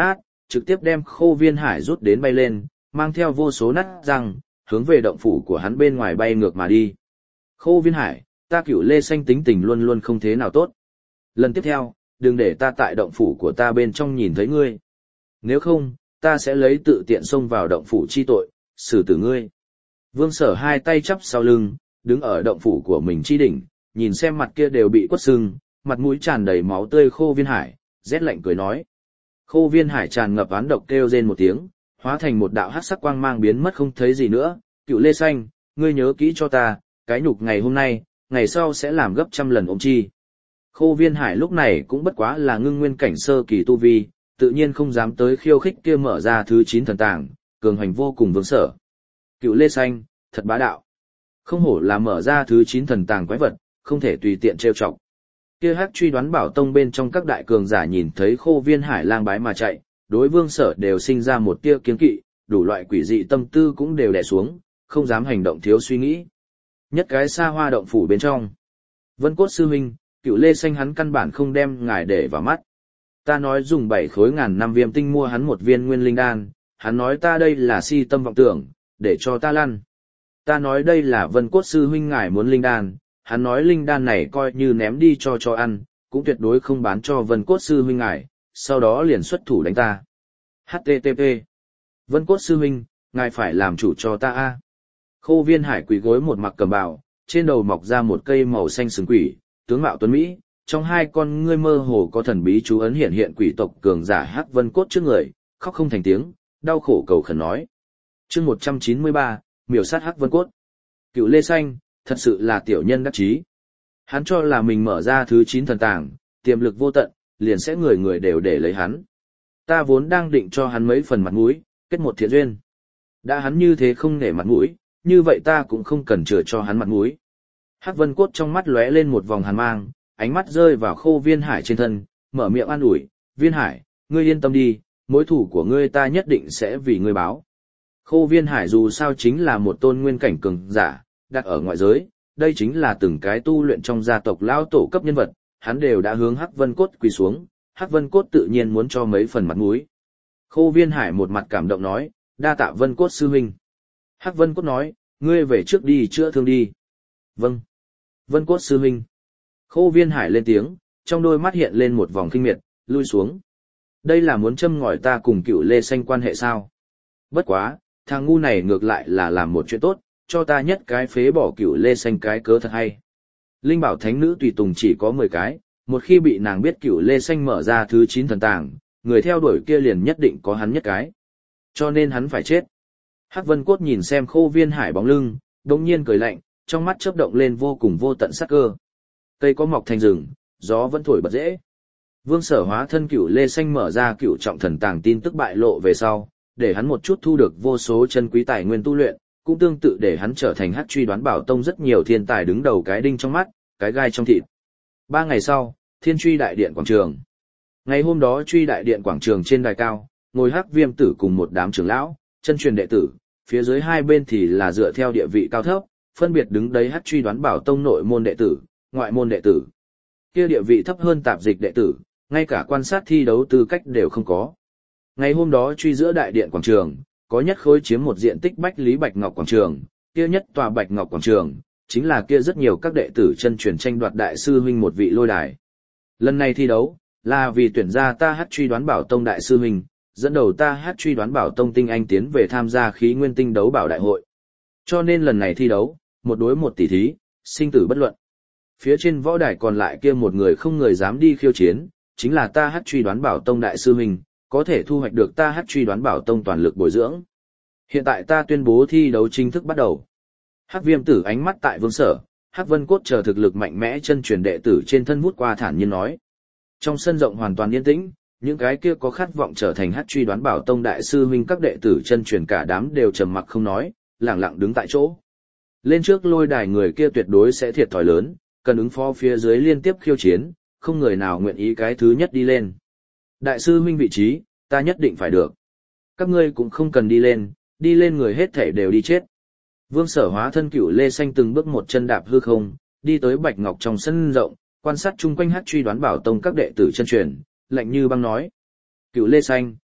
[SPEAKER 1] trực tiếp đem Khô Viên Hải rút đến bay lên, mang theo vô số nát răng, hướng về động phủ của hắn bên ngoài bay ngược mà đi. Khô Viên Hải, ta Cửu Lê Xanh tính tình luôn luôn không thế nào tốt. Lần tiếp theo, đừng để ta tại động phủ của ta bên trong nhìn thấy ngươi. Nếu không, ta sẽ lấy tự tiện xông vào động phủ chi tội, xử tử ngươi. Vương Sở hai tay chắp sau lưng, đứng ở động phủ của mình chi đỉnh, nhìn xem mặt kia đều bị quất sưng, mặt mũi tràn đầy máu tươi Khô Viên Hải, rét lạnh cười nói. Khô Viên Hải tràn ngập oán độc kêu rên một tiếng, hóa thành một đạo hắc sắc quang mang biến mất không thấy gì nữa. Cựu Lê Xanh, ngươi nhớ kỹ cho ta, cái nhục ngày hôm nay, ngày sau sẽ làm gấp trăm lần ôm chi. Khô Viên Hải lúc này cũng bất quá là ngưng nguyên cảnh sơ kỳ tu vi, tự nhiên không dám tới khiêu khích kia mở ra thứ chín thần tàng, cường hành vô cùng Vương Sở. Cựu Lê Xanh, thật bá đạo. Không hổ là mở ra thứ chín thần tàng quái vật, không thể tùy tiện trêu chọc. Kia Hắc Truy Đoán Bảo Tông bên trong các đại cường giả nhìn thấy Khô Viên Hải lang bái mà chạy, đối Vương Sở đều sinh ra một tia kiêng kỵ, đủ loại quỷ dị tâm tư cũng đều đè xuống, không dám hành động thiếu suy nghĩ. Nhất cái xa hoa động phủ bên trong. Vân Cốt sư huynh, Cựu Lê Xanh hắn căn bản không đem ngài để vào mắt. Ta nói dùng bảy khối ngàn năm viêm tinh mua hắn một viên nguyên linh đan, hắn nói ta đây là si tâm vọng tưởng, để cho ta lăn. Ta nói đây là Vân Cốt sư huynh ngài muốn linh đan, hắn nói linh đan này coi như ném đi cho cho ăn, cũng tuyệt đối không bán cho Vân Cốt sư huynh ngài, sau đó liền xuất thủ đánh ta. hát tê tê pê Vân Cốt sư huynh, ngài phải làm chủ cho ta a. Khô Viên Hải quỳ gối một mặc cầm bào, trên đầu mọc ra một cây màu xanh sừng quỷ, tướng mạo tuấn mỹ, trong hai con ngươi mơ hồ có thần bí chú ấn hiện hiện quỷ tộc cường giả Hắc Vân Cốt trước người, khóc không thành tiếng, đau khổ cầu khẩn nói. Chương một trăm chín mươi ba, miểu sát Hắc Vân Cốt. Cựu Lê Xanh, thật sự là tiểu nhân đắc chí. Hắn cho là mình mở ra thứ chín thần tàng, tiềm lực vô tận, liền sẽ người người đều để lấy hắn. Ta vốn đang định cho hắn mấy phần mặt mũi, kết một thiện duyên. Đã hắn như thế không nể mặt mũi, như vậy ta cũng không cần chừa cho hắn mặt mũi. Hắc Vân Cốt trong mắt lóe lên một vòng hàn mang, ánh mắt rơi vào Khô Viên Hải trên thân, mở miệng an ủi, Viên Hải, ngươi yên tâm đi, mối thủ của ngươi ta nhất định sẽ vì ngươi báo. Khô Viên Hải dù sao chính là một tôn nguyên cảnh cường giả, đặt ở ngoại giới, đây chính là từng cái tu luyện trong gia tộc lão tổ cấp nhân vật, hắn đều đã hướng Hắc Vân Cốt quỳ xuống, Hắc Vân Cốt tự nhiên muốn cho mấy phần mặt mũi. Khô Viên Hải một mặt cảm động nói, đa tạ Vân Cốt sư huynh. Hắc Vân Cốt nói, ngươi về trước đi chữa thương đi. Vâng. Vân Cốt sư huynh. Khô Viên Hải lên tiếng, trong đôi mắt hiện lên một vòng kinh miệt, lui xuống. Đây là muốn châm ngòi ta cùng Cựu Lê Xanh quan hệ sao? Bất quá, thằng ngu này ngược lại là làm một chuyện tốt, cho ta nhất cái phế bỏ Cựu Lê Xanh cái cớ thật hay. Linh bảo thánh nữ tùy tùng chỉ có mười cái, một khi bị nàng biết Cựu Lê Xanh mở ra thứ chín thần tàng, người theo đuổi kia liền nhất định có hắn nhất cái. Cho nên hắn phải chết. Hắc Vân Cốt nhìn xem Khô Viên Hải bóng lưng, đột nhiên cười lạnh, trong mắt chớp động lên vô cùng vô tận sắc cơ. Cây có mọc thành rừng, gió vẫn thổi bật dễ. Vương Sở hóa thân Cựu Lê Xanh mở ra Cựu Trọng Thần Tàng tin tức bại lộ về sau, để hắn một chút thu được vô số chân quý tài nguyên tu luyện, cũng tương tự để hắn trở thành Hắc Truy Đoán Bảo Tông rất nhiều thiên tài đứng đầu cái đinh trong mắt, cái gai trong thịt. Ba ngày sau, Thiên Truy Đại Điện quảng trường. Ngày hôm đó Truy Đại Điện quảng trường trên đài cao, ngồi Hắc Viêm Tử cùng một đám trưởng lão, chân truyền đệ tử, phía dưới hai bên thì là dựa theo địa vị cao thấp, phân biệt đứng đấy Hắc Truy Đoán Bảo Tông nội môn đệ tử, ngoại môn đệ tử. Kia địa vị thấp hơn tạp dịch đệ tử, ngay cả quan sát thi đấu tư cách đều không có. Ngày hôm đó truy giữa đại điện quảng trường, có nhất khối chiếm một diện tích bách lý bạch ngọc quảng trường, kia nhất tòa bạch ngọc quảng trường, chính là kia rất nhiều các đệ tử chân truyền tranh đoạt đại sư huynh một vị lôi đài. Lần này thi đấu, là vì tuyển ra ta Hắc Truy Đoán Bảo Tông đại sư huynh, dẫn đầu ta Hắc Truy Đoán Bảo Tông tinh anh tiến về tham gia khí nguyên tinh đấu bảo đại hội. Cho nên lần này thi đấu, một đối một tỷ thí, sinh tử bất luận. Phía trên võ đài còn lại kia một người không người dám đi khiêu chiến, chính là ta Hắc Truy Đoán Bảo Tông đại sư huynh, có thể thu hoạch được ta Hắc Truy Đoán Bảo Tông toàn lực bồi dưỡng. Hiện tại ta tuyên bố thi đấu chính thức bắt đầu. Hắc Viêm Tử ánh mắt tại Vương Sở, Hắc Vân Cốt chờ thực lực mạnh mẽ chân truyền đệ tử trên thân vút qua thản nhiên nói. Trong sân rộng hoàn toàn yên tĩnh, những cái kia có khát vọng trở thành Hắc Truy Đoán Bảo Tông đại sư huynh các đệ tử chân truyền cả đám đều trầm mặc không nói, lặng lặng đứng tại chỗ. Lên trước lôi đài người kia tuyệt đối sẽ thiệt thòi lớn, cần ứng phó phía dưới liên tiếp khiêu chiến, không người nào nguyện ý cái thứ nhất đi lên. Đại sư huynh vị trí, ta nhất định phải được. Các ngươi cũng không cần đi lên, đi lên người hết thể đều đi chết. Vương Sở hóa thân Cựu Lê Xanh từng bước một chân đạp hư không, đi tới bạch ngọc trong sân rộng, quan sát chung quanh Hắc Truy Đoán Bảo Tông các đệ tử chân truyền, lạnh như băng nói: Cựu Lê Xanh,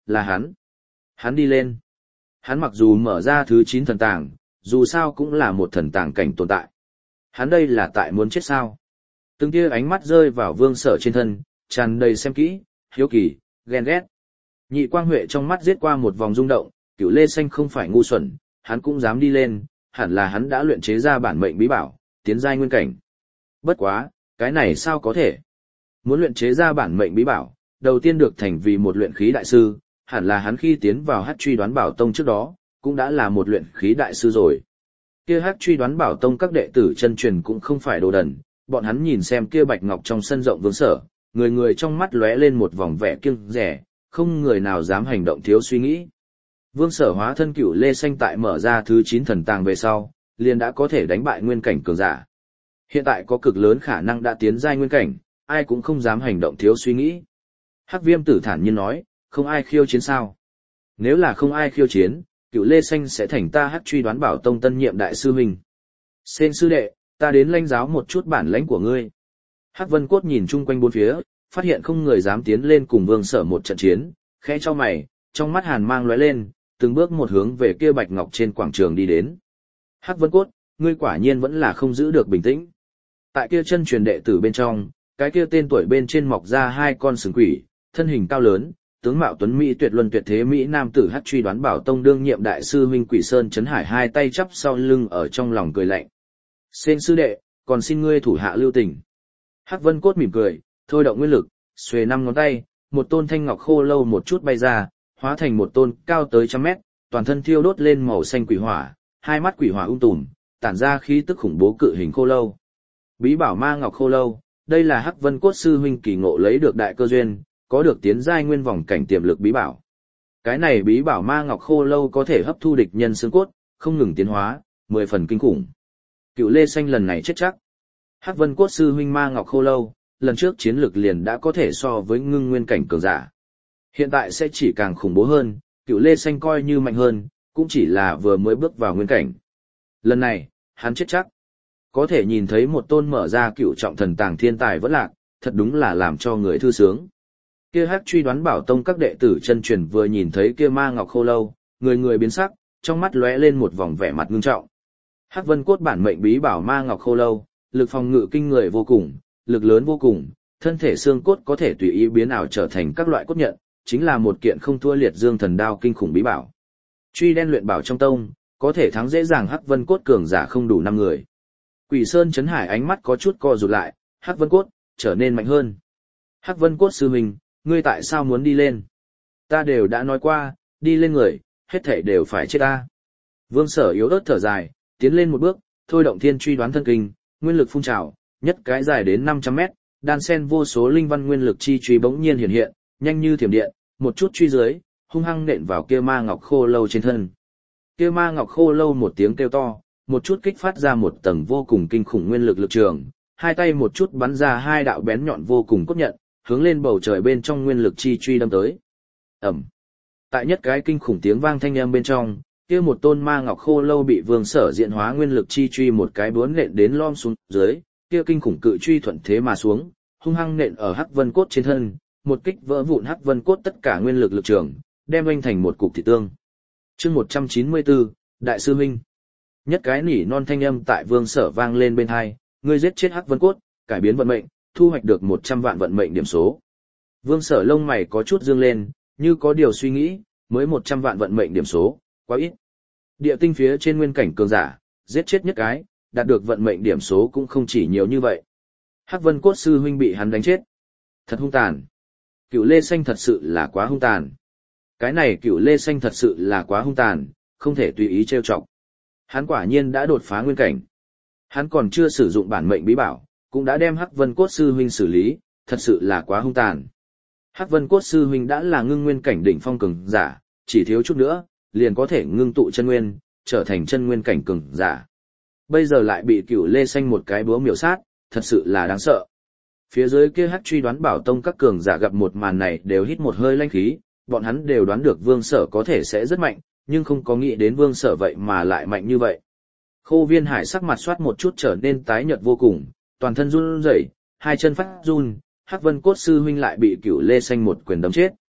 [SPEAKER 1] là hắn. Hắn đi lên. Hắn mặc dù mở ra thứ chín thần tàng, dù sao cũng là một thần tàng cảnh tồn tại. Hắn đây là tại muốn chết sao? Từng tia ánh mắt rơi vào Vương Sở trên thân, tràn đầy xem kỹ, hiếu kỳ, ghen ghét. Nhị Quang Huệ trong mắt giết qua một vòng rung động, Cửu Lê Xanh không phải ngu xuẩn, hắn cũng dám đi lên, hẳn là hắn đã luyện chế ra bản mệnh bí bảo, tiến giai nguyên cảnh. Bất quá, cái này sao có thể? Muốn luyện chế ra bản mệnh bí bảo, đầu tiên được thành vì một luyện khí đại sư, hẳn là hắn khi tiến vào Hắc Truy Đoán Bảo Tông trước đó, cũng đã là một luyện khí đại sư rồi. Kia Hắc Truy Đoán Bảo Tông các đệ tử chân truyền cũng không phải đồ đần, bọn hắn nhìn xem kia bạch ngọc trong sân rộng Vương Sở, người người trong mắt lóe lên một vòng vẻ kiêng dè, không người nào dám hành động thiếu suy nghĩ. Vương Sở hóa thân Cửu Lê Xanh tại mở ra thứ chín thần tàng về sau, liền đã có thể đánh bại nguyên cảnh cường giả. Hiện tại có cực lớn khả năng đã tiến giai nguyên cảnh, ai cũng không dám hành động thiếu suy nghĩ. Hắc Viêm Tử thản nhiên nói, không ai khiêu chiến sao? Nếu là không ai khiêu chiến, Cửu Lê Xanh sẽ thành ta Hắc Truy Đoán Bảo Tông tân nhiệm đại sư huynh. Sen sư đệ, ta đến lãnh giáo một chút bản lãnh của ngươi. Hắc Vân Cốt nhìn chung quanh bốn phía, phát hiện không người dám tiến lên cùng Vương Sở một trận chiến, khẽ cho mày, trong mắt hàn mang lóe lên, từng bước một hướng về kia bạch ngọc trên quảng trường đi đến. Hắc Vân Cốt, ngươi quả nhiên vẫn là không giữ được bình tĩnh. Tại kia chân truyền đệ tử bên trong, cái kia tên tuổi bên trên mọc ra hai con sừng quỷ, thân hình cao lớn, tướng mạo tuấn mỹ tuyệt luân tuyệt thế mỹ nam tử Hắc Truy Đoán Bảo Tông đương nhiệm đại sư huynh Quỷ Sơn Chấn Hải hai tay chắp sau lưng ở trong lòng cười lạnh. Sen sư đệ, còn xin ngươi thủ hạ lưu tình. Hắc Vân Cốt mỉm cười, thôi động nguyên lực, xuề năm ngón tay, một tôn thanh ngọc khô lâu một chút bay ra, hóa thành một tôn cao tới trăm mét, toàn thân thiêu đốt lên màu xanh quỷ hỏa, hai mắt quỷ hỏa ung tùm, tản ra khí tức khủng bố cự hình khô lâu. Bí bảo ma ngọc khô lâu, đây là Hắc Vân Cốt sư huynh kỳ ngộ lấy được đại cơ duyên, có được tiến giai nguyên vòng cảnh tiềm lực bí bảo. Cái này bí bảo ma ngọc khô lâu có thể hấp thu địch nhân xương cốt, không ngừng tiến hóa, mười phần kinh khủng. Cửu Lê Xanh lần này chết chắc. Hắc Vân Cốt sư huynh ma ngọc khô lâu, lần trước chiến lực liền đã có thể so với ngưng nguyên cảnh cường giả. Hiện tại sẽ chỉ càng khủng bố hơn, Cửu Lê Xanh coi như mạnh hơn, cũng chỉ là vừa mới bước vào nguyên cảnh. Lần này, hắn chết chắc. Có thể nhìn thấy một tôn mở ra cựu trọng thần tàng thiên tài vẫn lạc, thật đúng là làm cho người thư sướng. Kia Hắc Truy Đoán Bảo Tông các đệ tử chân truyền vừa nhìn thấy kia ma ngọc khô lâu, người người biến sắc, trong mắt lóe lên một vòng vẻ mặt ngưng trọng. Hắc Vân Cốt bản mệnh bí bảo ma ngọc khô lâu, lực phòng ngự kinh người vô cùng, lực lớn vô cùng, thân thể xương cốt có thể tùy ý biến ảo trở thành các loại cốt nhận, chính là một kiện không thua liệt dương thần đao kinh khủng bí bảo. Truy đen luyện bảo trong tông, có thể thắng dễ dàng Hắc Vân Cốt cường giả không đủ năm người. Quỷ Sơn Chấn Hải ánh mắt có chút co rụt lại, Hắc Vân Cốt trở nên mạnh hơn. Hắc Vân Cốt sư huynh, ngươi tại sao muốn đi lên? Ta đều đã nói qua, đi lên người, hết thảy đều phải chết ta. Vương Sở yếu ớt thở dài, tiến lên một bước, thôi động thiên truy đoán thân kinh, nguyên lực phun trào, nhất cái dài đến năm trăm mét, đan sen vô số linh văn nguyên lực chi truy bỗng nhiên hiện hiện, nhanh như thiểm điện, một chút truy dưới, hung hăng nện vào kia ma ngọc khô lâu trên thân. Kia ma ngọc khô lâu một tiếng kêu to, một chút kích phát ra một tầng vô cùng kinh khủng nguyên lực lực trường, hai tay một chút bắn ra hai đạo bén nhọn vô cùng cốt nhận, hướng lên bầu trời bên trong nguyên lực chi truy đâm tới. Ầm. Tại nhất cái kinh khủng tiếng vang thanh âm bên trong, kia một tôn ma ngọc khô lâu bị Vương Sở diện hóa nguyên lực chi truy một cái búa nện đến lom xuống dưới, kia kinh khủng cự truy thuận thế mà xuống, hung hăng nện ở Hắc Vân Cốt trên thân, một kích vỡ vụn Hắc Vân Cốt tất cả nguyên lực lực trường, đem anh thành một cục thịt tương. Chương một trăm chín mươi tư, Đại sư huynh. Nhất cái nỉ non thanh âm tại Vương Sở vang lên bên tai, ngươi giết chết Hắc Vân Cốt, cải biến vận mệnh, thu hoạch được một trăm vạn vận mệnh điểm số. Vương Sở lông mày có chút dương lên, như có điều suy nghĩ, mới một trăm vạn vận mệnh điểm số, quá ít. Địa tinh phía trên nguyên cảnh cường giả, giết chết nhất cái, đạt được vận mệnh điểm số cũng không chỉ nhiều như vậy. Hắc Vân Cốt sư huynh bị hắn đánh chết. Thật hung tàn. Cửu Lê Xanh thật sự là quá hung tàn. Cái này Cửu Lê Xanh thật sự là quá hung tàn, không thể tùy ý trêu chọc. Hắn quả nhiên đã đột phá nguyên cảnh. Hắn còn chưa sử dụng bản mệnh bí bảo, cũng đã đem Hắc Vân Cốt sư huynh xử lý, thật sự là quá hung tàn. Hắc Vân Cốt sư huynh đã là ngưng nguyên cảnh đỉnh phong cường giả, chỉ thiếu chút nữa, liền có thể ngưng tụ chân nguyên, trở thành chân nguyên cảnh cường giả. Bây giờ lại bị Cửu Lê Xanh một cái búa miểu sát, thật sự là đáng sợ. Phía dưới kia Hắc Truy Đoán Bảo Tông các cường giả gặp một màn này đều hít một hơi lãnh khí, bọn hắn đều đoán được Vương Sở có thể sẽ rất mạnh, nhưng không có nghĩ đến Vương Sở vậy mà lại mạnh như vậy. Khô Viên Hải sắc mặt soát một chút trở nên tái nhợt vô cùng, toàn thân run rẩy, hai chân phát run, Hắc Vân Cốt sư huynh lại bị Cửu Lê Xanh một quyền đấm chết.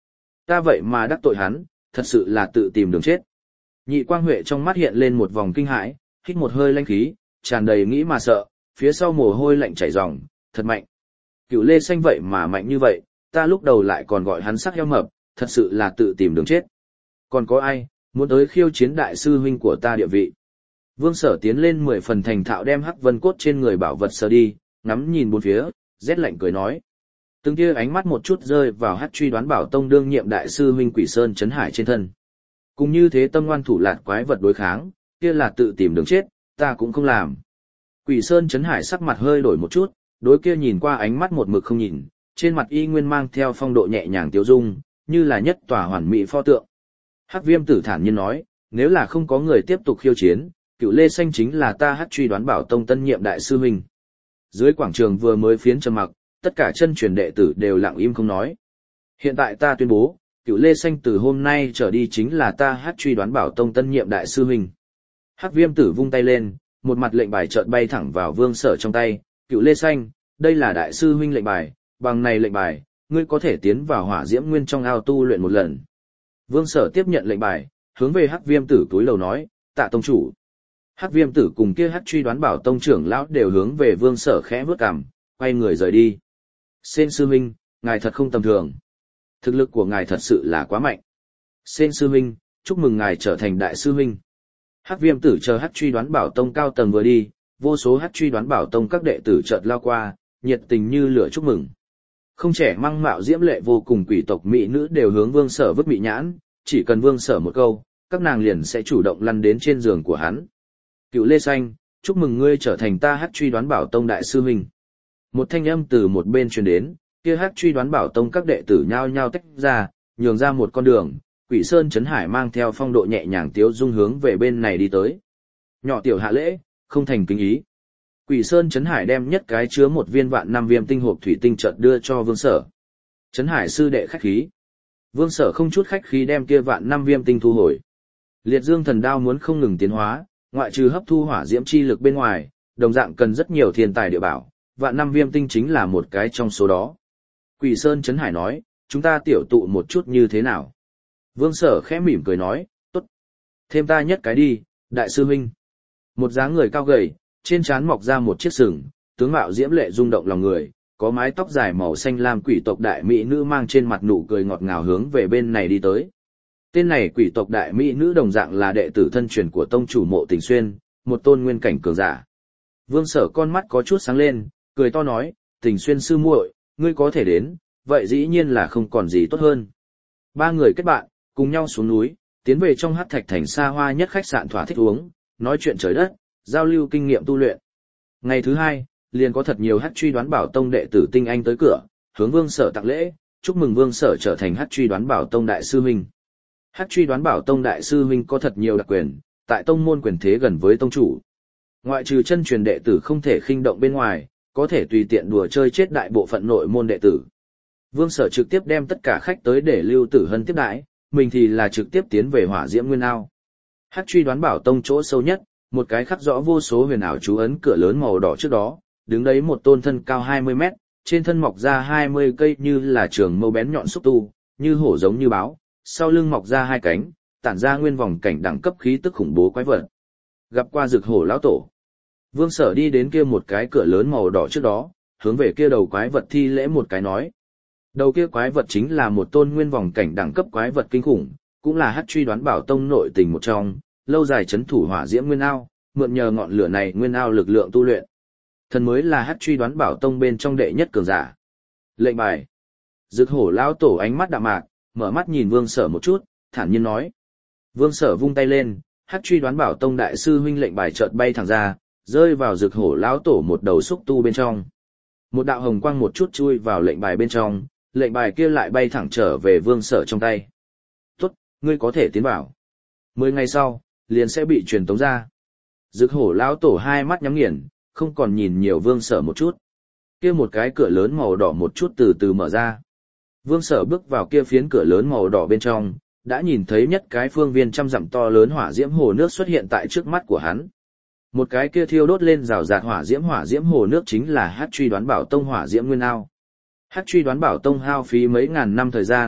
[SPEAKER 1] Ta vậy mà đắc tội hắn, thật sự là tự tìm đường chết. Nhị Quang Huệ trong mắt hiện lên một vòng kinh hãi, hít một hơi lanh khí, tràn đầy nghĩ mà sợ, phía sau mồ hôi lạnh chảy ròng, thật mạnh. Cựu Lê Xanh vậy mà mạnh như vậy, ta lúc đầu lại còn gọi hắn sắc heo mập, thật sự là tự tìm đường chết. Còn có ai, muốn tới khiêu chiến đại sư huynh của ta địa vị? Vương Sở tiến lên mười phần thành thạo đem hắc vân cốt trên người bảo vật sờ đi, ngắm nhìn bốn phía, rét lạnh cười nói. Từng kia ánh mắt một chút rơi vào hắc truy đoán bảo tông đương nhiệm đại sư huynh Quỷ Sơn Chấn Hải trên thân. Cũng như thế tâm ngoan thủ lạt quái vật đối kháng, kia là tự tìm đường chết, ta cũng không làm. Quỷ Sơn Chấn Hải sắc mặt hơi đổi một chút, đối kia nhìn qua ánh mắt một mực không nhìn, trên mặt y nguyên mang theo phong độ nhẹ nhàng tiêu dung, như là nhất tòa hoàn mỹ pho tượng. Hắc Viêm Tử thản nhiên nói, nếu là không có người tiếp tục khiêu chiến, Cựu Lê Xanh chính là ta hắc truy đoán bảo tông tân nhiệm đại sư huynh. Dưới quảng trường vừa mới phiến trầm mặc, tất cả chân truyền đệ tử đều lặng im không nói. Hiện tại ta tuyên bố, Cựu Lê Xanh từ hôm nay trở đi chính là ta hắc truy đoán bảo tông tân nhiệm đại sư huynh. Hắc Viêm Tử vung tay lên, một mặt lệnh bài chợt bay thẳng vào Vương Sở trong tay, Cựu Lê Xanh, đây là đại sư huynh lệnh bài, bằng này lệnh bài, ngươi có thể tiến vào hỏa diễm nguyên trong ao tu luyện một lần. Vương Sở tiếp nhận lệnh bài, hướng về Hắc Viêm Tử túi lầu nói, tạ tông chủ. Hắc Viêm Tử cùng kia hắc truy đoán bảo tông trưởng lão đều hướng về Vương Sở khẽ bước cằm, quay người rời đi. Sên sư huynh, ngài thật không tầm thường. Thực lực của ngài thật sự là quá mạnh. Sên sư huynh, chúc mừng ngài trở thành đại sư huynh. Hắc Viêm Tử chờ hắc truy đoán bảo tông cao tầng vừa đi, vô số hắc truy đoán bảo tông các đệ tử chợt lao qua, nhiệt tình như lửa chúc mừng. Không trẻ măng mạo diễm lệ vô cùng quỷ tộc mỹ nữ đều hướng Vương Sở vứt mị nhãn, chỉ cần Vương Sở một câu, các nàng liền sẽ chủ động lăn đến trên giường của hắn. Cựu Lê Xanh, chúc mừng ngươi trở thành ta hắc truy đoán bảo tông đại sư huynh. Một thanh âm từ một bên truyền đến, kia hắc truy đoán bảo tông các đệ tử nhao nhao tách ra, nhường ra một con đường, Quỷ Sơn Chấn Hải mang theo phong độ nhẹ nhàng tiếu dung hướng về bên này đi tới. Nhỏ tiểu hạ lễ, không thành kính ý. Quỷ Sơn Chấn Hải đem nhất cái chứa một viên vạn năm viêm tinh hộp thủy tinh chợt đưa cho Vương Sở. Chấn Hải sư đệ khách khí. Vương Sở không chút khách khí đem kia vạn năm viêm tinh thu hồi. Liệt Dương thần đao muốn không ngừng tiến hóa, ngoại trừ hấp thu hỏa diễm chi lực bên ngoài, đồng dạng cần rất nhiều thiên tài địa bảo, vạn năm viêm tinh chính là một cái trong số đó. Quỷ Sơn Chấn Hải nói, chúng ta tiểu tụ một chút như thế nào? Vương Sở khẽ mỉm cười nói, tốt. Thêm ta nhất cái đi, đại sư huynh. Một dáng người cao gầy, trên trán mọc ra một chiếc sừng, tướng mạo diễm lệ rung động lòng người, có mái tóc dài màu xanh lam quỷ tộc đại mỹ nữ mang trên mặt nụ cười ngọt ngào hướng về bên này đi tới. Tên này quỷ tộc đại mỹ nữ đồng dạng là đệ tử thân truyền của tông chủ Mộ Tình Xuyên, một tôn nguyên cảnh cường giả. Vương Sở con mắt có chút sáng lên, cười to nói, Tình Xuyên sư muội, ngươi có thể đến, vậy dĩ nhiên là không còn gì tốt hơn. Ba người kết bạn, cùng nhau xuống núi, tiến về trong hắc thạch thành xa hoa nhất khách sạn thỏa thích uống, nói chuyện trời đất, giao lưu kinh nghiệm tu luyện. Ngày thứ hai, liền có thật nhiều hắc truy đoán bảo tông đệ tử tinh anh tới cửa, hướng Vương Sở tặng lễ, chúc mừng Vương Sở trở thành hắc truy đoán bảo tông đại sư huynh. Hắc truy đoán bảo tông đại sư huynh có thật nhiều đặc quyền, tại tông môn quyền thế gần với tông chủ. Ngoại trừ chân truyền đệ tử không thể khinh động bên ngoài, có thể tùy tiện đùa chơi chết đại bộ phận nội môn đệ tử. Vương Sở trực tiếp đem tất cả khách tới để Lưu Tử Hân tiếp đãi, mình thì là trực tiếp tiến về hỏa diễm nguyên ao. Hắc truy đoán bảo tông chỗ sâu nhất, một cái khắc rõ vô số huyền ảo chú ấn cửa lớn màu đỏ trước đó, đứng đấy một tôn thân cao hai mươi mét, trên thân mọc ra hai mươi cây như là trường mâu bén nhọn xúc tu, như hổ giống như báo, sau lưng mọc ra hai cánh, tản ra nguyên vòng cảnh đẳng cấp khí tức khủng bố quái vật. Gặp qua Dực Hổ lão tổ. Vương Sở đi đến kia một cái cửa lớn màu đỏ trước đó, hướng về kia đầu quái vật thi lễ một cái nói. Đầu kia quái vật chính là một tôn nguyên vòng cảnh đẳng cấp quái vật kinh khủng, cũng là hắc truy đoán bảo tông nội tình một trong, lâu dài chấn thủ hỏa diễm nguyên ao, mượn nhờ ngọn lửa này nguyên ao lực lượng tu luyện. Thần mới là hắc truy đoán bảo tông bên trong đệ nhất cường giả. Lệnh bài. Dực Hổ lão tổ ánh mắt đạm mạc, mở mắt nhìn Vương Sở một chút, thản nhiên nói. Vương Sở vung tay lên, hắc truy đoán bảo tông đại sư huynh lệnh bài chợt bay thẳng ra, rơi vào Dực Hổ lão tổ một đầu xúc tu bên trong. Một đạo hồng quang một chút chui vào lệnh bài bên trong, lệnh bài kia lại bay thẳng trở về Vương Sở trong tay. Tốt, ngươi có thể tiến vào. Mười ngày sau, liền sẽ bị truyền tống ra. Dực Hổ lão tổ hai mắt nhắm nghiền, không còn nhìn nhiều Vương Sở một chút. Kia một cái cửa lớn màu đỏ một chút từ từ mở ra. Vương Sở bước vào kia phiến cửa lớn màu đỏ bên trong, đã nhìn thấy nhất cái phương viên trăm dặm to lớn hỏa diễm hồ nước xuất hiện tại trước mắt của hắn. Một cái kia thiêu đốt lên rào rạt hỏa diễm hỏa diễm hồ nước chính là Hắc truy đoán bảo tông hỏa diễm nguyên ao. Hắc truy đoán bảo tông hao phí mấy ngàn năm thời gian,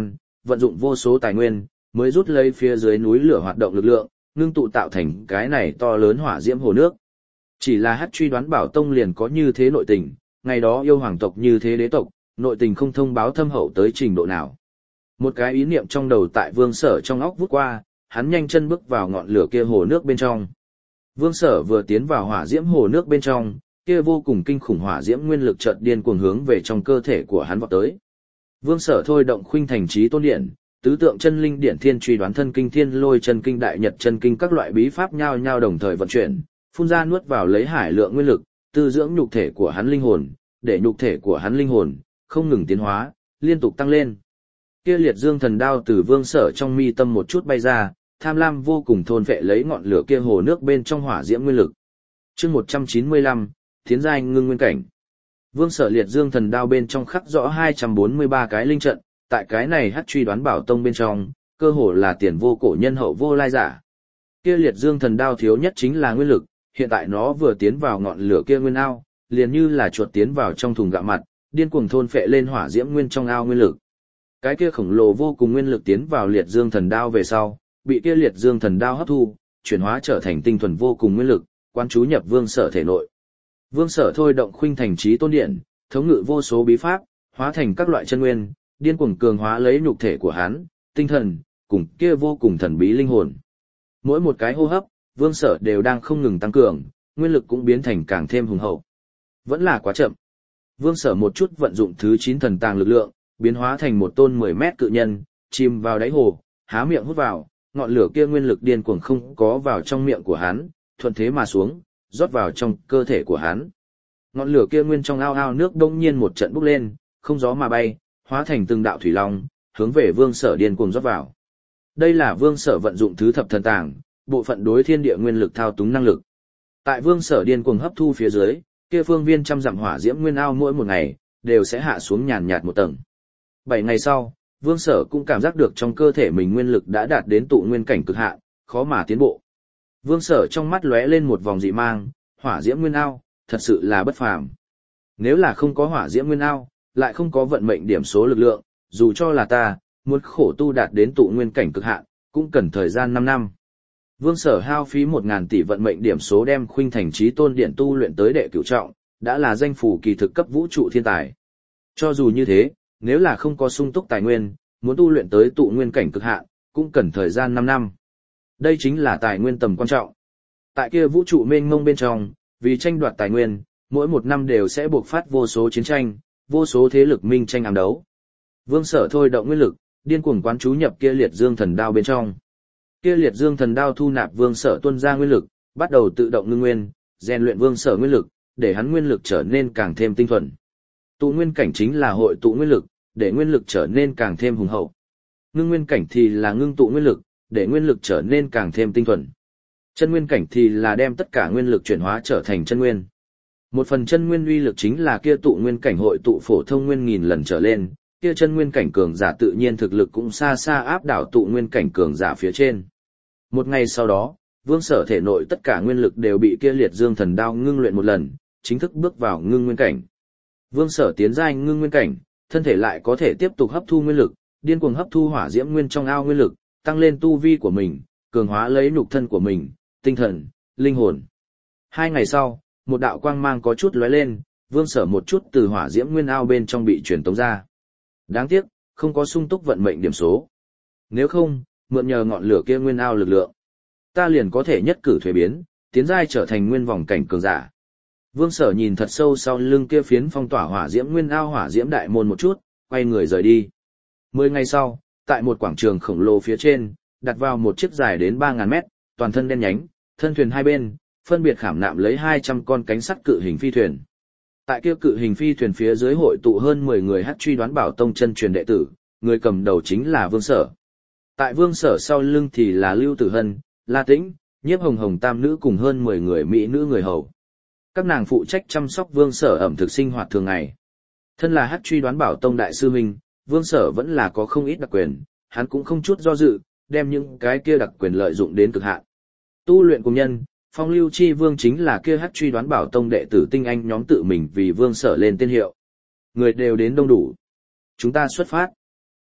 [SPEAKER 1] vận dụng vô số tài nguyên, mới rút lấy phía dưới núi lửa hoạt động lực lượng, ngưng tụ tạo thành cái này to lớn hỏa diễm hồ nước. Chỉ là Hắc Truy Đoán Bảo Tông liền có như thế nội tình, ngày đó yêu hoàng tộc như thế đế tộc, nội tình không thông báo thâm hậu tới trình độ nào. Một cái ý niệm trong đầu tại Vương Sở trong óc vút qua, hắn nhanh chân bước vào ngọn lửa kia hồ nước bên trong. Vương Sở vừa tiến vào hỏa diễm hồ nước bên trong, kia vô cùng kinh khủng hỏa diễm nguyên lực chợt điên cuồng hướng về trong cơ thể của hắn vọt tới. Vương Sở thôi động Khuynh Thành Chí Tôn Điện, tứ tượng chân linh điện thiên truy đoán thân kinh thiên lôi chân kinh đại nhật chân kinh các loại bí pháp nhau nhau đồng thời vận chuyển, phun ra nuốt vào lấy hải lượng nguyên lực, tư dưỡng nhục thể của hắn linh hồn, để nhục thể của hắn linh hồn không ngừng tiến hóa, liên tục tăng lên. Kia liệt dương thần đao từ Vương Sở trong mi tâm một chút bay ra, tham lam vô cùng thôn phệ lấy ngọn lửa kia hồ nước bên trong hỏa diễm nguyên lực. Chương một trăm chín mươi lăm, tiến giai ngưng nguyên cảnh. Vương Sở liệt dương thần đao bên trong khắc rõ hai trăm bốn mươi ba cái linh trận, tại cái này Hắc Truy Đoán Bảo Tông bên trong, cơ hồ là tiền vô cổ nhân hậu vô lai giả. Kia liệt dương thần đao thiếu nhất chính là nguyên lực, hiện tại nó vừa tiến vào ngọn lửa kia nguyên ao, liền như là chuột tiến vào trong thùng gạo mặt, điên cuồng thôn phệ lên hỏa diễm nguyên trong ao nguyên lực. Cái kia khổng lồ vô cùng nguyên lực tiến vào liệt dương thần đao về sau, bị kia liệt dương thần đao hấp thu, chuyển hóa trở thành tinh thuần vô cùng nguyên lực, quan chú nhập Vương Sở thể nội. Vương Sở thôi động Khuynh Thành Chí Tôn Điện, thống ngự vô số bí pháp, hóa thành các loại chân nguyên, điên cuồng cường hóa lấy nhục thể của hắn, tinh thần, cùng kia vô cùng thần bí linh hồn. Mỗi một cái hô hấp, Vương Sở đều đang không ngừng tăng cường, nguyên lực cũng biến thành càng thêm hùng hậu. Vẫn là quá chậm. Vương Sở một chút vận dụng thứ chín thần tàng lực lượng, biến hóa thành một tôn mười mét cự nhân, chìm vào đáy hồ, há miệng hút vào, ngọn lửa kia nguyên lực điên cuồng không có vào trong miệng của hắn, thuận thế mà xuống, rót vào trong cơ thể của hắn. Ngọn lửa kia nguyên trong ao ao nước đông nhiên một trận bốc lên, không gió mà bay, hóa thành từng đạo thủy long, hướng về Vương Sở điên cuồng rót vào. Đây là Vương Sở vận dụng thứ thập thần tàng, bộ phận đối thiên địa nguyên lực thao túng năng lực. Tại Vương Sở điên cuồng hấp thu phía dưới, kia phương viên trăm dặm hỏa diễm nguyên ao mỗi một ngày đều sẽ hạ xuống nhàn nhạt một tầng. Bảy ngày sau, Vương Sở cũng cảm giác được trong cơ thể mình nguyên lực đã đạt đến tụ nguyên cảnh cực hạn, khó mà tiến bộ. Vương Sở trong mắt lóe lên một vòng dị mang, hỏa diễm nguyên ao, thật sự là bất phàm. Nếu là không có hỏa diễm nguyên ao, lại không có vận mệnh điểm số lực lượng, dù cho là ta, muốn khổ tu đạt đến tụ nguyên cảnh cực hạn, cũng cần thời gian năm năm. Vương Sở hao phí một ngàn tỷ vận mệnh điểm số đem Khuynh Thành Chí Tôn Điện tu luyện tới đệ cửu trọng, đã là danh phủ kỳ thực cấp vũ trụ thiên tài. Cho dù như thế, nếu là không có sung túc tài nguyên, muốn tu luyện tới tụ nguyên cảnh cực hạn, cũng cần thời gian năm năm. Đây chính là tài nguyên tầm quan trọng. Tại kia vũ trụ mênh mông bên trong, vì tranh đoạt tài nguyên, mỗi một năm đều sẽ buộc phát vô số chiến tranh, vô số thế lực minh tranh ám đấu. Vương Sở thôi động nguyên lực, điên cuồng quán chú nhập kia liệt dương thần đao bên trong. Kia liệt dương thần đao thu nạp Vương Sở tuôn ra nguyên lực, bắt đầu tự động ngưng nguyên, rèn luyện Vương Sở nguyên lực, để hắn nguyên lực trở nên càng thêm tinh thuần. Tụ nguyên cảnh chính là hội tụ nguyên lực, để nguyên lực trở nên càng thêm hùng hậu. Ngưng nguyên cảnh thì là ngưng tụ nguyên lực, để nguyên lực trở nên càng thêm tinh thuần. Chân nguyên cảnh thì là đem tất cả nguyên lực chuyển hóa trở thành chân nguyên. Một phần chân nguyên uy lực chính là kia tụ nguyên cảnh hội tụ phổ thông nguyên nghìn lần trở lên, kia chân nguyên cảnh cường giả tự nhiên thực lực cũng xa xa áp đảo tụ nguyên cảnh cường giả phía trên. Một ngày sau đó, Vương Sở thể nội tất cả nguyên lực đều bị kia liệt dương thần đao ngưng luyện một lần, chính thức bước vào ngưng nguyên cảnh. Vương Sở tiến giai ngưng nguyên cảnh, thân thể lại có thể tiếp tục hấp thu nguyên lực, điên cuồng hấp thu hỏa diễm nguyên trong ao nguyên lực, tăng lên tu vi của mình, cường hóa lấy nhục thân của mình, tinh thần, linh hồn. Hai ngày sau, một đạo quang mang có chút lóe lên, Vương Sở một chút từ hỏa diễm nguyên ao bên trong bị truyền tống ra. Đáng tiếc, không có sung túc vận mệnh điểm số. Nếu không, mượn nhờ ngọn lửa kia nguyên ao lực lượng, ta liền có thể nhất cử thuế biến, tiến giai trở thành nguyên vòng cảnh cường giả. Vương Sở nhìn thật sâu sau lưng kia phiến phong tỏa hỏa diễm nguyên ao hỏa diễm đại môn một chút, quay người rời đi. Mười ngày sau, tại một quảng trường khổng lồ phía trên, đặt vào một chiếc dài đến ba ngàn mét, toàn thân đen nhánh, thân thuyền hai bên, phân biệt khảm nạm lấy hai trăm con cánh sắt cự hình phi thuyền. Tại kia cự hình phi thuyền phía dưới hội tụ hơn mười người Hắc Truy Đoán Bảo Tông chân truyền đệ tử, người cầm đầu chính là Vương Sở. Tại Vương Sở sau lưng thì là Lưu Tử Hân, La Tĩnh, Nhiếp Hồng Hồng tam nữ cùng hơn mười người mỹ nữ người hầu. Các nàng phụ trách chăm sóc Vương Sở ẩm thực sinh hoạt thường ngày. Thân là Hắc Truy Đoán Bảo Tông đại sư huynh, Vương Sở vẫn là có không ít đặc quyền, hắn cũng không chút do dự, đem những cái kia đặc quyền lợi dụng đến cực hạn. Tu luyện cùng nhân, Phong Lưu Chi Vương chính là kia Hắc Truy Đoán Bảo Tông đệ tử tinh anh nhóm tự mình vì Vương Sở lên tên hiệu. Người đều đến đông đủ. Chúng ta xuất phát.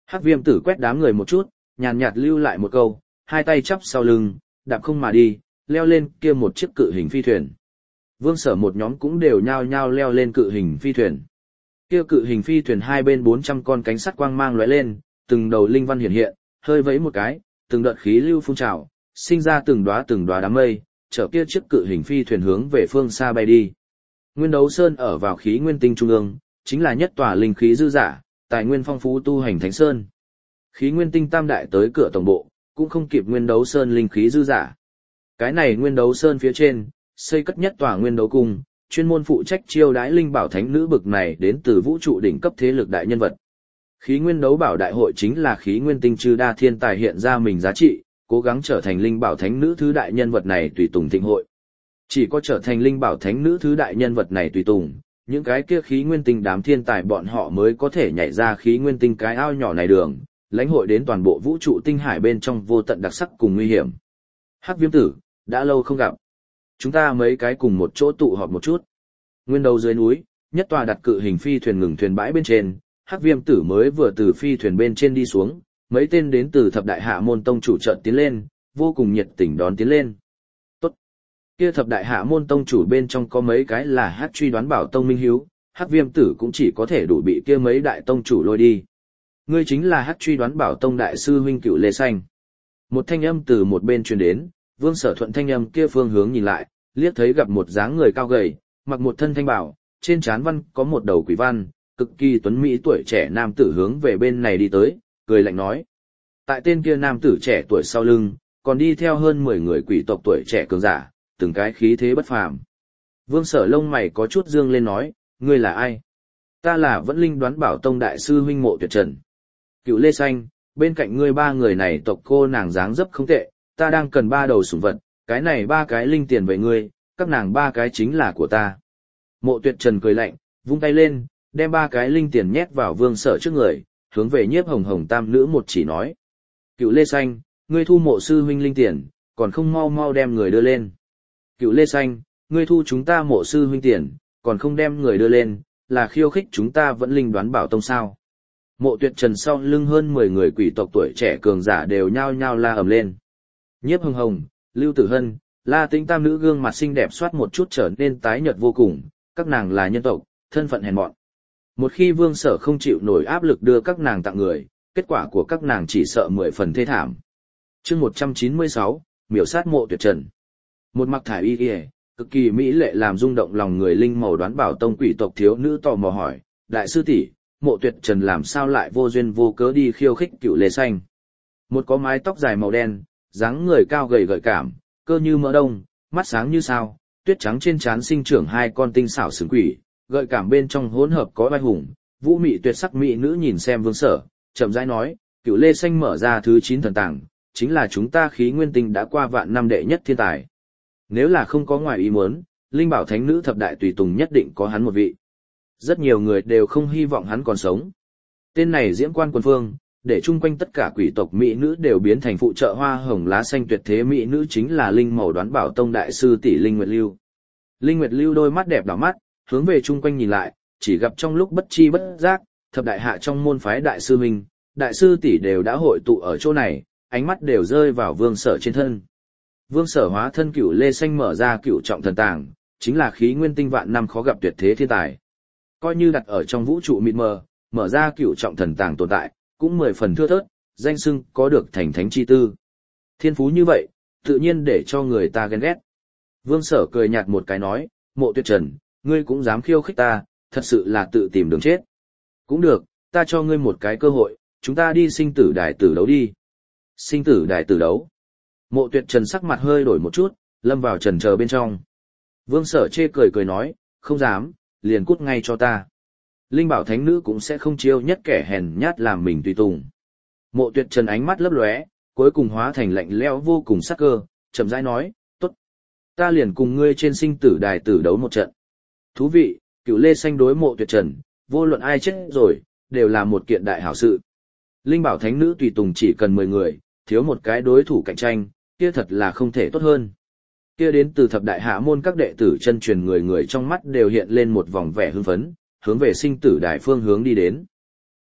[SPEAKER 1] Hắc viêm tử quét đám người một chút, nhàn nhạt lưu lại một câu, hai tay chắp sau lưng, đạp không mà đi, leo lên kia một chiếc cự hình phi thuyền. Vương Sở một nhóm cũng đều nhao nhao leo lên cự hình phi thuyền. Kia cự hình phi thuyền hai bên bốn trăm con cánh sắt quang mang lóe lên, từng đầu linh văn hiện hiện, hơi vẫy một cái, từng đợt khí lưu phun trào, sinh ra từng đóa từng đóa đám mây, chở kia chiếc cự hình phi thuyền hướng về phương xa bay đi. Nguyên Đấu Sơn ở vào khí nguyên tinh trung ương, chính là nhất tòa linh khí dư dả, tài nguyên phong phú tu hành thánh sơn. Khí nguyên tinh tam đại tới cửa tổng bộ, cũng không kịp Nguyên Đấu Sơn linh khí dư dả. Cái này Nguyên Đấu Sơn phía trên, xây cất nhất tòa Nguyên Đấu cung, chuyên môn phụ trách chiêu đãi linh bảo thánh nữ bực này đến từ vũ trụ đỉnh cấp thế lực đại nhân vật. Khí Nguyên Đấu Bảo đại hội chính là khí nguyên tinh chư đa thiên tài hiện ra mình giá trị, cố gắng trở thành linh bảo thánh nữ thứ đại nhân vật này tùy tùng thịnh hội. Chỉ có trở thành linh bảo thánh nữ thứ đại nhân vật này tùy tùng, những cái kia khí nguyên tinh đám thiên tài bọn họ mới có thể nhảy ra khí nguyên tinh cái ao nhỏ này đường, lãnh hội đến toàn bộ vũ trụ tinh hải bên trong vô tận đặc sắc cùng nguy hiểm. Hắc Viêm Tử, đã lâu không gặp. Chúng ta mấy cái cùng một chỗ tụ họp một chút. Nguyên đầu dưới núi, nhất tòa đặt cự hình phi thuyền ngừng thuyền bãi bên trên, Hắc Viêm Tử mới vừa từ phi thuyền bên trên đi xuống, mấy tên đến từ thập đại hạ môn tông chủ chợt tiến lên, vô cùng nhiệt tình đón tiến lên. Tốt. Kia thập đại hạ môn tông chủ bên trong có mấy cái là Hắc truy đoán bảo tông minh hiếu, Hắc Viêm Tử cũng chỉ có thể đủ bị kia mấy đại tông chủ lôi đi. Ngươi chính là Hắc truy đoán bảo tông đại sư huynh Cựu Lê Xanh. Một thanh âm từ một bên truyền đến, Vương Sở thuận thanh âm kia phương hướng nhìn lại, liếc thấy gặp một dáng người cao gầy, mặc một thân thanh bảo, trên trán văn có một đầu quỷ văn, cực kỳ tuấn mỹ tuổi trẻ nam tử hướng về bên này đi tới, cười lạnh nói. Tại tên kia nam tử trẻ tuổi sau lưng, còn đi theo hơn mười người quỷ tộc tuổi trẻ cường giả, từng cái khí thế bất phàm. Vương Sở lông mày có chút dương lên nói, ngươi là ai? Ta là Vẫn Linh Đoán Bảo Tông đại sư huynh Mộ Tuyệt Trần. Cựu Lê Xanh, bên cạnh ngươi ba người này tộc cô nàng dáng dấp không tệ, ta đang cần ba đầu sủng vật, cái này ba cái linh tiền về ngươi, các nàng ba cái chính là của ta. Mộ Tuyệt Trần cười lạnh, vung tay lên, đem ba cái linh tiền nhét vào Vương Sở trước người, hướng về Nhiếp Hồng Hồng tam nữ một chỉ nói. Cựu Lê Xanh, ngươi thu Mộ sư huynh linh tiền, còn không mau mau đem người đưa lên. Cựu Lê Xanh, ngươi thu chúng ta Mộ sư huynh tiền, còn không đem người đưa lên, là khiêu khích chúng ta Vẫn Linh Đoán Bảo Tông sao? Mộ Tuyệt Trần sau lưng hơn mười người quỷ tộc tuổi trẻ cường giả đều nhao nhao la ầm lên. Nhiếp Hồng Hồng, Lưu Tử Hân, La Tĩnh tam nữ gương mặt xinh đẹp soát một chút trở nên tái nhợt vô cùng, các nàng là nhân tộc, thân phận hèn mọn. Một khi Vương Sở không chịu nổi áp lực đưa các nàng tặng người, kết quả của các nàng chỉ sợ mười phần thê thảm. Chương một trăm chín mươi sáu, miểu sát Mộ Tuyệt Trần. Một mặc thải y y, cực kỳ mỹ lệ làm rung động lòng người linh màu Đoán Bảo Tông quỷ tộc thiếu nữ tò mò hỏi, đại sư tỷ, Mộ Tuyệt Trần làm sao lại vô duyên vô cớ đi khiêu khích Cựu Lê Xanh? Một có mái tóc dài màu đen, dáng người cao gầy gợi cảm, cơ như mỡ đông, mắt sáng như sao, tuyết trắng trên trán sinh trưởng hai con tinh xảo sừng quỷ, gợi cảm bên trong hỗn hợp có vai hùng, vũ mị tuyệt sắc mỹ nữ nhìn xem Vương Sở, chậm rãi nói, Cựu Lê Xanh mở ra thứ chín thần tàng, chính là chúng ta khí nguyên tinh đã qua vạn năm đệ nhất thiên tài. Nếu là không có ngoài ý muốn, linh bảo thánh nữ thập đại tùy tùng nhất định có hắn một vị. Rất nhiều người đều không hy vọng hắn còn sống. Tên này diễm quan quần phương, để chung quanh tất cả quỷ tộc mỹ nữ đều biến thành phụ trợ hoa hồng lá xanh tuyệt thế mỹ nữ chính là linh màu Đoán Bảo Tông đại sư tỷ Linh Nguyệt Lưu. Linh Nguyệt Lưu đôi mắt đẹp đảo mắt, hướng về chung quanh nhìn lại, chỉ gặp trong lúc bất chi bất giác, thập đại hạ trong môn phái đại sư minh, đại sư tỷ đều đã hội tụ ở chỗ này, ánh mắt đều rơi vào Vương Sở trên thân. Vương Sở hóa thân Cựu Lê Xanh mở ra Cựu Trọng Thần Tàng, chính là khí nguyên tinh vạn năm khó gặp tuyệt thế thiên tài. Coi như đặt ở trong vũ trụ mịt mờ, mở ra Cựu Trọng Thần Tàng tồn tại, cũng mười phần thưa thớt, danh xưng có được thành thánh chi tư. Thiên phú như vậy, tự nhiên để cho người ta ghen ghét. Vương Sở cười nhạt một cái nói, Mộ Tuyệt Trần, ngươi cũng dám khiêu khích ta, thật sự là tự tìm đường chết. Cũng được, ta cho ngươi một cái cơ hội, chúng ta đi sinh tử đài tử đấu đi. Sinh tử đài tử đấu. Mộ Tuyệt Trần sắc mặt hơi đổi một chút, lâm vào trần chờ bên trong. Vương Sở chê cười cười nói, không dám, liền cút ngay cho ta. Linh bảo thánh nữ cũng sẽ không chiêu nhất kẻ hèn nhát làm mình tùy tùng. Mộ Tuyệt Trần ánh mắt lấp lóe, cuối cùng hóa thành lạnh lẽo vô cùng sắc cơ, chậm rãi nói, tốt. Ta liền cùng ngươi trên sinh tử đài tử đấu một trận. Thú vị, Cựu Lê Xanh đối Mộ Tuyệt Trần, vô luận ai chết rồi, đều là một kiện đại hảo sự. Linh bảo thánh nữ tùy tùng chỉ cần mười người, thiếu một cái đối thủ cạnh tranh, kia thật là không thể tốt hơn. Kia đến từ thập đại hạ môn các đệ tử chân truyền người người trong mắt đều hiện lên một vòng vẻ hưng phấn, hướng về sinh tử đài phương hướng đi đến.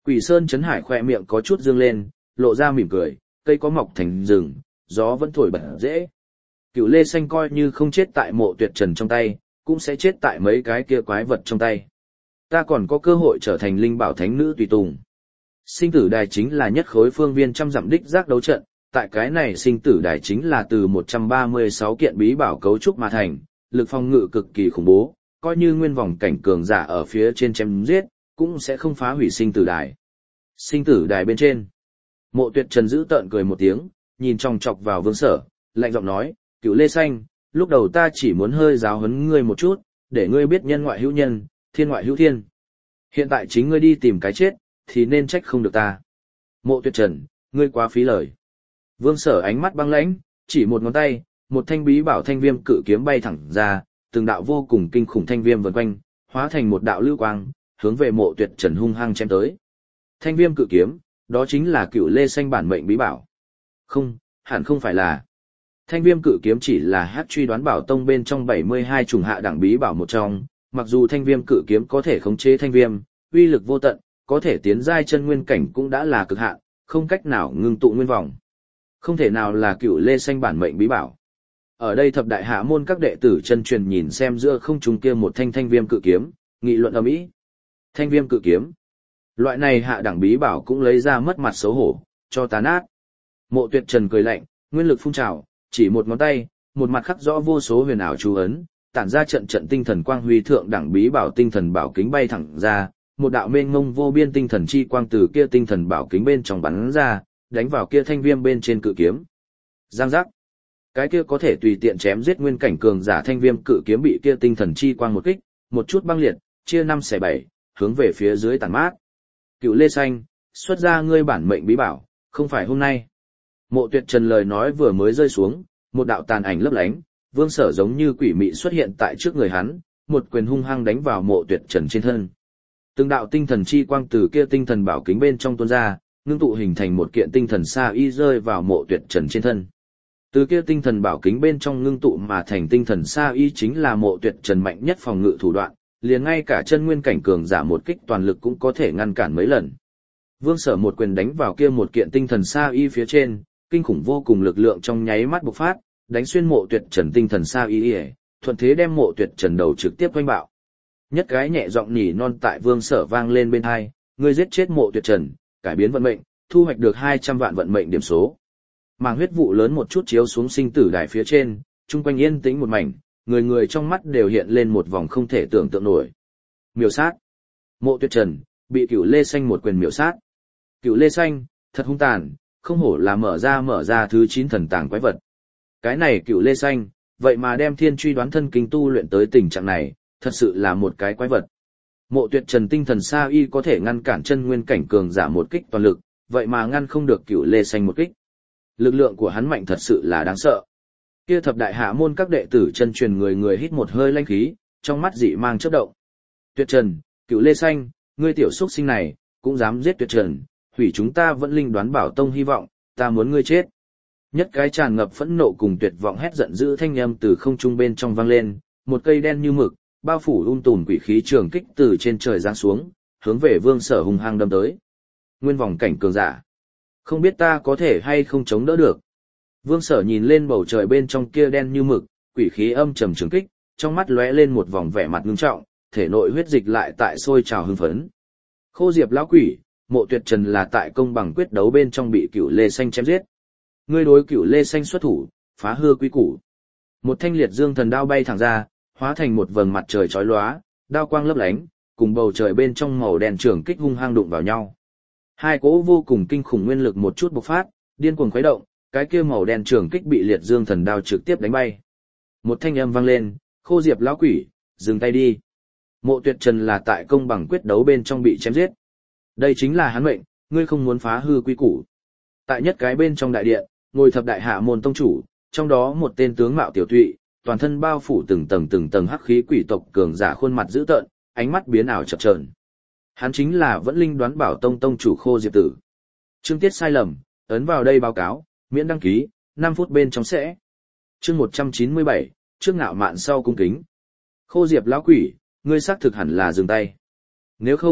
[SPEAKER 1] Quỷ Sơn Chấn Hải khỏe miệng có chút dương lên, lộ ra mỉm cười, cây có mọc thành rừng, gió vẫn thổi bật dễ. Cửu Lê Xanh coi như không chết tại Mộ Tuyệt Trần trong tay, cũng sẽ chết tại mấy cái kia quái vật trong tay. Ta còn có cơ hội trở thành linh bảo thánh nữ tùy tùng. Sinh tử đài chính là nhất khối phương viên trăm dặm đích giác đấu trận, tại cái này sinh tử đài chính là từ một trăm ba mươi sáu kiện bí bảo cấu trúc mà thành, lực phòng ngự cực kỳ khủng bố, coi như nguyên vòng cảnh cường giả ở phía trên chém giết, cũng sẽ không phá hủy sinh tử đài. Sinh tử đài bên trên, Mộ Tuyệt Trần giữ tợn cười một tiếng, nhìn chòng chọc vào Vương Sở, lạnh giọng nói, Cửu Lê Xanh, lúc đầu ta chỉ muốn hơi giáo huấn ngươi một chút, để ngươi biết nhân ngoại hữu nhân, thiên ngoại hữu thiên. Hiện tại chính ngươi đi tìm cái chết, thì nên trách không được ta. Mộ Tuyệt Trần, ngươi quá phí lời. Vương Sở ánh mắt băng lãnh, chỉ một ngón tay, một thanh bí bảo thanh viêm cự kiếm bay thẳng ra, từng đạo vô cùng kinh khủng thanh viêm vần quanh, hóa thành một đạo lưu quang, hướng về Mộ Tuyệt Trần hung hăng chém tới. Thanh viêm cự kiếm, đó chính là Cửu Lê Xanh bản mệnh bí bảo. Không, hẳn không phải là. Thanh viêm cự kiếm chỉ là hát truy đoán bảo tông bên trong bảy mươi hai chủng hạ đẳng bí bảo một trong, mặc dù thanh viêm cự kiếm có thể khống chế thanh viêm, uy lực vô tận, có thể tiến giai chân nguyên cảnh cũng đã là cực hạn, không cách nào ngưng tụ nguyên vòng. Không thể nào là Cửu Lê Xanh bản mệnh bí bảo. Ở đây thập đại hạ môn các đệ tử chân truyền nhìn xem giữa không trung kia một thanh thanh viêm cự kiếm, nghị luận ầm ĩ. Thanh viêm cự kiếm, loại này hạ đẳng bí bảo cũng lấy ra mất mặt xấu hổ, cho tá nát. Mộ Tuyệt Trần cười lạnh, nguyên lực phun trào, chỉ một ngón tay, một mặt khắc rõ vô số huyền ảo chú ấn, tản ra trận trận tinh thần quang huy thượng đẳng bí bảo tinh thần bảo kính bay thẳng ra, một đạo mênh mông vô biên tinh thần chi quang từ kia tinh thần bảo kính bên trong bắn ra, đánh vào kia thanh viêm bên trên cự kiếm. Giang giác. Cái kia có thể tùy tiện chém giết nguyên cảnh cường giả thanh viêm cự kiếm bị kia tinh thần chi quang một kích, một chút băng liệt, chia năm xẻ bảy, hướng về phía dưới tàn mát. Cửu Lê Xanh, xuất ra ngươi bản mệnh bí bảo, không phải hôm nay. Mộ Tuyệt Trần lời nói vừa mới rơi xuống, một đạo tàn ảnh lấp lánh, Vương Sở giống như quỷ mị xuất hiện tại trước người hắn, một quyền hung hăng đánh vào Mộ Tuyệt Trần trên thân. Từng đạo tinh thần chi quang từ kia tinh thần bảo kính bên trong tuôn ra, ngưng tụ hình thành một kiện tinh thần sa y rơi vào Mộ Tuyệt Trần trên thân. Từ kia tinh thần bảo kính bên trong ngưng tụ mà thành tinh thần sa y chính là Mộ Tuyệt Trần mạnh nhất phòng ngự thủ đoạn, liền ngay cả chân nguyên cảnh cường giả một kích toàn lực cũng có thể ngăn cản mấy lần. Vương Sở một quyền đánh vào kia một kiện tinh thần sa y phía trên, kinh khủng vô cùng lực lượng trong nháy mắt bộc phát, đánh xuyên Mộ Tuyệt Trần tinh thần sa y, thuận thế đem Mộ Tuyệt Trần đầu trực tiếp vênh bạo. Nhất cái nhẹ giọng nhỉ non tại Vương Sở vang lên bên tai, ngươi giết chết Mộ Tuyệt Trần, cải biến vận mệnh, thu hoạch được hai trăm vạn vận mệnh điểm số. Màng huyết vụ lớn một chút chiếu xuống sinh tử đài phía trên, chung quanh yên tĩnh một mảnh, người người trong mắt đều hiện lên một vòng không thể tưởng tượng nổi. Miểu sát. Mộ Tuyệt Trần bị Cửu Lê Xanh một quyền miểu sát. Cửu Lê Xanh, thật hung tàn, không hổ là mở ra mở ra thứ chín thần tàng quái vật. Cái này Cửu Lê Xanh, vậy mà đem thiên truy đoán thân kinh tu luyện tới tình trạng này, thật sự là một cái quái vật. Mộ Tuyệt Trần tinh thần sa y có thể ngăn cản chân nguyên cảnh cường giả một kích toàn lực, vậy mà ngăn không được Cửu Lê Xanh một kích. Lực lượng của hắn mạnh thật sự là đáng sợ. Kia thập đại hạ môn các đệ tử chân truyền người người hít một hơi lanh khí, trong mắt dị mang chớp động. Tuyệt Trần, Cửu Lê Xanh, ngươi tiểu xuất sinh này, cũng dám giết Tuyệt Trần, hủy chúng ta vẫn linh đoán bảo tông hy vọng, ta muốn ngươi chết. Nhất cái tràn ngập phẫn nộ cùng tuyệt vọng hét giận dữ thanh âm từ không trung bên trong vang lên, một cây đen như mực, bao phủ um tùm quỷ khí trường kích từ trên trời giáng xuống, hướng về Vương Sở hung hăng đâm tới. Nguyên vòng cảnh cường giả, không biết ta có thể hay không chống đỡ được. Vương Sở nhìn lên bầu trời bên trong kia đen như mực, quỷ khí âm trầm trường kích, trong mắt lóe lên một vòng vẻ mặt ngưng trọng, thể nội huyết dịch lại tại sôi trào hưng phấn. Khô Diệp lão quỷ, Mộ Tuyệt Trần là tại công bằng quyết đấu bên trong bị Cửu Lê Xanh chém giết. Ngươi đối Cửu Lê Xanh xuất thủ, phá hư quy củ. Một thanh liệt dương thần đao bay thẳng ra, hóa thành một vầng mặt trời chói lóa, đao quang lấp lánh, cùng bầu trời bên trong màu đen trường kích hung hăng đụng vào nhau. Hai cỗ vô cùng kinh khủng nguyên lực một chút bộc phát, điên cuồng khuấy động, cái kia màu đen trường kích bị liệt dương thần đao trực tiếp đánh bay. Một thanh âm vang lên, Khô Diệp lão quỷ, dừng tay đi. Mộ Tuyệt Trần là tại công bằng quyết đấu bên trong bị chém giết. Đây chính là hắn mệnh, ngươi không muốn phá hư quy củ. Tại nhất cái bên trong đại điện, ngồi thập đại hạ môn tông chủ, trong đó một tên tướng mạo tiểu tụy, toàn thân bao phủ từng tầng từng tầng hắc khí quỷ tộc cường giả khuôn mặt dữ tợn, ánh mắt biến ảo chập chờn. Hắn chính là vẫn linh đoán bảo tông tông chủ Khô Diệp Tử. Chương tiết sai lầm, ấn vào đây báo cáo, miễn đăng ký, năm phút bên trong sẽ. Chương một trăm chín mươi bảy, trước ngạo mạn sau cung kính. Khô Diệp lão quỷ, ngươi xác thực hẳn là dừng tay. Nếu không,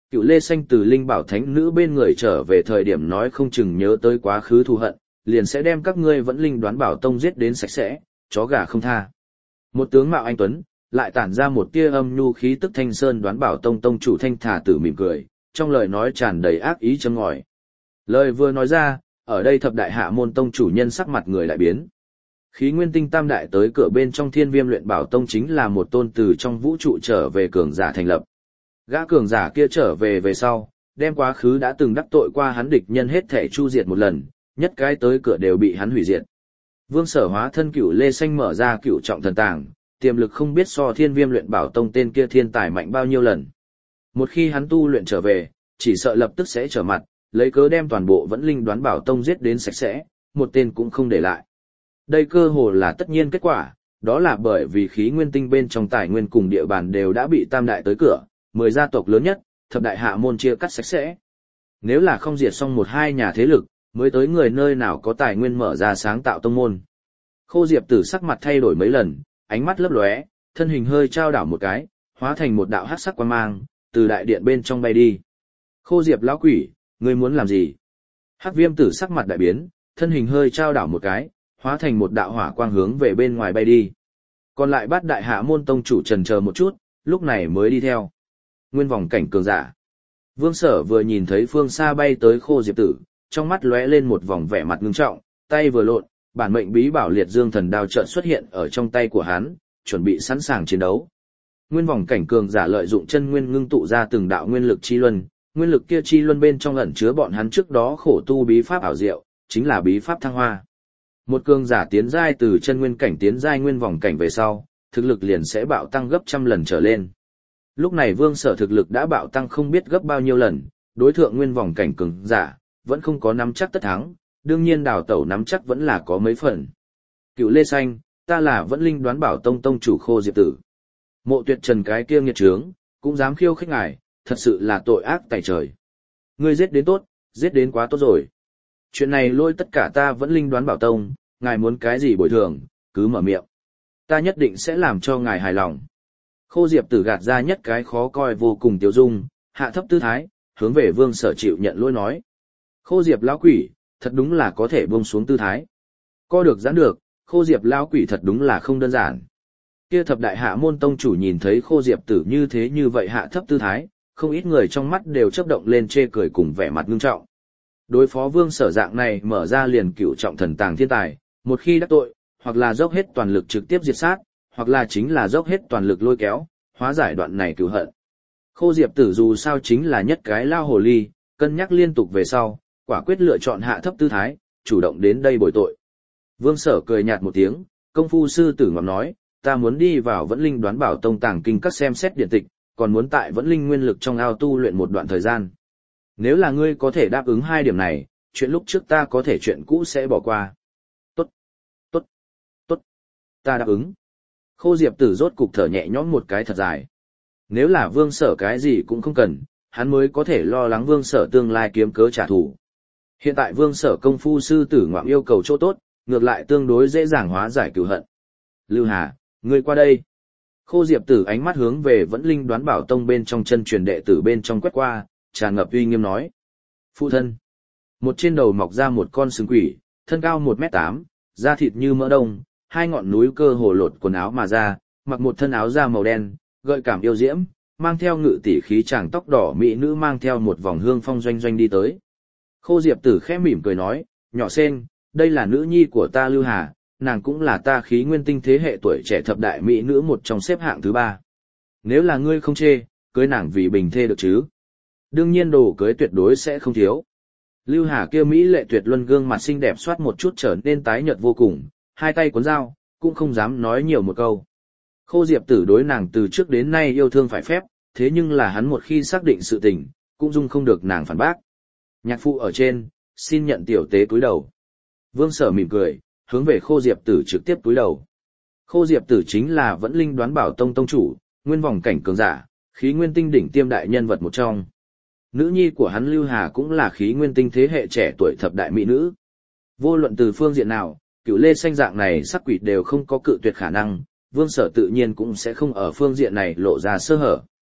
[SPEAKER 1] Cựu Lê Xanh từ Linh Bảo Thánh Nữ bên người trở về thời điểm nói không chừng nhớ tới quá khứ thù hận, liền sẽ đem các ngươi vẫn Linh Đoán Bảo Tông giết đến sạch sẽ, chó gà không tha. Một tướng mạo anh tuấn, lại tản ra một tia âm nhu khí tức Thanh Sơn Đoán Bảo Tông tông chủ Thanh Thà Tử mỉm cười, trong lời nói tràn đầy ác ý châm ngòi. Lời vừa nói ra, ở đây thập đại hạ môn tông chủ nhân sắc mặt người lại biến. Khí Nguyên Tinh Tam đại tới cửa bên trong Thiên Viêm Luyện Bảo Tông chính là một tôn từ trong vũ trụ trở về cường giả thành lập. Gã cường giả kia trở về về sau, đem quá khứ đã từng đắc tội qua hắn địch nhân hết thể chu diệt một lần, nhất cái tới cửa đều bị hắn hủy diệt. Vương Sở hóa thân Cửu Lê Xanh mở ra Cửu Trọng Thần Tàng, tiềm lực không biết so Thiên Viêm Luyện Bảo Tông tên kia thiên tài mạnh bao nhiêu lần. Một khi hắn tu luyện trở về, chỉ sợ lập tức sẽ trở mặt, lấy cớ đem toàn bộ vẫn Linh Đoán Bảo Tông giết đến sạch sẽ, một tên cũng không để lại. Đây cơ hồ là tất nhiên kết quả, đó là bởi vì khí nguyên tinh bên trong tài nguyên cùng địa bàn đều đã bị tam đại tới cửa, mười gia tộc lớn nhất, thập đại hạ môn chia cắt sạch sẽ. Nếu là không diệt xong một hai nhà thế lực, mới tới người nơi nào có tài nguyên mở ra sáng tạo tông môn. Khô Diệp Tử sắc mặt thay đổi mấy lần, ánh mắt lấp lóe, thân hình hơi trao đảo một cái, hóa thành một đạo hắc sắc quang mang, từ đại điện bên trong bay đi. Khô Diệp lão quỷ, ngươi muốn làm gì? Hắc Viêm Tử sắc mặt đại biến, thân hình hơi trao đảo một cái, hóa thành một đạo hỏa quang hướng về bên ngoài bay đi. Còn lại bát đại hạ môn tông chủ trần chờ một chút, lúc này mới đi theo. Nguyên vòng cảnh cường giả. Vương Sở vừa nhìn thấy phương xa bay tới Khô Diệp Tử, trong mắt lóe lên một vòng vẻ mặt ngưng trọng, tay vừa lộn, bản mệnh bí bảo Liệt Dương Thần Đao chợt xuất hiện ở trong tay của hắn, chuẩn bị sẵn sàng chiến đấu. Nguyên vòng cảnh cường giả lợi dụng chân nguyên ngưng tụ ra từng đạo nguyên lực chi luân, nguyên lực kia chi luân bên trong ẩn chứa bọn hắn trước đó khổ tu bí pháp ảo diệu, chính là bí pháp thăng hoa. Một cường giả tiến giai từ chân nguyên cảnh tiến giai nguyên vòng cảnh về sau, thực lực liền sẽ bạo tăng gấp trăm lần trở lên. Lúc này Vương Sở thực lực đã bạo tăng không biết gấp bao nhiêu lần, đối thượng nguyên vòng cảnh cường giả, vẫn không có nắm chắc tất thắng, đương nhiên đào tẩu nắm chắc vẫn là có mấy phần. Cựu Lê Xanh, ta là vẫn Linh Đoán Bảo Tông tông chủ Khô Diệp Tử. Mộ Tuyệt Trần cái kia nghiệt trướng, cũng dám khiêu khích ngài, thật sự là tội ác tày trời. Ngươi giết đến tốt, giết đến quá tốt rồi. Chuyện này lôi tất cả ta vẫn Linh Đoán Bảo Tông, ngài muốn cái gì bồi thường, cứ mở miệng. Ta nhất định sẽ làm cho ngài hài lòng. Khô Diệp Tử gạt ra nhất cái khó coi vô cùng tiêu dung, hạ thấp tư thái, hướng về Vương Sở chịu nhận lỗi nói. Khô Diệp lão quỷ, thật đúng là có thể buông xuống tư thái. Co được giãn được, Khô Diệp lão quỷ thật đúng là không đơn giản. Kia thập đại hạ môn tông chủ nhìn thấy Khô Diệp Tử như thế như vậy hạ thấp tư thái, không ít người trong mắt đều chớp động lên chê cười cùng vẻ mặt ngưng trọng. Đối phó Vương Sở dạng này mở ra liền Cửu Trọng Thần Tàng thiên tài, một khi đắc tội, hoặc là dốc hết toàn lực trực tiếp diệt sát, hoặc là chính là dốc hết toàn lực lôi kéo, hóa giải đoạn này cửu hận. Khô Diệp Tử dù sao chính là nhất cái lao hồ ly, cân nhắc liên tục về sau, quả quyết lựa chọn hạ thấp tư thái, chủ động đến đây bồi tội. Vương Sở cười nhạt một tiếng, công phu sư tử ngọc nói, ta muốn đi vào Vẫn Linh Đoán Bảo Tông tàng kinh các xem xét điện tịch, còn muốn tại Vẫn Linh nguyên lực trong ao tu luyện một đoạn thời gian. Nếu là ngươi có thể đáp ứng hai điểm này, chuyện lúc trước ta có thể chuyện cũ sẽ bỏ qua. Tốt, tốt, tốt, ta đáp ứng. Khô Diệp Tử rốt cục thở nhẹ nhõm một cái thật dài. Nếu là Vương Sở cái gì cũng không cần, hắn mới có thể lo lắng Vương Sở tương lai kiếm cớ trả thù. Hiện tại Vương Sở công phu sư tử ngoạm yêu cầu chỗ tốt, ngược lại tương đối dễ dàng hóa giải cửu hận. Lưu Hà, ngươi qua đây. Khô Diệp Tử ánh mắt hướng về Vẫn Linh Đoán Bảo Tông bên trong chân truyền đệ tử bên trong quét qua, tràn ngập uy nghiêm nói. Phụ thân. Một trên đầu mọc ra một con sừng quỷ, thân cao một mét tám, da thịt như mỡ đông, hai ngọn núi cơ hồ lột quần áo mà ra, mặc một thân áo da màu đen, gợi cảm yêu diễm, mang theo ngự tỷ khí chàng tóc đỏ mỹ nữ mang theo một vòng hương phong doanh doanh đi tới. Khô Diệp Tử khẽ mỉm cười nói, nhỏ sen, đây là nữ nhi của ta Lưu Hà, nàng cũng là ta khí nguyên tinh thế hệ tuổi trẻ thập đại mỹ nữ một trong xếp hạng thứ ba. Nếu là ngươi không chê, cưới nàng vì bình thê được chứ? Đương nhiên đồ cưới tuyệt đối sẽ không thiếu. Lưu Hà kia mỹ lệ tuyệt luân gương mặt xinh đẹp soát một chút trở nên tái nhợt vô cùng, hai tay cuốn dao, cũng không dám nói nhiều một câu. Khô Diệp Tử đối nàng từ trước đến nay yêu thương phải phép, thế nhưng là hắn một khi xác định sự tình, cũng dung không được nàng phản bác. Nhạc phụ ở trên, xin nhận tiểu tế cúi đầu. Vương Sở mỉm cười, hướng về Khô Diệp Tử trực tiếp cúi đầu. Khô Diệp Tử chính là Vẫn Linh Đoán Bảo Tông tông chủ, nguyên vòng cảnh cường giả, khí nguyên tinh đỉnh tiêm đại nhân vật một trong. Nữ nhi của hắn Lưu Hà cũng là khí nguyên tinh thế hệ trẻ tuổi thập đại mỹ nữ. Vô luận từ phương diện nào, Cửu Lê Xanh dạng này sắc quỷ đều không có cự tuyệt khả năng, Vương Sở tự nhiên cũng sẽ không ở phương diện này lộ ra sơ hở.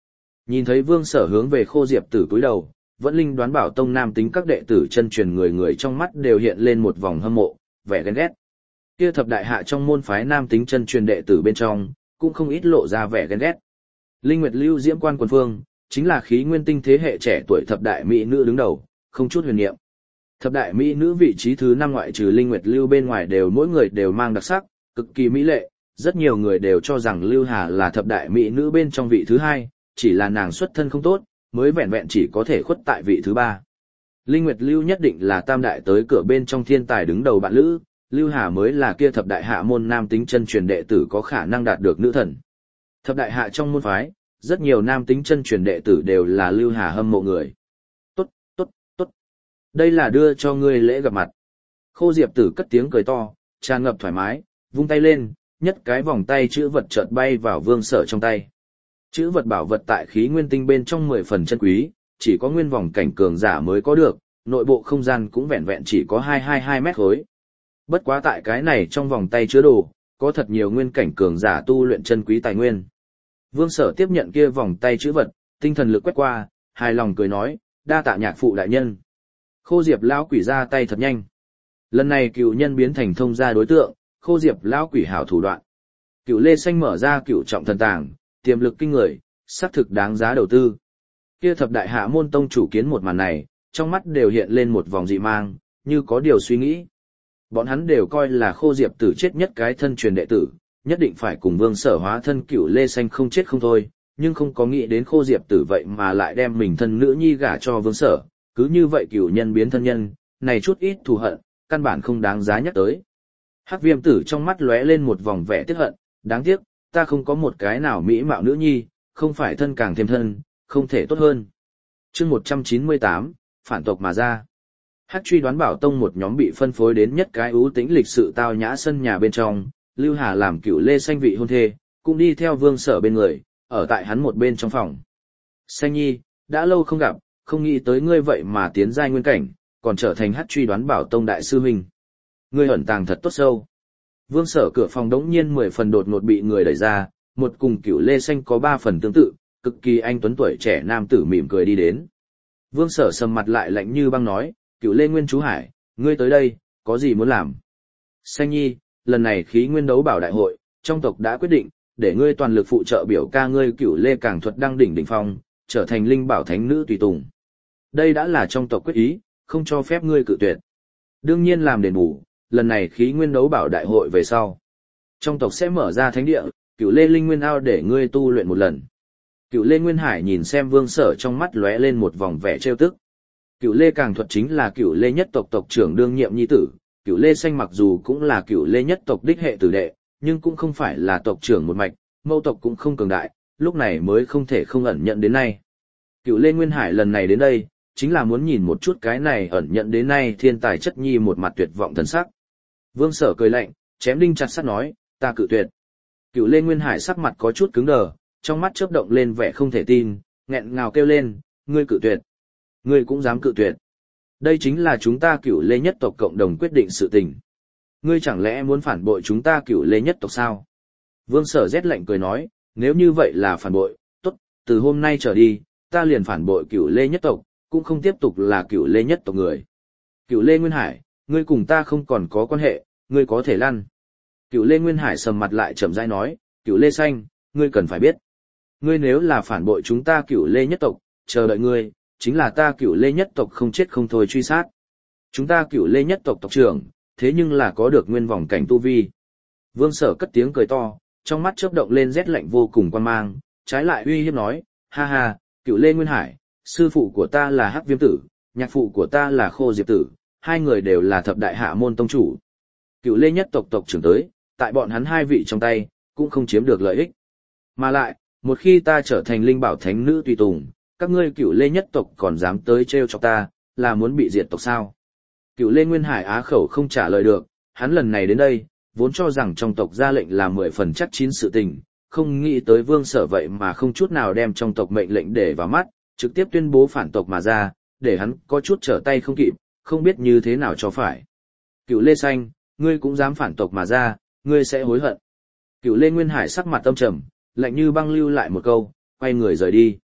[SPEAKER 1] Nhìn thấy Vương Sở hướng về Khô Diệp Tử cúi đầu, Vẫn Linh đoán bảo tông nam tính các đệ tử chân truyền người người trong mắt đều hiện lên một vòng hâm mộ, vẻ ghen ghét. Kia thập đại hạ trong môn phái nam tính chân truyền đệ tử bên trong, cũng không ít lộ ra vẻ ghen ghét. Linh Nguyệt Lưu Diễm Quan Quần Phương, chính là khí nguyên tinh thế hệ trẻ tuổi thập đại mỹ nữ đứng đầu, không chút huyền niệm. Thập đại mỹ nữ vị trí thứ năm ngoại trừ Linh Nguyệt Lưu bên ngoài đều mỗi người đều mang đặc sắc, cực kỳ mỹ lệ, rất nhiều người đều cho rằng Lưu Hà là thập đại mỹ nữ bên trong vị thứ hai, chỉ là nàng xuất thân không tốt, mới vẹn vẹn chỉ có thể khuất tại vị thứ ba. Linh Nguyệt Lưu nhất định là tam đại tới cửa bên trong thiên tài đứng đầu bạn lữ, Lưu Hà mới là kia thập đại hạ môn nam tính chân truyền đệ tử có khả năng đạt được nữ thần. Thập đại hạ trong môn phái, rất nhiều nam tính chân truyền đệ tử đều là Lưu Hà hâm mộ người. Tốt, tốt, tốt. Đây là đưa cho ngươi lễ gặp mặt. Khô Diệp Tử cất tiếng cười to, tràn ngập thoải mái, vung tay lên, nhất cái vòng tay chữ vật chợt bay vào Vương Sở trong tay. Chữ vật bảo vật tại khí nguyên tinh bên trong mười phần chân quý, chỉ có nguyên vòng cảnh cường giả mới có được, nội bộ không gian cũng vẹn vẹn chỉ có hai trăm hai mươi hai mét khối. Bất quá tại cái này trong vòng tay chứa đồ, có thật nhiều nguyên cảnh cường giả tu luyện chân quý tài nguyên. Vương Sở tiếp nhận kia vòng tay chữ vật, tinh thần lực quét qua, hài lòng cười nói, đa tạ nhạc phụ đại nhân. Khô Diệp lão quỷ ra tay thật nhanh. Lần này cựu nhân biến thành thông gia đối tượng, Khô Diệp lão quỷ hảo thủ đoạn. Cựu Lê Xanh mở ra cựu trọng thần tàng, tiềm lực kinh người, xác thực đáng giá đầu tư. Kia thập đại hạ môn tông chủ kiến một màn này, trong mắt đều hiện lên một vòng dị mang, như có điều suy nghĩ. Bọn hắn đều coi là Khô Diệp Tử chết nhất cái thân truyền đệ tử, nhất định phải cùng Vương Sở hóa thân Cửu Lê Xanh không chết không thôi, nhưng không có nghĩ đến Khô Diệp Tử vậy mà lại đem mình thân nữ nhi gả cho Vương Sở, cứ như vậy cửu nhân biến thân nhân, này chút ít thù hận, căn bản không đáng giá nhắc tới. Hắc Viêm Tử trong mắt lóe lên một vòng vẻ tiếc hận, đáng tiếc, ta không có một cái nào mỹ mạo nữ nhi, không phải thân càng thêm thân, không thể tốt hơn. Chương một trăm chín mươi tám, phản tộc mà ra. Hắc Truy Đoán Bảo Tông một nhóm bị phân phối đến nhất cái ưu tĩnh lịch sự tao nhã sân nhà bên trong, Lưu Hà làm Cửu Lê Xanh vị hôn thê, cũng đi theo Vương Sở bên người, ở tại hắn một bên trong phòng. Xanh Nhi, đã lâu không gặp, không nghĩ tới ngươi vậy mà tiến giai nguyên cảnh, còn trở thành Hắc Truy Đoán Bảo Tông đại sư huynh. Ngươi ẩn tàng thật tốt sâu. Vương Sở cửa phòng đống nhiên mười phần đột ngột bị người đẩy ra, một cùng Cửu Lê Xanh có ba phần tương tự, cực kỳ anh tuấn tuổi trẻ nam tử mỉm cười đi đến. Vương Sở sầm mặt lại lạnh như băng nói, Cửu Lê Nguyên chú Hải, ngươi tới đây, có gì muốn làm? Xanh Nhi, lần này khí nguyên đấu bảo đại hội, trong tộc đã quyết định, để ngươi toàn lực phụ trợ biểu ca ngươi Cửu Lê Càng Thuật đăng đỉnh đỉnh phong, trở thành linh bảo thánh nữ tùy tùng. Đây đã là trong tộc quyết ý, không cho phép ngươi cự tuyệt. Đương nhiên làm đền bù, lần này khí nguyên đấu bảo đại hội về sau, trong tộc sẽ mở ra thánh địa, Cửu Lê Linh Nguyên Ao để ngươi tu luyện một lần. Cửu Lê Nguyên Hải nhìn xem Vương Sở trong mắt lóe lên một vòng vẻ trêu tức. Cửu Lê Càng Thuật chính là Cửu Lê nhất tộc tộc trưởng đương nhiệm nhi tử, Cửu Lê Xanh mặc dù cũng là Cửu Lê nhất tộc đích hệ tử đệ, nhưng cũng không phải là tộc trưởng một mạch, mâu tộc cũng không cường đại, lúc này mới không thể không ẩn nhận đến nay. Cửu Lê Nguyên Hải lần này đến đây, chính là muốn nhìn một chút cái này ẩn nhận đến nay thiên tài chất nhi một mặt tuyệt vọng thần sắc. Vương Sở cười lạnh, chém đinh chặt sắt nói, ta cự tuyệt. Cửu Lê Nguyên Hải sắc mặt có chút cứng đờ, trong mắt chớp động lên vẻ không thể tin, nghẹn ngào kêu lên, ngươi cự tuyệt. Ngươi cũng dám cự tuyệt. Đây chính là chúng ta Cửu Lê nhất tộc cộng đồng quyết định sự tình. Ngươi chẳng lẽ muốn phản bội chúng ta Cửu Lê nhất tộc sao? Vương Sở rét lạnh cười nói, nếu như vậy là phản bội, tốt, từ hôm nay trở đi, ta liền phản bội Cửu Lê nhất tộc, cũng không tiếp tục là Cửu Lê nhất tộc người. Cửu Lê Nguyên Hải, ngươi cùng ta không còn có quan hệ, ngươi có thể lăn. Cửu Lê Nguyên Hải sầm mặt lại chậm rãi nói, Cửu Lê Xanh, ngươi cần phải biết. Ngươi nếu là phản bội chúng ta Cửu Lê nhất tộc, chờ đợi ngươi, chính là ta Cửu Lê nhất tộc không chết không thôi truy sát. Chúng ta Cửu Lê nhất tộc tộc trưởng, thế nhưng là có được nguyên vòng cảnh tu vi. Vương Sở cất tiếng cười to, trong mắt chớp động lên rét lạnh vô cùng quan mang, trái lại uy hiếp nói, ha ha, Cửu Lê Nguyên Hải, sư phụ của ta là Hắc Viêm Tử, nhạc phụ của ta là Khô Diệp Tử, hai người đều là thập đại hạ môn tông chủ. Cửu Lê nhất tộc tộc trưởng tới, tại bọn hắn hai vị trong tay, cũng không chiếm được lợi ích. Mà lại, một khi ta trở thành linh bảo thánh nữ tùy tùng, các ngươi Cửu Lê nhất tộc còn dám tới trêu chọc ta, là muốn bị diệt tộc sao? Cửu Lê Nguyên Hải á khẩu không trả lời được, hắn lần này đến đây, vốn cho rằng trong tộc ra lệnh là mười phần chắc chín sự tình, không nghĩ tới Vương Sở vậy mà không chút nào đem trong tộc mệnh lệnh để vào mắt, trực tiếp tuyên bố phản tộc mà ra, để hắn có chút trở tay không kịp, không biết như thế nào cho phải. Cửu Lê Xanh, ngươi cũng dám phản tộc mà ra, ngươi sẽ hối hận. Cửu Lê Nguyên Hải sắc mặt âm trầm, lạnh như băng lưu lại một câu, quay người rời đi.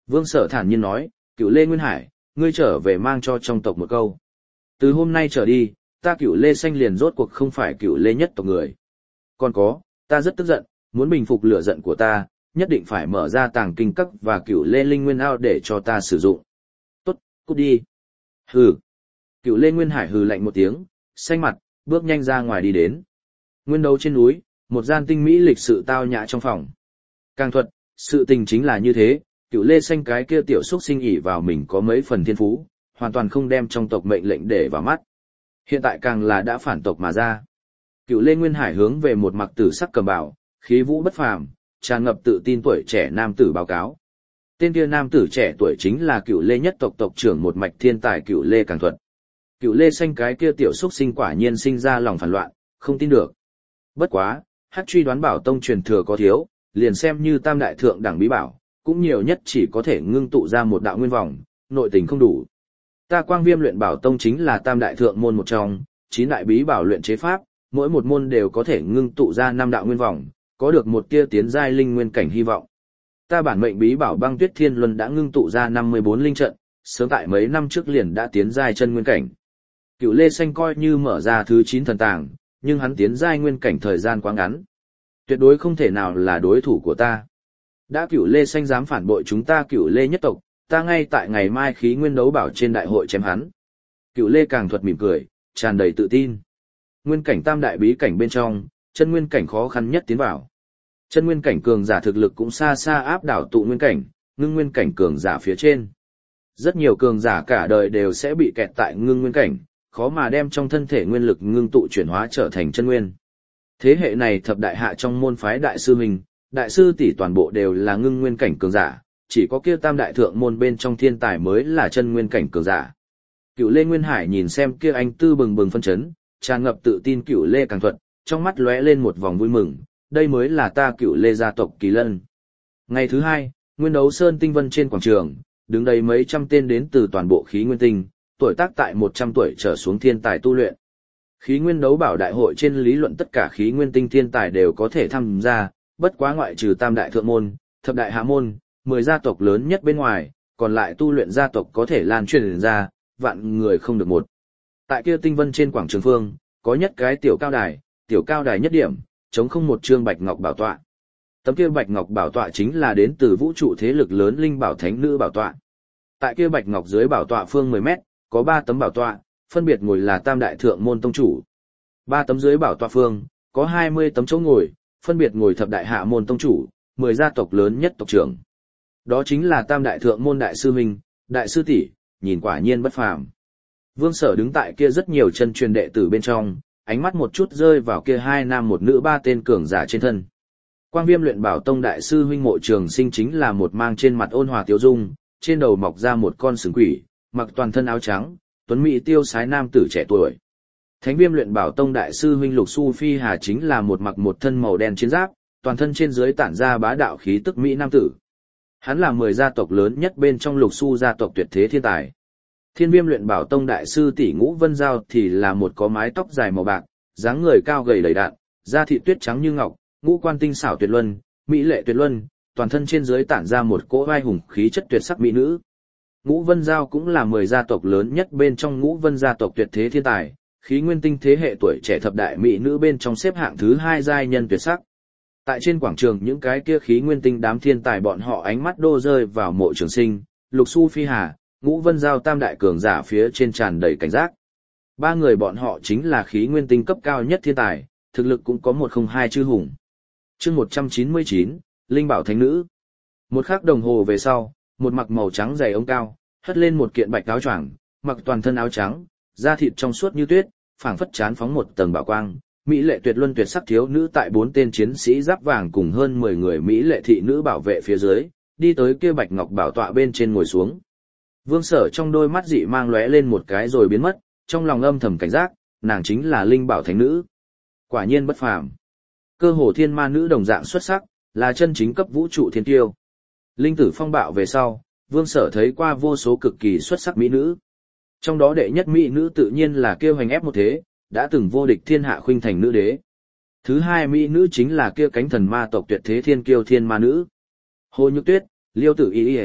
[SPEAKER 1] Vương Sở thản nhiên nói, Cửu Lê Nguyên Hải, ngươi trở về mang cho trong tộc một câu. Từ hôm nay trở đi, ta Cửu Lê Xanh liền rốt cuộc không phải Cửu Lê nhất tộc người. Còn có, ta rất tức giận, muốn bình phục lửa giận của ta, nhất định phải mở ra tàng kinh các và Cửu Lê Linh Nguyên ao để cho ta sử dụng. Tốt, cút đi. Hừ. Cửu Lê Nguyên Hải hừ lạnh một tiếng, xanh mặt, bước nhanh ra ngoài đi đến. Nguyên đấu trên núi, một gian tinh mỹ lịch sự tao nhã trong phòng. Càng thuật, sự tình chính là như thế, Cửu Lê Xanh cái kia tiểu xúc sinh ỷ vào mình có mấy phần thiên phú, hoàn toàn không đem trong tộc mệnh lệnh để vào mắt. Hiện tại càng là đã phản tộc mà ra. Cửu Lê Nguyên Hải hướng về một mặc tử sắc cầm bảo, khí vũ bất phàm, tràn ngập tự tin tuổi trẻ nam tử báo cáo. Tên kia nam tử trẻ tuổi chính là Cửu Lê nhất tộc tộc trưởng một mạch thiên tài Cửu Lê Càng Thuật. Cửu Lê Xanh cái kia tiểu xúc sinh quả nhiên sinh ra lòng phản loạn, không tin được. Bất quá, Hắc Truy Đoán Bảo tông truyền thừa có thiếu, liền xem như tam đại thượng đẳng bí bảo, cũng nhiều nhất chỉ có thể ngưng tụ ra một đạo nguyên vòng, nội tình không đủ. Ta Quang Viêm luyện bảo tông chính là tam đại thượng môn một trong, chín đại bí bảo luyện chế pháp, mỗi một môn đều có thể ngưng tụ ra năm đạo nguyên vòng, có được một tia tiến giai linh nguyên cảnh hy vọng. Ta bản mệnh bí bảo Băng Tuyết Thiên Luân đã ngưng tụ ra năm mươi bốn linh trận, sớm tại mấy năm trước liền đã tiến giai chân nguyên cảnh. Cửu Lê Xanh coi như mở ra thứ chín thần tàng, nhưng hắn tiến giai nguyên cảnh thời gian quá ngắn. Tuyệt đối không thể nào là đối thủ của ta. Đã Cửu Lê Xanh dám phản bội chúng ta Cửu Lê nhất tộc, ta ngay tại ngày mai khí nguyên đấu bảo trên đại hội chém hắn. Cửu Lê Càng Thuật mỉm cười, tràn đầy tự tin. Nguyên cảnh tam đại bí cảnh bên trong, chân nguyên cảnh khó khăn nhất tiến vào. Chân nguyên cảnh cường giả thực lực cũng xa xa áp đảo tụ nguyên cảnh, ngưng nguyên cảnh cường giả phía trên. Rất nhiều cường giả cả đời đều sẽ bị kẹt tại ngưng nguyên cảnh, khó mà đem trong thân thể nguyên lực ngưng tụ chuyển hóa trở thành chân nguyên. Thế hệ này thập đại hạ trong môn phái đại sư mình, đại sư tỷ toàn bộ đều là ngưng nguyên cảnh cường giả, chỉ có kia tam đại thượng môn bên trong thiên tài mới là chân nguyên cảnh cường giả. Cửu Lê Nguyên Hải nhìn xem kia anh tư bừng bừng phân chấn, tràn ngập tự tin Cửu Lê Càng Thuật, trong mắt lóe lên một vòng vui mừng, đây mới là ta Cửu Lê gia tộc kỳ lân. Ngày thứ hai, Nguyên Đấu Sơn Tinh Vân trên quảng trường, đứng đầy mấy trăm tên đến từ toàn bộ khí nguyên tinh, tuổi tác tại một trăm tuổi trở xuống thiên tài tu luyện. Khí nguyên đấu bảo đại hội trên lý luận tất cả khí nguyên tinh thiên tài đều có thể tham gia, bất quá ngoại trừ tam đại thượng môn, thập đại hạ môn, mười gia tộc lớn nhất bên ngoài, còn lại tu luyện gia tộc có thể lan truyền ra, vạn người không được một. Tại kia Tinh Vân trên quảng trường phương, có nhất cái tiểu cao đài, tiểu cao đài nhất điểm, chống không một trương bạch ngọc bảo tọa. Tấm kia bạch ngọc bảo tọa chính là đến từ vũ trụ thế lực lớn linh bảo thánh nữ bảo tọa. Tại kia bạch ngọc dưới bảo tọa phương mười mét, có ba tấm bảo tọa, phân biệt ngồi là tam đại thượng môn tông chủ. Ba tấm dưới bảo tọa phương, có hai mươi tấm chỗ ngồi, phân biệt ngồi thập đại hạ môn tông chủ, mười gia tộc lớn nhất tộc trưởng. Đó chính là tam đại thượng môn đại sư huynh, đại sư tỷ, nhìn quả nhiên bất phàm. Vương Sở đứng tại kia rất nhiều chân truyền đệ tử bên trong, ánh mắt một chút rơi vào kia hai nam một nữ ba tên cường giả trên thân. Quang Viêm luyện bảo tông đại sư huynh Mộ Trường Sinh chính là một mang trên mặt ôn hòa tiêu dung, trên đầu mọc ra một con sừng quỷ, mặc toàn thân áo trắng, tuấn mỹ tiêu sái nam tử trẻ tuổi. Thánh Viêm luyện bảo tông đại sư huynh Lục Su Phi Hà chính là một mặc một thân màu đen chiến giáp, toàn thân trên dưới tản ra bá đạo khí tức mỹ nam tử. Hắn là mười gia tộc lớn nhất bên trong Lục Su gia tộc tuyệt thế thiên tài. Thiên Viêm luyện bảo tông đại sư tỷ Ngũ Vân Giao thì là một có mái tóc dài màu bạc, dáng người cao gầy đầy đặn, da thịt tuyết trắng như ngọc, ngũ quan tinh xảo tuyệt luân, mỹ lệ tuyệt luân, toàn thân trên dưới tản ra một cỗ vai hùng khí chất tuyệt sắc mỹ nữ. Ngũ Vân Giao cũng là mười gia tộc lớn nhất bên trong Ngũ Vân gia tộc tuyệt thế thiên tài, khí nguyên tinh thế hệ tuổi trẻ thập đại mỹ nữ bên trong xếp hạng thứ hai giai nhân tuyệt sắc. Tại trên quảng trường những cái kia khí nguyên tinh đám thiên tài bọn họ ánh mắt đô rơi vào Mộ Trường Sinh, Lục Su Phi Hà, Ngũ Vân Giao tam đại cường giả phía trên tràn đầy cảnh giác. Ba người bọn họ chính là khí nguyên tinh cấp cao nhất thiên tài, thực lực cũng có một không hai chư hùng. Chương một trăm chín mươi chín, Linh Bảo Thánh Nữ. Một khắc đồng hồ về sau, một mặc màu trắng dày ống cao, hất lên một kiện bạch áo choàng, mặc toàn thân áo trắng, da thịt trong suốt như tuyết, phảng phất chán phóng một tầng bảo quang, mỹ lệ tuyệt luân tuyệt sắc thiếu nữ tại bốn tên chiến sĩ giáp vàng cùng hơn mười người mỹ lệ thị nữ bảo vệ phía dưới, đi tới kia bạch ngọc bảo tọa bên trên ngồi xuống. Vương Sở trong đôi mắt dị mang lóe lên một cái rồi biến mất, trong lòng âm thầm cảnh giác, nàng chính là Linh Bảo Thánh Nữ. Quả nhiên bất phàm. Cơ hồ thiên ma nữ đồng dạng xuất sắc, là chân chính cấp vũ trụ thiên tiêu. Linh tử phong bạo về sau, Vương Sở thấy qua vô số cực kỳ xuất sắc mỹ nữ. Trong đó đệ nhất mỹ nữ tự nhiên là kêu hành ép một thế, đã từng vô địch thiên hạ khuynh thành nữ đế. Thứ hai mỹ nữ chính là kia cánh thần ma tộc tuyệt thế thiên kiêu thiên ma nữ. Hồ Nhược Tuyết, Liêu Tử Y Y,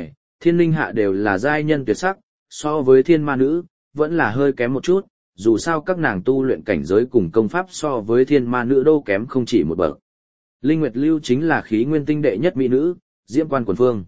[SPEAKER 1] Thiên linh hạ đều là giai nhân tuyệt sắc, so với thiên ma nữ, vẫn là hơi kém một chút, dù sao các nàng tu luyện cảnh giới cùng công pháp so với thiên ma nữ đâu kém không chỉ một bậc. Linh Nguyệt Lưu chính là khí nguyên tinh đệ nhất mỹ nữ, diễm quan quần phương.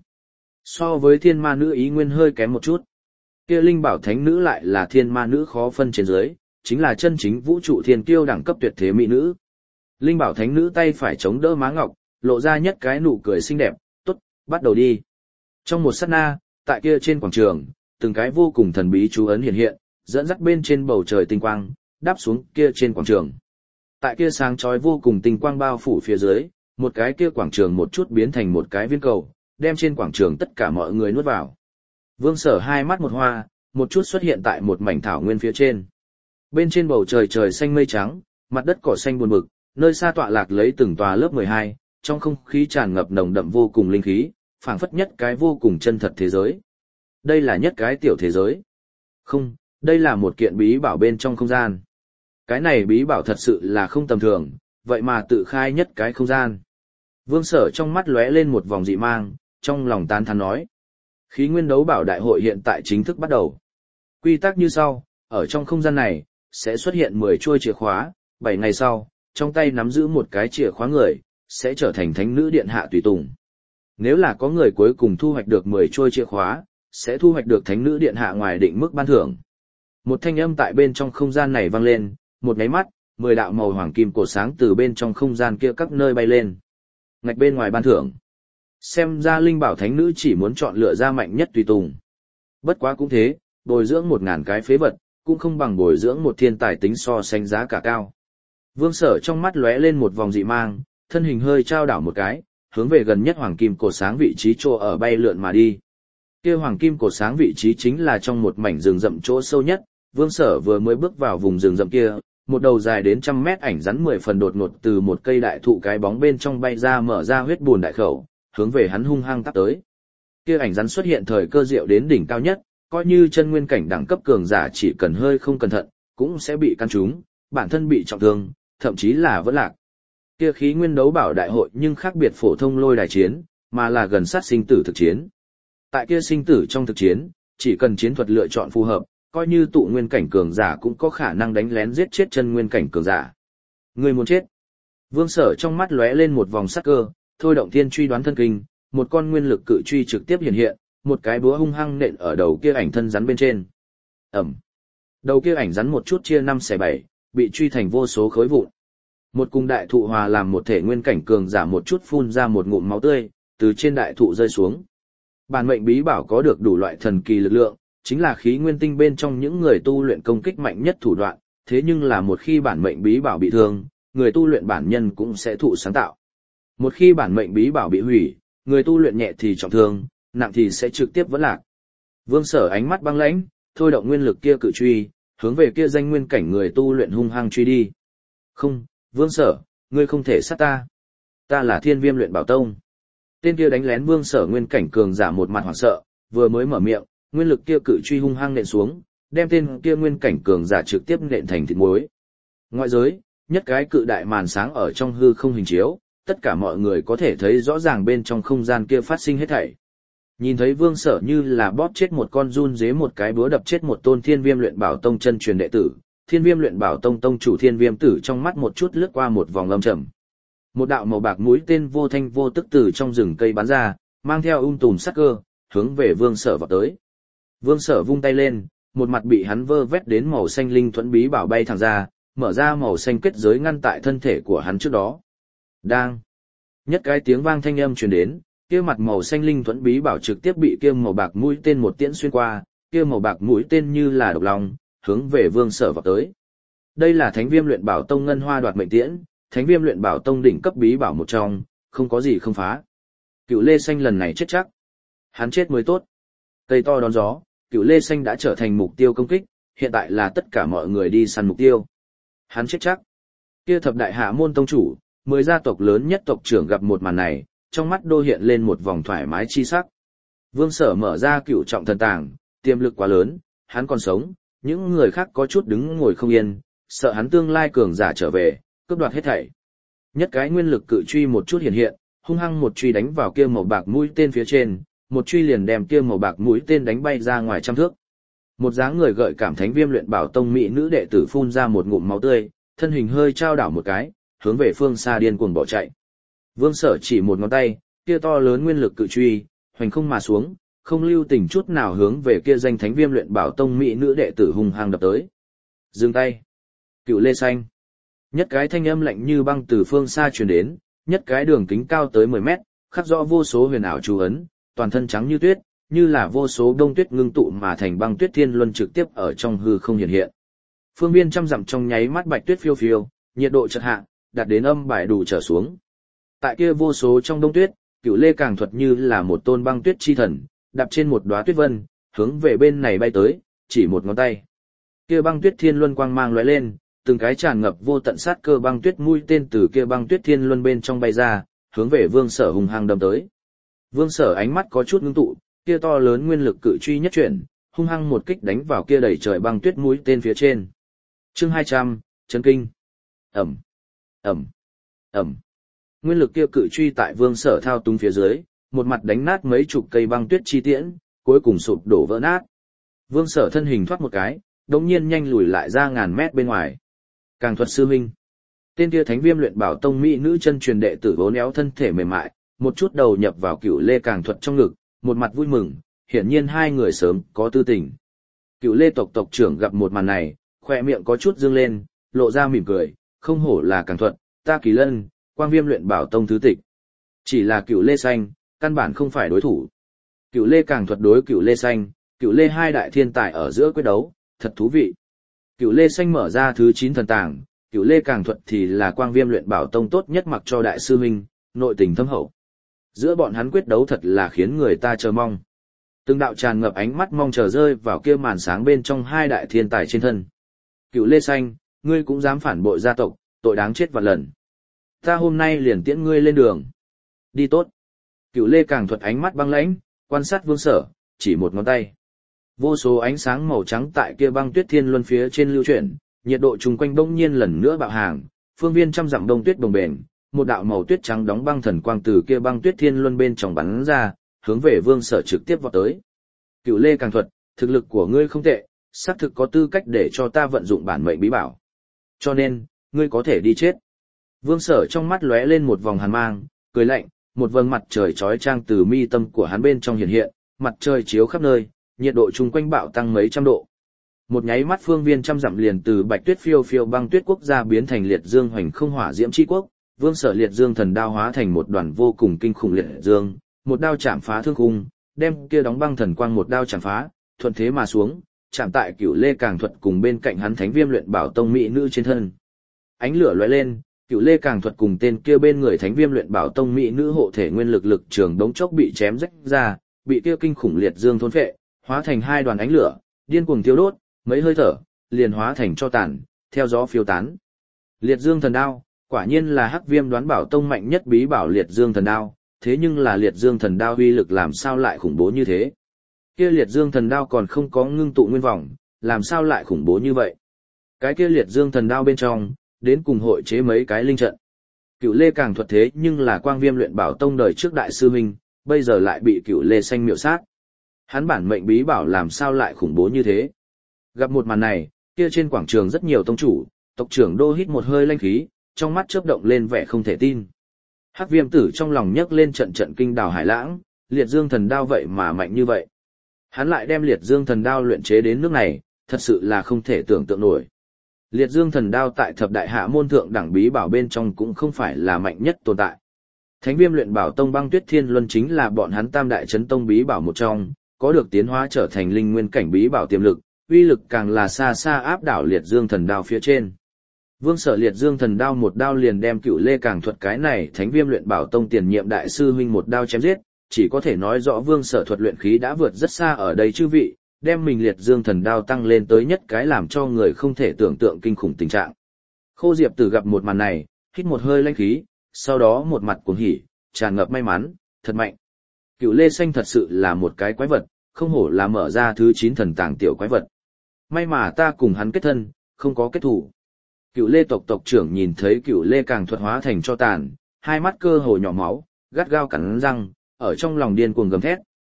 [SPEAKER 1] So với thiên ma nữ ý nguyên hơi kém một chút. Kia linh bảo thánh nữ lại là thiên ma nữ khó phân trên dưới, chính là chân chính vũ trụ thiên kiêu đẳng cấp tuyệt thế mỹ nữ. Linh bảo thánh nữ tay phải chống đỡ má ngọc, lộ ra nhất cái nụ cười xinh đẹp, tốt, bắt đầu đi. Trong một sát na, tại kia trên quảng trường, từng cái vô cùng thần bí chú ấn hiện hiện, dẫn dắt bên trên bầu trời tinh quang, đáp xuống kia trên quảng trường. Tại kia sáng chói vô cùng tinh quang bao phủ phía dưới, một cái kia quảng trường một chút biến thành một cái viên cầu, đem trên quảng trường tất cả mọi người nuốt vào. Vương Sở hai mắt một hoa, một chút xuất hiện tại một mảnh thảo nguyên phía trên. Bên trên bầu trời trời xanh mây trắng, mặt đất cỏ xanh buồn bực, nơi xa tọa lạc lấy từng tòa lớp mười hai, trong không khí tràn ngập nồng đậm vô cùng linh khí, phảng phất nhất cái vô cùng chân thật thế giới. Đây là nhất cái tiểu thế giới. Không, đây là một kiện bí bảo bên trong không gian. Cái này bí bảo thật sự là không tầm thường, vậy mà tự khai nhất cái không gian. Vương Sở trong mắt lóe lên một vòng dị mang, trong lòng tán thán nói. Khí nguyên đấu bảo đại hội hiện tại chính thức bắt đầu. Quy tắc như sau, ở trong không gian này, sẽ xuất hiện mười chuôi chìa khóa, bảy ngày sau, trong tay nắm giữ một cái chìa khóa người, sẽ trở thành thánh nữ điện hạ tùy tùng. Nếu là có người cuối cùng thu hoạch được mười chuôi chìa khóa, sẽ thu hoạch được thánh nữ điện hạ ngoài định mức ban thưởng. Một thanh âm tại bên trong không gian này vang lên, một nháy mắt, mười đạo màu hoàng kim cổ sáng từ bên trong không gian kia các nơi bay lên. Ngạch bên ngoài ban thưởng. Xem ra linh bảo thánh nữ chỉ muốn chọn lựa ra mạnh nhất tùy tùng. Bất quá cũng thế, bồi dưỡng một ngàn cái phế vật, cũng không bằng bồi dưỡng một thiên tài tính so sánh giá cả cao. Vương Sở trong mắt lóe lên một vòng dị mang, thân hình hơi trao đảo một cái, hướng về gần nhất hoàng kim cổ sáng vị trí chỗ ở bay lượn mà đi. Kia hoàng kim cổ sáng vị trí chính là trong một mảnh rừng rậm chỗ sâu nhất. Vương Sở vừa mới bước vào vùng rừng rậm kia, một đầu dài đến trăm mét ảnh rắn mười phần đột ngột từ một cây đại thụ cái bóng bên trong bay ra, mở ra huyết bùn đại khẩu, hướng về hắn hung hăng tắp tới. Kia ảnh rắn xuất hiện thời cơ diệu đến đỉnh cao nhất, coi như chân nguyên cảnh đẳng cấp cường giả chỉ cần hơi không cẩn thận, cũng sẽ bị căn trúng, bản thân bị trọng thương, thậm chí là vỡ lạc. Kia khí nguyên đấu bảo đại hội nhưng khác biệt phổ thông lôi đài chiến, mà là gần sát sinh tử thực chiến. Tại kia sinh tử trong thực chiến, chỉ cần chiến thuật lựa chọn phù hợp, coi như tụ nguyên cảnh cường giả cũng có khả năng đánh lén giết chết chân nguyên cảnh cường giả. Người muốn chết. Vương Sở trong mắt lóe lên một vòng sắc cơ, thôi động thiên truy đoán thân kinh, một con nguyên lực cự truy trực tiếp hiện hiện, một cái búa hung hăng nện ở đầu kia ảnh thân rắn bên trên. Ẩm. Đầu kia ảnh rắn một chút chia năm xẻ bảy, bị truy thành vô số khối vụn. Một cung đại thụ hòa làm một thể nguyên cảnh cường giả một chút phun ra một ngụm máu tươi, từ trên đại thụ rơi xuống. Bản mệnh bí bảo có được đủ loại thần kỳ lực lượng, chính là khí nguyên tinh bên trong những người tu luyện công kích mạnh nhất thủ đoạn, thế nhưng là một khi bản mệnh bí bảo bị thương, người tu luyện bản nhân cũng sẽ thụ sáng tạo. Một khi bản mệnh bí bảo bị hủy, người tu luyện nhẹ thì trọng thương, nặng thì sẽ trực tiếp vẫn lạc. Vương Sở ánh mắt băng lãnh, thôi động nguyên lực kia cự truy, hướng về kia danh nguyên cảnh người tu luyện hung hăng truy đi. Không, Vương Sở, ngươi không thể sát ta. Ta là Thiên Viêm Luyện Bảo Tông. Tên kia đánh lén Vương Sở nguyên cảnh cường giả một mặt hoảng sợ, vừa mới mở miệng, nguyên lực kia cự truy hung hăng nện xuống, đem tên kia nguyên cảnh cường giả trực tiếp nện thành thịt muối. Ngoại giới, nhất cái cự đại màn sáng ở trong hư không hình chiếu, tất cả mọi người có thể thấy rõ ràng bên trong không gian kia phát sinh hết thảy. Nhìn thấy Vương Sở như là bóp chết một con giun dế một cái búa đập chết một tôn Thiên Viêm Luyện Bảo Tông chân truyền đệ tử, Thiên Viêm Luyện Bảo Tông tông chủ Thiên Viêm Tử trong mắt một chút lướt qua một vòng lâm trầm. Một đạo màu bạc mũi tên vô thanh vô tức từ trong rừng cây bắn ra, mang theo ung tùm sắc cơ, hướng về Vương Sở vọt tới. Vương Sở vung tay lên, một mặt bị hắn vơ vét đến màu xanh linh thuẫn bí bảo bay thẳng ra, mở ra màu xanh kết giới ngăn tại thân thể của hắn trước đó. Đang. Nhất cái tiếng vang thanh âm truyền đến, kia mặt màu xanh linh thuẫn bí bảo trực tiếp bị kia màu bạc mũi tên một tiễn xuyên qua, kia màu bạc mũi tên như là độc long, hướng về Vương Sở vọt tới. Đây là Thánh Viêm Luyện Bảo Tông ngân hoa đoạt mệnh tiễn, Thánh Viêm Luyện Bảo Tông đỉnh cấp bí bảo một trong, không có gì không phá. Cựu Lê Xanh lần này chết chắc. Hắn chết mới tốt. Cây to đón gió, Cựu Lê Xanh đã trở thành mục tiêu công kích, hiện tại là tất cả mọi người đi săn mục tiêu. Hắn chết chắc. Kia thập đại hạ môn tông chủ, mười gia tộc lớn nhất tộc trưởng gặp một màn này, trong mắt đô hiện lên một vòng thoải mái chi sắc. Vương Sở mở ra Cựu Trọng Thần Tàng, tiềm lực quá lớn, hắn còn sống, những người khác có chút đứng ngồi không yên, sợ hắn tương lai cường giả trở về, cướp đoạt hết thảy. Nhất cái nguyên lực cự truy một chút hiện hiện, hung hăng một truy đánh vào kia màu bạc mũi tên phía trên, một truy liền đem kia màu bạc mũi tên đánh bay ra ngoài trăm thước. Một dáng người gợi cảm thánh viêm luyện bảo tông mỹ nữ đệ tử phun ra một ngụm máu tươi, thân hình hơi trao đảo một cái, hướng về phương xa điên cuồng bỏ chạy. Vương Sở chỉ một ngón tay, kia to lớn nguyên lực cự truy, hoành không mà xuống, không lưu tình chút nào hướng về kia danh thánh viêm luyện bảo tông mỹ nữ đệ tử hung hăng đập tới. Dừng tay. Cựu Lê Xanh. Nhất cái thanh âm lạnh như băng từ phương xa truyền đến, nhất cái đường kính cao tới mười mét, khắc rõ vô số huyền ảo chú ấn, toàn thân trắng như tuyết, như là vô số đông tuyết ngưng tụ mà thành băng tuyết thiên luân trực tiếp ở trong hư không hiện hiện. Phương viên trăm dặm trong nháy mắt bạch tuyết phiêu phiêu, nhiệt độ chợt hạ, đạt đến âm bài đủ trở xuống. Tại kia vô số trong đông tuyết, Cửu Lê Càng Thuật như là một tôn băng tuyết chi thần, đạp trên một đóa tuyết vân, hướng về bên này bay tới, chỉ một ngón tay. Kia băng tuyết thiên luân quang mang lóe lên, từng cái tràn ngập vô tận sát cơ băng tuyết mũi tên từ kia băng tuyết thiên luân bên trong bay ra, hướng về Vương Sở hung hăng đâm tới. Vương Sở ánh mắt có chút ngưng tụ, kia to lớn nguyên lực cự truy nhất chuyển, hung hăng một kích đánh vào kia đầy trời băng tuyết mũi tên phía trên. Chương hai trăm, chấn kinh. Ầm, ầm, ầm. Nguyên lực kia cự truy tại Vương Sở thao túng phía dưới, một mặt đánh nát mấy chục cây băng tuyết chi tiễn, cuối cùng sụp đổ vỡ nát. Vương Sở thân hình thoát một cái, đống nhiên nhanh lùi lại ra ngàn mét bên ngoài. Càng Thuật sư huynh. Tên kia thánh viêm luyện bảo tông mỹ nữ chân truyền đệ tử vốn éo thân thể mềm mại, một chút đầu nhập vào Cửu Lê Càng Thuật trong ngực, một mặt vui mừng, hiển nhiên hai người sớm có tư tình. Cửu Lê tộc tộc trưởng gặp một màn này, khỏe miệng có chút dương lên, lộ ra mỉm cười, không hổ là Càng Thuật, ta Kỳ Lân, Quang Viêm luyện bảo tông thứ tịch. Chỉ là Cửu Lê Xanh, căn bản không phải đối thủ. Cửu Lê Càng Thuật đối Cửu Lê Xanh, Cửu Lê hai đại thiên tài ở giữa quyết đấu, thật thú vị. Cửu Lê Xanh mở ra thứ chín thần tàng, Cửu Lê Càng Thuật thì là Quang Viêm luyện bảo tông tốt nhất mặc cho đại sư huynh, nội tình thâm hậu. Giữa bọn hắn quyết đấu thật là khiến người ta chờ mong. Từng đạo tràn ngập ánh mắt mong chờ rơi vào kia màn sáng bên trong hai đại thiên tài trên thân. Cửu Lê Xanh, ngươi cũng dám phản bội gia tộc, tội đáng chết vạn lần. Ta hôm nay liền tiễn ngươi lên đường. Đi tốt. Cửu Lê Càng Thuật ánh mắt băng lãnh, quan sát Vương Sở, chỉ một ngón tay. Vô số ánh sáng màu trắng tại kia băng tuyết thiên luân phía trên lưu chuyển, nhiệt độ chung quanh bỗng nhiên lần nữa bạo hàng, phương viên trăm dặm đông tuyết bồng bềnh, một đạo màu tuyết trắng đóng băng thần quang từ kia băng tuyết thiên luân bên trong bắn ra, hướng về Vương Sở trực tiếp vọt tới. Cửu Lê Càng Thuật, thực lực của ngươi không tệ, xác thực có tư cách để cho ta vận dụng bản mệnh bí bảo. Cho nên, ngươi có thể đi chết. Vương Sở trong mắt lóe lên một vòng hàn mang, cười lạnh, một vầng mặt trời chói chang từ mi tâm của hắn bên trong hiện hiện, mặt trời chiếu khắp nơi, nhiệt độ chung quanh bạo tăng mấy trăm độ. Một nháy mắt phương viên trăm dặm liền từ bạch tuyết phiêu phiêu băng tuyết quốc gia biến thành liệt dương hoành không hỏa diễm chi quốc. Vương Sở liệt dương thần đao hóa thành một đoàn vô cùng kinh khủng liệt dương, một đao chạm phá thương khung, đem kia đóng băng thần quang một đao chạm phá, thuận thế mà xuống, chạm tại Cửu Lê Càng Thuật cùng bên cạnh hắn thánh viêm luyện bảo tông mỹ nữ trên thân. Ánh lửa lóe lên, Cửu Lê Càng Thuật cùng tên kia bên người thánh viêm luyện bảo tông mỹ nữ hộ thể nguyên lực lực trường đống chốc bị chém rách ra, bị kia kinh khủng liệt dương thôn phệ, hóa thành hai đoàn ánh lửa, điên cuồng thiêu đốt, mấy hơi thở, liền hóa thành tro tàn, theo gió phiêu tán. Liệt dương thần đao, quả nhiên là Hắc Viêm Đoán Bảo tông mạnh nhất bí bảo liệt dương thần đao, thế nhưng là liệt dương thần đao uy lực làm sao lại khủng bố như thế? Kia liệt dương thần đao còn không có ngưng tụ nguyên vòng, làm sao lại khủng bố như vậy? Cái kia liệt dương thần đao bên trong, đến cùng hội chế mấy cái linh trận. Cửu Lê Càng Thuật thế nhưng là Quang Viêm luyện bảo tông đời trước đại sư huynh, bây giờ lại bị Cửu Lê Xanh miểu sát. Hắn bản mệnh bí bảo làm sao lại khủng bố như thế? Gặp một màn này, kia trên quảng trường rất nhiều tông chủ, tộc trưởng đô hít một hơi lanh khí, trong mắt chớp động lên vẻ không thể tin. Hắc Viêm Tử trong lòng nhấc lên trận trận kinh đào hải lãng, liệt dương thần đao vậy mà mạnh như vậy. Hắn lại đem liệt dương thần đao luyện chế đến nước này, thật sự là không thể tưởng tượng nổi. Liệt dương thần đao tại thập đại hạ môn thượng đẳng bí bảo bên trong cũng không phải là mạnh nhất tồn tại. Thánh viêm luyện bảo tông băng tuyết thiên luân chính là bọn hắn tam đại chấn tông bí bảo một trong, có được tiến hóa trở thành linh nguyên cảnh bí bảo tiềm lực, uy lực càng là xa xa áp đảo liệt dương thần đao phía trên. Vương Sở liệt dương thần đao một đao liền đem Cửu Lê Càng Thuật cái này thánh viêm luyện bảo tông tiền nhiệm đại sư huynh một đao chém giết, chỉ có thể nói rõ Vương Sở thuật luyện khí đã vượt rất xa ở đây chư vị, đem mình liệt dương thần đao tăng lên tới nhất cái làm cho người không thể tưởng tượng kinh khủng tình trạng. Khô Diệp Tử gặp một màn này, hít một hơi lãnh khí, sau đó một mặt cuồng hỉ, tràn ngập may mắn, thật mạnh. Cửu Lê Xanh thật sự là một cái quái vật, không hổ là mở ra thứ chín thần tàng tiểu quái vật. May mà ta cùng hắn kết thân, không có kết thủ. Cửu Lê tộc tộc trưởng nhìn thấy Cửu Lê Càng Thuật hóa thành cho tàn, hai mắt cơ hồ nhỏ máu, gắt gao cắn răng, ở trong lòng điên cuồng gầm thét,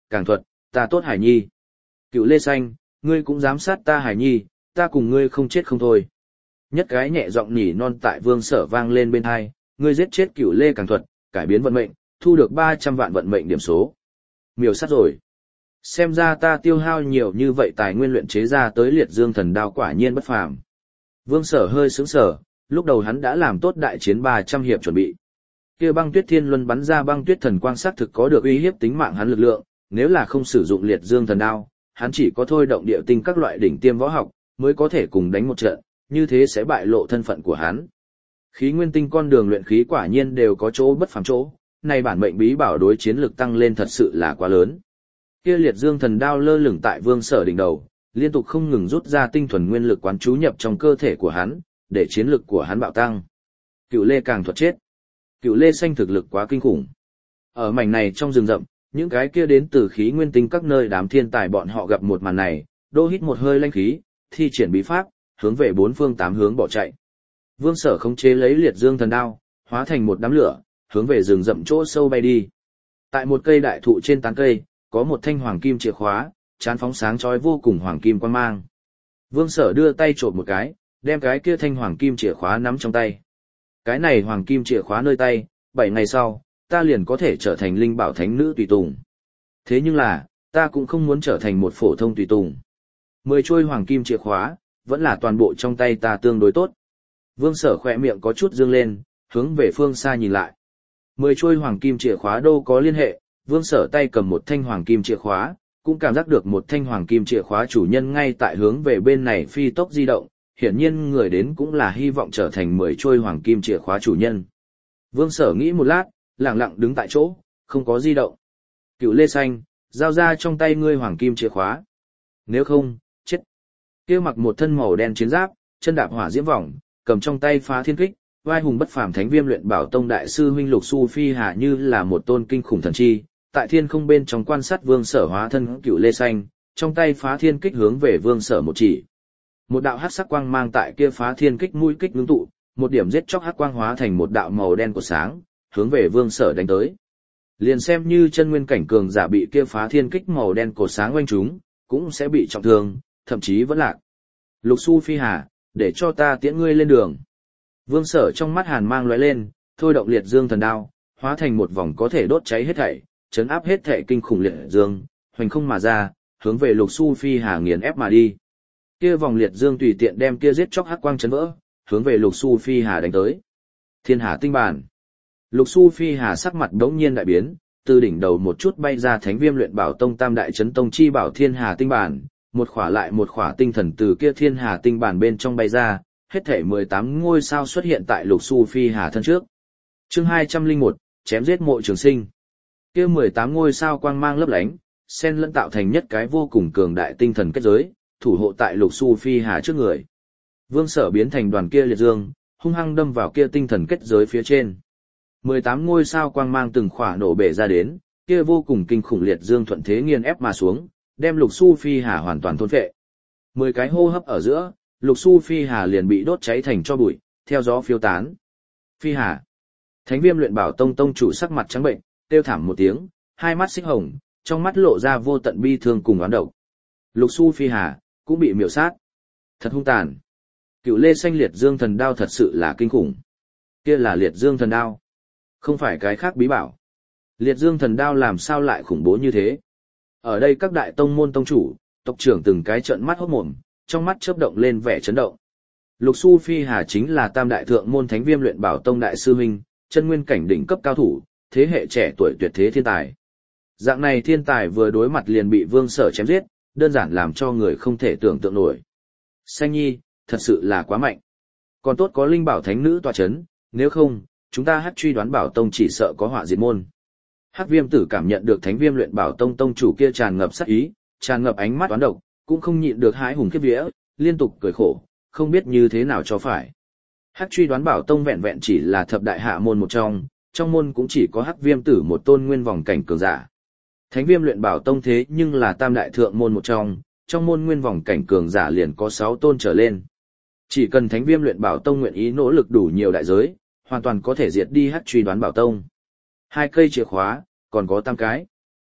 [SPEAKER 1] càng thuật, ta tốt Hải Nhi. Cựu Lê Xanh, ngươi cũng dám sát ta Hải Nhi, ta cùng ngươi không chết không thôi. Nhất cái nhẹ giọng nhỉ non tại Vương Sở vang lên bên hai, ngươi giết chết Cựu Lê càng thuật, cải biến vận mệnh, thu được ba trăm vạn vận mệnh điểm số. Miểu sát rồi. Xem ra ta tiêu hao nhiều như vậy tài nguyên luyện chế ra tới liệt dương thần đao quả nhiên bất phàm. Vương Sở hơi sững sờ, lúc đầu hắn đã làm tốt đại chiến ba trăm hiệp chuẩn bị. Kia băng tuyết thiên luân bắn ra băng tuyết thần quang sát thực có được uy hiếp tính mạng hắn lực lượng, nếu là không sử dụng liệt dương thần đao, hắn chỉ có thôi động địa tinh các loại đỉnh tiêm võ học, mới có thể cùng đánh một trận, như thế sẽ bại lộ thân phận của hắn. Khí nguyên tinh con đường luyện khí quả nhiên đều có chỗ bất phàm chỗ, này bản mệnh bí bảo đối chiến lực tăng lên thật sự là quá lớn. Kia liệt dương thần đao lơ lửng tại Vương Sở đỉnh đầu, liên tục không ngừng rút ra tinh thuần nguyên lực quán chú nhập trong cơ thể của hắn, để chiến lực của hắn bạo tăng. Cựu Lê càng thuật chết. Cựu Lê Xanh thực lực quá kinh khủng. Ở mảnh này trong rừng rậm, những cái kia đến từ khí nguyên tinh các nơi đám thiên tài bọn họ gặp một màn này, đô hít một hơi lanh khí, thi triển bí pháp, hướng về bốn phương tám hướng bỏ chạy. Vương Sở khống chế lấy liệt dương thần đao, hóa thành một đám lửa, hướng về rừng rậm chỗ sâu bay đi. Tại một cây đại thụ trên tán cây, có một thanh hoàng kim chìa khóa, chán phóng sáng chói vô cùng hoàng kim quang mang. Vương Sở đưa tay trộm một cái, đem cái kia thanh hoàng kim chìa khóa nắm trong tay. Cái này hoàng kim chìa khóa nơi tay, bảy ngày sau, ta liền có thể trở thành linh bảo thánh nữ tùy tùng. Thế nhưng là, ta cũng không muốn trở thành một phổ thông tùy tùng. Mười chuôi hoàng kim chìa khóa, vẫn là toàn bộ trong tay ta tương đối tốt. Vương Sở khỏe miệng có chút dương lên, hướng về phương xa nhìn lại. Mười chuôi hoàng kim chìa khóa đô có liên hệ, Vương Sở tay cầm một thanh hoàng kim chìa khóa, cũng cảm giác được một thanh hoàng kim chìa khóa chủ nhân ngay tại hướng về bên này phi tốc di động, hiển nhiên người đến cũng là hy vọng trở thành mười chuôi hoàng kim chìa khóa chủ nhân. Vương Sở nghĩ một lát, lặng lặng đứng tại chỗ, không có di động. Cựu Lê Xanh, giao ra trong tay ngươi hoàng kim chìa khóa. Nếu không, chết. Kia mặc một thân màu đen chiến giáp, chân đạp hỏa diễm vòng, cầm trong tay phá thiên kích, vai hùng bất phàm thánh viêm luyện bảo tông đại sư huynh Lục Su Phi Hà như là một tôn kinh khủng thần chi, tại thiên không bên trong quan sát Vương Sở hóa thân Cựu Lê Xanh, trong tay phá thiên kích hướng về Vương Sở một chỉ. Một đạo hắc sắc quang mang tại kia phá thiên kích mũi kích ngưng tụ, một điểm giết chóc hắc quang hóa thành một đạo màu đen của sáng, hướng về Vương Sở đánh tới. Liền xem như chân nguyên cảnh cường giả bị kia phá thiên kích màu đen của sáng oanh chúng, cũng sẽ bị trọng thương, thậm chí vẫn lạc. Lục Su Phi Hà, để cho ta tiễn ngươi lên đường. Vương Sở trong mắt hàn mang lóe lên, thôi động liệt dương thần đao, hóa thành một vòng có thể đốt cháy hết thảy, chấn áp hết thảy kinh khủng liệt dương, hoành không mà ra, hướng về Lục Su Phi Hà nghiền ép mà đi. Kia vòng liệt dương tùy tiện đem kia giết chóc hắc quang chấn vỡ, hướng về Lục Su Phi Hà đánh tới. Thiên Hà tinh bản. Lục Su Phi Hà sắc mặt đống nhiên đại biến, từ đỉnh đầu một chút bay ra thánh viêm luyện bảo tông tam đại chấn tông chi bảo Thiên Hà tinh bản, một khỏa lại một khỏa tinh thần từ kia Thiên Hà tinh bản bên trong bay ra, hết thể mười tám ngôi sao xuất hiện tại Lục Su Phi Hà thân trước. Chương hai trăm lẻ một, chém giết Mộ Trường Sinh. Kia mười tám ngôi sao quang mang lấp lánh, xen lẫn tạo thành nhất cái vô cùng cường đại tinh thần kết giới, thủ hộ tại Lục Su Phi Hà trước người. Vương Sở biến thành đoàn kia liệt dương, hung hăng đâm vào kia tinh thần kết giới phía trên. mười tám ngôi sao quang mang từng khỏa nổ bể ra đến, kia vô cùng kinh khủng liệt dương thuận thế nghiền ép mà xuống, đem Lục Su Phi Hà hoàn toàn thôn phệ. Mười cái hô hấp ở giữa, Lục Su Phi Hà liền bị đốt cháy thành tro bụi, theo gió phiêu tán. Phi Hà. Thánh viêm luyện bảo tông tông chủ sắc mặt trắng bệnh, kêu thảm một tiếng, hai mắt xích hồng, trong mắt lộ ra vô tận bi thương cùng oán độc. Lục Su Phi Hà cũng bị miểu sát. Thật hung tàn. Cựu Lê Xanh liệt dương thần đao thật sự là kinh khủng. Kia là liệt dương thần đao, không phải cái khác bí bảo. Liệt dương thần đao làm sao lại khủng bố như thế? Ở đây các đại tông môn tông chủ, tộc trưởng từng cái trợn mắt hốt mồm, trong mắt chớp động lên vẻ chấn động. Lục Su Phi Hà chính là tam đại thượng môn thánh viêm luyện bảo tông đại sư huynh, chân nguyên cảnh đỉnh cấp cao thủ, thế hệ trẻ tuổi tuyệt thế thiên tài. Dạng này thiên tài vừa đối mặt liền bị Vương Sở chém giết, đơn giản làm cho người không thể tưởng tượng nổi. Xanh Nhi, thật sự là quá mạnh. Còn tốt có linh bảo thánh nữ tọa chấn, nếu không, chúng ta Hắc Truy Đoán Bảo Tông chỉ sợ có họa diệt môn. Hắc Viêm Tử cảm nhận được Thánh Viêm Luyện Bảo Tông tông chủ kia tràn ngập sát ý, tràn ngập ánh mắt toán độc, cũng không nhịn được hãi hùng khiếp vía, liên tục cười khổ, không biết như thế nào cho phải. Hắc Truy Đoán Bảo Tông vẹn vẹn chỉ là thập đại hạ môn một trong, trong môn cũng chỉ có Hắc Viêm Tử một tôn nguyên vòng cảnh cường giả. Thánh Viêm Luyện Bảo Tông thế nhưng là tam đại thượng môn một trong, trong môn nguyên vòng cảnh cường giả liền có sáu tôn trở lên. Chỉ cần Thánh Viêm Luyện Bảo Tông nguyện ý nỗ lực đủ nhiều đại giới, hoàn toàn có thể diệt đi Hắc Truy Đoán Bảo Tông. Hai cây chìa khóa, còn có tam cái.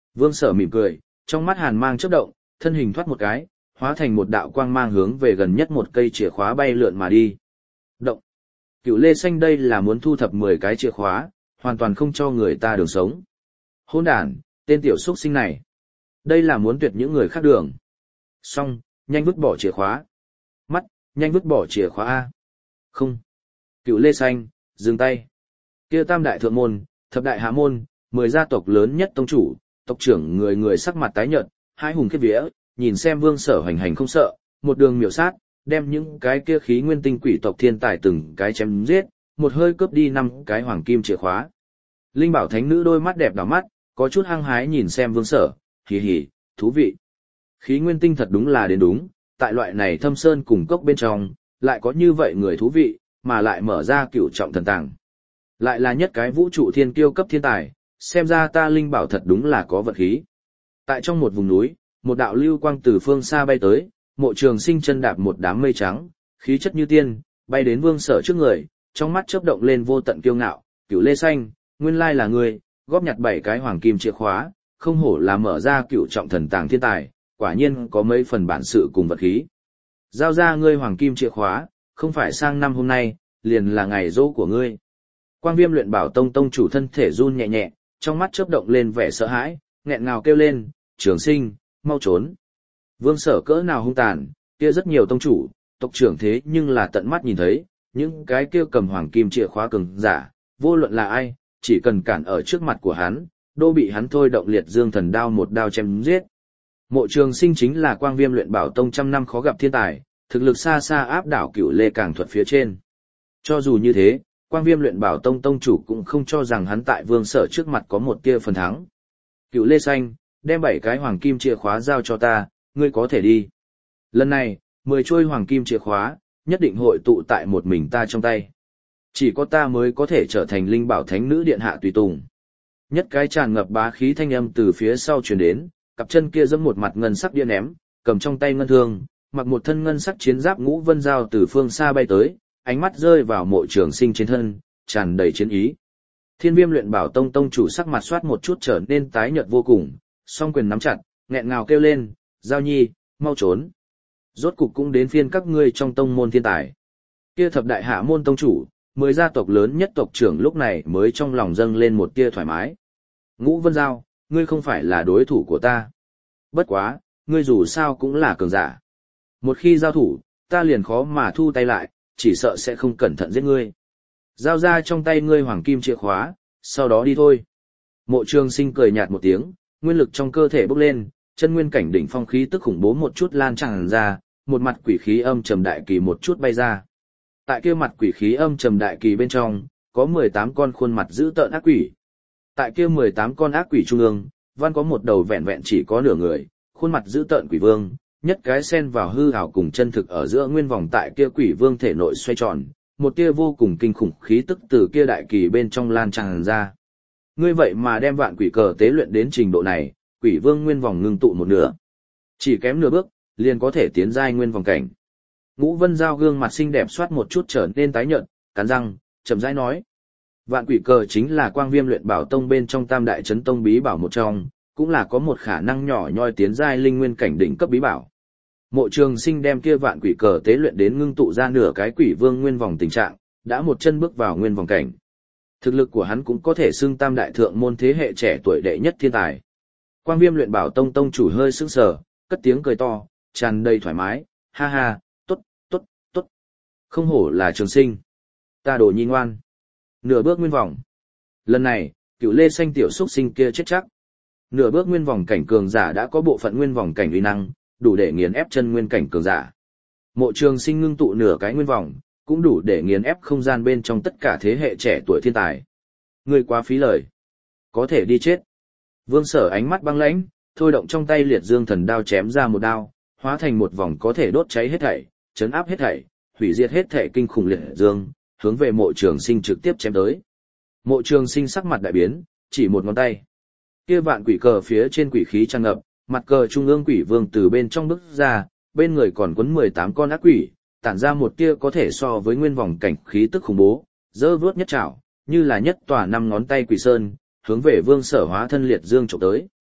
[SPEAKER 1] Vương Sở mỉm cười, trong mắt hàn mang chớp động, thân hình thoát một cái, hóa thành một đạo quang mang hướng về gần nhất một cây chìa khóa bay lượn mà đi. Động. Cựu Lê Xanh đây là muốn thu thập mười cái chìa khóa, hoàn toàn không cho người ta đường sống. Hỗn đản, tên tiểu xuất sinh này. Đây là muốn tuyệt những người khác đường. Xong, nhanh vứt bỏ chìa khóa. Mắt, nhanh vứt bỏ chìa khóa A. Không. Cựu Lê Xanh, dừng tay. Kia tam đại thượng môn, thập đại hạ môn, mười gia tộc lớn nhất tông chủ, tộc trưởng người người sắc mặt tái nhợt, hai hùng khiếp vía, nhìn xem Vương Sở hoành hành không sợ, một đường miểu sát, đem những cái kia khí nguyên tinh quỷ tộc thiên tài từng cái chém giết, một hơi cướp đi năm cái hoàng kim chìa khóa. Linh Bảo Thánh Nữ đôi mắt đẹp đỏ mắt, có chút hăng hái nhìn xem Vương Sở, hì hì, thú vị. Khí nguyên tinh thật đúng là đến đúng, tại loại này thâm sơn cùng cốc bên trong, lại có như vậy người thú vị, mà lại mở ra cửu trọng thần tàng. Lại là nhất cái vũ trụ thiên kiêu cấp thiên tài, xem ra ta Linh Bảo thật đúng là có vật khí. Tại trong một vùng núi, một đạo lưu quang từ phương xa bay tới, Mộ Trường Sinh chân đạp một đám mây trắng, khí chất như tiên, bay đến Vương Sở trước người, trong mắt chớp động lên vô tận kiêu ngạo, Cửu Lê Xanh, nguyên lai là ngươi, góp nhặt bảy cái hoàng kim chìa khóa, không hổ là mở ra cửu trọng thần tàng thiên tài, quả nhiên có mấy phần bản sự cùng vật khí. Giao ra ngươi hoàng kim chìa khóa, không phải sang năm hôm nay, liền là ngày dỗ của ngươi. Quang Viêm Luyện Bảo Tông tông chủ thân thể run nhẹ nhẹ, trong mắt chớp động lên vẻ sợ hãi, nghẹn ngào kêu lên, Trường Sinh, mau trốn. Vương Sở cỡ nào hung tàn, kia rất nhiều tông chủ, tộc trưởng thế nhưng là tận mắt nhìn thấy, những cái kia cầm hoàng kim chìa khóa cường giả, vô luận là ai, chỉ cần cản ở trước mặt của hắn, đô bị hắn thôi động liệt dương thần đao một đao chém giết. Mộ Trường Sinh chính là Quang Viêm Luyện Bảo Tông trăm năm khó gặp thiên tài, thực lực xa xa áp đảo Cửu Lê Càng Thuật phía trên. Cho dù như thế, Quang Viêm Luyện Bảo Tông tông chủ cũng không cho rằng hắn tại Vương Sở trước mặt có một tia phần thắng. Cửu Lê Xanh, đem bảy cái hoàng kim chìa khóa giao cho ta, ngươi có thể đi. Lần này, mười chuôi hoàng kim chìa khóa, nhất định hội tụ tại một mình ta trong tay. Chỉ có ta mới có thể trở thành Linh Bảo Thánh Nữ điện hạ tùy tùng. Nhất cái tràn ngập bá khí thanh âm từ phía sau truyền đến, cặp chân kia giẫm một mặt ngân sắc đĩa ném, cầm trong tay ngân thương, mặc một thân ngân sắc chiến giáp ngũ vân dao từ phương xa bay tới, ánh mắt rơi vào Mộ Trường Sinh trên thân, tràn đầy chiến ý. Thiên Viêm Luyện Bảo Tông tông chủ sắc mặt soát một chút trở nên tái nhợt vô cùng, song quyền nắm chặt, nghẹn ngào kêu lên, "Giao Nhi, mau trốn." Rốt cục cũng đến phiên các ngươi trong tông môn thiên tài. Kia thập đại hạ môn tông chủ, mười gia tộc lớn nhất tộc trưởng lúc này mới trong lòng dâng lên một tia thoải mái. Ngũ Vân Giao, ngươi không phải là đối thủ của ta. Bất quá, ngươi dù sao cũng là cường giả. Một khi giao thủ, ta liền khó mà thu tay lại, chỉ sợ sẽ không cẩn thận giết ngươi. Giao ra trong tay ngươi hoàng kim chìa khóa, sau đó đi thôi. Mộ Trường Sinh cười nhạt một tiếng, nguyên lực trong cơ thể bốc lên, chân nguyên cảnh đỉnh phong khí tức khủng bố một chút lan tràn ra, một mặt quỷ khí âm trầm đại kỳ một chút bay ra. Tại kia mặt quỷ khí âm trầm đại kỳ bên trong, có mười tám con khuôn mặt dữ tợn ác quỷ. Tại kia mười tám con ác quỷ trung ương, văn có một đầu vẹn vẹn chỉ có nửa người, khuôn mặt dữ tợn quỷ vương, nhất cái xen vào hư ảo cùng chân thực ở giữa nguyên vòng tại kia quỷ vương thể nội xoay tròn, một tia vô cùng kinh khủng khí tức từ kia đại kỳ bên trong lan tràn ra. Ngươi vậy mà đem vạn quỷ cờ tế luyện đến trình độ này, quỷ vương nguyên vòng ngưng tụ một nửa. Chỉ kém nửa bước, liền có thể tiến giai nguyên vòng cảnh. Ngũ Vân Giao gương mặt xinh đẹp soát một chút trở nên tái nhợt, cắn răng, chậm rãi nói. Vạn quỷ cờ chính là Quang Viêm Luyện Bảo Tông bên trong tam đại chấn tông bí bảo một trong, cũng là có một khả năng nhỏ nhoi tiến giai linh nguyên cảnh đỉnh cấp bí bảo. Mộ Trường Sinh đem kia vạn quỷ cờ tế luyện đến ngưng tụ ra nửa cái quỷ vương nguyên vòng tình trạng, đã một chân bước vào nguyên vòng cảnh. Thực lực của hắn cũng có thể xưng tam đại thượng môn thế hệ trẻ tuổi đệ nhất thiên tài. Quang Viêm Luyện Bảo Tông tông chủ hơi sững sờ, cất tiếng cười to, tràn đầy thoải mái, ha ha, tốt, tốt, tốt. Không hổ là Trường Sinh. Ta đồ nhi ngoan. Nửa bước nguyên vòng. Lần này, Cửu Lê Xanh tiểu xuất sinh kia chết chắc. Nửa bước nguyên vòng cảnh cường giả đã có bộ phận nguyên vòng cảnh uy năng, đủ để nghiền ép chân nguyên cảnh cường giả. Mộ Trường Sinh ngưng tụ nửa cái nguyên vòng, cũng đủ để nghiền ép không gian bên trong tất cả thế hệ trẻ tuổi thiên tài. Ngươi quá phí lời. Có thể đi chết. Vương Sở ánh mắt băng lãnh, thôi động trong tay liệt dương thần đao chém ra một đao, hóa thành một vòng có thể đốt cháy hết thảy, chấn áp hết thảy, hủy diệt hết thảy kinh khủng liệt dương, hướng về Mộ Trường Sinh trực tiếp chém tới. Mộ Trường Sinh sắc mặt đại biến, chỉ một ngón tay. Kia vạn quỷ cờ phía trên quỷ khí tràn ngập, mặt cờ trung ương quỷ vương từ bên trong bước ra, bên người còn quấn mười tám con ác quỷ, tản ra một tia có thể so với nguyên vòng cảnh khí tức khủng bố, dơ vớt nhất trảo, như là nhất tòa năm ngón tay quỷ sơn, hướng về Vương Sở hóa thân liệt dương chụp tới.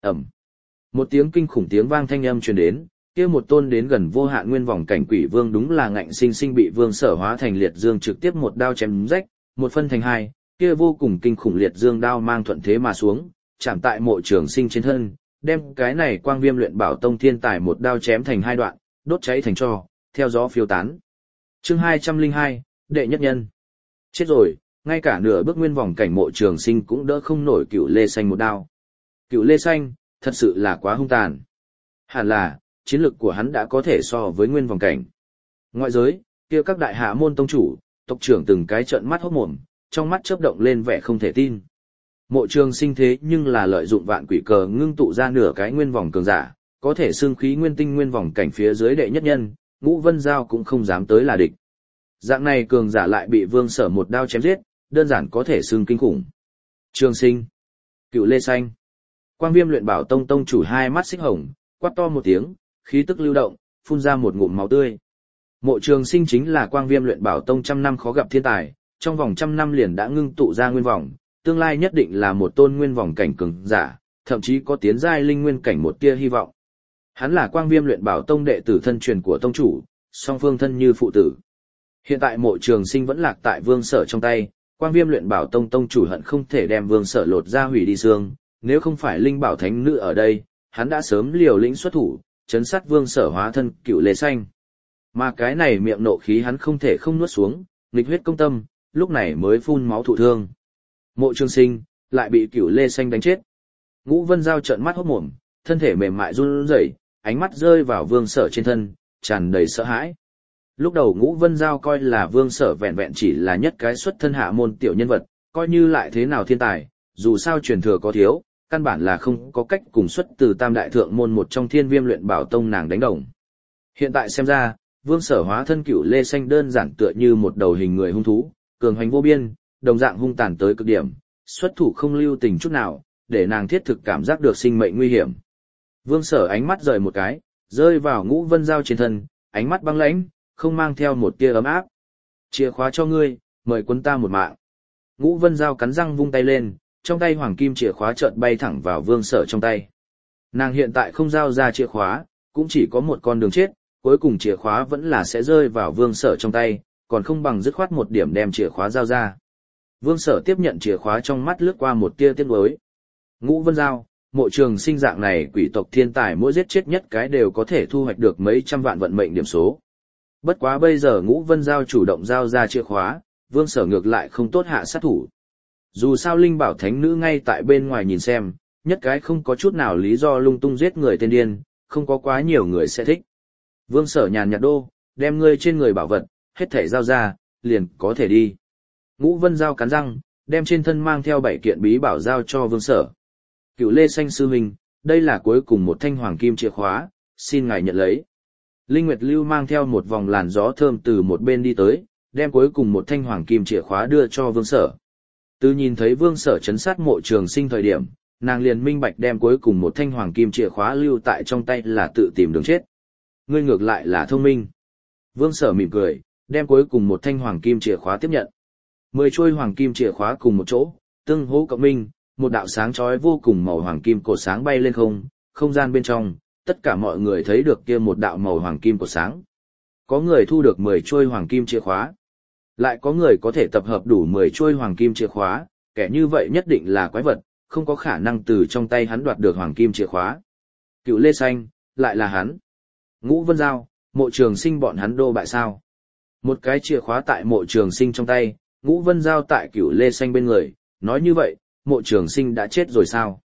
[SPEAKER 1] Ẩm. Một tiếng kinh khủng tiếng vang thanh âm truyền đến, kia một tôn đến gần vô hạn nguyên vòng cảnh quỷ vương đúng là ngạnh sinh sinh bị Vương Sở hóa thành liệt dương trực tiếp một đao chém rách, một phân thành hai, kia vô cùng kinh khủng liệt dương đao mang thuận thế mà xuống, chạm tại Mộ Trường Sinh trên thân, đem cái này Quang Viêm luyện bảo tông thiên tài một đao chém thành hai đoạn, đốt cháy thành tro, theo gió phiêu tán. Chương hai trăm lẻ hai, đệ nhất nhân. Chết rồi, ngay cả nửa bước nguyên vòng cảnh Mộ Trường Sinh cũng đỡ không nổi Cựu Lê Xanh một đao. Cựu Lê Xanh, thật sự là quá hung tàn. Hẳn là, chiến lực của hắn đã có thể so với nguyên vòng cảnh. Ngoại giới, kia các đại hạ môn tông chủ, tộc trưởng từng cái trợn mắt hốt mồm, trong mắt chớp động lên vẻ không thể tin. Mộ Trường Sinh thế nhưng là lợi dụng vạn quỷ cờ ngưng tụ ra nửa cái nguyên vòng cường giả, có thể xương khí nguyên tinh nguyên vòng cảnh phía dưới đệ nhất nhân, Ngũ Vân Giao cũng không dám tới là địch. Dạng này cường giả lại bị Vương Sở một đao chém giết, đơn giản có thể xương kinh khủng. Trường Sinh, Cựu Lê Xanh. Quang Viêm luyện bảo tông tông chủ hai mắt xích hồng, quát to một tiếng, khí tức lưu động, phun ra một ngụm máu tươi. Mộ Trường Sinh chính là Quang Viêm luyện bảo tông trăm năm khó gặp thiên tài, trong vòng trăm năm liền đã ngưng tụ ra nguyên vòng, tương lai nhất định là một tôn nguyên vòng cảnh cường giả, thậm chí có tiến giai linh nguyên cảnh một tia hy vọng. Hắn là Quang Viêm luyện bảo tông đệ tử thân truyền của tông chủ, song phương thân như phụ tử. Hiện tại Mộ Trường Sinh vẫn lạc tại Vương Sở trong tay, Quang Viêm luyện bảo tông tông chủ hận không thể đem Vương Sở lột ra hủy đi xương, nếu không phải linh bảo thánh nữ ở đây, hắn đã sớm liều lĩnh xuất thủ, chấn sát Vương Sở hóa thân Cựu Lê Xanh. Mà cái này miệng nộ khí hắn không thể không nuốt xuống, nghịch huyết công tâm, lúc này mới phun máu thụ thương. Mộ Trường Sinh lại bị Cựu Lê Xanh đánh chết. Ngũ Vân Giao trợn mắt hốt mồm, thân thể mềm mại run rẩy, ánh mắt rơi vào Vương Sở trên thân, tràn đầy sợ hãi. Lúc đầu Ngũ Vân Giao coi là Vương Sở vẹn vẹn chỉ là nhất cái xuất thân hạ môn tiểu nhân vật, coi như lại thế nào thiên tài, dù sao truyền thừa có thiếu, căn bản là không có cách cùng xuất từ tam đại thượng môn một trong Thiên Viêm luyện bảo tông nàng đánh đồng. Hiện tại xem ra, Vương Sở hóa thân Cựu Lê Xanh đơn giản tựa như một đầu hình người hung thú, cường hành vô biên, đồng dạng hung tàn tới cực điểm, xuất thủ không lưu tình chút nào, để nàng thiết thực cảm giác được sinh mệnh nguy hiểm. Vương Sở ánh mắt rời một cái, rơi vào Ngũ Vân Giao trên thân, ánh mắt băng lãnh, không mang theo một tia ấm áp. Chìa khóa cho ngươi, mời quân ta một mạng. Ngũ Vân Giao cắn răng vung tay lên, trong tay hoàng kim chìa khóa chợt bay thẳng vào Vương Sở trong tay. Nàng hiện tại không giao ra chìa khóa, cũng chỉ có một con đường chết, cuối cùng chìa khóa vẫn là sẽ rơi vào Vương Sở trong tay, còn không bằng dứt khoát một điểm đem chìa khóa giao ra. Vương Sở tiếp nhận chìa khóa, trong mắt lướt qua một tia tiếc nuối. Ngũ Vân Giao, Mộ Trường Sinh dạng này quỷ tộc thiên tài mỗi giết chết nhất cái đều có thể thu hoạch được mấy trăm vạn vận mệnh điểm số. Bất quá bây giờ Ngũ Vân Giao chủ động giao ra chìa khóa, Vương Sở ngược lại không tốt hạ sát thủ. Dù sao linh bảo thánh nữ ngay tại bên ngoài nhìn xem, nhất cái không có chút nào lý do lung tung giết người tên điên, không có quá nhiều người sẽ thích. Vương Sở nhàn nhạt đô, đem ngươi trên người bảo vật, hết thảy giao ra, liền có thể đi. Ngũ Vân Giao cắn răng, đem trên thân mang theo bảy kiện bí bảo giao cho Vương Sở. Cựu Lê Xanh sư huynh, đây là cuối cùng một thanh hoàng kim chìa khóa, xin ngài nhận lấy. Linh Nguyệt Lưu mang theo một vòng làn gió thơm từ một bên đi tới, đem cuối cùng một thanh hoàng kim chìa khóa đưa cho Vương Sở. Từ nhìn thấy Vương Sở chấn sát Mộ Trường Sinh thời điểm, nàng liền minh bạch đem cuối cùng một thanh hoàng kim chìa khóa lưu tại trong tay là tự tìm đường chết. Ngươi ngược lại là thông minh. Vương Sở mỉm cười, đem cuối cùng một thanh hoàng kim chìa khóa tiếp nhận. Mười chuôi hoàng kim chìa khóa cùng một chỗ, tương hỗ cộng minh, một đạo sáng chói vô cùng màu hoàng kim cột sáng bay lên không, không gian bên trong, tất cả mọi người thấy được kia một đạo màu hoàng kim cột sáng. Có người thu được mười chuôi hoàng kim chìa khóa. Lại có người có thể tập hợp đủ mười chuôi hoàng kim chìa khóa, kẻ như vậy nhất định là quái vật, không có khả năng từ trong tay hắn đoạt được hoàng kim chìa khóa. Cựu Lê Xanh, lại là hắn. Ngũ Vân Giao, Mộ Trường Sinh bọn hắn đô bại sao? Một cái chìa khóa tại Mộ Trường Sinh trong tay, Ngũ Vân Giao tại Cựu Lê Xanh bên người, nói như vậy, Mộ Trường Sinh đã chết rồi sao?